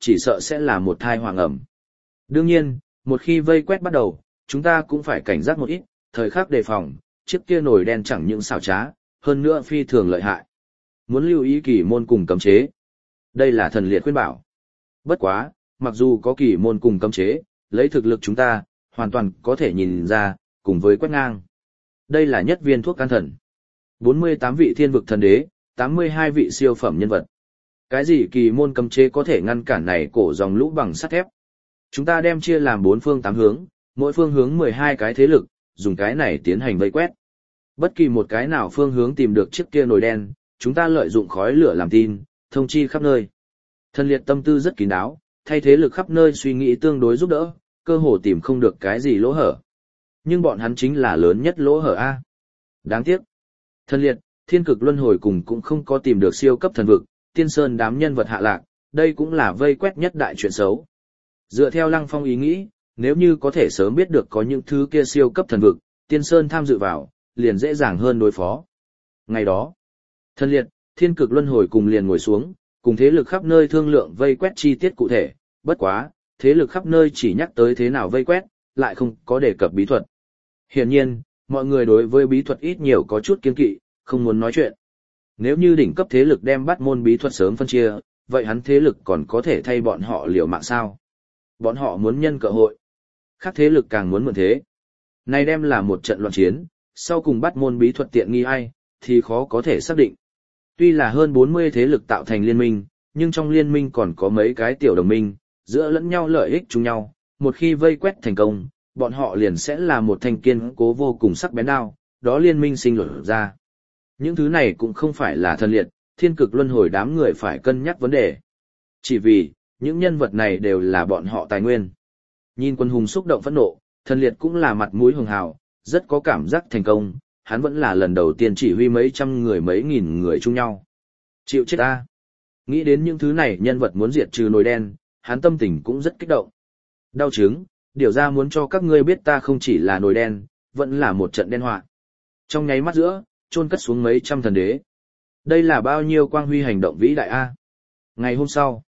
chỉ sợ sẽ là một thai hoàng ẩm. Đương nhiên, một khi vây quét bắt đầu, chúng ta cũng phải cảnh giác một ít, thời khắc đề phòng, chiếc kia nồi đen chẳng những xảo trá, hơn nữa phi thường lợi hại. Muốn lưu ý kỳ môn cùng cấm chế. Đây là thần liệt khuyên bảo. Bất quá, mặc dù có kỳ môn cùng cấm chế, lấy thực lực chúng ta, hoàn toàn có thể nhìn ra, cùng với quét ngang. Đây là nhất viên thuốc can thần. 48 vị thiên vực thần đế, 82 vị siêu phẩm nhân vật. Cái gì kỳ môn cấm chế có thể ngăn cản này cổ dòng lũ bằng sắt thép. Chúng ta đem chia làm 4 phương 8 hướng, mỗi phương hướng 12 cái thế lực, dùng cái này tiến hành vây quét. Bất kỳ một cái nào phương hướng tìm được chiếc kia nồi đen, chúng ta lợi dụng khói lửa làm tin, thông chi khắp nơi. Thần liệt tâm tư rất kín đáo, thay thế lực khắp nơi suy nghĩ tương đối giúp đỡ, cơ hồ tìm không được cái gì lỗ hở. Nhưng bọn hắn chính là lớn nhất lỗ hở A. Đáng tiếc. Thần liệt, thiên cực luân hồi cùng cũng không có tìm được siêu cấp thần vực, tiên sơn đám nhân vật hạ lạc, đây cũng là vây quét nhất đại chuyện xấu. Dựa theo Lăng Phong ý nghĩ, nếu như có thể sớm biết được có những thứ kia siêu cấp thần vực, tiên sơn tham dự vào, liền dễ dàng hơn đối phó. Ngày đó, thần liệt, thiên cực luân hồi cùng liền ngồi xuống, cùng thế lực khắp nơi thương lượng vây quét chi tiết cụ thể, bất quá, thế lực khắp nơi chỉ nhắc tới thế nào vây quét, lại không có đề cập bí thuật. Hiển nhiên, mọi người đối với bí thuật ít nhiều có chút kiêng kỵ, không muốn nói chuyện. Nếu như đỉnh cấp thế lực đem bắt môn bí thuật sớm phân chia, vậy hắn thế lực còn có thể thay bọn họ liều mạng sao? Bọn họ muốn nhân cơ hội. Khác thế lực càng muốn mượn thế. Này đem là một trận loạn chiến, sau cùng bắt môn bí thuật tiện nghi ai, thì khó có thể xác định. Tuy là hơn 40 thế lực tạo thành liên minh, nhưng trong liên minh còn có mấy cái tiểu đồng minh, giữa lẫn nhau lợi ích chung nhau, một khi vây quét thành công, bọn họ liền sẽ là một thanh kiên cố vô cùng sắc bén đao, đó liên minh sinh lột ra. Những thứ này cũng không phải là thần liệt, thiên cực luân hồi đám người phải cân nhắc vấn đề. Chỉ vì, những nhân vật này đều là bọn họ tài nguyên. Nhìn quân hùng xúc động phẫn nộ, thần liệt cũng là mặt mũi hường hào, rất có cảm giác thành công, hắn vẫn là lần đầu tiên chỉ huy mấy trăm người mấy nghìn người chung nhau. Chịu chết ta. Nghĩ đến những thứ này nhân vật muốn diệt trừ nồi đen, hắn tâm tình cũng rất kích động. Đau chứng, điều ra muốn cho các ngươi biết ta không chỉ là nồi đen, vẫn là một trận đen họa. Trong nháy mắt giữa, chôn cất xuống mấy trăm thần đế. Đây là bao nhiêu quang huy hành động vĩ đại a. Ngày hôm sau,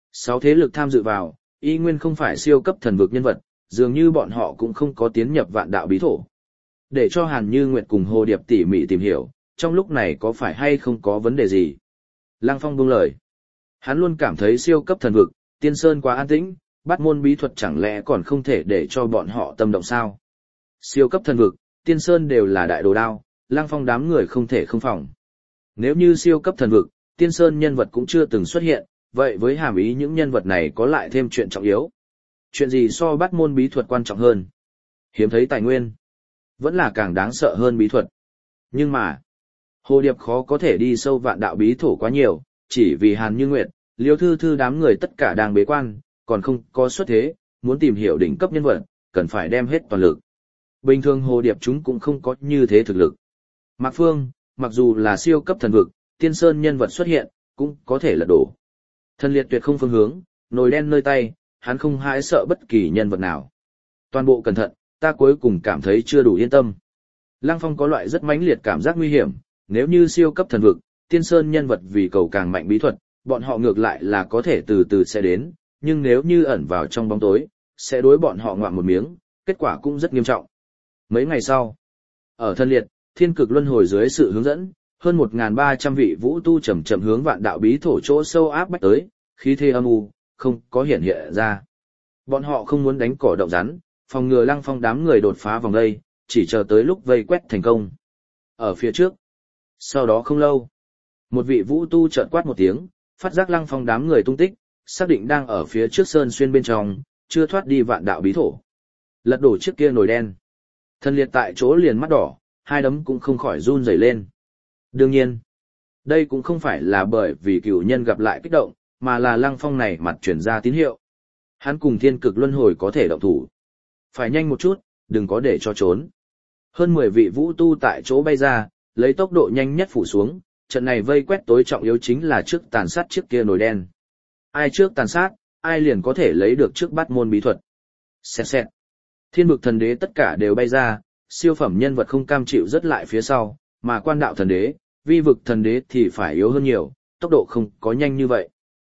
6 thế lực tham dự vào, y nguyên không phải siêu cấp thần vực nhân vật, dường như bọn họ cũng không có tiến nhập vạn đạo bí thổ. Để cho Hàn Như Nguyệt cùng Hồ Điệp tỉ mỉ tìm hiểu, trong lúc này có phải hay không có vấn đề gì. Lăng Phong buông lời. Hắn luôn cảm thấy siêu cấp thần vực, tiên sơn quá an tĩnh, bắt môn bí thuật chẳng lẽ còn không thể để cho bọn họ tâm động sao. Siêu cấp thần vực, tiên sơn đều là đại đồ đao, Lăng Phong đám người không thể không phòng. Nếu như siêu cấp thần vực, tiên sơn nhân vật cũng chưa từng xuất hiện, vậy với hàm ý những nhân vật này có lại thêm chuyện trọng yếu. Chuyện gì so bắt môn bí thuật quan trọng hơn? Hiếm thấy tài nguyên. Vẫn là càng đáng sợ hơn bí thuật. Nhưng mà, Hồ Điệp khó có thể đi sâu vạn đạo bí thổ quá nhiều, chỉ vì Hàn Như Nguyệt, Liêu Thư Thư đám người tất cả đang bế quan, còn không có xuất thế, muốn tìm hiểu đỉnh cấp nhân vật, cần phải đem hết toàn lực. Bình thường Hồ Điệp chúng cũng không có như thế thực lực. Mạc Phương, mặc dù là siêu cấp thần vực, tiên sơn nhân vật xuất hiện, cũng có thể lật đổ. Thần liệt tuyệt không phương hướng, nồi đen nơi tay, hắn không hãi sợ bất kỳ nhân vật nào. Toàn bộ cẩn thận, ta cuối cùng cảm thấy chưa đủ yên tâm. Lăng Phong có loại rất mãnh liệt cảm giác nguy hiểm, nếu như siêu cấp thần vực, tiên sơn nhân vật vì cầu càng mạnh bí thuật, bọn họ ngược lại là có thể từ từ sẽ đến, nhưng nếu như ẩn vào trong bóng tối, sẽ đối bọn họ ngoạm một miếng, kết quả cũng rất nghiêm trọng. Mấy ngày sau, ở thần liệt, thiên cực luân hồi dưới sự hướng dẫn, hơn 1.300 vị vũ tu chậm chậm hướng vạn đạo bí thổ chỗ sâu áp bách tới, khí thế âm u, không có hiện ra. Bọn họ không muốn đánh cỏ động rắn, phòng ngừa Lăng Phong đám người đột phá vòng đây, chỉ chờ tới lúc vây quét thành công. Ở phía trước, sau đó không lâu, một vị vũ tu chợt quát một tiếng, phát giác Lăng Phong đám người tung tích, xác định đang ở phía trước sơn xuyên bên trong, chưa thoát đi vạn đạo bí thổ. Lật đổ trước kia nồi đen. Thần liệt tại chỗ liền mắt đỏ, hai đấm cũng không khỏi run rẩy lên. Đương nhiên, đây cũng không phải là bởi vì cửu nhân gặp lại kích động, mà là Lăng Phong này mặt chuyển ra tín hiệu. Hắn cùng thiên cực luân hồi có thể động thủ. Phải nhanh một chút, đừng có để cho trốn. Hơn 10 vị vũ tu tại chỗ bay ra, lấy tốc độ nhanh nhất phủ xuống, trận này vây quét tối trọng yếu chính là trước tàn sát chiếc kia nồi đen. Ai trước tàn sát, ai liền có thể lấy được trước bát môn bí thuật. Xẹt xẹt. Thiên vực thần đế tất cả đều bay ra, siêu phẩm nhân vật không cam chịu rất lại phía sau, mà quan đạo thần đế, vi vực thần đế thì phải yếu hơn nhiều, tốc độ không có nhanh như vậy.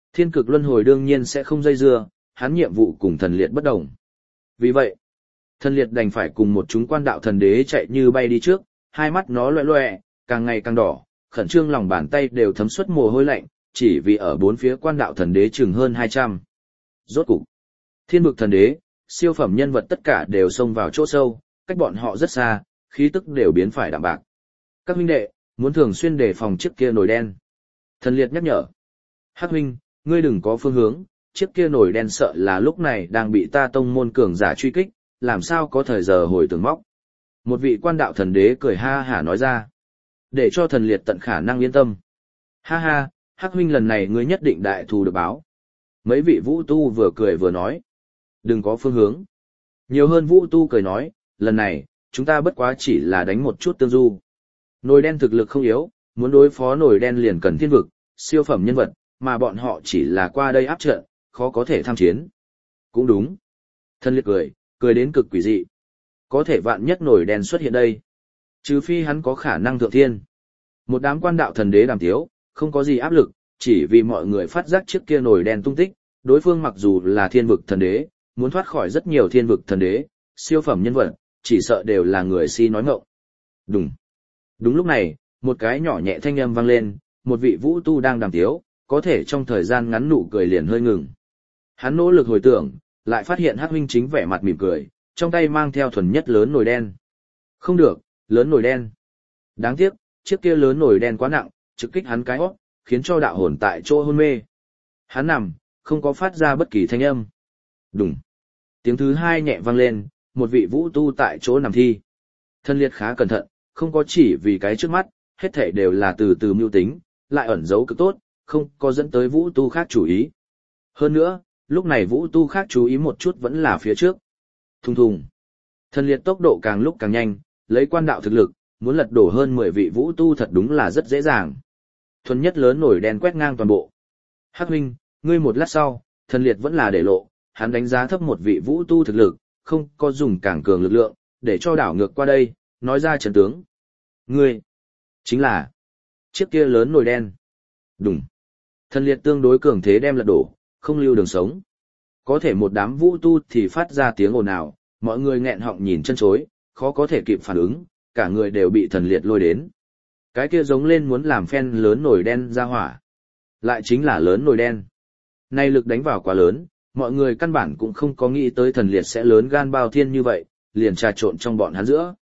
Thiên cực luân hồi đương nhiên sẽ không dây dưa, hắn nhiệm vụ cùng thần liệt bất đồng. Vì vậy, thần liệt đành phải cùng một chúng quan đạo thần đế chạy như bay đi trước, hai mắt nó loẹ loẹ, càng ngày càng đỏ, khẩn trương lòng bàn tay đều thấm suất mồ hôi lạnh, chỉ vì ở bốn phía quan đạo thần đế chừng hơn 200. Rốt cục, thiên vực thần đế, siêu phẩm nhân vật tất cả đều xông vào chỗ sâu, cách bọn họ rất xa, khí tức đều biến phải đạm bạc. Các huynh đệ, muốn thường xuyên đề phòng chiếc kia nồi đen. Thần liệt nhắc nhở. Hắc huynh, ngươi đừng có phương hướng, chiếc kia nồi đen sợ là lúc này đang bị ta tông môn cường giả truy kích, làm sao có thời giờ hồi tưởng móc. Một vị quan đạo thần đế cười ha hả nói ra. Để cho thần liệt tận khả năng yên tâm. Ha ha, Hắc huynh lần này ngươi nhất định đại thù được báo. Mấy vị vũ tu vừa cười vừa nói. Đừng có phương hướng. Nhiều hơn vũ tu cười nói, lần này, chúng ta bất quá chỉ là đánh một chút tương du. Nồi đen thực lực không yếu, muốn đối phó nồi đen liền cần thiên vực, siêu phẩm nhân vật, mà bọn họ chỉ là qua đây áp trận, khó có thể tham chiến. Cũng đúng. Thần liệt cười đến cực quỷ dị. Có thể vạn nhất nồi đen xuất hiện đây. Trừ phi hắn có khả năng thượng thiên. Một đám quan đạo thần đế đàm tiếu, không có gì áp lực, chỉ vì mọi người phát giác chiếc kia nồi đen tung tích, đối phương mặc dù là thiên vực thần đế, muốn thoát khỏi rất nhiều thiên vực thần đế, siêu phẩm nhân vật, chỉ sợ đều là người si nói ngọng. Đúng. Đúng lúc này, một cái nhỏ nhẹ thanh âm vang lên, một vị vũ tu đang đàm tiếu, có thể trong thời gian ngắn nụ cười liền hơi ngừng. Hắn nỗ lực hồi tưởng, lại phát hiện Hắc huynh chính vẻ mặt mỉm cười, trong tay mang theo thuần nhất lớn nồi đen. Không được, lớn nồi đen. Đáng tiếc, chiếc kia lớn nồi đen quá nặng, trực kích hắn cái hót, khiến cho đạo hồn tại chỗ hôn mê. Hắn nằm, không có phát ra bất kỳ thanh âm. Đùng. Tiếng thứ hai nhẹ vang lên, một vị vũ tu tại chỗ nằm thi. Thân liệt khá cẩn thận, không có chỉ vì cái trước mắt, hết thảy đều là từ từ mưu tính, lại ẩn giấu cực tốt, không có dẫn tới vũ tu khác chú ý. Hơn nữa, lúc này vũ tu khác chú ý một chút vẫn là phía trước. Thùng thùng. Thân liệt tốc độ càng lúc càng nhanh, lấy quan đạo thực lực, muốn lật đổ hơn 10 vị vũ tu thật đúng là rất dễ dàng. Thuần nhất lớn nổi đen quét ngang toàn bộ. Hắc huynh, ngươi một lát sau, thân liệt vẫn là để lộ, hắn đánh giá thấp một vị vũ tu thực lực, không có dùng càng cường lực lượng, để cho đảo ngược qua đây, nói ra trận tướng. Ngươi, chính là chiếc kia lớn nồi đen. Đúng. Thân liệt tương đối cường thế đem lật đổ, không lưu đường sống. Có thể một đám vũ tu thì phát ra tiếng ồn ào, mọi người nghẹn họng nhìn chân chối, khó có thể kịp phản ứng, cả người đều bị thần liệt lôi đến. Cái kia giống lên muốn làm phen lớn nồi đen ra hỏa. Lại chính là lớn nồi đen. Nay lực đánh vào quá lớn, mọi người căn bản cũng không có nghĩ tới thần liệt sẽ lớn gan bao thiên như vậy, liền trà trộn trong bọn hắn giữa.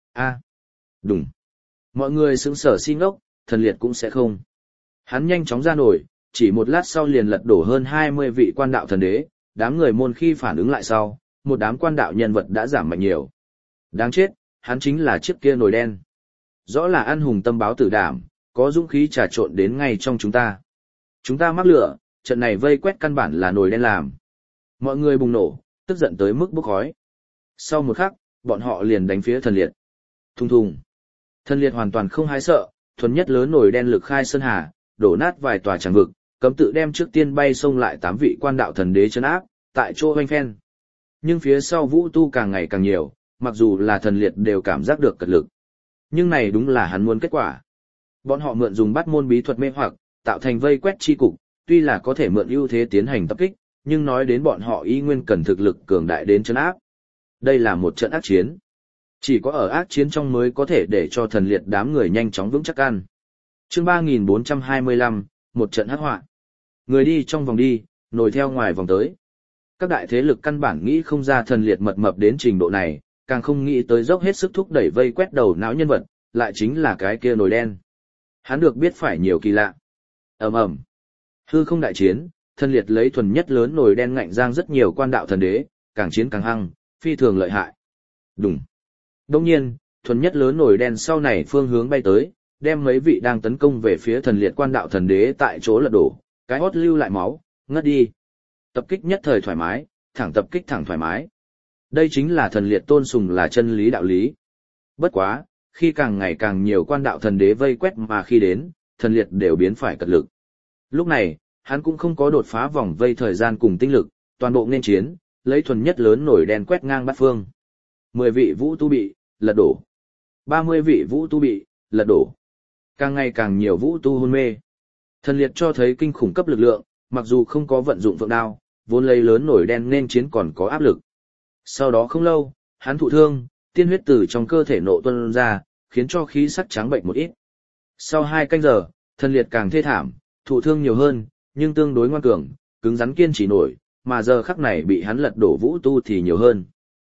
Đúng. Mọi người sững sờ si ngốc, thần liệt cũng sẽ không. Hắn nhanh chóng ra nổi, chỉ một lát sau liền lật đổ hơn 20 vị quan đạo thần đế, đám người môn khi phản ứng lại sau, một đám quan đạo nhân vật đã giảm mạnh nhiều. Đáng chết, hắn chính là chiếc kia nồi đen. Rõ là ăn hùng tâm báo tử đảm, có dũng khí trà trộn đến ngay trong chúng ta. Chúng ta mắc lửa, trận này vây quét căn bản là nồi đen làm. Mọi người bùng nổ, tức giận tới mức bốc khói. Sau một khắc, bọn họ liền đánh phía thần liệt. Thùng thùng. Thần liệt hoàn toàn không hái sợ, thuần nhất lớn nổi đen lực khai sơn hà, đổ nát vài tòa tràng vực, cấm tự đem trước tiên bay xông lại 8 vị quan đạo thần đế trấn áp, tại chỗ hoanh phen. Nhưng phía sau vũ tu càng ngày càng nhiều, mặc dù là thần liệt đều cảm giác được cật lực. Nhưng này đúng là hắn muốn kết quả. Bọn họ mượn dùng bắt môn bí thuật mê hoặc, tạo thành vây quét chi cục, tuy là có thể mượn ưu thế tiến hành tập kích, nhưng nói đến bọn họ y nguyên cần thực lực cường đại đến trấn áp. Đây là một trận ác chiến. Chỉ có ở ác chiến trong mới có thể để cho thần liệt đám người nhanh chóng vững chắc ăn. Chương 3425, một trận hắc họa. Người đi trong vòng đi, nổi theo ngoài vòng tới. Các đại thế lực căn bản nghĩ không ra thần liệt mập mập đến trình độ này, càng không nghĩ tới dốc hết sức thúc đẩy vây quét đầu não nhân vật, lại chính là cái kia nồi đen. Hắn được biết phải nhiều kỳ lạ. Ầm ầm. Hư không đại chiến, thần liệt lấy thuần nhất lớn nồi đen ngạnh giang rất nhiều quan đạo thần đế, càng chiến càng hăng, phi thường lợi hại. Đúng. Đông nhiên, thuần nhất lớn nổi đen sau này phương hướng bay tới, đem mấy vị đang tấn công về phía thần liệt quan đạo thần đế tại chỗ lật đổ, cái hót lưu lại máu, ngất đi. Tập kích nhất thời thoải mái, thẳng tập kích thẳng thoải mái. Đây chính là thần liệt tôn sùng là chân lý đạo lý. Bất quá, khi càng ngày càng nhiều quan đạo thần đế vây quét mà khi đến, thần liệt đều biến phải cật lực. Lúc này, hắn cũng không có đột phá vòng vây thời gian cùng tinh lực, toàn bộ nên chiến, lấy thuần nhất lớn nổi đen quét ngang bát phương. 10 vị vũ tu bị lật đổ. 30 vị vũ tu bị lật đổ. Càng ngày càng nhiều vũ tu hôn mê. Thần liệt cho thấy kinh khủng cấp lực lượng, mặc dù không có vận dụng phượng đao, vốn lấy lớn nổi đen nên chiến còn có áp lực. Sau đó không lâu, hắn thụ thương, tiên huyết từ trong cơ thể nộ tuôn ra, khiến cho khí sắc trắng bệnh một ít. Sau 2 canh giờ, Thần Liệt càng thê thảm, thụ thương nhiều hơn, nhưng tương đối ngoan cường, cứng rắn kiên trì nổi, mà giờ khắc này bị hắn lật đổ vũ tu thì nhiều hơn.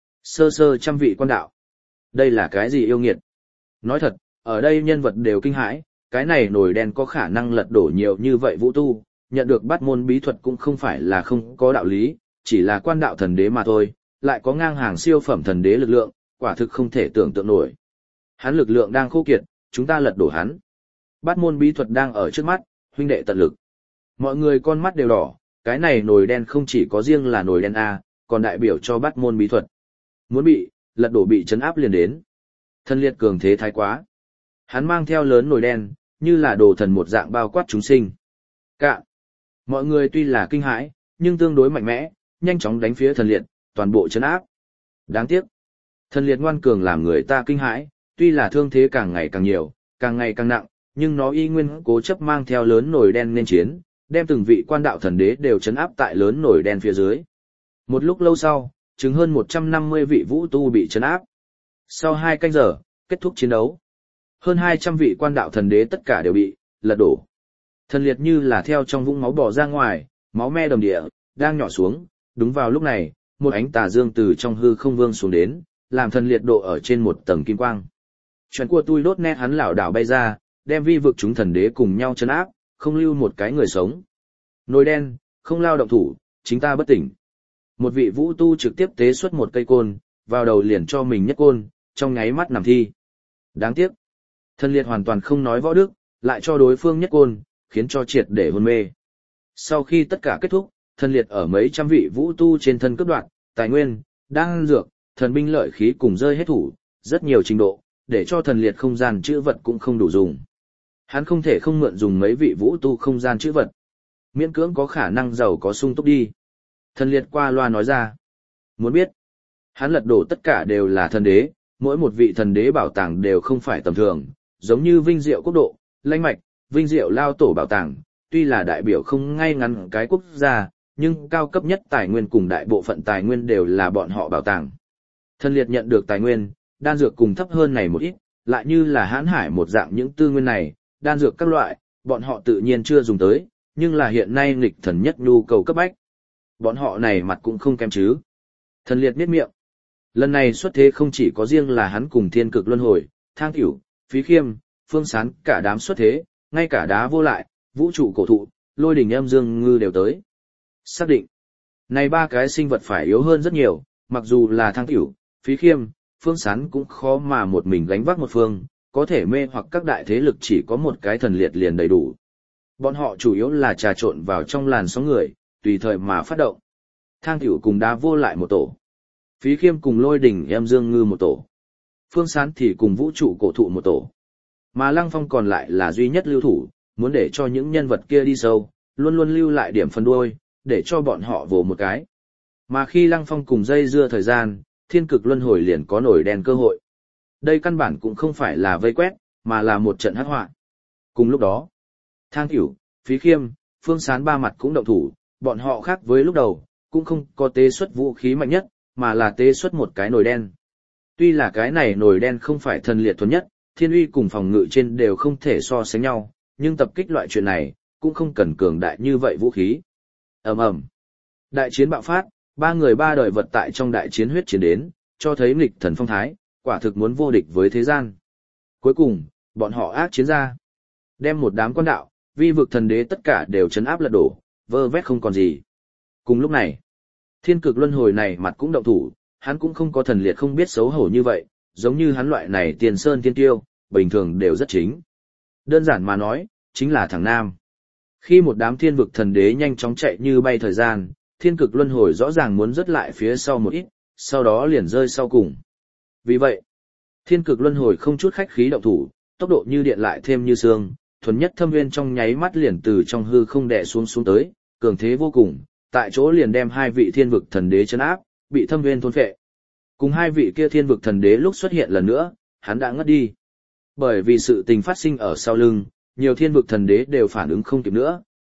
Sơ sơ trăm vị quan đạo. Đây là cái gì yêu nghiệt? Nói thật, ở đây nhân vật đều kinh hãi, cái này nổi đen có khả năng lật đổ nhiều như vậy vũ tu, nhận được bắt môn bí thuật cũng không phải là không có đạo lý, chỉ là quan đạo thần đế mà thôi, lại có ngang hàng siêu phẩm thần đế lực lượng, quả thực không thể tưởng tượng nổi. Hắn lực lượng đang khô kiệt, chúng ta lật đổ hắn. Bắt môn bí thuật đang ở trước mắt, huynh đệ tận lực. Mọi người con mắt đều đỏ, cái này nồi đen không chỉ có riêng là nồi đen A, còn đại biểu cho bắt môn bí thuật. Muốn bị, lật đổ bị chấn áp liền đến. Thân liệt cường thế thái quá. Hắn mang theo lớn nồi đen, như là đồ thần một dạng bao quát chúng sinh. Cạn. Mọi người tuy là kinh hãi, nhưng tương đối mạnh mẽ, nhanh chóng đánh phía thần liệt, toàn bộ chấn áp. Đáng tiếc. Thần liệt ngoan cường làm người ta kinh hãi, tuy là thương thế càng ngày càng nhiều, càng ngày càng nặng, nhưng nó y nguyên cố chấp mang theo lớn nổi đen nên chiến, đem từng vị quan đạo thần đế đều chấn áp tại lớn nổi đen phía dưới. Một lúc lâu sau, chứng hơn 150 vị vũ tu bị chấn áp. Sau 2 canh giờ, kết thúc chiến đấu. Hơn 200 vị quan đạo thần đế tất cả đều bị lật đổ. Thần liệt như là theo trong vũng máu bò ra ngoài, máu me đầm địa, đang nhỏ xuống. Đúng vào lúc này, một ánh tà dương từ trong hư không vương xuống đến, làm thần liệt độ ở trên một tầng kim quang. Chuyện của tôi đốt nét hắn lảo đảo bay ra, đem vi vực chúng thần đế cùng nhau chấn áp, không lưu một cái người sống. Nồi đen, không lao động thủ, chính ta bất tỉnh. Một vị vũ tu trực tiếp tế xuất một cây côn, vào đầu liền cho mình nhất côn, trong nháy mắt nằm thi. Đáng tiếc, thần liệt hoàn toàn không nói võ đức, lại cho đối phương nhất côn, khiến cho triệt để hôn mê. Sau khi tất cả kết thúc, thần liệt ở mấy trăm vị vũ tu trên thân cướp đoạt, tài nguyên, đan dược, thần binh lợi khí cùng rơi hết thủ, rất nhiều trình độ, để cho thần liệt không gian chữ vật cũng không đủ dùng. Hắn không thể không mượn dùng mấy vị vũ tu không gian chữ vật. Miễn cưỡng có khả năng giàu có sung túc đi. Thần liệt qua loa nói ra. Muốn biết, hắn lật đổ tất cả đều là thần đế, mỗi một vị thần đế bảo tàng đều không phải tầm thường, giống như vinh diệu quốc độ, lãnh mạch, vinh diệu lao tổ bảo tàng, tuy là đại biểu không ngay ngắn cái quốc gia, nhưng cao cấp nhất tài nguyên cùng đại bộ phận tài nguyên đều là bọn họ bảo tàng. Thần liệt nhận được tài nguyên, đan dược cùng thấp hơn này một ít, lại như là hãn hải một dạng những tư nguyên này, đan dược các loại, bọn họ tự nhiên chưa dùng tới, nhưng là hiện nay nghịch thần nhất nhu cầu cấp bách. Bọn họ này mặt cũng không kém chứ. Thần liệt miết miệng. Lần này xuất thế không chỉ có riêng là hắn cùng thiên cực luân hồi, thang tiểu, phí khiêm, phương sán cả đám xuất thế, ngay cả đá vô lại, vũ trụ cổ thụ, lôi đỉnh âm dương ngư đều tới. Xác định. Này 3 cái sinh vật phải yếu hơn rất nhiều, mặc dù là thang tiểu, phí khiêm, phương sán cũng khó mà một mình gánh vác một phương, có thể mê hoặc các đại thế lực chỉ có một cái thần liệt liền đầy đủ. Bọn họ chủ yếu là trà trộn vào trong làn sóng người, tùy thời mà phát động. Thang tiểu cùng đá vô lại một tổ. Phí khiêm cùng lôi đỉnh em dương ngư một tổ. Phương sán thì cùng vũ trụ cổ thụ một tổ. Mà Lăng Phong còn lại là duy nhất lưu thủ, muốn để cho những nhân vật kia đi sâu, luôn luôn lưu lại điểm phân đuôi, để cho bọn họ vồ một cái. Mà khi Lăng Phong cùng dây dưa thời gian, thiên cực luân hồi liền có nổi đen cơ hội. Đây căn bản cũng không phải là vây quét, mà là một trận hắc họa. Cùng lúc đó, Thang Tiểu, Phí Khiêm, Phương Sán 3 mặt cũng động thủ, bọn họ khác với lúc đầu, cũng không có tế xuất vũ khí mạnh nhất, mà là tế xuất một cái nồi đen. Tuy là cái này nồi đen không phải thần liệt thuần nhất, thiên uy cùng phòng ngự trên đều không thể so sánh nhau, nhưng tập kích loại chuyện này, cũng không cần cường đại như vậy vũ khí. Ầm ầm. Đại chiến bạo phát, 3 người 3 đời vật tại trong đại chiến huyết chiến đến, cho thấy nghịch thần phong thái, quả thực muốn vô địch với thế gian. Cuối cùng, bọn họ ác chiến ra, đem một đám quan đạo, vi vực thần đế tất cả đều trấn áp lật đổ, vơ vét không còn gì. Cùng lúc này, thiên cực luân hồi này mặt cũng động thủ, hắn cũng không có thần liệt không biết xấu hổ như vậy, giống như hắn loại này tiền sơn thiên tiêu, bình thường đều rất chính. Đơn giản mà nói, chính là thằng nam. Khi một đám thiên vực thần đế nhanh chóng chạy như bay thời gian, thiên cực luân hồi rõ ràng muốn rớt lại phía sau một ít, sau đó liền rơi sau cùng. Vì vậy, thiên cực luân hồi không chút khách khí động thủ, tốc độ như điện lại thêm như sương, thuần nhất thâm viên trong nháy mắt liền từ trong hư không đè xuống tới, cường thế vô cùng, tại chỗ liền đem 2 vị thiên vực thần đế trấn áp, bị thâm viên thôn phệ. Cùng 2 vị kia thiên vực thần đế lúc xuất hiện lần nữa, hắn đã ngất đi. Bởi vì sự tình phát sinh ở sau lưng, nhiều thiên vực thần đế đều phản ứng không kịp nữa,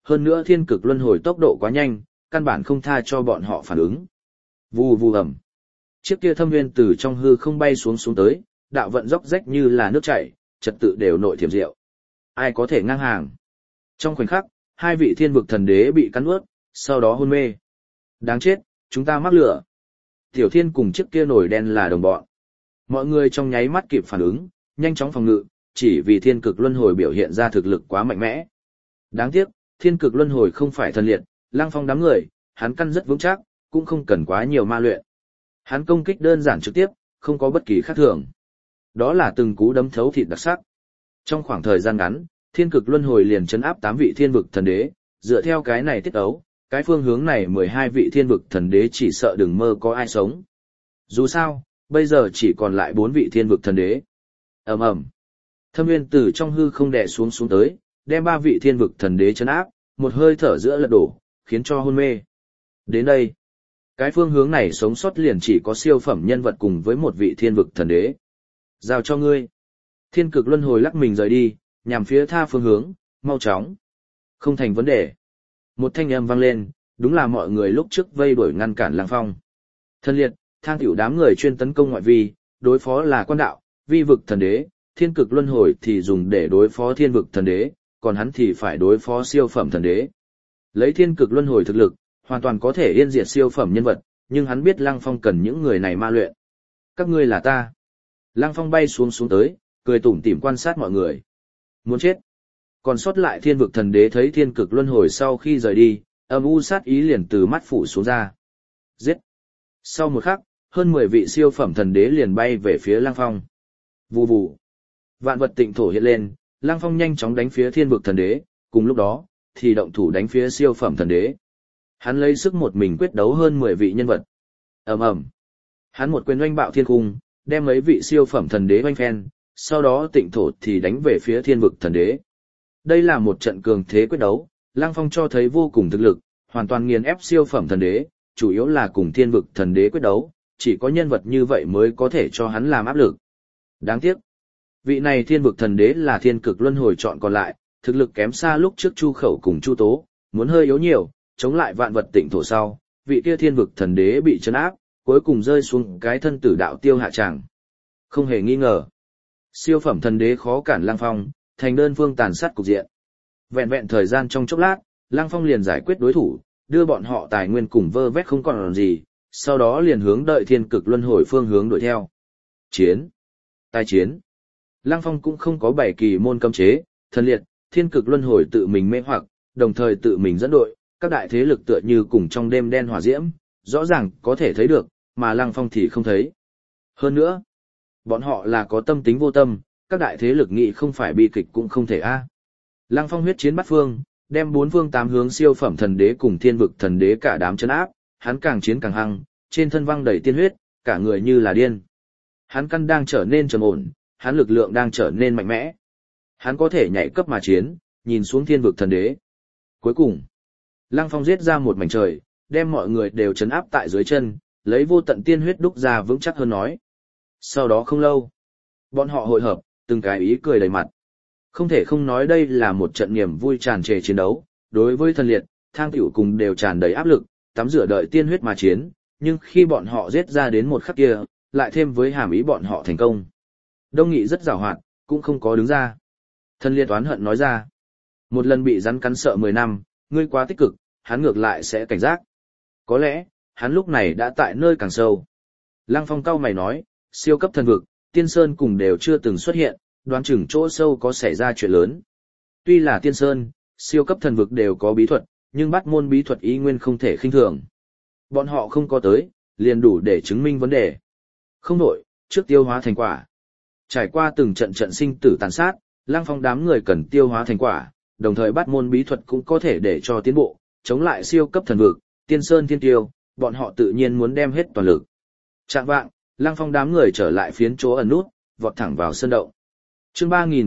hơn nữa thiên cực luân hồi tốc độ quá nhanh, căn bản không tha cho bọn họ phản ứng. Vù vù ầm. Chiếc kia thâm nguyên từ trong hư không bay xuống tới, đạo vận dốc rách như là nước chảy, trật tự đều nội thiểm diệu. Ai có thể ngang hàng? Trong khoảnh khắc, hai vị thiên vực thần đế bị cắn nuốt, sau đó hôn mê. Đáng chết, chúng ta mắc lửa. Tiểu Thiên cùng chiếc kia nổi đen là đồng bọn. Mọi người trong nháy mắt kịp phản ứng, nhanh chóng phòng ngự, chỉ vì thiên cực luân hồi biểu hiện ra thực lực quá mạnh mẽ. Đáng tiếc, thiên cực luân hồi không phải thần liệt, Lăng Phong đám người, hắn căn rất vững chắc, cũng không cần quá nhiều ma luyện. Hắn công kích đơn giản trực tiếp, không có bất kỳ khác thường. Đó là từng cú đấm thấu thịt đặc sắc. Trong khoảng thời gian ngắn, thiên cực luân hồi liền trấn áp 8 vị thiên vực thần đế, dựa theo cái này tiết ấu, cái phương hướng này 12 vị thiên vực thần đế chỉ sợ đừng mơ có ai sống. Dù sao, bây giờ chỉ còn lại 4 vị thiên vực thần đế. Ầm ầm. Thâm nguyên từ trong hư không đè xuống tới, đem 3 vị thiên vực thần đế trấn áp, một hơi thở giữa lật đổ, khiến cho hôn mê. Đến đây, cái phương hướng này sống sót liền chỉ có siêu phẩm nhân vật cùng với một vị thiên vực thần đế. Giao cho ngươi. Thiên cực luân hồi lắc mình rời đi, nhằm phía tha phương hướng, mau chóng. Không thành vấn đề. Một thanh âm vang lên, đúng là mọi người lúc trước vây đuổi ngăn cản Lăng Phong. Thân liệt, thang tiểu đám người chuyên tấn công ngoại vi, đối phó là quan đạo, vi vực thần đế, thiên cực luân hồi thì dùng để đối phó thiên vực thần đế, còn hắn thì phải đối phó siêu phẩm thần đế. Lấy thiên cực luân hồi thực lực, hoàn toàn có thể yên diệt siêu phẩm nhân vật, nhưng hắn biết Lăng Phong cần những người này ma luyện. Các ngươi là ta. Lăng Phong bay xuống tới, cười tủm tỉm quan sát mọi người. Muốn chết. Còn sót lại thiên vực thần đế thấy thiên cực luân hồi sau khi rời đi, âm u sát ý liền từ mắt phủ xuống ra. Giết. Sau một khắc, hơn 10 vị siêu phẩm thần đế liền bay về phía Lăng Phong. Vù vù. Vạn vật tịnh thổ hiện lên, Lăng Phong nhanh chóng đánh phía thiên vực thần đế, cùng lúc đó, thì động thủ đánh phía siêu phẩm thần đế. Hắn lấy sức một mình quyết đấu hơn 10 vị nhân vật. Ầm ầm. Hắn một quyền oanh bạo thiên cung, đem mấy vị siêu phẩm thần đế oanh phen, sau đó tịnh thổ thì đánh về phía thiên vực thần đế. Đây là một trận cường thế quyết đấu, Lăng Phong cho thấy vô cùng thực lực, hoàn toàn nghiền ép siêu phẩm thần đế, chủ yếu là cùng thiên vực thần đế quyết đấu, chỉ có nhân vật như vậy mới có thể cho hắn làm áp lực. Đáng tiếc, vị này thiên vực thần đế là thiên cực luân hồi chọn còn lại, thực lực kém xa lúc trước Chu Khẩu cùng Chu Tố, muốn hơi yếu nhiều, chống lại vạn vật tịnh thổ sau, vị kia thiên vực thần đế bị trấn áp, cuối cùng rơi xuống cái thân tử đạo tiêu hạ tràng. Không hề nghi ngờ, siêu phẩm thần đế khó cản Lăng Phong, thành đơn phương tàn sát cục diện. Vẹn vẹn thời gian trong chốc lát, Lăng Phong liền giải quyết đối thủ, đưa bọn họ tài nguyên cùng vơ vét không còn làm gì, sau đó liền hướng đợi thiên cực luân hồi phương hướng đuổi theo. Chiến. Tai chiến. Lăng Phong cũng không có bảy kỳ môn cấm chế, thần liệt, thiên cực luân hồi tự mình mê hoặc, đồng thời tự mình dẫn đội, các đại thế lực tựa như cùng trong đêm đen hỏa diễm, rõ ràng có thể thấy được, mà Lăng Phong thì không thấy. Hơn nữa, bọn họ là có tâm tính vô tâm, các đại thế lực nghĩ không phải bi kịch cũng không thể a. Lăng Phong huyết chiến bắt phương, đem 4 phương 8 hướng siêu phẩm thần đế cùng thiên vực thần đế cả đám chấn áp, hắn càng chiến càng hăng, trên thân văng đầy tiên huyết, cả người như là điên. Hắn căn đang trở nên trầm ổn, hắn lực lượng đang trở nên mạnh mẽ. Hắn có thể nhảy cấp mà chiến, nhìn xuống thiên vực thần đế. Cuối cùng, Lăng Phong giết ra một mảnh trời, đem mọi người đều chấn áp tại dưới chân, lấy vô tận tiên huyết đúc ra vững chắc hơn nói. Sau đó không lâu, bọn họ hội hợp, từng cái ý cười đầy mặt. Không thể không nói đây là một trận niềm vui tràn trề chiến đấu, đối với thần liệt, thang tiểu cùng đều tràn đầy áp lực, tắm rửa đợi tiên huyết mà chiến, nhưng khi bọn họ giết ra đến một khắc kia, lại thêm với hàm ý bọn họ thành công. Đông Nghị rất giàu hoạt, cũng không có đứng ra. Thần liệt oán hận nói ra, một lần bị rắn cắn sợ 10 năm, ngươi quá tích cực, hắn ngược lại sẽ cảnh giác. Có lẽ, hắn lúc này đã tại nơi càng sâu. Lăng Phong cau mày nói, siêu cấp thần vực, Tiên Sơn cùng đều chưa từng xuất hiện, đoán chừng chỗ sâu có xảy ra chuyện lớn. Tuy là Tiên Sơn, siêu cấp thần vực đều có bí thuật, nhưng bắt môn bí thuật ý nguyên không thể khinh thường. Bọn họ không có tới, liền đủ để chứng minh vấn đề. Không nổi, trước tiêu hóa thành quả. Trải qua từng trận trận sinh tử tàn sát, Lăng Phong đám người cần tiêu hóa thành quả, đồng thời bắt môn bí thuật cũng có thể để cho tiến bộ, chống lại siêu cấp thần vực, Tiên Sơn Thiên Tiêu, bọn họ tự nhiên muốn đem hết toàn lực. Trạng vạng, Lăng Phong đám người trở lại phiến chỗ ẩn nút, vọt thẳng vào sơn động. Chương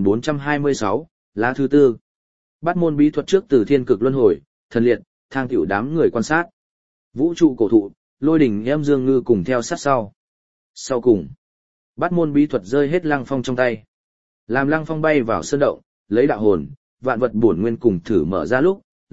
3426, lá thứ tư. Bắt môn bí thuật trước từ thiên cực luân hồi, thần liệt, thang tiểu đám người quan sát. Vũ trụ cổ thụ, lôi đỉnh em dương ngư cùng theo sát sau. Sau cùng, bắt môn bí thuật rơi hết Lăng Phong trong tay. Làm Lăng Phong bay vào sơn động, lấy đạo hồn, vạn vật bổn nguyên cùng thử mở ra lúc,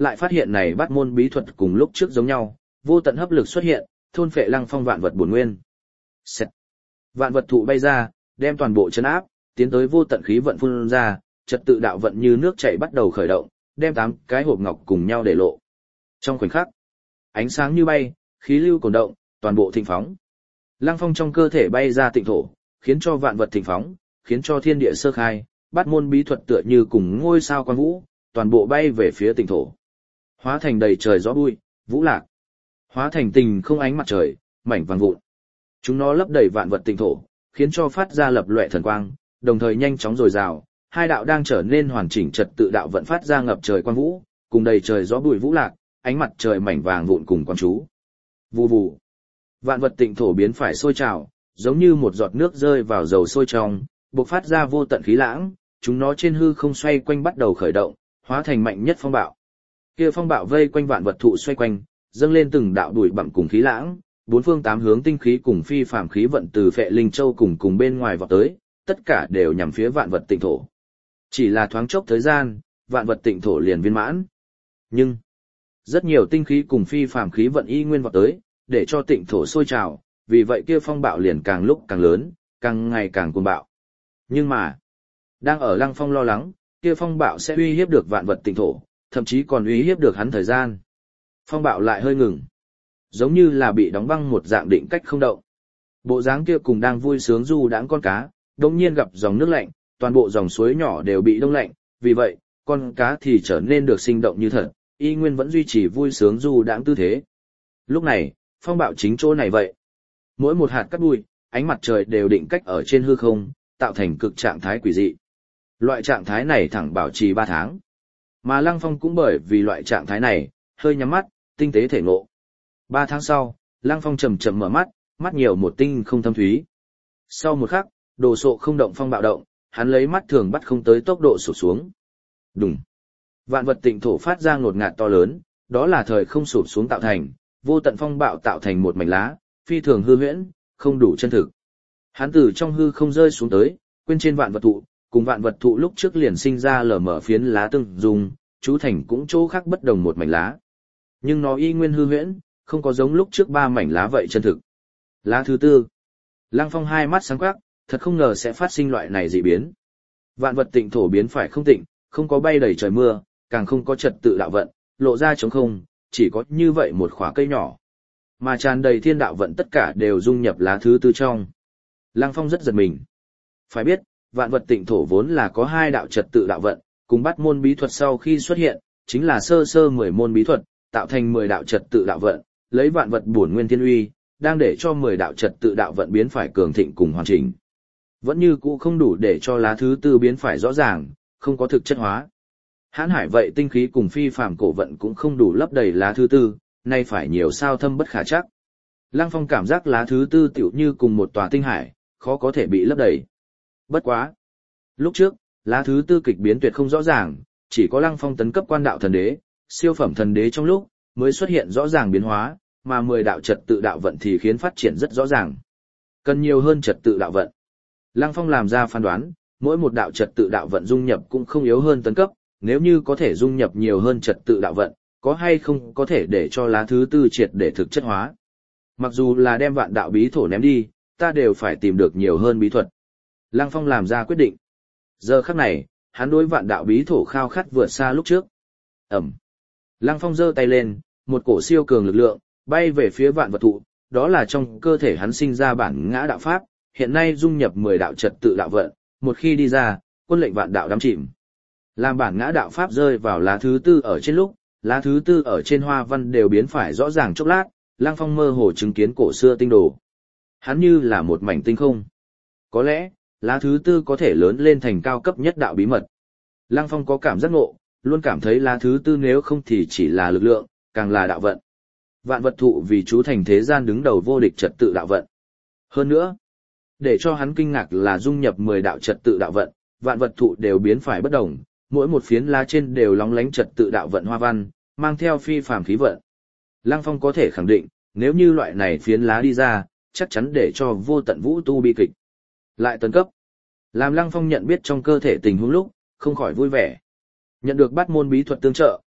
lại phát hiện này bắt môn bí thuật cùng lúc trước giống nhau, vô tận hấp lực xuất hiện, thôn phệ Lăng Phong vạn vật bổn nguyên. Xẹt. Vạn vật thụ bay ra, đem toàn bộ chấn áp, tiến tới vô tận khí vận phun ra, trật tự đạo vận như nước chảy bắt đầu khởi động, đem 8 cái hộp ngọc cùng nhau để lộ. Trong khoảnh khắc, ánh sáng như bay, khí lưu cuồn động, toàn bộ thịnh phóng. Lăng Phong trong cơ thể bay ra tịnh thổ, khiến cho vạn vật thịnh phóng, khiến cho thiên địa sơ khai, bát môn bí thuật tựa như cùng ngôi sao quang vũ, toàn bộ bay về phía tịnh thổ. Hóa thành đầy trời gió bụi, vũ lạc. Hóa thành tình không ánh mặt trời, mảnh vàng vụn. Chúng nó lấp đầy vạn vật tịnh thổ, khiến cho phát ra lập loè thần quang, đồng thời nhanh chóng dồi dào, hai đạo đang trở nên hoàn chỉnh trật tự đạo vận phát ra ngập trời quang vũ, cùng đầy trời gió bụi vũ lạc, ánh mặt trời mảnh vàng vụn cùng quang chú. Vù vù. Vạn vật tịnh thổ biến phải sôi trào, giống như một giọt nước rơi vào dầu sôi trong, bộc phát ra vô tận khí lãng, chúng nó trên hư không xoay quanh bắt đầu khởi động, hóa thành mạnh nhất phong bạo. Kia phong bạo vây quanh vạn vật thụ xoay quanh, dâng lên từng đạo đuổi bặm cùng khí lãng, bốn phương tám hướng tinh khí cùng phi phàm khí vận từ Phệ Linh Châu cùng bên ngoài vọt tới, tất cả đều nhằm phía vạn vật tịnh thổ. Chỉ là thoáng chốc thời gian, vạn vật tịnh thổ liền viên mãn. Nhưng rất nhiều tinh khí cùng phi phàm khí vận y nguyên vọt tới, để cho tịnh thổ sôi trào, vì vậy kia phong bạo liền càng lúc càng lớn, càng ngày càng cuồng bạo. Nhưng mà, đang ở Lăng Phong lo lắng, kia phong bạo sẽ uy hiếp được vạn vật tịnh thổ, thậm chí còn uy hiếp được hắn thời gian. Phong bạo lại hơi ngừng, giống như là bị đóng băng một dạng định cách không động. Bộ dáng kia cùng đang vui sướng du đãng con cá, đột nhiên gặp dòng nước lạnh, toàn bộ dòng suối nhỏ đều bị đông lạnh, vì vậy, con cá thì trở nên được sinh động như thật, y nguyên vẫn duy trì vui sướng du đãng tư thế. Lúc này, phong bạo chính chỗ này vậy. Mỗi một hạt cát bụi, ánh mặt trời đều định cách ở trên hư không, tạo thành cực trạng thái quỷ dị. Loại trạng thái này thẳng bảo trì 3 tháng. Mà Lăng Phong cũng bởi vì loại trạng thái này, hơi nhắm mắt, tinh tế thể ngộ. 3 tháng sau, Lăng Phong chậm chậm mở mắt, mắt nhiều một tinh không thâm thúy. Sau một khắc, đồ sộ không động phong bạo động, hắn lấy mắt thường bắt không tới tốc độ sụp xuống. Đùng. Vạn vật tịnh thổ phát ra ngột ngạt to lớn, đó là thời không sụp xuống tạo thành, vô tận phong bạo tạo thành một mảnh lá, phi thường hư huyễn, không đủ chân thực. Hắn từ trong hư không rơi xuống tới, quên trên vạn vật thụ, cùng vạn vật thụ lúc trước liền sinh ra lở mở phiến lá tương dùng, chú thành cũng chỗ khác bất đồng một mảnh lá. Nhưng nó y nguyên hư huyễn, không có giống lúc trước 3 mảnh lá vậy chân thực. Lá thứ 4. Lăng Phong hai mắt sáng quắc, thật không ngờ sẽ phát sinh loại này dị biến. Vạn vật tịnh thổ biến phải không tịnh, không có bay đầy trời mưa, càng không có trật tự đạo vận, lộ ra trống không, chỉ có như vậy một khóa cây nhỏ. Mà tràn đầy thiên đạo vận tất cả đều dung nhập lá thứ 4 trong. Lăng Phong rất giật mình. Phải biết, vạn vật tịnh thổ vốn là có 2 đạo trật tự đạo vận, cùng bắt môn bí thuật sau khi xuất hiện, chính là sơ 10 môn bí thuật, tạo thành 10 đạo trật tự đạo vận, lấy vạn vật bổn nguyên thiên uy, đang để cho 10 đạo trật tự đạo vận biến phải cường thịnh cùng hoàn chỉnh. Vẫn như cũ không đủ để cho lá thứ 4 biến phải rõ ràng, không có thực chất hóa. Hãn hải vậy tinh khí cùng phi phàm cổ vận cũng không đủ lấp đầy lá thứ 4, nay phải nhiều sao thâm bất khả chắc. Lăng Phong cảm giác lá thứ 4 tựu như cùng một tòa tinh hải, khó có thể bị lấp đầy. Bất quá. Lúc trước, lá thứ 4 kịch biến tuyệt không rõ ràng, chỉ có Lăng Phong tấn cấp quan đạo thần đế, siêu phẩm thần đế trong lúc, mới xuất hiện rõ ràng biến hóa, mà 10 đạo trật tự đạo vận thì khiến phát triển rất rõ ràng. Cần nhiều hơn trật tự đạo vận. Lăng Phong làm ra phán đoán, mỗi một đạo trật tự đạo vận dung nhập cũng không yếu hơn tấn cấp, nếu như có thể dung nhập nhiều hơn trật tự đạo vận, có hay không có thể để cho lá thứ 4 triệt để thực chất hóa. Mặc dù là đem vạn đạo bí thổ ném đi, ta đều phải tìm được nhiều hơn bí thuật. Lăng Phong làm ra quyết định. Giờ khắc này, hắn đối vạn đạo bí thổ khao khát vượt xa lúc trước. Ẩm. Lăng Phong giơ tay lên, một cổ siêu cường lực lượng, bay về phía vạn vật thụ, đó là trong cơ thể hắn sinh ra bản ngã đạo pháp, hiện nay dung nhập 10 đạo trật tự đạo vận, một khi đi ra, quân lệnh vạn đạo đắm chìm. Làm bản ngã đạo pháp rơi vào lá thứ 4 ở trên lúc, lá thứ 4 ở trên hoa văn đều biến phải rõ ràng chốc lát, Lăng Phong mơ hồ chứng kiến cổ xưa tinh đồ. Hắn như là một mảnh tinh không. Có lẽ, lá thứ 4 có thể lớn lên thành cao cấp nhất đạo bí mật. Lăng Phong có cảm giác ngộ, luôn cảm thấy lá thứ 4 nếu không thì chỉ là lực lượng, càng là đạo vận. Vạn vật thụ vì chú thành thế gian đứng đầu vô địch trật tự đạo vận. Hơn nữa, để cho hắn kinh ngạc là dung nhập 10 đạo trật tự đạo vận, vạn vật thụ đều biến phải bất đồng, mỗi một phiến lá trên đều lóng lánh trật tự đạo vận hoa văn, mang theo phi phàm khí vận. Lăng Phong có thể khẳng định, nếu như loại này phiến lá đi ra, chắc chắn để cho vô tận vũ tu bi kịch. Lại tấn cấp. Làm Lăng Phong nhận biết trong cơ thể tình huống lúc, không khỏi vui vẻ. Nhận được bát môn bí thuật tương trợ,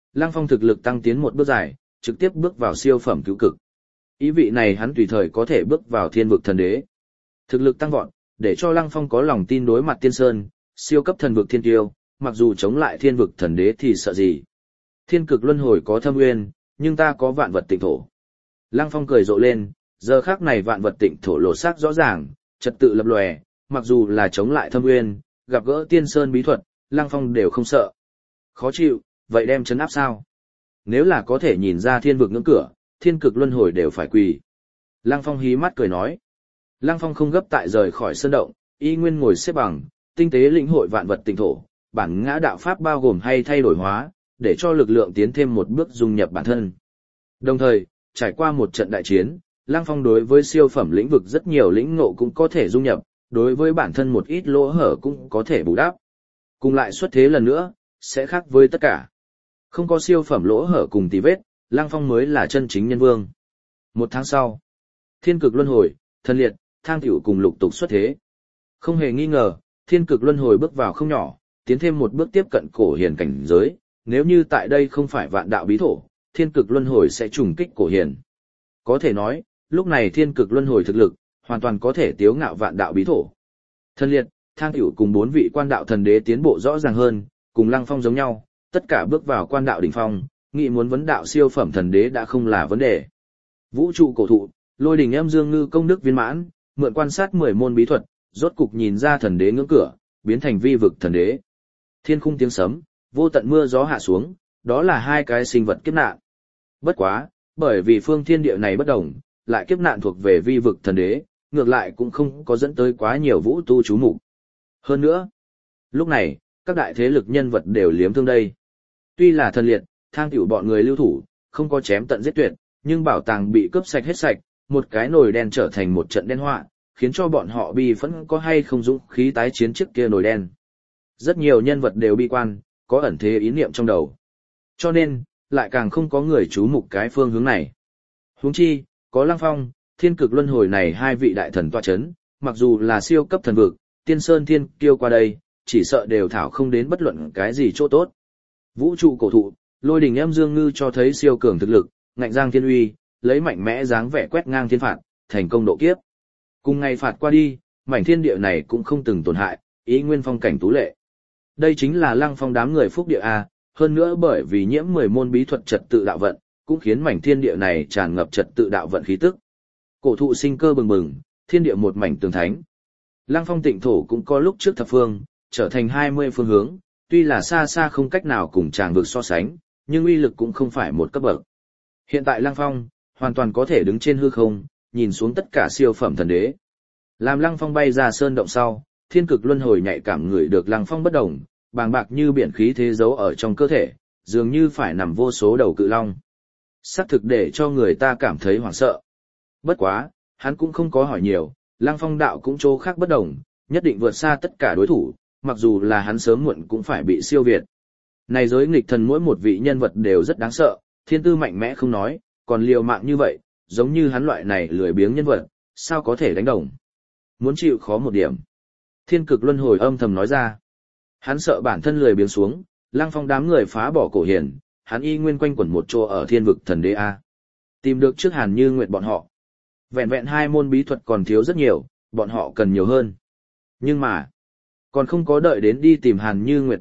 Lăng Phong thực lực tăng tiến một bước dài, trực tiếp bước vào siêu phẩm cứu cực. Ý vị này hắn tùy thời có thể bước vào thiên vực thần đế. Thực lực tăng vọt, để cho Lăng Phong có lòng tin đối mặt Tiên Sơn, siêu cấp thần vực thiên tiêu, mặc dù chống lại thiên vực thần đế thì sợ gì. Thiên cực luân hồi có thâm nguyên, nhưng ta có vạn vật tịnh thổ. Lăng Phong cười rộ lên, giờ khắc này vạn vật tịnh thổ lộ sắc rõ ràng, trật tự lập lòe, mặc dù là chống lại thâm nguyên, gặp gỡ Tiên Sơn bí thuật, Lăng Phong đều không sợ. Khó chịu, vậy đem chấn áp sao? Nếu là có thể nhìn ra thiên vực ngưỡng cửa, thiên cực luân hồi đều phải quỳ. Lăng Phong hí mắt cười nói. Lăng Phong không gấp tại rời khỏi sơn động, y nguyên ngồi xếp bằng, tinh tế lĩnh hội vạn vật tịnh thổ, bản ngã đạo pháp bao gồm hay thay đổi hóa, để cho lực lượng tiến thêm một bước dung nhập bản thân. Đồng thời, trải qua một trận đại chiến, Lăng Phong đối với siêu phẩm lĩnh vực rất nhiều lĩnh ngộ cũng có thể dung nhập, đối với bản thân một ít lỗ hở cũng có thể bù đắp. Cùng lại xuất thế lần nữa, sẽ khác với tất cả. Không có siêu phẩm lỗ hở cùng tì vết, Lăng Phong mới là chân chính nhân vương. Một tháng sau, thiên cực luân hồi, thần liệt, thang tiểu cùng lục tục xuất thế. Không hề nghi ngờ, thiên cực luân hồi bước vào không nhỏ, tiến thêm một bước tiếp cận cổ hiền cảnh giới, nếu như tại đây không phải vạn đạo bí thổ, thiên cực luân hồi sẽ trùng kích cổ hiền. Có thể nói, lúc này thiên cực luân hồi thực lực, hoàn toàn có thể tiếu ngạo vạn đạo bí thổ. Thần liệt, thang tiểu cùng 4 vị quan đạo thần đế tiến bộ rõ ràng hơn, cùng Lăng Phong giống nhau, tất cả bước vào quan đạo đỉnh phong, nghĩ muốn vấn đạo siêu phẩm thần đế đã không là vấn đề. Vũ trụ cổ thụ, Lôi Đình Âm Dương Ngư công đức viên mãn, mượn quan sát 10 môn bí thuật, rốt cục nhìn ra thần đế ngưỡng cửa, biến thành vi vực thần đế. Thiên khung tiếng sấm, vô tận mưa gió hạ xuống, đó là hai cái sinh vật kiếp nạn. Bất quá, bởi vì phương thiên địa này bất đồng, lại kiếp nạn thuộc về vi vực thần đế, ngược lại cũng không có dẫn tới quá nhiều vũ tu chú mục. Hơn nữa, lúc này, các đại thế lực nhân vật đều liếm thương đây. Tuy là thần liệt, thang tiểu bọn người lưu thủ, không có chém tận giết tuyệt, nhưng bảo tàng bị cướp sạch hết sạch, một cái nồi đen trở thành một trận đen họa, khiến cho bọn họ bi phẫn có hay không dũng khí tái chiến trước kia nồi đen. Rất nhiều nhân vật đều bi quan, có ẩn thế ý niệm trong đầu. Cho nên, lại càng không có người chú mục cái phương hướng này. Huống chi, có Lăng Phong, thiên cực luân hồi này hai vị đại thần tọa chấn, mặc dù là siêu cấp thần vực, Tiên Sơn Thiên Kiêu qua đây, chỉ sợ đều thảo không đến bất luận cái gì chỗ tốt. Vũ trụ cổ thụ, Lôi Đình Âm Dương Ngư cho thấy siêu cường thực lực, ngạnh giang thiên uy, lấy mạnh mẽ dáng vẻ quét ngang thiên phạt, thành công độ kiếp. Cùng ngày phạt qua đi, mảnh thiên địa này cũng không từng tổn hại, ý nguyên phong cảnh tú lệ. Đây chính là Lăng Phong đám người phúc địa a, hơn nữa bởi vì nhiễm 10 môn bí thuật trật tự đạo vận, cũng khiến mảnh thiên địa này tràn ngập trật tự đạo vận khí tức. Cổ thụ sinh cơ bừng bừng, thiên địa một mảnh tường thánh. Lăng Phong tịnh thổ cũng có lúc trước thập phương, trở thành 20 phương hướng, tuy là xa xa không cách nào cùng tràng vực so sánh, nhưng uy lực cũng không phải một cấp bậc. Hiện tại Lăng Phong, hoàn toàn có thể đứng trên hư không, nhìn xuống tất cả siêu phẩm thần đế. Làm Lăng Phong bay ra sơn động sau, thiên cực luân hồi nhạy cảm người được Lăng Phong bất động, bàng bạc như biển khí thế giấu ở trong cơ thể, dường như phải nằm vô số đầu cự long. Xác thực để cho người ta cảm thấy hoảng sợ. Bất quá, hắn cũng không có hỏi nhiều, Lăng Phong đạo cũng chỗ khác bất đồng, nhất định vượt xa tất cả đối thủ, mặc dù là hắn sớm muộn cũng phải bị siêu việt. Này giới nghịch thần mỗi một vị nhân vật đều rất đáng sợ, thiên tư mạnh mẽ không nói, còn liều mạng như vậy, giống như hắn loại này lười biếng nhân vật, sao có thể đánh đồng. Muốn chịu khó một điểm. Thiên cực luân hồi âm thầm nói ra. Hắn sợ bản thân lười biếng xuống, Lăng Phong đám người phá bỏ cổ hiền, hắn y nguyên quanh quẩn một chỗ ở thiên vực thần đế A. Tìm được trước Hàn Như Nguyệt bọn họ. Vẹn vẹn 2 môn bí thuật còn thiếu rất nhiều, bọn họ cần nhiều hơn. Nhưng mà, còn không có đợi đến đi tìm Hàn Như Nguyệt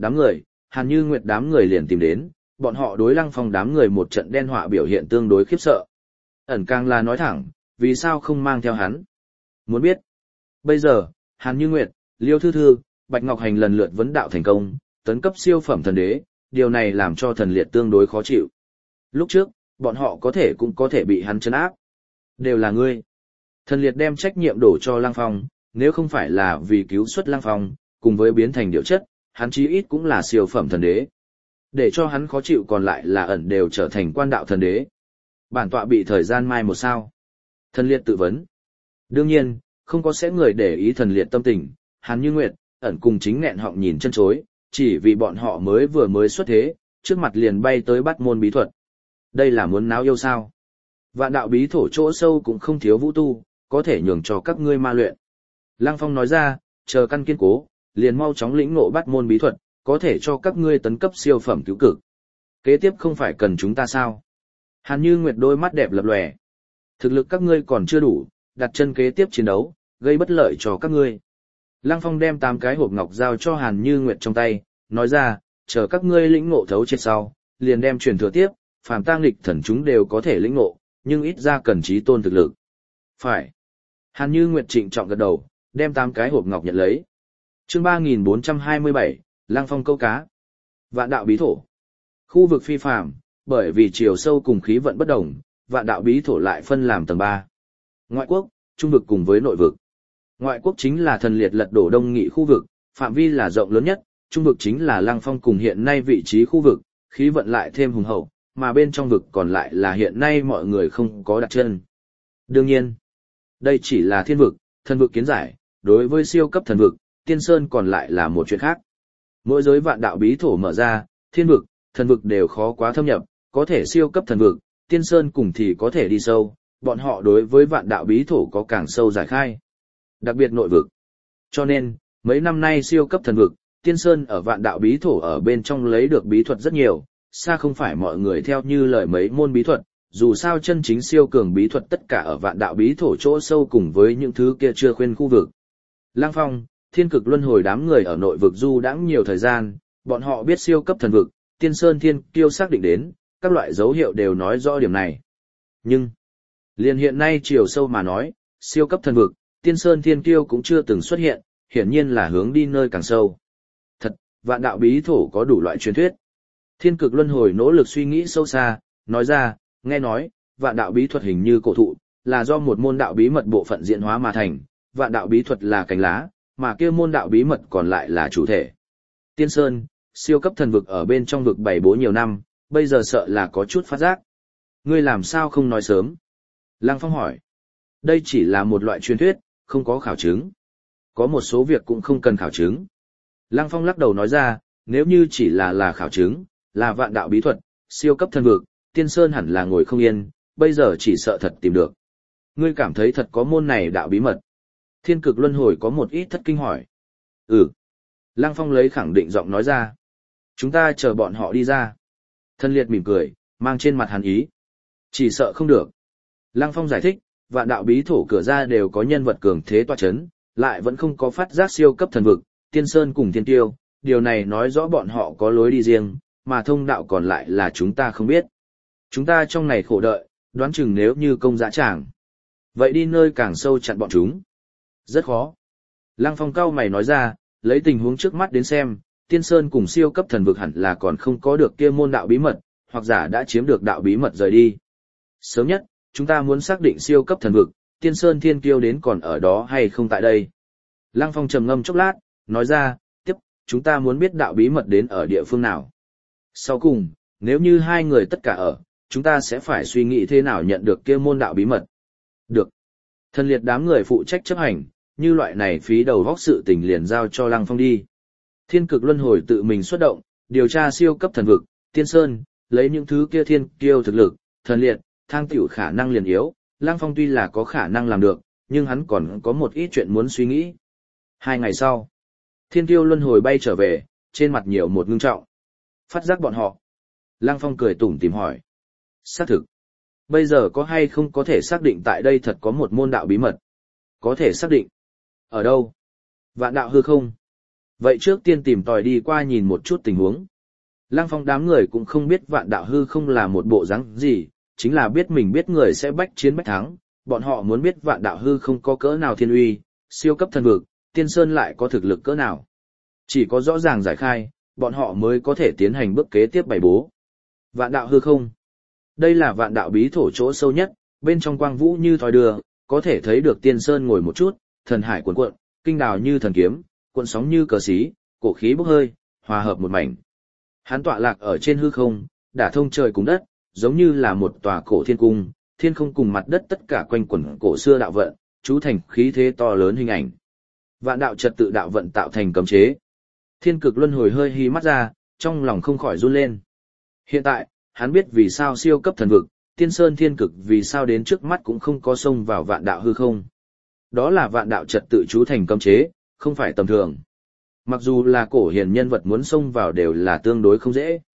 đám người liền tìm đến, bọn họ đối Lăng Phong đám người một trận đen họa biểu hiện tương đối khiếp sợ. Ẩn càng là nói thẳng, vì sao không mang theo hắn? Muốn biết, bây giờ, Hàn Như Nguyệt, Liêu Thư Thư, Bạch Ngọc Hành lần lượt vấn đạo thành công, tấn cấp siêu phẩm thần đế, điều này làm cho thần liệt tương đối khó chịu. Lúc trước, bọn họ cũng có thể bị hắn trấn áp. Đều là ngươi. Thần liệt đem trách nhiệm đổ cho Lăng Phong, nếu không phải là vì cứu xuất Lăng Phong, cùng với biến thành điệu chất, hắn chí ít cũng là siêu phẩm thần đế. Để cho hắn khó chịu còn lại là ẩn đều trở thành quan đạo thần đế. Bản tọa bị thời gian mai một sao. Thần liệt tự vấn. Đương nhiên, không có sẽ người để ý thần liệt tâm tình, Hàn Như Nguyệt, ẩn cùng chính nghẹn họng nhìn chân chối, chỉ vì bọn họ mới xuất thế, trước mặt liền bay tới bắt môn bí thuật. Đây là muốn náo yêu sao? Vạn đạo bí thổ chỗ sâu cũng không thiếu vũ tu, có thể nhường cho các ngươi ma luyện. Lăng Phong nói ra, chờ căn kiên cố, liền mau chóng lĩnh ngộ bắt môn bí thuật, có thể cho các ngươi tấn cấp siêu phẩm cứu cực. Kế tiếp không phải cần chúng ta sao? Hàn Như Nguyệt đôi mắt đẹp lập lòe. Thực lực các ngươi còn chưa đủ, đặt chân kế tiếp chiến đấu, gây bất lợi cho các ngươi. Lăng Phong đem 8 cái hộp ngọc giao cho Hàn Như Nguyệt trong tay, nói ra, chờ các ngươi lĩnh ngộ thấu triệt sau, liền đem truyền thừa tiếp, phàm tang nghịch thần chúng đều có thể lĩnh ngộ, nhưng ít ra cần chí tôn thực lực. Phải. Hàn Như Nguyệt trịnh trọng gật đầu, đem 8 cái hộp ngọc nhận lấy. Chương 3427, Lăng Phong câu cá. Vạn đạo bí thổ. Khu vực phi phàm, bởi vì chiều sâu cùng khí vận bất đồng, vạn đạo bí thổ lại phân làm tầng 3. Ngoại quốc, trung vực cùng với nội vực. Ngoại quốc chính là thần liệt lật đổ đông nghị khu vực, phạm vi là rộng lớn nhất, trung vực chính là Lăng Phong cùng hiện nay vị trí khu vực, khí vận lại thêm hùng hậu, mà bên trong vực còn lại là hiện nay mọi người không có đặt chân. Đương nhiên, đây chỉ là thiên vực, thần vực kiến giải, đối với siêu cấp thần vực, tiên sơn còn lại là một chuyện khác. Mỗi giới vạn đạo bí thổ mở ra, thiên vực, thần vực đều khó quá thâm nhập, có thể siêu cấp thần vực, tiên sơn cùng thì có thể đi sâu, bọn họ đối với vạn đạo bí thổ có càng sâu giải khai. Đặc biệt nội vực. Cho nên, mấy năm nay siêu cấp thần vực, tiên sơn ở vạn đạo bí thổ ở bên trong lấy được bí thuật rất nhiều, xa không phải mọi người theo như lời mấy môn bí thuật, dù sao chân chính siêu cường bí thuật tất cả ở vạn đạo bí thổ chỗ sâu cùng với những thứ kia chưa khuyên khu vực. Lăng Phong, Thiên Cực Luân Hồi đám người ở nội vực du đãng nhiều thời gian, bọn họ biết siêu cấp thần vực, tiên sơn thiên kiêu xác định đến, các loại dấu hiệu đều nói rõ điểm này. Nhưng, liền hiện nay chiều sâu mà nói, siêu cấp thần vực, tiên sơn thiên kiêu cũng chưa từng xuất hiện, hiển nhiên là hướng đi nơi càng sâu. Thật, vạn đạo bí thổ có đủ loại truyền thuyết. Thiên Cực Luân Hồi nỗ lực suy nghĩ sâu xa, nói ra, nghe nói, vạn đạo bí thuật hình như cổ thụ, là do một môn đạo bí mật bộ phận diễn hóa mà thành, vạn đạo bí thuật là cành lá, mà kia môn đạo bí mật còn lại là chủ thể. Tiên Sơn, siêu cấp thần vực ở bên trong vực bày bố nhiều năm, bây giờ sợ là có chút phát giác. Ngươi làm sao không nói sớm? Lăng Phong hỏi. Đây chỉ là một loại truyền thuyết, không có khảo chứng. Có một số việc cũng không cần khảo chứng. Lăng Phong lắc đầu nói ra, nếu như chỉ là khảo chứng, là vạn đạo bí thuật, siêu cấp thần vực, Tiên Sơn hẳn là ngồi không yên, bây giờ chỉ sợ thật tìm được. Ngươi cảm thấy thật có môn này đạo bí mật? Thiên Cực Luân Hồi có một ít thất kinh hỏi. Ừ. Lăng Phong lấy khẳng định giọng nói ra. Chúng ta chờ bọn họ đi ra. Thân liệt mỉm cười, mang trên mặt hàn ý. Chỉ sợ không được. Lăng Phong giải thích, vạn đạo bí thổ cửa ra đều có nhân vật cường thế tọa chấn, lại vẫn không có phát giác siêu cấp thần vực, Tiên Sơn cùng Thiên Tiêu, điều này nói rõ bọn họ có lối đi riêng, mà thông đạo còn lại là chúng ta không biết. Chúng ta trong này khổ đợi, đoán chừng nếu như công dã tràng. Vậy đi nơi càng sâu chặn bọn chúng. Rất khó. Lăng Phong cau mày nói ra, lấy tình huống trước mắt đến xem, Tiên Sơn cùng siêu cấp thần vực hẳn là còn không có được kia môn đạo bí mật, hoặc giả đã chiếm được đạo bí mật rời đi. Sớm nhất, chúng ta muốn xác định siêu cấp thần vực, Tiên Sơn Thiên Kiêu đến còn ở đó hay không tại đây. Lăng Phong trầm ngâm chốc lát, nói ra, tiếp, chúng ta muốn biết đạo bí mật đến ở địa phương nào. Sau cùng, nếu như hai người tất cả ở, chúng ta sẽ phải suy nghĩ thế nào nhận được kia môn đạo bí mật. Được. Thần liệt đám người phụ trách chấp hành, như loại này phí đầu vóc sự tình liền giao cho Lăng Phong đi. Thiên Cực Luân Hồi tự mình xuất động, điều tra siêu cấp thần vực, Tiên Sơn, lấy những thứ kia thiên kiêu thực lực, thần liệt, thang tiểu khả năng liền yếu, Lăng Phong tuy là có khả năng làm được, nhưng hắn còn có một ít chuyện muốn suy nghĩ. 2 ngày sau, Thiên Kiêu Luân Hồi bay trở về, trên mặt nhiều một ngưng trọng. Phát giác bọn họ. Lăng Phong cười tủm tỉm hỏi. Xác thực. Bây giờ có hay không có thể xác định tại đây thật có một môn đạo bí mật? Có thể xác định. Ở đâu? Vạn đạo hư không? Vậy trước tiên tìm tòi đi qua nhìn một chút tình huống. Lăng Phong đám người cũng không biết vạn đạo hư không là một bộ dáng gì, chính là biết mình biết người sẽ bách chiến bách thắng, bọn họ muốn biết vạn đạo hư không có cỡ nào thiên uy, siêu cấp thần vực, Tiên Sơn lại có thực lực cỡ nào. Chỉ có rõ ràng giải khai, bọn họ mới có thể tiến hành bước kế tiếp bày bố. Vạn đạo hư không. Đây là vạn đạo bí thổ chỗ sâu nhất, bên trong quang vũ như thoi đưa, có thể thấy được Tiên Sơn ngồi một chút, thần hải cuộn cuộn, kinh đào như thần kiếm, cuộn sóng như cờ xí, cổ khí bốc hơi, hòa hợp một mảnh. Hắn tọa lạc ở trên hư không, đả thông trời cùng đất, giống như là một tòa cổ thiên cung, thiên không cùng mặt đất tất cả quanh quẩn cổ xưa đạo vận, chú thành khí thế to lớn hình ảnh. Vạn đạo trật tự đạo vận tạo thành cấm chế. Thiên Cực Luân Hồi hơi hí mắt ra, trong lòng không khỏi run lên. Hiện tại, hắn biết vì sao siêu cấp thần vực, Tiên Sơn Thiên Cực vì sao đến trước mắt cũng không có xông vào vạn đạo hư không. Đó là vạn đạo trật tự chú thành cấm chế, không phải tầm thường. Mặc dù là cổ hiền nhân vật muốn xông vào đều là tương đối không dễ.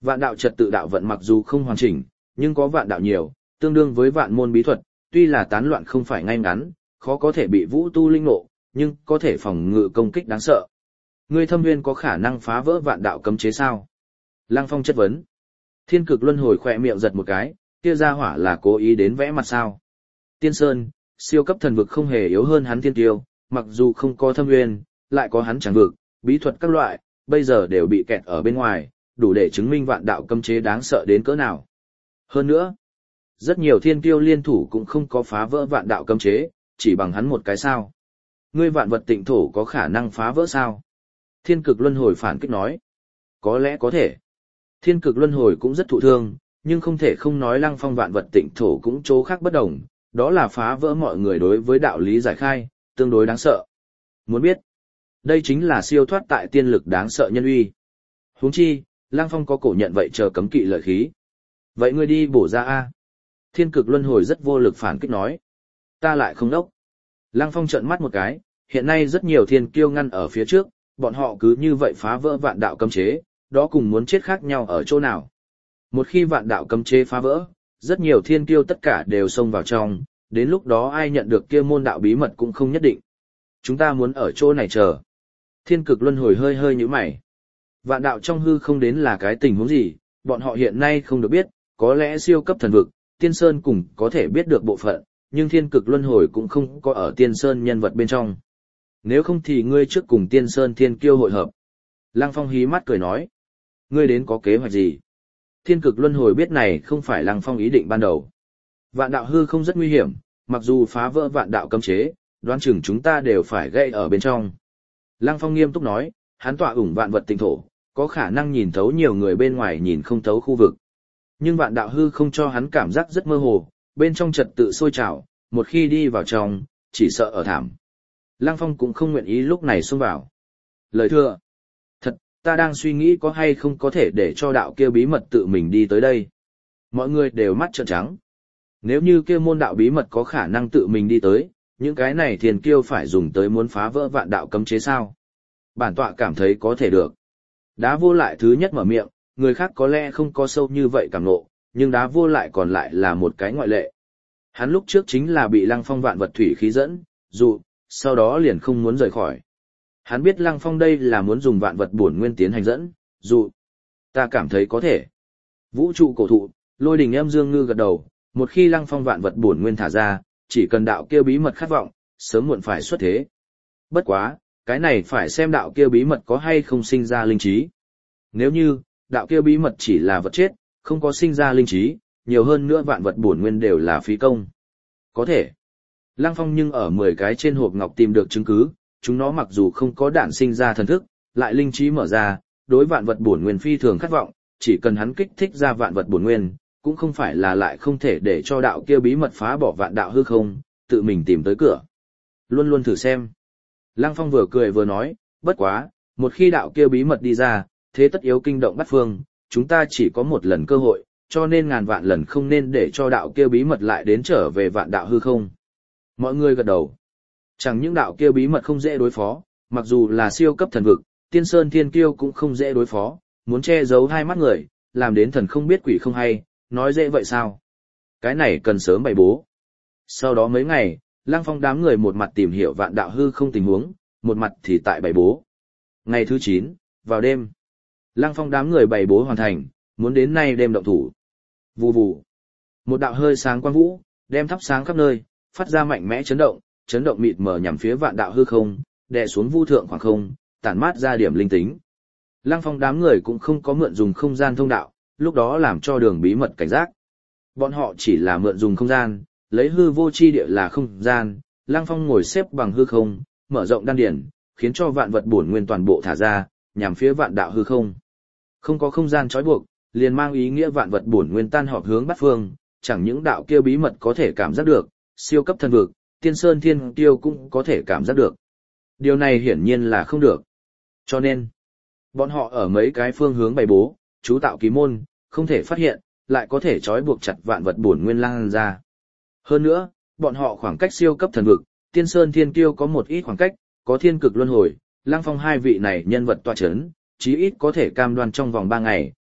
Vạn đạo trật tự đạo vận mặc dù không hoàn chỉnh, nhưng có vạn đạo nhiều, tương đương với vạn môn bí thuật, tuy là tán loạn không phải ngay ngắn, khó có thể bị vũ tu linh ngộ, nhưng có thể phòng ngự công kích đáng sợ. Ngươi thâm nguyên có khả năng phá vỡ vạn đạo cấm chế sao? Lăng Phong chất vấn. Thiên cực luân hồi khỏe miệng giật một cái, kia ra hỏa là cố ý đến vẽ mặt sao? Tiên Sơn, siêu cấp thần vực không hề yếu hơn hắn thiên tiêu, mặc dù không có thâm nguyên, lại có hắn chẳng vực, bí thuật các loại, bây giờ đều bị kẹt ở bên ngoài, đủ để chứng minh vạn đạo cấm chế đáng sợ đến cỡ nào. Hơn nữa, rất nhiều thiên tiêu liên thủ cũng không có phá vỡ vạn đạo cấm chế, chỉ bằng hắn một cái sao. Ngươi vạn vật tịnh thổ có khả năng phá vỡ sao? Thiên cực luân hồi phản kích nói. Có lẽ có thể. Thiên cực luân hồi cũng rất thụ thương, nhưng không thể không nói Lăng Phong vạn vật tịnh thổ cũng chỗ khác bất đồng, đó là phá vỡ mọi người đối với đạo lý giải khai, tương đối đáng sợ. Muốn biết, đây chính là siêu thoát tại tiên lực đáng sợ nhân uy. Huống chi, Lăng Phong có cổ nhận vậy chờ cấm kỵ lợi khí. Vậy ngươi đi bổ ra a. Thiên cực luân hồi rất vô lực phản kích nói. Ta lại không đốc. Lăng Phong trợn mắt một cái, hiện nay rất nhiều thiên kiêu ngăn ở phía trước, bọn họ cứ như vậy phá vỡ vạn đạo cấm chế, đó cùng muốn chết khác nhau ở chỗ nào. Một khi vạn đạo cấm chế phá vỡ, rất nhiều thiên kiêu tất cả đều xông vào trong, đến lúc đó ai nhận được kia môn đạo bí mật cũng không nhất định. Chúng ta muốn ở chỗ này chờ. Thiên cực luân hồi hơi hơi nhíu mày. Vạn đạo trong hư không đến là cái tình huống gì, bọn họ hiện nay không được biết, có lẽ siêu cấp thần vực, Tiên Sơn cùng có thể biết được bộ phận, nhưng thiên cực luân hồi cũng không có ở Tiên Sơn nhân vật bên trong. Nếu không thì ngươi trước cùng Tiên Sơn thiên kiêu hội hợp. Lăng Phong hí mắt cười nói. Ngươi đến có kế hoạch gì? Thiên cực luân hồi biết này không phải Lăng Phong ý định ban đầu. Vạn đạo hư không rất nguy hiểm, mặc dù phá vỡ vạn đạo cấm chế, đoán chừng chúng ta đều phải gây ở bên trong. Lăng Phong nghiêm túc nói, hắn tọa ủng vạn vật tinh thổ, có khả năng nhìn thấu nhiều người bên ngoài nhìn không thấu khu vực. Nhưng vạn đạo hư không cho hắn cảm giác rất mơ hồ, bên trong trật tự sôi trào, một khi đi vào trong, chỉ sợ ở thảm. Lăng Phong cũng không nguyện ý lúc này xông vào. Lời thưa, thật, ta đang suy nghĩ có hay không có thể để cho đạo kia bí mật tự mình đi tới đây. Mọi người đều mắt trợn trắng. Nếu như kia môn đạo bí mật có khả năng tự mình đi tới, những cái này thiền kiêu phải dùng tới muốn phá vỡ vạn đạo cấm chế sao. Bản tọa cảm thấy có thể được. Đá vô lại thứ nhất mở miệng, người khác có lẽ không có sâu như vậy cảm ngộ, nhưng đá vô lại còn lại là một cái ngoại lệ. Hắn lúc trước chính là bị Lăng Phong vạn vật thủy khí dẫn, dụ, sau đó liền không muốn rời khỏi. Hắn biết Lăng Phong đây là muốn dùng vạn vật bổn nguyên tiến hành dẫn, dụ. Ta cảm thấy có thể. Vũ trụ cổ thụ, Lôi Đình Âm Dương Ngư gật đầu, một khi Lăng Phong vạn vật bổn nguyên thả ra, chỉ cần đạo kia bí mật khát vọng, sớm muộn phải xuất thế. Bất quá, cái này phải xem đạo kia bí mật có hay không sinh ra linh trí. Nếu như, đạo kia bí mật chỉ là vật chết, không có sinh ra linh trí, nhiều hơn nữa vạn vật bổn nguyên đều là phí công. Có thể. Lăng Phong nhưng ở 10 cái trên hộp ngọc tìm được chứng cứ, chúng nó mặc dù không có đản sinh ra thần thức, lại linh trí mở ra, đối vạn vật bổn nguyên phi thường khát vọng, chỉ cần hắn kích thích ra vạn vật bổn nguyên, cũng không phải là lại không thể để cho đạo kia bí mật phá bỏ vạn đạo hư không, tự mình tìm tới cửa. Luôn luôn thử xem. Lăng Phong vừa cười vừa nói, bất quá, một khi đạo kia bí mật đi ra, thế tất yếu kinh động bát phương, chúng ta chỉ có một lần cơ hội, cho nên ngàn vạn lần không nên để cho đạo kia bí mật lại đến trở về vạn đạo hư không. Mọi người gật đầu. Chẳng những đạo kia bí mật không dễ đối phó, mặc dù là siêu cấp thần vực, Tiên Sơn Thiên Kiêu cũng không dễ đối phó, muốn che giấu hai mắt người, làm đến thần không biết quỷ không hay, nói dễ vậy sao? Cái này cần sớm bày bố. Sau đó mấy ngày, Lăng Phong đám người một mặt tìm hiểu vạn đạo hư không tình huống, một mặt thì tại bày bố. Ngày thứ 9, vào đêm, Lăng Phong đám người bày bố hoàn thành, muốn đến nay đêm động thủ. Vù vù. Một đạo hơi sáng quang vũ, đem thắp sáng khắp nơi, phát ra mạnh mẽ chấn động mịt mờ nhằm phía vạn đạo hư không, đè xuống vu thượng khoảng không, tản mát ra điểm linh tính. Lăng Phong đám người cũng không có mượn dùng không gian thông đạo, lúc đó làm cho đường bí mật cảnh giác. Bọn họ chỉ là mượn dùng không gian, lấy hư vô chi địa là không gian, Lăng Phong ngồi xếp bằng hư không, mở rộng đan điển, khiến cho vạn vật bổn nguyên toàn bộ thả ra, nhằm phía vạn đạo hư không. Không có không gian trói buộc, liền mang ý nghĩa vạn vật bổn nguyên tan họp hướng bát phương, chẳng những đạo kia bí mật có thể cảm giác được, siêu cấp thần vực, Tiên Sơn Thiên Kiêu cũng có thể cảm giác được. Điều này hiển nhiên là không được. Cho nên, bọn họ ở mấy cái phương hướng bày bố, chú tạo ký môn, không thể phát hiện, lại có thể trói buộc chặt vạn vật bổn nguyên lan ra. Hơn nữa, bọn họ khoảng cách siêu cấp thần vực, Tiên Sơn Thiên Kiêu có một ít khoảng cách, có thiên cực luân hồi, Lăng Phong hai vị này nhân vật tọa chấn, chí ít có thể cam đoan trong vòng 3 ngày,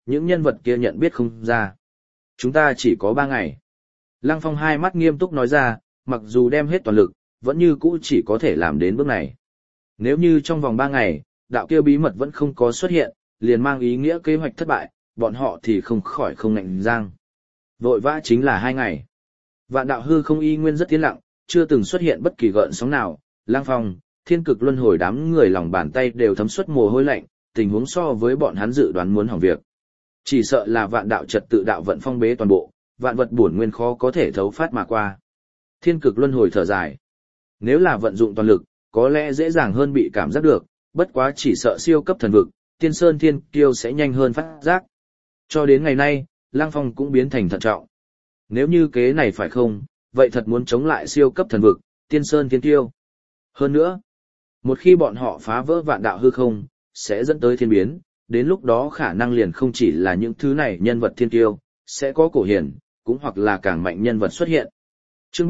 những nhân vật kia nhận biết không ra. Chúng ta chỉ có 3 ngày. Lăng Phong hai mắt nghiêm túc nói ra, mặc dù đem hết toàn lực, vẫn như cũ chỉ có thể làm đến bước này. Nếu như trong vòng 3 ngày, đạo kia bí mật vẫn không có xuất hiện, liền mang ý nghĩa kế hoạch thất bại, bọn họ thì không khỏi không ngạnh giang. Vội vã chính là 2 ngày. Vạn đạo hư không y nguyên rất tiến lặng, chưa từng xuất hiện bất kỳ gợn sóng nào. Lăng Phong, Thiên Cực Luân Hồi đám người lòng bàn tay đều thấm suất mồ hôi lạnh, tình huống so với bọn hắn dự đoán muốn hỏng việc. Chỉ sợ là vạn đạo trật tự đạo vận phong bế toàn bộ, vạn vật bổn nguyên khó có thể thấu phát mà qua. Thiên Cực Luân Hồi thở dài. Nếu là vận dụng toàn lực, có lẽ dễ dàng hơn bị cảm giác được, bất quá chỉ sợ siêu cấp thần vực, Tiên Sơn Thiên Kiêu sẽ nhanh hơn phát giác. Cho đến ngày nay, Lăng Phong cũng biến thành thận trọng. Nếu như kế này phải không, vậy thật muốn chống lại siêu cấp thần vực, Tiên Sơn Thiên Kiêu. Hơn nữa, một khi bọn họ phá vỡ vạn đạo hư không, sẽ dẫn tới thiên biến, đến lúc đó khả năng liền không chỉ là những thứ này nhân vật thiên kiêu, sẽ có cổ hiển, cũng hoặc là càng mạnh nhân vật xuất hiện. Chương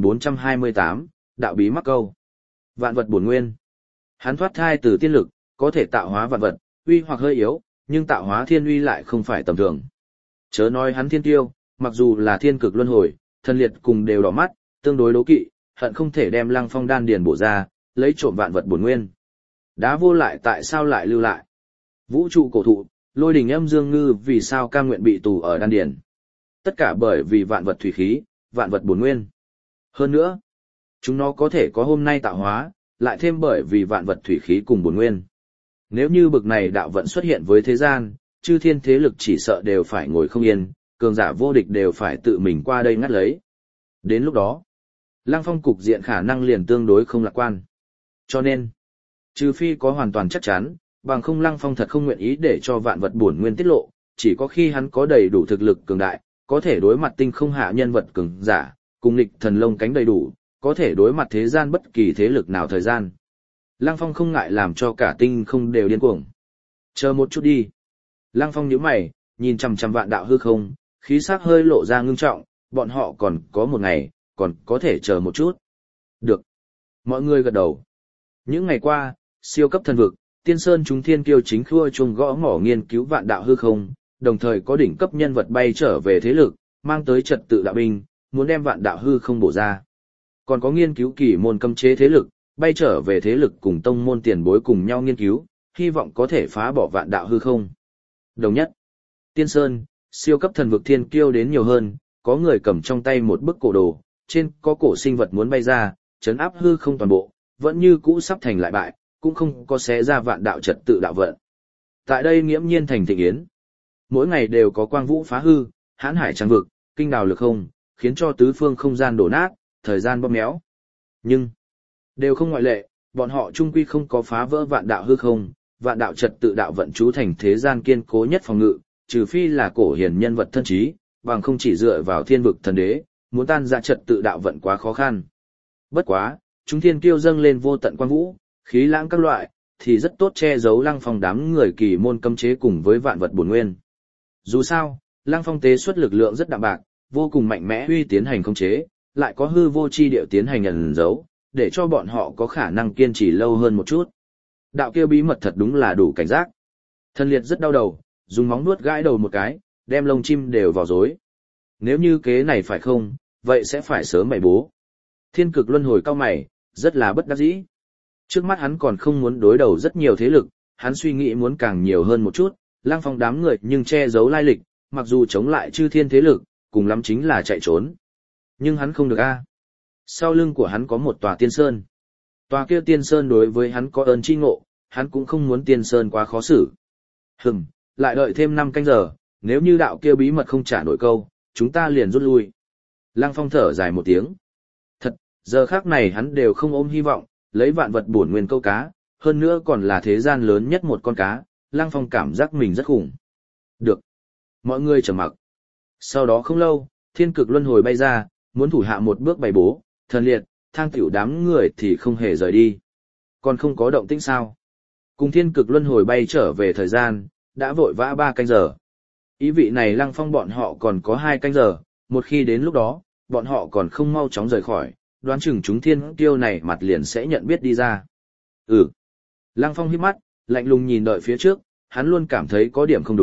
3428, Đạo bí mắc câu. Vạn vật bổn nguyên. Hắn thoát thai từ tiên lực, có thể tạo hóa vạn vật, uy hoặc hơi yếu, nhưng tạo hóa thiên uy lại không phải tầm thường. Chớ nói hắn thiên kiêu, mặc dù là thiên cực luân hồi, thần liệt cùng đều đỏ mắt, tương đối đố kỵ, hận không thể đem Lăng Phong đan điền bổ ra, lấy trộm vạn vật bổn nguyên. Đá vô lại tại sao lại lưu lại? Vũ trụ cổ thụ, lôi đình âm dương ngư vì sao cam nguyện bị tù ở đan điền? Tất cả bởi vì vạn vật thủy khí, vạn vật bổn nguyên. Hơn nữa, chúng nó có thể có hôm nay tạo hóa, lại thêm bởi vì vạn vật thủy khí cùng bổn nguyên. Nếu như bực này đạo vận xuất hiện với thế gian, chư thiên thế lực chỉ sợ đều phải ngồi không yên, cường giả vô địch đều phải tự mình qua đây ngắt lấy. Đến lúc đó, Lăng Phong cục diện khả năng liền tương đối không lạc quan. Cho nên, trừ phi có hoàn toàn chắc chắn, bằng không Lăng Phong thật không nguyện ý để cho vạn vật bổn nguyên tiết lộ, chỉ có khi hắn có đầy đủ thực lực cường đại, có thể đối mặt tinh không hạ nhân vật cường giả, cùng nghịch thần lông cánh đầy đủ, có thể đối mặt thế gian bất kỳ thế lực nào thời gian. Lăng Phong không ngại làm cho cả tinh không đều điên cuồng. Chờ một chút đi. Lăng Phong nhíu mày, nhìn chằm chằm vạn đạo hư không, khí sắc hơi lộ ra ngưng trọng, bọn họ còn có một ngày, còn có thể chờ một chút. Được. Mọi người gật đầu. Những ngày qua, siêu cấp thần vực, Tiên Sơn chúng thiên kiêu chính khua chuông gõ mỏ nghiên cứu vạn đạo hư không, đồng thời có đỉnh cấp nhân vật bay trở về thế lực, mang tới trật tự đạo binh, muốn đem vạn đạo hư không bổ ra. Còn có nghiên cứu kỳ môn cấm chế thế lực, bay trở về thế lực cùng tông môn tiền bối cùng nhau nghiên cứu, hy vọng có thể phá bỏ vạn đạo hư không. Đồng nhất, Tiên Sơn, siêu cấp thần vực thiên kiêu đến nhiều hơn, có người cầm trong tay một bức cổ đồ, trên có cổ sinh vật muốn bay ra, chấn áp hư không toàn bộ, vẫn như cũ sắp thành lại bại, cũng không có xé ra vạn đạo trật tự đạo vận. Tại đây nghiễm nhiên thành thịnh yến. Mỗi ngày đều có quang vũ phá hư, hãn hải tràn vực, kinh đào lực không, khiến cho tứ phương không gian đổ nát, thời gian bóp méo. Nhưng, đều không ngoại lệ, bọn họ chung quy không có phá vỡ vạn đạo hư không, vạn đạo trật tự đạo vận trú thành thế gian kiên cố nhất phòng ngự, trừ phi là cổ hiền nhân vật thân trí, bằng không chỉ dựa vào thiên vực thần đế, muốn tan ra trật tự đạo vận quá khó khăn. Bất quá, chúng thiên kiêu dâng lên vô tận quang vũ, khí lãng các loại, thì rất tốt che giấu Lăng Phong đám người kỳ môn cấm chế cùng với vạn vật bổn nguyên. Dù sao, Lăng Phong tế xuất lực lượng rất đạm bạc, vô cùng mạnh mẽ huy tiến hành khống chế, lại có hư vô chi điệu tiến hành ẩn giấu, để cho bọn họ có khả năng kiên trì lâu hơn một chút. Đạo kia bí mật thật đúng là đủ cảnh giác. Thần liệt rất đau đầu, dùng móng nuốt gãi đầu một cái, đem lông chim đều vào rối. Nếu như kế này phải không, vậy sẽ phải sớm bày bố. Thiên cực luân hồi cao mày, rất là bất đắc dĩ. Trước mắt hắn còn không muốn đối đầu rất nhiều thế lực, hắn suy nghĩ muốn càng nhiều hơn một chút, Lăng Phong đám người nhưng che giấu lai lịch, mặc dù chống lại chư thiên thế lực, cùng lắm chính là chạy trốn. Nhưng hắn không được a. Sau lưng của hắn có một tòa tiên sơn. Tòa kia tiên sơn đối với hắn có ơn chi ngộ, hắn cũng không muốn tiên sơn quá khó xử. Lại đợi thêm 5 canh giờ, nếu như đạo kia bí mật không trả nổi câu, chúng ta liền rút lui. Lăng Phong thở dài một tiếng. Thật, giờ khác này hắn đều không ôm hy vọng, lấy vạn vật bổn nguyên câu cá, hơn nữa còn là thế gian lớn nhất một con cá, Lăng Phong cảm giác mình rất khủng. Được. Mọi người trầm mặc. Sau đó không lâu, thiên cực luân hồi bay ra, muốn thủ hạ một bước bày bố, thần liệt, thang tiểu đám người thì không hề rời đi. Còn không có động tĩnh sao. Cùng thiên cực luân hồi bay trở về thời gian, đã vội vã 3 canh giờ. Ý vị này Lăng Phong bọn họ còn có 2 canh giờ, một khi đến lúc đó, bọn họ còn không mau chóng rời khỏi, đoán chừng chúng thiên kiêu này mặt liền sẽ nhận biết đi ra. Lăng Phong híp mắt, lạnh lùng nhìn đợi phía trước, hắn luôn cảm thấy có điểm không đúng,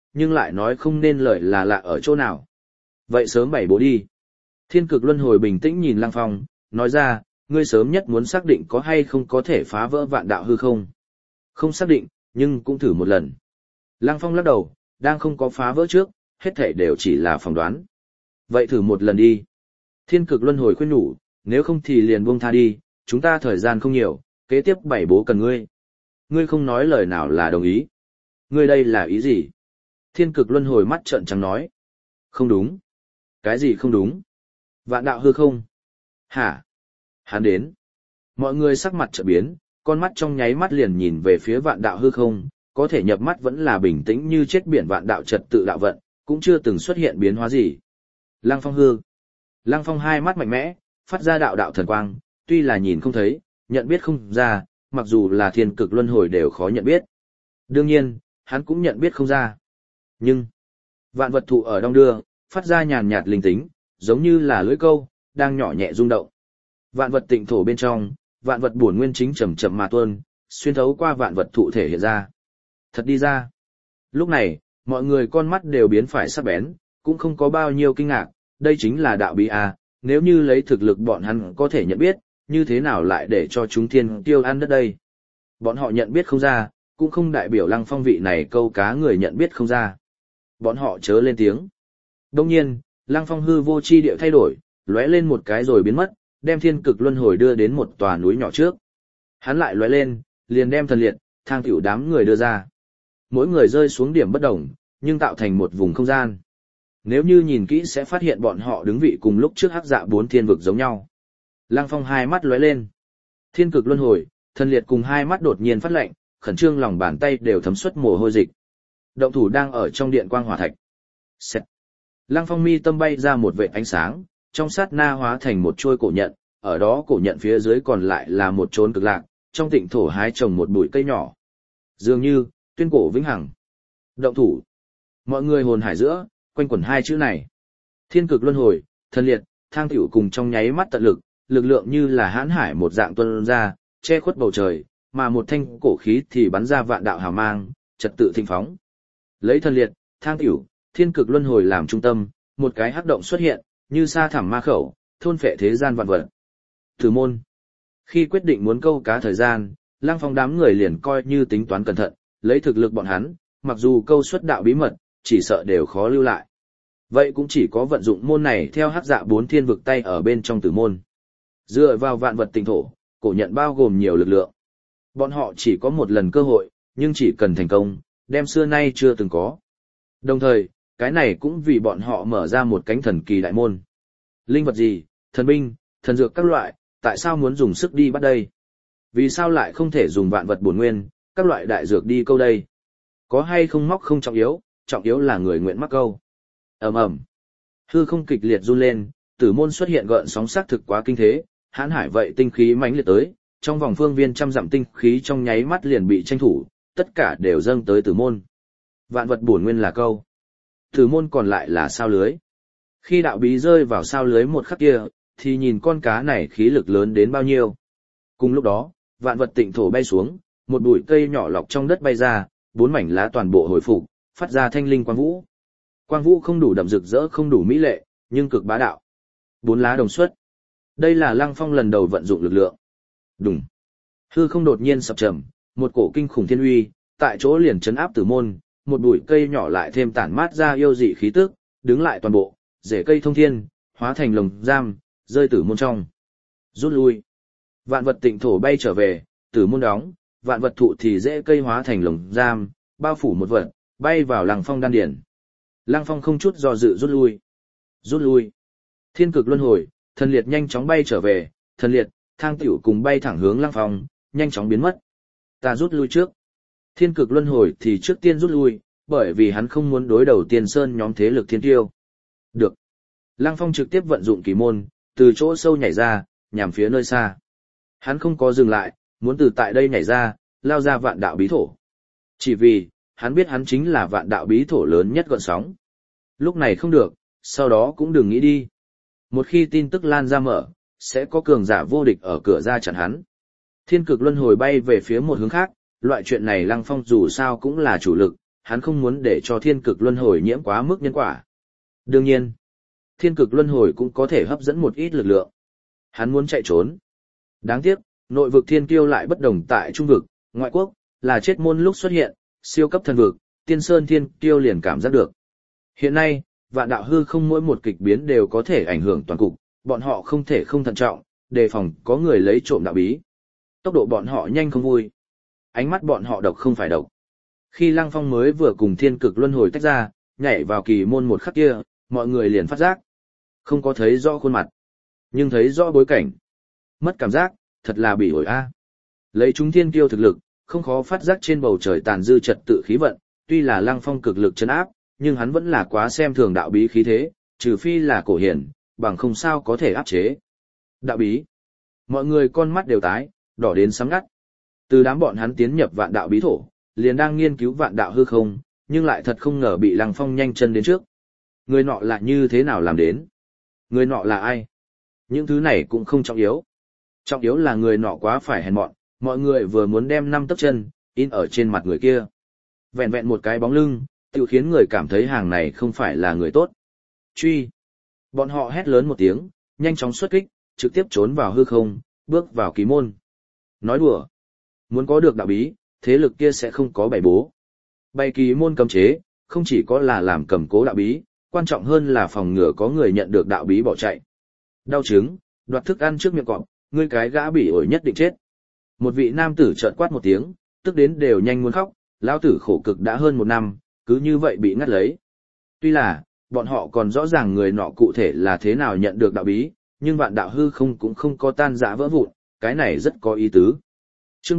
nhưng lại nói không nên lời là lạ ở chỗ nào. Vậy sớm bày bố đi. Thiên cực luân hồi bình tĩnh nhìn Lăng Phong, nói ra, ngươi sớm nhất muốn xác định có hay không có thể phá vỡ vạn đạo hư không. Không xác định, nhưng cũng thử một lần. Lăng Phong lắc đầu, đang không có phá vỡ trước, hết thể đều chỉ là phỏng đoán. Vậy thử một lần đi. Thiên cực luân hồi khuyên nhủ, nếu không thì liền buông tha đi, chúng ta thời gian không nhiều, kế tiếp bày bố cần ngươi. Ngươi không nói lời nào là đồng ý. Ngươi đây là ý gì? Thiên cực luân hồi mắt trợn trắng nói. Không đúng. Cái gì không đúng? Vạn đạo hư không? Hả? Hắn đến. Mọi người sắc mặt chợt biến, con mắt trong nháy mắt liền nhìn về phía vạn đạo hư không, có thể nhập mắt vẫn là bình tĩnh như chết biển vạn đạo trật tự đạo vận, cũng chưa từng xuất hiện biến hóa gì. Lăng Phong hư. Lăng Phong hai mắt mạnh mẽ, phát ra đạo đạo thần quang, tuy là nhìn không thấy, nhận biết không ra, mặc dù là thiên cực luân hồi đều khó nhận biết. Đương nhiên, hắn cũng nhận biết không ra. Nhưng, vạn vật thụ ở đong đưa, phát ra nhàn nhạt linh tính, giống như là lưỡi câu, đang nhỏ nhẹ rung động. Vạn vật tịnh thổ bên trong, vạn vật bổn nguyên chính chậm chậm mà tuôn, xuyên thấu qua vạn vật thụ thể hiện ra. Thật đi ra. Lúc này, mọi người con mắt đều biến phải sắc bén, cũng không có bao nhiêu kinh ngạc, đây chính là đạo bí a, nếu như lấy thực lực bọn hắn có thể nhận biết, như thế nào lại để cho chúng thiên tiêu ăn đất đây. Bọn họ nhận biết không ra, cũng không đại biểu Lăng Phong vị này câu cá người nhận biết không ra. Bọn họ chớ lên tiếng. Đông nhiên, Lăng Phong hư vô chi điệu thay đổi, lóe lên một cái rồi biến mất, đem thiên cực luân hồi đưa đến một tòa núi nhỏ trước. Hắn lại lóe lên, liền đem thần liệt, thang tiểu đám người đưa ra. Mỗi người rơi xuống điểm bất đồng, nhưng tạo thành một vùng không gian. Nếu như nhìn kỹ sẽ phát hiện bọn họ đứng vị cùng lúc trước hắc dạ 4 thiên vực giống nhau. Lăng Phong hai mắt lóe lên. Thiên cực luân hồi, thần liệt cùng hai mắt đột nhiên phát lạnh, khẩn trương lòng bàn tay đều thấm xuất mồ hôi dịch. Động thủ đang ở trong điện quang hỏa thạch. Xẹt. Lăng Phong mi tâm bay ra một vệt ánh sáng, trong sát na hóa thành một trôi cổ nhận, ở đó cổ nhận phía dưới còn lại là một chốn cực lạc, trong tịnh thổ hái trồng một bụi cây nhỏ. Dường như, tuyên cổ vĩnh hằng. Động thủ. Mọi người hồn hải giữa, quanh quẩn hai chữ này. Thiên cực luân hồi, thần liệt, thang tiểu cùng trong nháy mắt tận lực, lực lượng như là hãn hải một dạng tuôn ra, che khuất bầu trời, mà một thanh cổ khí thì bắn ra vạn đạo hào mang, trật tự thịnh phóng. Lấy thần liệt, thang tiểu, thiên cực luân hồi làm trung tâm, một cái hắc động xuất hiện, như sa thẳm ma khẩu, thôn phệ thế gian vạn vật. Tử môn. Khi quyết định muốn câu cá thời gian, Lăng Phong đám người liền coi như tính toán cẩn thận, lấy thực lực bọn hắn, mặc dù câu xuất đạo bí mật, chỉ sợ đều khó lưu lại. Vậy cũng chỉ có vận dụng môn này theo hắc dạ 4 thiên vực tay ở bên trong tử môn. Dựa vào vạn vật tịnh thổ, cổ nhận bao gồm nhiều lực lượng. Bọn họ chỉ có một lần cơ hội, nhưng chỉ cần thành công, đem xưa nay chưa từng có. Đồng thời, cái này cũng vì bọn họ mở ra một cánh thần kỳ đại môn. Linh vật gì, thần binh, thần dược các loại, tại sao muốn dùng sức đi bắt đây? Vì sao lại không thể dùng vạn vật bổn nguyên, các loại đại dược đi câu đây? Có hay không móc không trọng yếu là người nguyện mắc câu. Ầm ầm. Hư không kịch liệt run lên, tử môn xuất hiện gợn sóng sắc thực quá kinh thế, hãn hải vậy tinh khí mãnh liệt tới, trong vòng phương viên trăm dặm tinh khí trong nháy mắt liền bị tranh thủ, tất cả đều dâng tới tử môn. Vạn vật bổn nguyên là câu. Tử môn còn lại là sao lưới. Khi đạo bí rơi vào sao lưới một khắc kia, thì nhìn con cá này khí lực lớn đến bao nhiêu. Cùng lúc đó, vạn vật tịnh thổ bay xuống, một bụi cây nhỏ lọc trong đất bay ra, 4 mảnh lá toàn bộ hồi phục, phát ra thanh linh quang vũ. Quang vũ không đủ đậm rực rỡ không đủ mỹ lệ, nhưng cực bá đạo. 4 lá đồng xuất. Đây là Lăng Phong lần đầu vận dụng lực lượng. Đùng. Hư không đột nhiên sập trầm, một cổ kinh khủng thiên uy, tại chỗ liền chấn áp tử môn, một bụi cây nhỏ lại thêm tản mát ra yêu dị khí tức, đứng lại toàn bộ, rễ cây thông thiên, hóa thành lồng giam, rơi tử môn trong. Rút lui. Vạn vật tịnh thổ bay trở về, tử môn đóng, vạn vật thụ thì rễ cây hóa thành lồng giam, bao phủ một vật, bay vào Lăng Phong đan điển. Lăng Phong không chút do dự rút lui. Rút lui. Thiên cực luân hồi, thần liệt nhanh chóng bay trở về, thần liệt, thang tiểu cùng bay thẳng hướng Lăng Phong, nhanh chóng biến mất. Ta rút lui trước. Thiên cực luân hồi thì trước tiên rút lui, bởi vì hắn không muốn đối đầu Tiên Sơn nhóm thế lực thiên tiêu. Được. Lăng Phong trực tiếp vận dụng kỳ môn, từ chỗ sâu nhảy ra, nhằm phía nơi xa. Hắn không có dừng lại, muốn từ tại đây nhảy ra, lao ra vạn đạo bí thổ. Chỉ vì, hắn biết hắn chính là vạn đạo bí thổ lớn nhất gọn sóng. Lúc này không được, sau đó cũng đừng nghĩ đi. Một khi tin tức lan ra mở, sẽ có cường giả vô địch ở cửa ra chặn hắn. Thiên cực luân hồi bay về phía một hướng khác, loại chuyện này Lăng Phong dù sao cũng là chủ lực, hắn không muốn để cho thiên cực luân hồi nhiễm quá mức nhân quả. Đương nhiên, thiên cực luân hồi cũng có thể hấp dẫn một ít lực lượng. Hắn muốn chạy trốn. Đáng tiếc, nội vực thiên kiêu lại bất đồng tại trung vực, ngoại quốc, là chết môn lúc xuất hiện, siêu cấp thần vực, tiên sơn thiên kiêu liền cảm giác được. Hiện nay, vạn đạo hư không mỗi một kịch biến đều có thể ảnh hưởng toàn cục, bọn họ không thể không thận trọng, đề phòng có người lấy trộm đạo bí. Tốc độ bọn họ nhanh không vui. Ánh mắt bọn họ độc không phải độc. Khi Lăng Phong mới vừa cùng thiên cực luân hồi tách ra, nhảy vào kỳ môn một khắc kia, mọi người liền phát giác. Không có thấy rõ khuôn mặt, nhưng thấy rõ bối cảnh. Mất cảm giác, thật là bị ổi a. Lấy chúng thiên kiêu thực lực, không khó phát giác trên bầu trời tàn dư trật tự khí vận, tuy là Lăng Phong cực lực trấn áp, nhưng hắn vẫn là quá xem thường đạo bí khí thế, trừ phi là cổ hiển, bằng không sao có thể áp chế. Đạo bí. Mọi người con mắt đều tái, đỏ đến sắm ngắt. Từ đám bọn hắn tiến nhập vạn đạo bí thổ, liền đang nghiên cứu vạn đạo hư không, nhưng lại thật không ngờ bị Lăng Phong nhanh chân đến trước. Người nọ là như thế nào làm đến? Người nọ là ai? Những thứ này cũng không trọng yếu. Trọng yếu là người nọ quá phải hèn mọn, mọi người vừa muốn đem 5 tấc chân, in ở trên mặt người kia. Vẹn vẹn một cái bóng lưng, tự khiến người cảm thấy hàng này không phải là người tốt. Truy! Bọn họ hét lớn một tiếng, nhanh chóng xuất kích, trực tiếp trốn vào hư không, bước vào kỳ môn. Nói đùa! Muốn có được đạo bí, thế lực kia sẽ không có bày bố. Bày kỳ môn cấm chế, không chỉ có là làm cầm cố đạo bí, quan trọng hơn là phòng ngừa có người nhận được đạo bí bỏ chạy. Đau chứng, đoạt thức ăn trước miệng cọp, ngươi cái gã bị ổi nhất định chết. Một vị nam tử chợt quát một tiếng, tức đến đều nhanh muốn khóc, lão tử khổ cực đã hơn 1 năm, cứ như vậy bị ngắt lấy. Tuy là, bọn họ còn rõ ràng người nọ cụ thể là thế nào nhận được đạo bí, nhưng vạn đạo hư không cũng không có tan rã vỡ vụn, cái này rất có ý tứ. Chương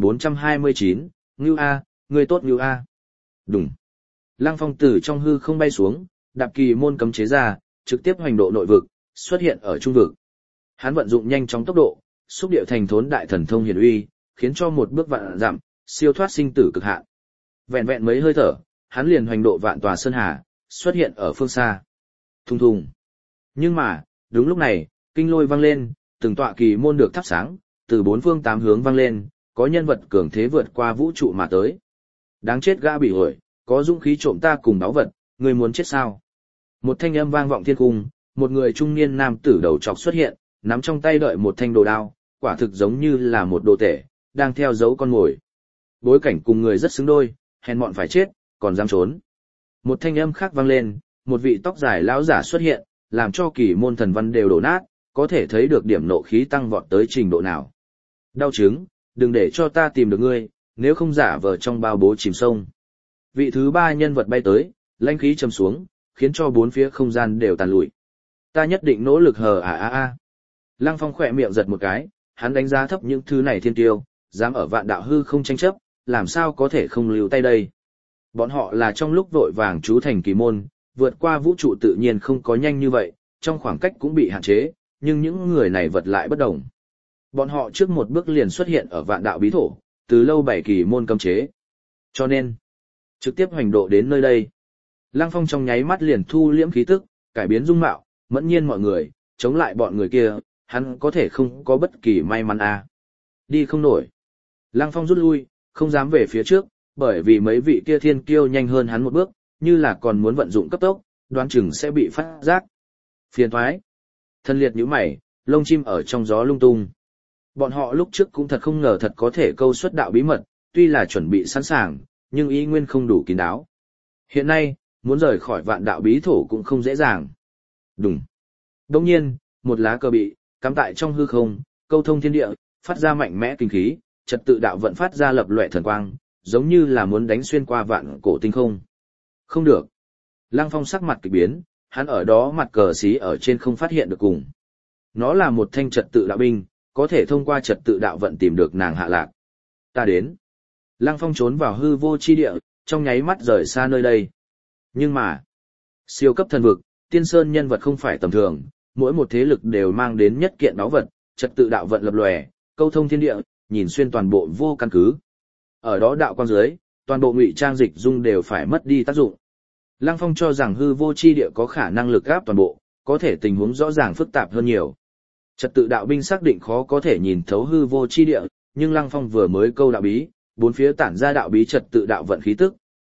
3429, Ngưu A, người tốt Ngưu A. Đúng. Lăng Phong từ trong hư không bay xuống, đạp kỳ môn cấm chế ra, trực tiếp hoành độ nội vực, xuất hiện ở trung vực. Hắn vận dụng nhanh chóng tốc độ, xúc điệu thành thốn đại thần thông hiển uy, khiến cho một bước vạn dặm, siêu thoát sinh tử cực hạn. Vẹn vẹn mấy hơi thở, hắn liền hoành độ vạn tòa sơn hà, xuất hiện ở phương xa. Thùng thùng. Nhưng mà, đúng lúc này, kinh lôi vang lên, từng tọa kỳ môn được thắp sáng, từ 4 phương 8 hướng vang lên, có nhân vật cường thế vượt qua vũ trụ mà tới. Đáng chết gã bị ổi, có dũng khí trộm ta cùng báu vật, ngươi muốn chết sao? Một thanh âm vang vọng thiên cung, một người trung niên nam tử đầu trọc xuất hiện, nắm trong tay đợi một thanh đồ đao, quả thực giống như là một đồ tể, đang theo dấu con mồi. Bối cảnh cùng người rất xứng đôi, hèn mọn phải chết, còn dám trốn. Một thanh âm khác vang lên, một vị tóc dài lão giả xuất hiện, làm cho kỳ môn thần văn đều đổ nát, có thể thấy được điểm nộ khí tăng vọt tới trình độ nào. Đau chứng, đừng để cho ta tìm được ngươi, nếu không giả vờ trong bao bố chìm sông. Vị thứ 3 nhân vật bay tới, lãnh khí trầm xuống, khiến cho 4 phía không gian đều tàn lụi. Ta nhất định nỗ lực hờ a. Lăng Phong khỏe miệng giật một cái, hắn đánh giá thấp những thứ này thiên tiêu, dám ở vạn đạo hư không tranh chấp, làm sao có thể không lưu tay đây. Bọn họ là trong lúc vội vàng trú thành kỳ môn, vượt qua vũ trụ tự nhiên không có nhanh như vậy, trong khoảng cách cũng bị hạn chế, nhưng những người này vật lại bất đồng. Bọn họ trước một bước liền xuất hiện ở vạn đạo bí thổ, từ lâu 7 kỳ môn cấm chế. Cho nên, trực tiếp hoành độ đến nơi đây. Lăng Phong trong nháy mắt liền thu liễm khí tức, cải biến dung mạo, mẫn nhiên mọi người, chống lại bọn người kia, hắn có thể không có bất kỳ may mắn à. Đi không nổi. Lăng Phong rút lui, không dám về phía trước, bởi vì mấy vị kia thiên kiêu nhanh hơn hắn một bước, như là còn muốn vận dụng cấp tốc, đoán chừng sẽ bị phát giác. Phiền thoái. Thân liệt nhíu mày, lông chim ở trong gió lung tung. Bọn họ lúc trước cũng thật không ngờ thật có thể câu xuất đạo bí mật, tuy là chuẩn bị sẵn sàng, nhưng ý nguyên không đủ kín đáo. Hiện nay, muốn rời khỏi vạn đạo bí thổ cũng không dễ dàng. Đúng. Đồng nhiên, một lá cờ bị cắm tại trong hư không, câu thông thiên địa, phát ra mạnh mẽ kinh khí, trật tự đạo vận phát ra lập loè thần quang, giống như là muốn đánh xuyên qua vạn cổ tinh không. Không được. Lăng Phong sắc mặt kỳ biến, hắn ở đó mặt cờ xí ở trên không phát hiện được cùng. Nó là một thanh trật tự đạo binh, có thể thông qua trật tự đạo vận tìm được nàng hạ lạc. Ta đến. Lăng Phong trốn vào hư vô chi địa, trong nháy mắt rời xa nơi đây. Nhưng mà, siêu cấp thần vực, tiên sơn nhân vật không phải tầm thường, mỗi một thế lực đều mang đến nhất kiện báu vật, trật tự đạo vận lập lòe, câu thông thiên địa, nhìn xuyên toàn bộ vô căn cứ. Ở đó đạo quang dưới, toàn bộ ngụy trang dịch dung đều phải mất đi tác dụng. Lăng Phong cho rằng hư vô chi địa có khả năng lực áp toàn bộ, có thể tình huống rõ ràng phức tạp hơn nhiều. Trật tự đạo binh xác định khó có thể nhìn thấu hư vô chi địa, nhưng Lăng Phong vừa mới câu đạo bí, bốn phía tản ra đạo bí trật tự đạo vận khí tức,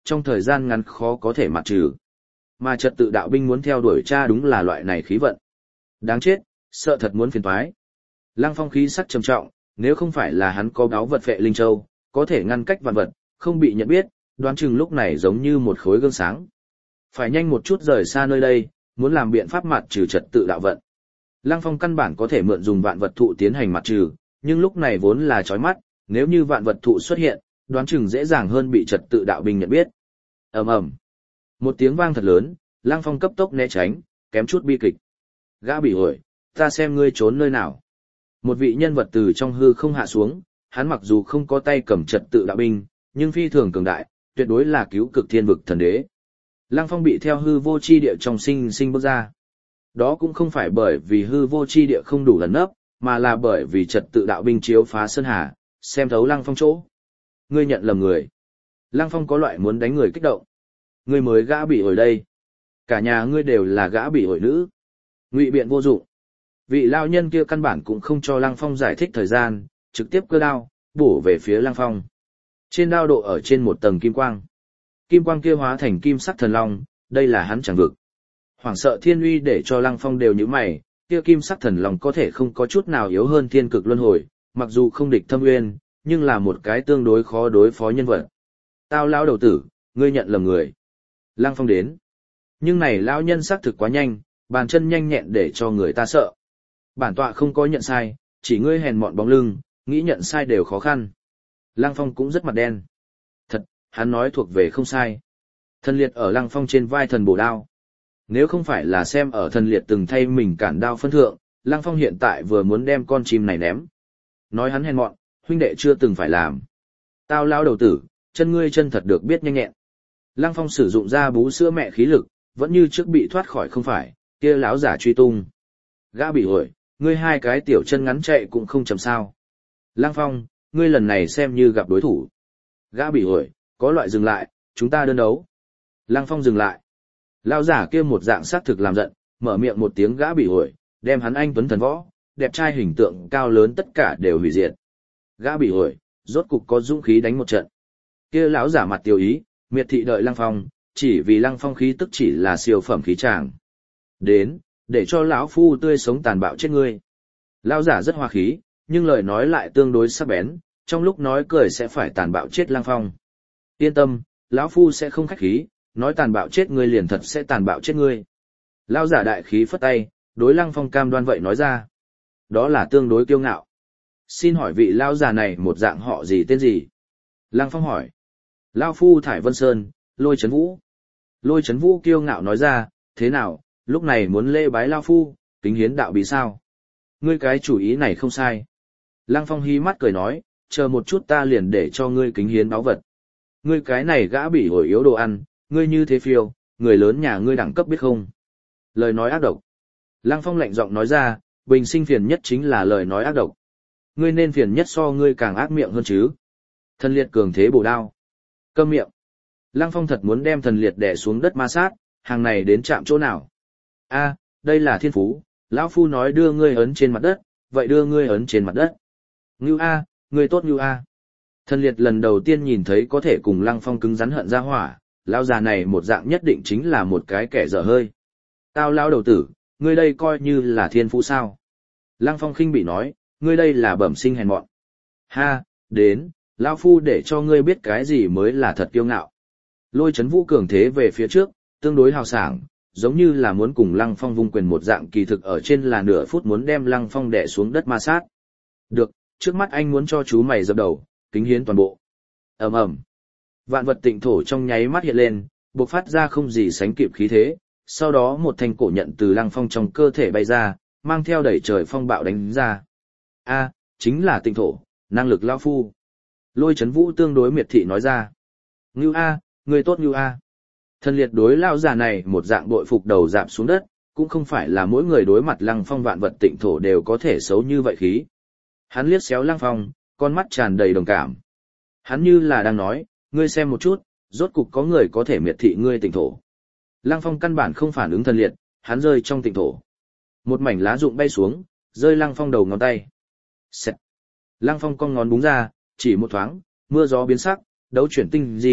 trong thời gian ngắn khó có thể mặt trừ. Mà trật tự đạo binh muốn theo đuổi cha đúng là loại này khí vận. Đáng chết, sợ thật muốn phiền toái. Lăng Phong khí sắc trầm trọng, nếu không phải là hắn có báu vật Phệ Linh Châu, có thể ngăn cách vạn vật, không bị nhận biết, đoán chừng lúc này giống như một khối gương sáng. Phải nhanh một chút rời xa nơi đây, muốn làm biện pháp mặt trừ trật tự đạo vận. Lăng Phong căn bản có thể mượn dùng vạn vật thụ tiến hành mặt trừ, nhưng lúc này vốn là chói mắt, nếu như vạn vật thụ xuất hiện, đoán chừng dễ dàng hơn bị trật tự đạo binh nhận biết. Ầm ầm. Một tiếng vang thật lớn, Lăng Phong cấp tốc né tránh, kém chút bi kịch. Gã bị ổi, ta xem ngươi trốn nơi nào. Một vị nhân vật từ trong hư không hạ xuống, hắn mặc dù không có tay cầm trật tự đạo binh, nhưng phi thường cường đại, tuyệt đối là cứu cực thiên vực thần đế. Lăng Phong bị theo hư vô chi địa trong sinh sinh bước ra. Đó cũng không phải bởi vì hư vô chi địa không đủ lần nấp, mà là bởi vì trật tự đạo binh chiếu phá sơn hà, xem thấu Lăng Phong chỗ. Ngươi nhận lầm người. Lăng Phong có loại muốn đánh người kích động. Ngươi mới gã bị ổi đây. Cả nhà ngươi đều là gã bị ổi nữ. Ngụy biện vô dụng. Vị lao nhân kia căn bản cũng không cho Lăng Phong giải thích thời gian, trực tiếp cơ đao, bổ về phía Lăng Phong. Trên đao độ ở trên một tầng kim quang. Kim quang kia hóa thành kim sắc thần long, đây là hắn chẳng vực. Hoảng sợ thiên uy để cho Lăng Phong đều nhíu mày, kia kim sắc thần long có thể không có chút nào yếu hơn thiên cực luân hồi, mặc dù không địch thâm uyên, nhưng là một cái tương đối khó đối phó nhân vật. Tao lão đầu tử, ngươi nhận lầm người. Lăng Phong đến. Nhưng này lão nhân xác thực quá nhanh, bàn chân nhanh nhẹn để cho người ta sợ. Bản tọa không có nhận sai, chỉ ngươi hèn mọn bóng lưng, nghĩ nhận sai đều khó khăn. Lăng Phong cũng rất mặt đen. Thật, hắn nói thuộc về không sai. Thần liệt ở Lăng Phong trên vai thần bổ đao. Nếu không phải là xem ở thần liệt từng thay mình cản đao phân thượng, Lăng Phong hiện tại vừa muốn đem con chim này ném. Nói hắn hèn mọn, huynh đệ chưa từng phải làm. Tao lão đầu tử, chân ngươi chân thật được biết nhanh nhẹn. Lăng Phong sử dụng ra bú sữa mẹ khí lực, vẫn như trước bị thoát khỏi không phải, kia lão giả truy tung. Gã bị ổi, ngươi hai cái tiểu chân ngắn chạy cũng không chậm sao. Lăng Phong, ngươi lần này xem như gặp đối thủ. Gã bị ổi, có loại dừng lại, chúng ta đơn đấu. Lăng Phong dừng lại. Lão giả kia một dạng sát thực làm giận, mở miệng một tiếng gã bị ổi, đem hắn anh tuấn thần võ, đẹp trai hình tượng cao lớn tất cả đều hủy diệt. Gã bị ổi, rốt cục có dũng khí đánh một trận. Kia lão giả mặt tiêu ý, miệt thị đợi Lăng Phong, chỉ vì Lăng Phong khí tức chỉ là siêu phẩm khí tràng. Đến, để cho lão phu tươi sống tàn bạo chết ngươi. Lão giả rất hoa khí, nhưng lời nói lại tương đối sắc bén, trong lúc nói cười sẽ phải tàn bạo chết Lăng Phong. Yên tâm, lão phu sẽ không khách khí, nói tàn bạo chết ngươi liền thật sẽ tàn bạo chết ngươi. Lão giả đại khí phất tay, đối Lăng Phong cam đoan vậy nói ra. Đó là tương đối kiêu ngạo. Xin hỏi vị lão giả này một dạng họ gì tên gì? Lăng Phong hỏi. Lão phu Thải Vân Sơn, Lôi Chấn Vũ. Lôi Chấn Vũ kiêu ngạo nói ra, thế nào, lúc này muốn lễ bái lão phu, kính hiến đạo bí sao? Ngươi cái chủ ý này không sai. Lăng Phong hí mắt cười nói, chờ một chút ta liền để cho ngươi kính hiến báu vật. Ngươi cái này gã bị hồi yếu đồ ăn, ngươi như thế phiêu, người lớn nhà ngươi đẳng cấp biết không? Lời nói ác độc. Lăng Phong lạnh giọng nói ra, bình sinh phiền nhất chính là lời nói ác độc. Ngươi nên phiền nhất so ngươi càng ác miệng hơn chứ. Thần liệt cường thế bổ đao. Câm miệng. Lăng Phong thật muốn đem thần liệt đè xuống đất ma sát, hàng này đến chạm chỗ nào? A, đây là thiên phú, lão phu nói đưa ngươi ấn trên mặt đất, vậy đưa ngươi ấn trên mặt đất. Ngưu A, ngươi tốt Ngưu A. Thần liệt lần đầu tiên nhìn thấy có thể cùng Lăng Phong cứng rắn hận ra hỏa, lão già này một dạng nhất định chính là một cái kẻ dở hơi. Tao lão đầu tử, ngươi đây coi như là thiên phú sao? Lăng Phong khinh bị nói, ngươi đây là bẩm sinh hèn mọn. Ha, đến, lão phu để cho ngươi biết cái gì mới là thật kiêu ngạo. Lôi Chấn Vũ cường thế về phía trước, tương đối hào sảng, giống như là muốn cùng Lăng Phong vung quyền một dạng, kỳ thực ở trên là nửa phút muốn đem Lăng Phong đè xuống đất ma sát. Được, trước mắt anh muốn cho chú mày dập đầu, kính hiến toàn bộ. Ầm ầm. Vạn vật tịnh thổ trong nháy mắt hiện lên, bộc phát ra không gì sánh kịp khí thế, sau đó một thanh cổ nhận từ Lăng Phong trong cơ thể bay ra, mang theo đẩy trời phong bạo đánh ra. A, chính là tịnh thổ, năng lực lão phu. Lôi Chấn Vũ tương đối miệt thị nói ra. Ngưu A, người tốt Ngưu A. Thần liệt đối lão già này một dạng bội phục đầu dạp xuống đất, cũng không phải là mỗi người đối mặt Lăng Phong vạn vật tịnh thổ đều có thể xấu như vậy khí. Hắn liếc xéo Lăng Phong, con mắt tràn đầy đồng cảm. Hắn như là đang nói, ngươi xem một chút, rốt cục có người có thể miệt thị ngươi tịnh thổ. Lăng Phong căn bản không phản ứng thần liệt, hắn rơi trong tịnh thổ. Một mảnh lá rụng bay xuống, rơi Lăng Phong đầu ngón tay. Xẹt. Lăng Phong cong ngón búng ra, chỉ một thoáng, mưa gió biến sắc, đấu chuyển tinh gì,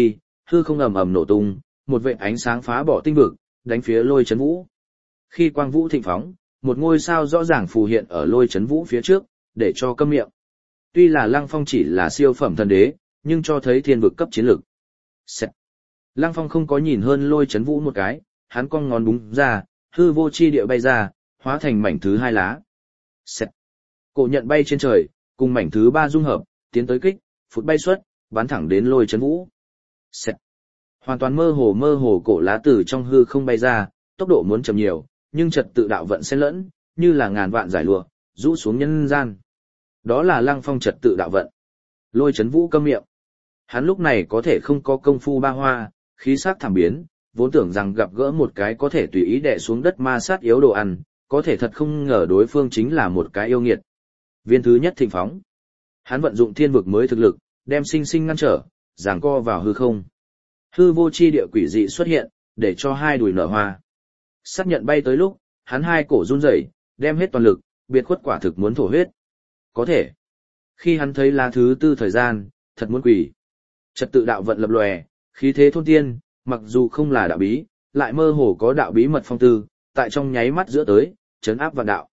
hư không ầm ầm nổ tung, một vệt ánh sáng phá bỏ tinh vực, đánh phía Lôi Chấn Vũ. Khi quang vũ thịnh phóng, một ngôi sao rõ ràng phù hiện ở Lôi Chấn Vũ phía trước, để cho câm miệng. Tuy là Lăng Phong chỉ là siêu phẩm thần đế, nhưng cho thấy thiên vực cấp chiến lực. Xẹt. Lăng Phong không có nhìn hơn Lôi Chấn Vũ một cái, hắn cong ngón búng ra, hư vô chi địa bay ra, hóa thành mảnh thứ 2 lá. Xẹt. Cổ nhận bay trên trời, cùng mảnh thứ 3 dung hợp, tiến tới kích, phụt bay xuất, bắn thẳng đến Lôi Chấn Vũ. Xẹt. Hoàn toàn mơ hồ cổ lá từ trong hư không bay ra, tốc độ muốn chậm nhiều, nhưng trật tự đạo vận xen lẫn, như là ngàn vạn giải lụa, rũ xuống nhân gian. Đó là Lăng Phong trật tự đạo vận. Lôi Chấn Vũ câm miệng. Hắn lúc này có thể không có công phu ba hoa, khí sắc thảm biến, vốn tưởng rằng gặp gỡ một cái có thể tùy ý đè xuống đất ma sát yếu đồ ăn, có thể thật không ngờ đối phương chính là một cái yêu nghiệt. Viên thứ nhất thịnh phóng. Hắn vận dụng thiên vực mới thực lực, đem sinh sinh ngăn trở, giằng co vào hư không. Hư vô chi địa quỷ dị xuất hiện, để cho hai đùi nở hoa. Xác nhận bay tới lúc, hắn hai cổ run rẩy, đem hết toàn lực, biệt khuất quả thực muốn thổ huyết. Có thể. Khi hắn thấy lá thứ 4 thời gian, thật muốn quỷ. Trật tự đạo vận lập lòe, khí thế thôn tiên, mặc dù không là đạo bí, lại mơ hồ có đạo bí mật phong tư, tại trong nháy mắt giữa tới, chấn áp vạn đạo.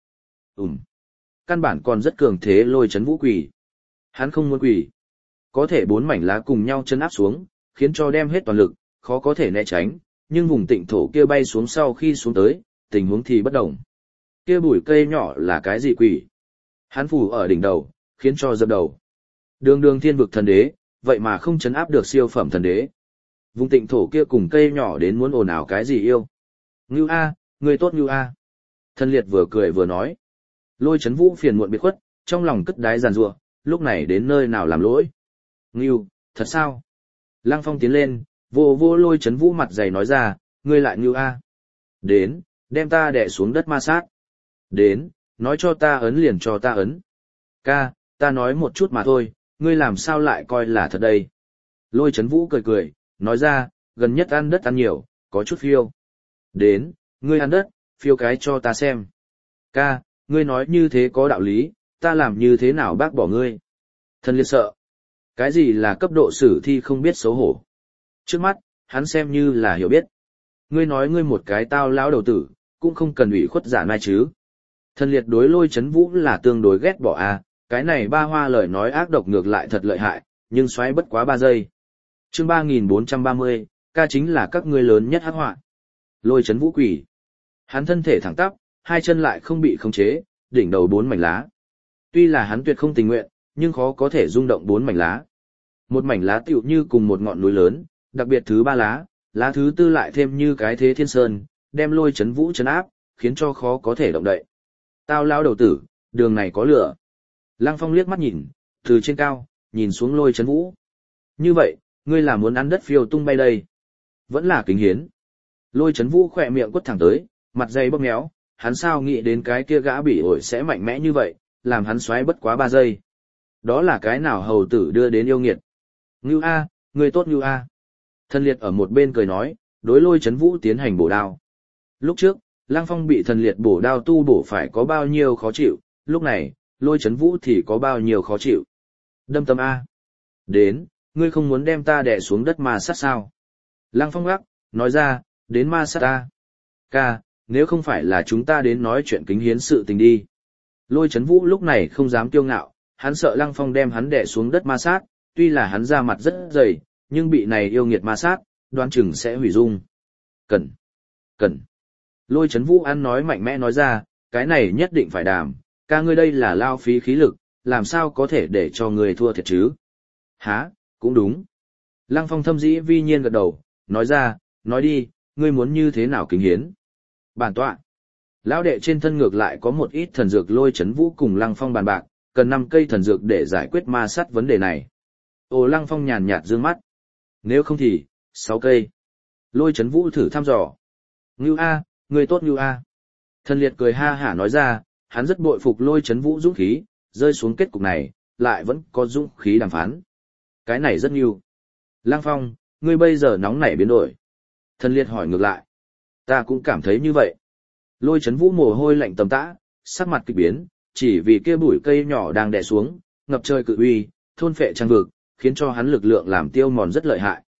Căn bản còn rất cường thế Lôi Chấn Vũ quỷ. Hắn không muốn quỷ. Có thể 4 mảnh lá cùng nhau chấn áp xuống, khiến cho đem hết toàn lực, khó có thể né tránh, nhưng vùng tịnh thổ kia bay xuống sau khi xuống tới, tình huống thì bất đồng. Kia bụi cây nhỏ là cái gì quỷ? Hắn phủ ở đỉnh đầu, khiến cho dập đầu. Đường thiên vực thần đế, vậy mà không chấn áp được siêu phẩm thần đế. Vùng tịnh thổ kia cùng cây nhỏ đến muốn ồn ào cái gì yêu. Ngưu A, người tốt Ngưu A. Thần liệt vừa cười vừa nói. Lôi Chấn Vũ phiền muộn biệt khuất, trong lòng cất đái giàn giụa, lúc này đến nơi nào làm lỗi. Ngưu, thật sao? Lăng Phong tiến lên, vô Lôi Chấn Vũ mặt dày nói ra, ngươi lại Ngưu A. Đến, đem ta đè xuống đất ma sát. Đến, nói cho ta ấn liền cho ta ấn. Ca, ta nói một chút mà thôi, ngươi làm sao lại coi là thật đây? Lôi Chấn Vũ cười cười, nói ra, gần nhất ăn đất ăn nhiều, có chút phiêu. Đến, ngươi ăn đất, phiêu cái cho ta xem. Ca, ngươi nói như thế có đạo lý, ta làm như thế nào bác bỏ ngươi? Thần liệt sợ. Cái gì là cấp độ sử thi không biết xấu hổ? Trước mắt, hắn xem như là hiểu biết. Ngươi nói ngươi một cái tao lão đầu tử, cũng không cần ủy khuất giả nai chứ. Thần liệt đối Lôi Chấn Vũ là tương đối ghét bỏ à, cái này ba hoa lời nói ác độc ngược lại thật lợi hại, nhưng xoáy bất quá 3 giây. Chương 3430, ca chính là các ngươi lớn nhất hắc họa. Lôi Chấn Vũ quỷ. Hắn thân thể thẳng tắp, hai chân lại không bị khống chế, đỉnh đầu 4 mảnh lá. Tuy là hắn tuyệt không tình nguyện, nhưng khó có thể rung động 4 mảnh lá. Một mảnh lá tựu như cùng một ngọn núi lớn, đặc biệt thứ 3 lá thứ 4 lại thêm như cái thế thiên sơn, đem Lôi Chấn Vũ trấn áp, khiến cho khó có thể động đậy. Tao lao đầu tử, đường này có lửa. Lăng Phong liếc mắt nhìn, từ trên cao, nhìn xuống Lôi Chấn Vũ. Như vậy, ngươi là muốn ăn đất phiêu tung bay đây? Vẫn là kính hiến. Lôi Chấn Vũ khỏe miệng quất thẳng tới, mặt dày bóp méo, hắn sao nghĩ đến cái kia gã bỉ ổi sẽ mạnh mẽ như vậy, làm hắn xoáy bất quá 3 giây. Đó là cái nào hầu tử đưa đến yêu nghiệt. Ngưu A, ngươi tốt Ngưu A. Thần liệt ở một bên cười nói, đối Lôi Chấn Vũ tiến hành bổ đao. Lúc trước, Lăng Phong bị thần liệt bổ đao tu bổ phải có bao nhiêu khó chịu, lúc này, Lôi Chấn Vũ thì có bao nhiêu khó chịu. Đâm tâm A. Đến, ngươi không muốn đem ta đè xuống đất ma sát sao? Lăng Phong gắt, nói ra, đến ma sát ta. Ca, nếu không phải là chúng ta đến nói chuyện kính hiến sự tình đi. Lôi Chấn Vũ lúc này không dám kiêu ngạo, hắn sợ Lăng Phong đem hắn đè xuống đất ma sát, tuy là hắn ra mặt rất dày, nhưng bị này yêu nghiệt ma sát, đoán chừng sẽ hủy dung. Cần. Lôi Chấn Vũ ăn nói mạnh mẽ nói ra, cái này nhất định phải đàm, ca ngươi đây là lao phí khí lực, làm sao có thể để cho người thua thiệt chứ? Hả, cũng đúng. Lăng Phong thâm dĩ vi nhiên gật đầu, nói ra, nói đi, ngươi muốn như thế nào kính hiến? Bản tọa. Lão đệ trên thân ngược lại có một ít thần dược. Lôi Chấn Vũ cùng Lăng Phong bàn bạc, cần 5 cây thần dược để giải quyết ma sát vấn đề này. Ồ, Lăng Phong nhàn nhạt dương mắt. Nếu không thì, 6 cây. Lôi Chấn Vũ thử thăm dò. Ngưu A, người tốt Ngưu A. Thần liệt cười ha hả nói ra, hắn rất bội phục Lôi Chấn Vũ dũng khí, rơi xuống kết cục này, lại vẫn có dũng khí đàm phán. Cái này rất Ngưu. Lăng Phong, ngươi bây giờ nóng nảy biến đổi. Thần liệt hỏi ngược lại. Ta cũng cảm thấy như vậy. Lôi Chấn Vũ mồ hôi lạnh tầm tã, sắc mặt kịch biến, chỉ vì kia bụi cây nhỏ đang đè xuống, ngập trời cự uy, thôn phệ trang vực, khiến cho hắn lực lượng làm tiêu mòn rất lợi hại.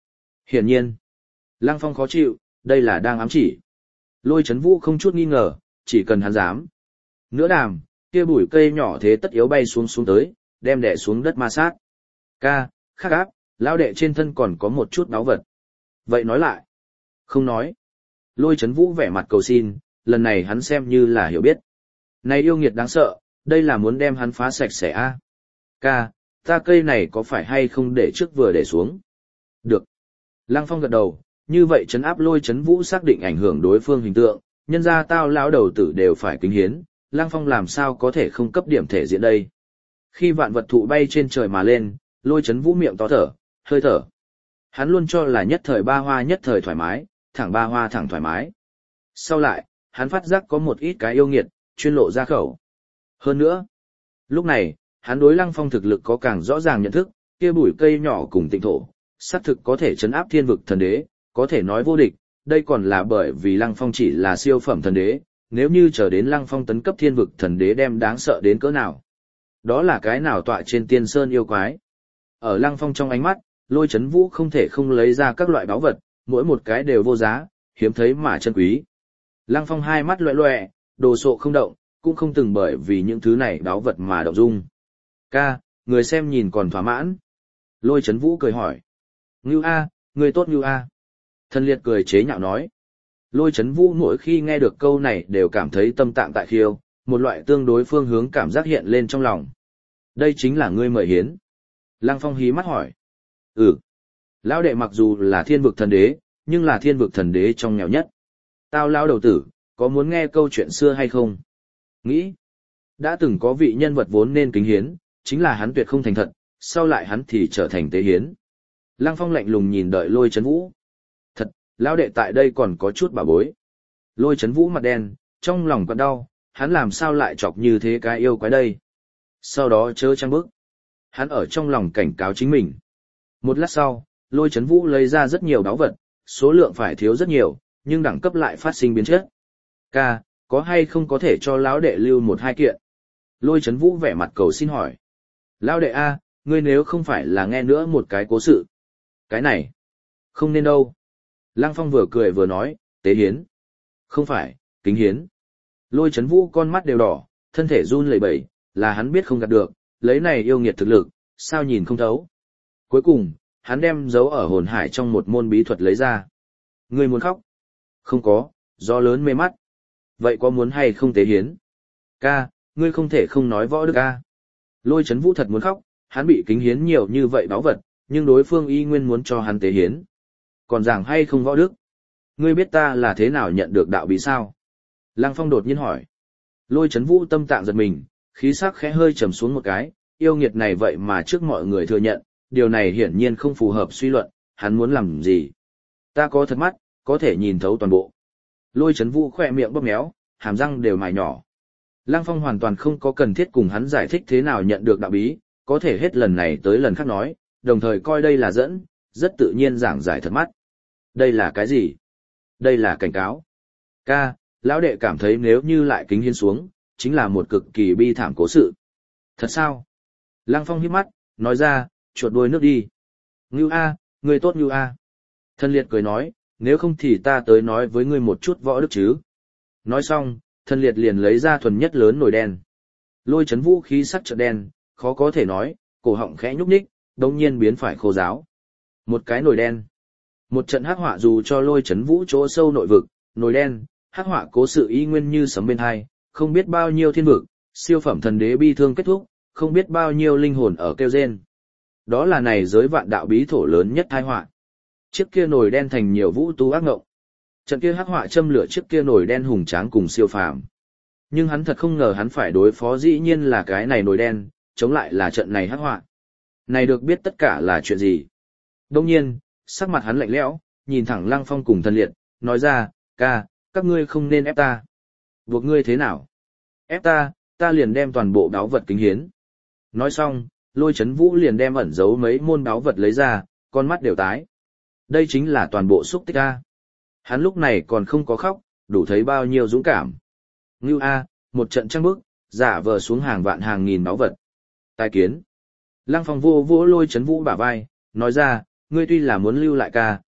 Hiển nhiên, Lăng Phong khó chịu, đây là đang ám chỉ. Lôi Chấn Vũ không chút nghi ngờ, chỉ cần hắn dám. Nữa đàm, kia bụi cây nhỏ thế tất yếu bay xuống xuống tới, đem đè xuống đất ma sát. Ca, khắc áp, lão đệ trên thân còn có một chút báu vật. Vậy nói lại. Không nói. Lôi Chấn Vũ vẻ mặt cầu xin, lần này hắn xem như là hiểu biết. Này yêu nghiệt đáng sợ, đây là muốn đem hắn phá sạch sẽ a. Ca, ta cây này có phải hay không để trước vừa để xuống? Được. Lăng Phong gật đầu, như vậy trấn áp Lôi Chấn Vũ xác định ảnh hưởng đối phương hình tượng, nhân ra tao lão đầu tử đều phải kính hiến, Lăng Phong làm sao có thể không cấp điểm thể diện đây. Khi vạn vật thụ bay trên trời mà lên, Lôi Chấn Vũ miệng to thở, hơi thở. Hắn luôn cho là nhất thời ba hoa nhất thời thoải mái, thẳng ba hoa thẳng thoải mái. Sau lại, hắn phát giác có một ít cái yêu nghiệt, chuyên lộ ra khẩu. Hơn nữa, lúc này, hắn đối Lăng Phong thực lực có càng rõ ràng nhận thức, kia bụi cây nhỏ cùng tịnh thổ, xác thực có thể chấn áp thiên vực thần đế, có thể nói vô địch, đây còn là bởi vì Lăng Phong chỉ là siêu phẩm thần đế, nếu như chờ đến Lăng Phong tấn cấp thiên vực thần đế đem đáng sợ đến cỡ nào. Đó là cái nào tọa trên tiên sơn yêu quái. Ở Lăng Phong trong ánh mắt, Lôi Chấn Vũ không thể không lấy ra các loại báu vật, mỗi một cái đều vô giá, hiếm thấy mà chân quý. Lăng Phong hai mắt loẹ loẹ, đồ sộ không động, cũng không từng bởi vì những thứ này báu vật mà động dung. Ca, người xem nhìn còn thỏa mãn. Lôi Chấn Vũ cười hỏi. Ngưu A, người tốt Ngưu A. Thân liệt cười chế nhạo nói. Lôi Chấn Vũ mỗi khi nghe được câu này đều cảm thấy tâm tạng tại khiêu, một loại tương đối phương hướng cảm giác hiện lên trong lòng. Đây chính là ngươi mời hiến. Lăng Phong hí mắt hỏi. Ừ. Lão đệ mặc dù là thiên vực thần đế, nhưng là thiên vực thần đế trong nghèo nhất. Tao lão đầu tử, có muốn nghe câu chuyện xưa hay không? Nghĩ. Đã từng có vị nhân vật vốn nên kính hiến, chính là hắn tuyệt không thành thật, sau lại hắn thì trở thành tế hiến. Lăng Phong lạnh lùng nhìn đợi Lôi Chấn Vũ. Thật, lão đệ tại đây còn có chút bảo bối. Lôi Chấn Vũ mặt đen, trong lòng còn đau, hắn làm sao lại chọc như thế cái yêu quái đây. Sau đó chớ trăng bước. Hắn ở trong lòng cảnh cáo chính mình. Một lát sau, Lôi Chấn Vũ lấy ra rất nhiều báu vật, số lượng phải thiếu rất nhiều, nhưng đẳng cấp lại phát sinh biến chất. Ca, có hay không có thể cho lão đệ lưu một hai kiện? Lôi Chấn Vũ vẻ mặt cầu xin hỏi. Lão đệ A, ngươi nếu không phải là nghe nữa một cái cố sự. Cái này, không nên đâu. Lăng Phong vừa cười vừa nói, tế hiến. Không phải, kính hiến. Lôi Chấn Vũ con mắt đều đỏ, thân thể run lẩy bẩy, là hắn biết không gạt được, lấy này yêu nghiệt thực lực, sao nhìn không thấu. Cuối cùng, hắn đem giấu ở hồn hải trong một môn bí thuật lấy ra. Ngươi muốn khóc? Không có, do lớn mê mắt. Vậy có muốn hay không tế hiến? Ca, ngươi không thể không nói võ đức ca. Lôi Chấn Vũ thật muốn khóc, hắn bị kính hiến nhiều như vậy báu vật, nhưng đối phương y nguyên muốn cho hắn tế hiến. Còn giảng hay không võ đức? Ngươi biết ta là thế nào nhận được đạo bí sao? Lăng Phong đột nhiên hỏi. Lôi Chấn Vũ tâm tạng giật mình, khí sắc khẽ hơi trầm xuống một cái, yêu nghiệt này vậy mà trước mọi người thừa nhận, điều này hiển nhiên không phù hợp suy luận, hắn muốn làm gì? Ta có thật mắt, có thể nhìn thấu toàn bộ. Lôi Chấn Vũ khỏe miệng bóp méo, hàm răng đều mài nhỏ. Lăng Phong hoàn toàn không có cần thiết cùng hắn giải thích thế nào nhận được đạo bí, có thể hết lần này tới lần khác nói, đồng thời coi đây là dẫn, rất tự nhiên giảng giải thật mắt. Đây là cái gì? Đây là cảnh cáo. Ca, lão đệ cảm thấy nếu như lại kính hiến xuống, chính là một cực kỳ bi thảm cố sự. Thật sao? Lăng Phong híp mắt, nói ra, chuột đuôi nước đi. Ngưu A, ngươi tốt Ngưu A. Thân liệt cười nói, nếu không thì ta tới nói với ngươi một chút võ đức chứ. Nói xong, thân liệt liền lấy ra thuần nhất lớn nồi đen. Lôi Chấn Vũ khí sắc chợt đen, khó có thể nói, cổ họng khẽ nhúc nhích, đống nhiên biến phải khô ráo. Một cái nồi đen. Một trận hắc họa dù cho Lôi Chấn Vũ chỗ sâu nội vực, nồi đen, hắc họa cố sự y nguyên như sấm bên hai, không biết bao nhiêu thiên vực, siêu phẩm thần đế bi thương kết thúc, không biết bao nhiêu linh hồn ở kêu rên. Đó là này giới vạn đạo bí thổ lớn nhất tai họa. Chiếc kia nồi đen thành nhiều vũ tu ác ngộng. Trận kia hắc họa châm lửa chiếc kia nồi đen hùng tráng cùng siêu phàm. Nhưng hắn thật không ngờ hắn phải đối phó dĩ nhiên là cái này nồi đen, chống lại là trận này hắc họa. Này được biết tất cả là chuyện gì? Đông nhiên, sắc mặt hắn lạnh lẽo, nhìn thẳng Lăng Phong cùng Thân Liệt, nói ra, ca, các ngươi không nên ép ta. Buộc ngươi thế nào? Ép ta, ta liền đem toàn bộ báu vật kính hiến. Nói xong, Lôi Chấn Vũ liền đem ẩn giấu mấy môn báu vật lấy ra, con mắt đều tái. Đây chính là toàn bộ xúc tích A. Hắn lúc này còn không có khóc, đủ thấy bao nhiêu dũng cảm. Ngưu A, một trận trăng bước, giả vờ xuống hàng vạn hàng nghìn báu vật. Tài kiến. Lăng Phong vô vỗ Lôi Chấn Vũ bả vai, nói ra, ngươi tuy là muốn lưu lại ca,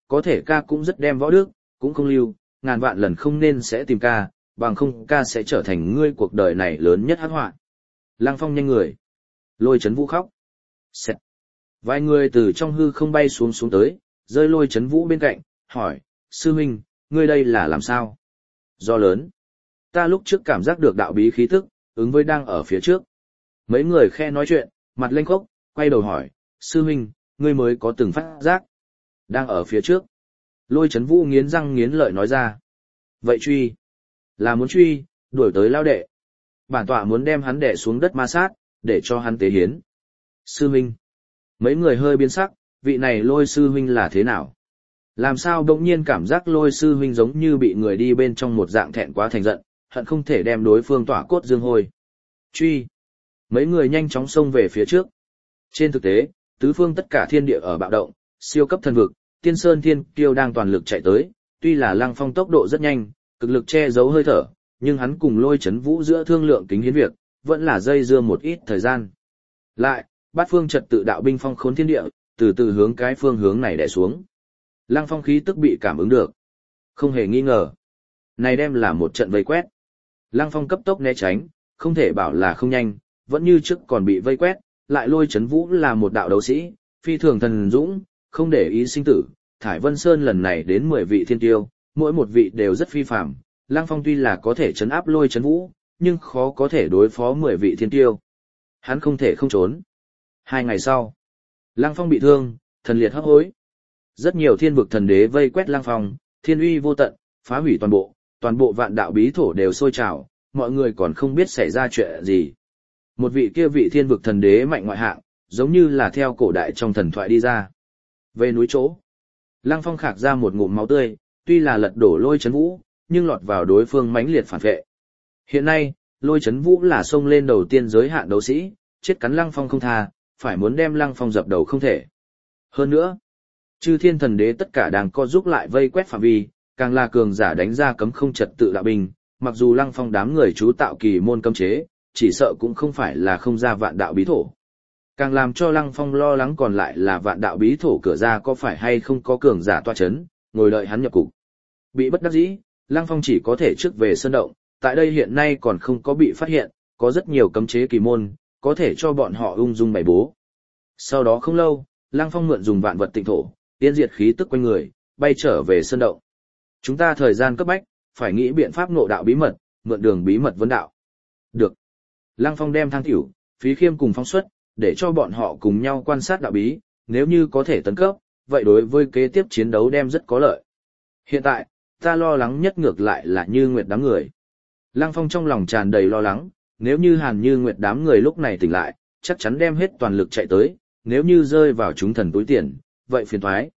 có thể ca cũng rất đem võ đức, cũng không lưu, ngàn vạn lần không nên sẽ tìm ca, bằng không ca sẽ trở thành ngươi cuộc đời này lớn nhất hắc họa. Lăng Phong nhanh người. Lôi Chấn Vũ khóc. Xẹt. Vài người từ trong hư không bay xuống tới, rơi Lôi Chấn Vũ bên cạnh, hỏi, sư huynh, ngươi đây là làm sao? Do lớn. Ta lúc trước cảm giác được đạo bí khí tức, ứng với đang ở phía trước. Mấy người khe nói chuyện, mặt lênh khốc, quay đầu hỏi, sư huynh, ngươi mới có từng phát giác. Đang ở phía trước. Lôi Chấn Vũ nghiến răng nghiến lợi nói ra. Vậy truy. Là muốn truy, đuổi tới lao đệ. Bản tọa muốn đem hắn đè xuống đất ma sát, để cho hắn tế hiến. Sư huynh. Mấy người hơi biến sắc, vị này Lôi sư huynh là thế nào? Làm sao đột nhiên cảm giác Lôi sư huynh giống như bị người đi bên trong một dạng thẹn quá thành giận, hận không thể đem đối phương tỏa cốt dương hôi. Truy. Mấy người nhanh chóng xông về phía trước. Trên thực tế, tứ phương tất cả thiên địa ở bạo động, siêu cấp thần vực, Tiên Sơn Thiên Kiêu đang toàn lực chạy tới, tuy là Lăng Phong tốc độ rất nhanh, cực lực che giấu hơi thở, nhưng hắn cùng Lôi Chấn Vũ giữa thương lượng kính hiến việc, vẫn là dây dưa một ít thời gian. Lại, bát phương trật tự đạo binh phong khốn thiên địa, từ từ hướng cái phương hướng này đè xuống. Lăng Phong khí tức bị cảm ứng được. Không hề nghi ngờ. Này đem là một trận vây quét. Lăng Phong cấp tốc né tránh, không thể bảo là không nhanh, vẫn như trước còn bị vây quét, lại Lôi Chấn Vũ là một đạo đấu sĩ, phi thường thần dũng, không để ý sinh tử. Thải Vân Sơn lần này đến 10 vị thiên tiêu, mỗi một vị đều rất phi phàm. Lăng Phong tuy là có thể trấn áp Lôi Chấn Vũ, nhưng khó có thể đối phó 10 vị thiên tiêu. Hắn không thể không trốn. 2 ngày sau, Lăng Phong bị thương, thần liệt hấp hối. Rất nhiều thiên vực thần đế vây quét Lăng Phong, thiên uy vô tận, phá hủy toàn bộ vạn đạo bí thổ đều sôi trào, mọi người còn không biết xảy ra chuyện gì. Một vị kia vị thiên vực thần đế mạnh ngoại hạng, giống như là theo cổ đại trong thần thoại đi ra. Về núi chỗ, Lăng Phong khạc ra một ngụm máu tươi, tuy là lật đổ Lôi Chấn Vũ, nhưng lọt vào đối phương mãnh liệt phản vệ. Hiện nay, Lôi Chấn Vũ là xông lên đầu tiên giới hạn đấu sĩ, chết cắn Lăng Phong không tha, phải muốn đem Lăng Phong dập đầu không thể. Hơn nữa, chư thiên thần đế tất cả đang co giúp lại vây quét phạm vi, càng là cường giả đánh ra cấm không trật tự đạo binh, mặc dù Lăng Phong đám người chú tạo kỳ môn cấm chế, chỉ sợ cũng không phải là không ra vạn đạo bí thổ. Càng làm cho Lăng Phong lo lắng còn lại là vạn đạo bí thổ cửa ra có phải hay không có cường giả toa chấn, ngồi đợi hắn nhập cục. Bị bất đắc dĩ, Lăng Phong chỉ có thể trước về sơn động, tại đây hiện nay còn không có bị phát hiện, có rất nhiều cấm chế kỳ môn, có thể cho bọn họ ung dung bày bố. Sau đó không lâu, Lăng Phong mượn dùng vạn vật tịnh thổ, tiên diệt khí tức quanh người, bay trở về sơn động. Chúng ta thời gian cấp bách, phải nghĩ biện pháp ngộ đạo bí mật, mượn đường bí mật vấn đạo. Được. Lăng Phong đem Thang Tiểu, Phí Khiêm cùng phóng xuất, để cho bọn họ cùng nhau quan sát đạo bí, nếu như có thể tấn cấp, vậy đối với kế tiếp chiến đấu đem rất có lợi. Hiện tại, ta lo lắng nhất ngược lại là Như Nguyệt đám người. Lăng Phong trong lòng tràn đầy lo lắng, nếu như Hàn Như Nguyệt đám người lúc này tỉnh lại, chắc chắn đem hết toàn lực chạy tới, nếu như rơi vào chúng thần túi tiền, vậy phiền toái.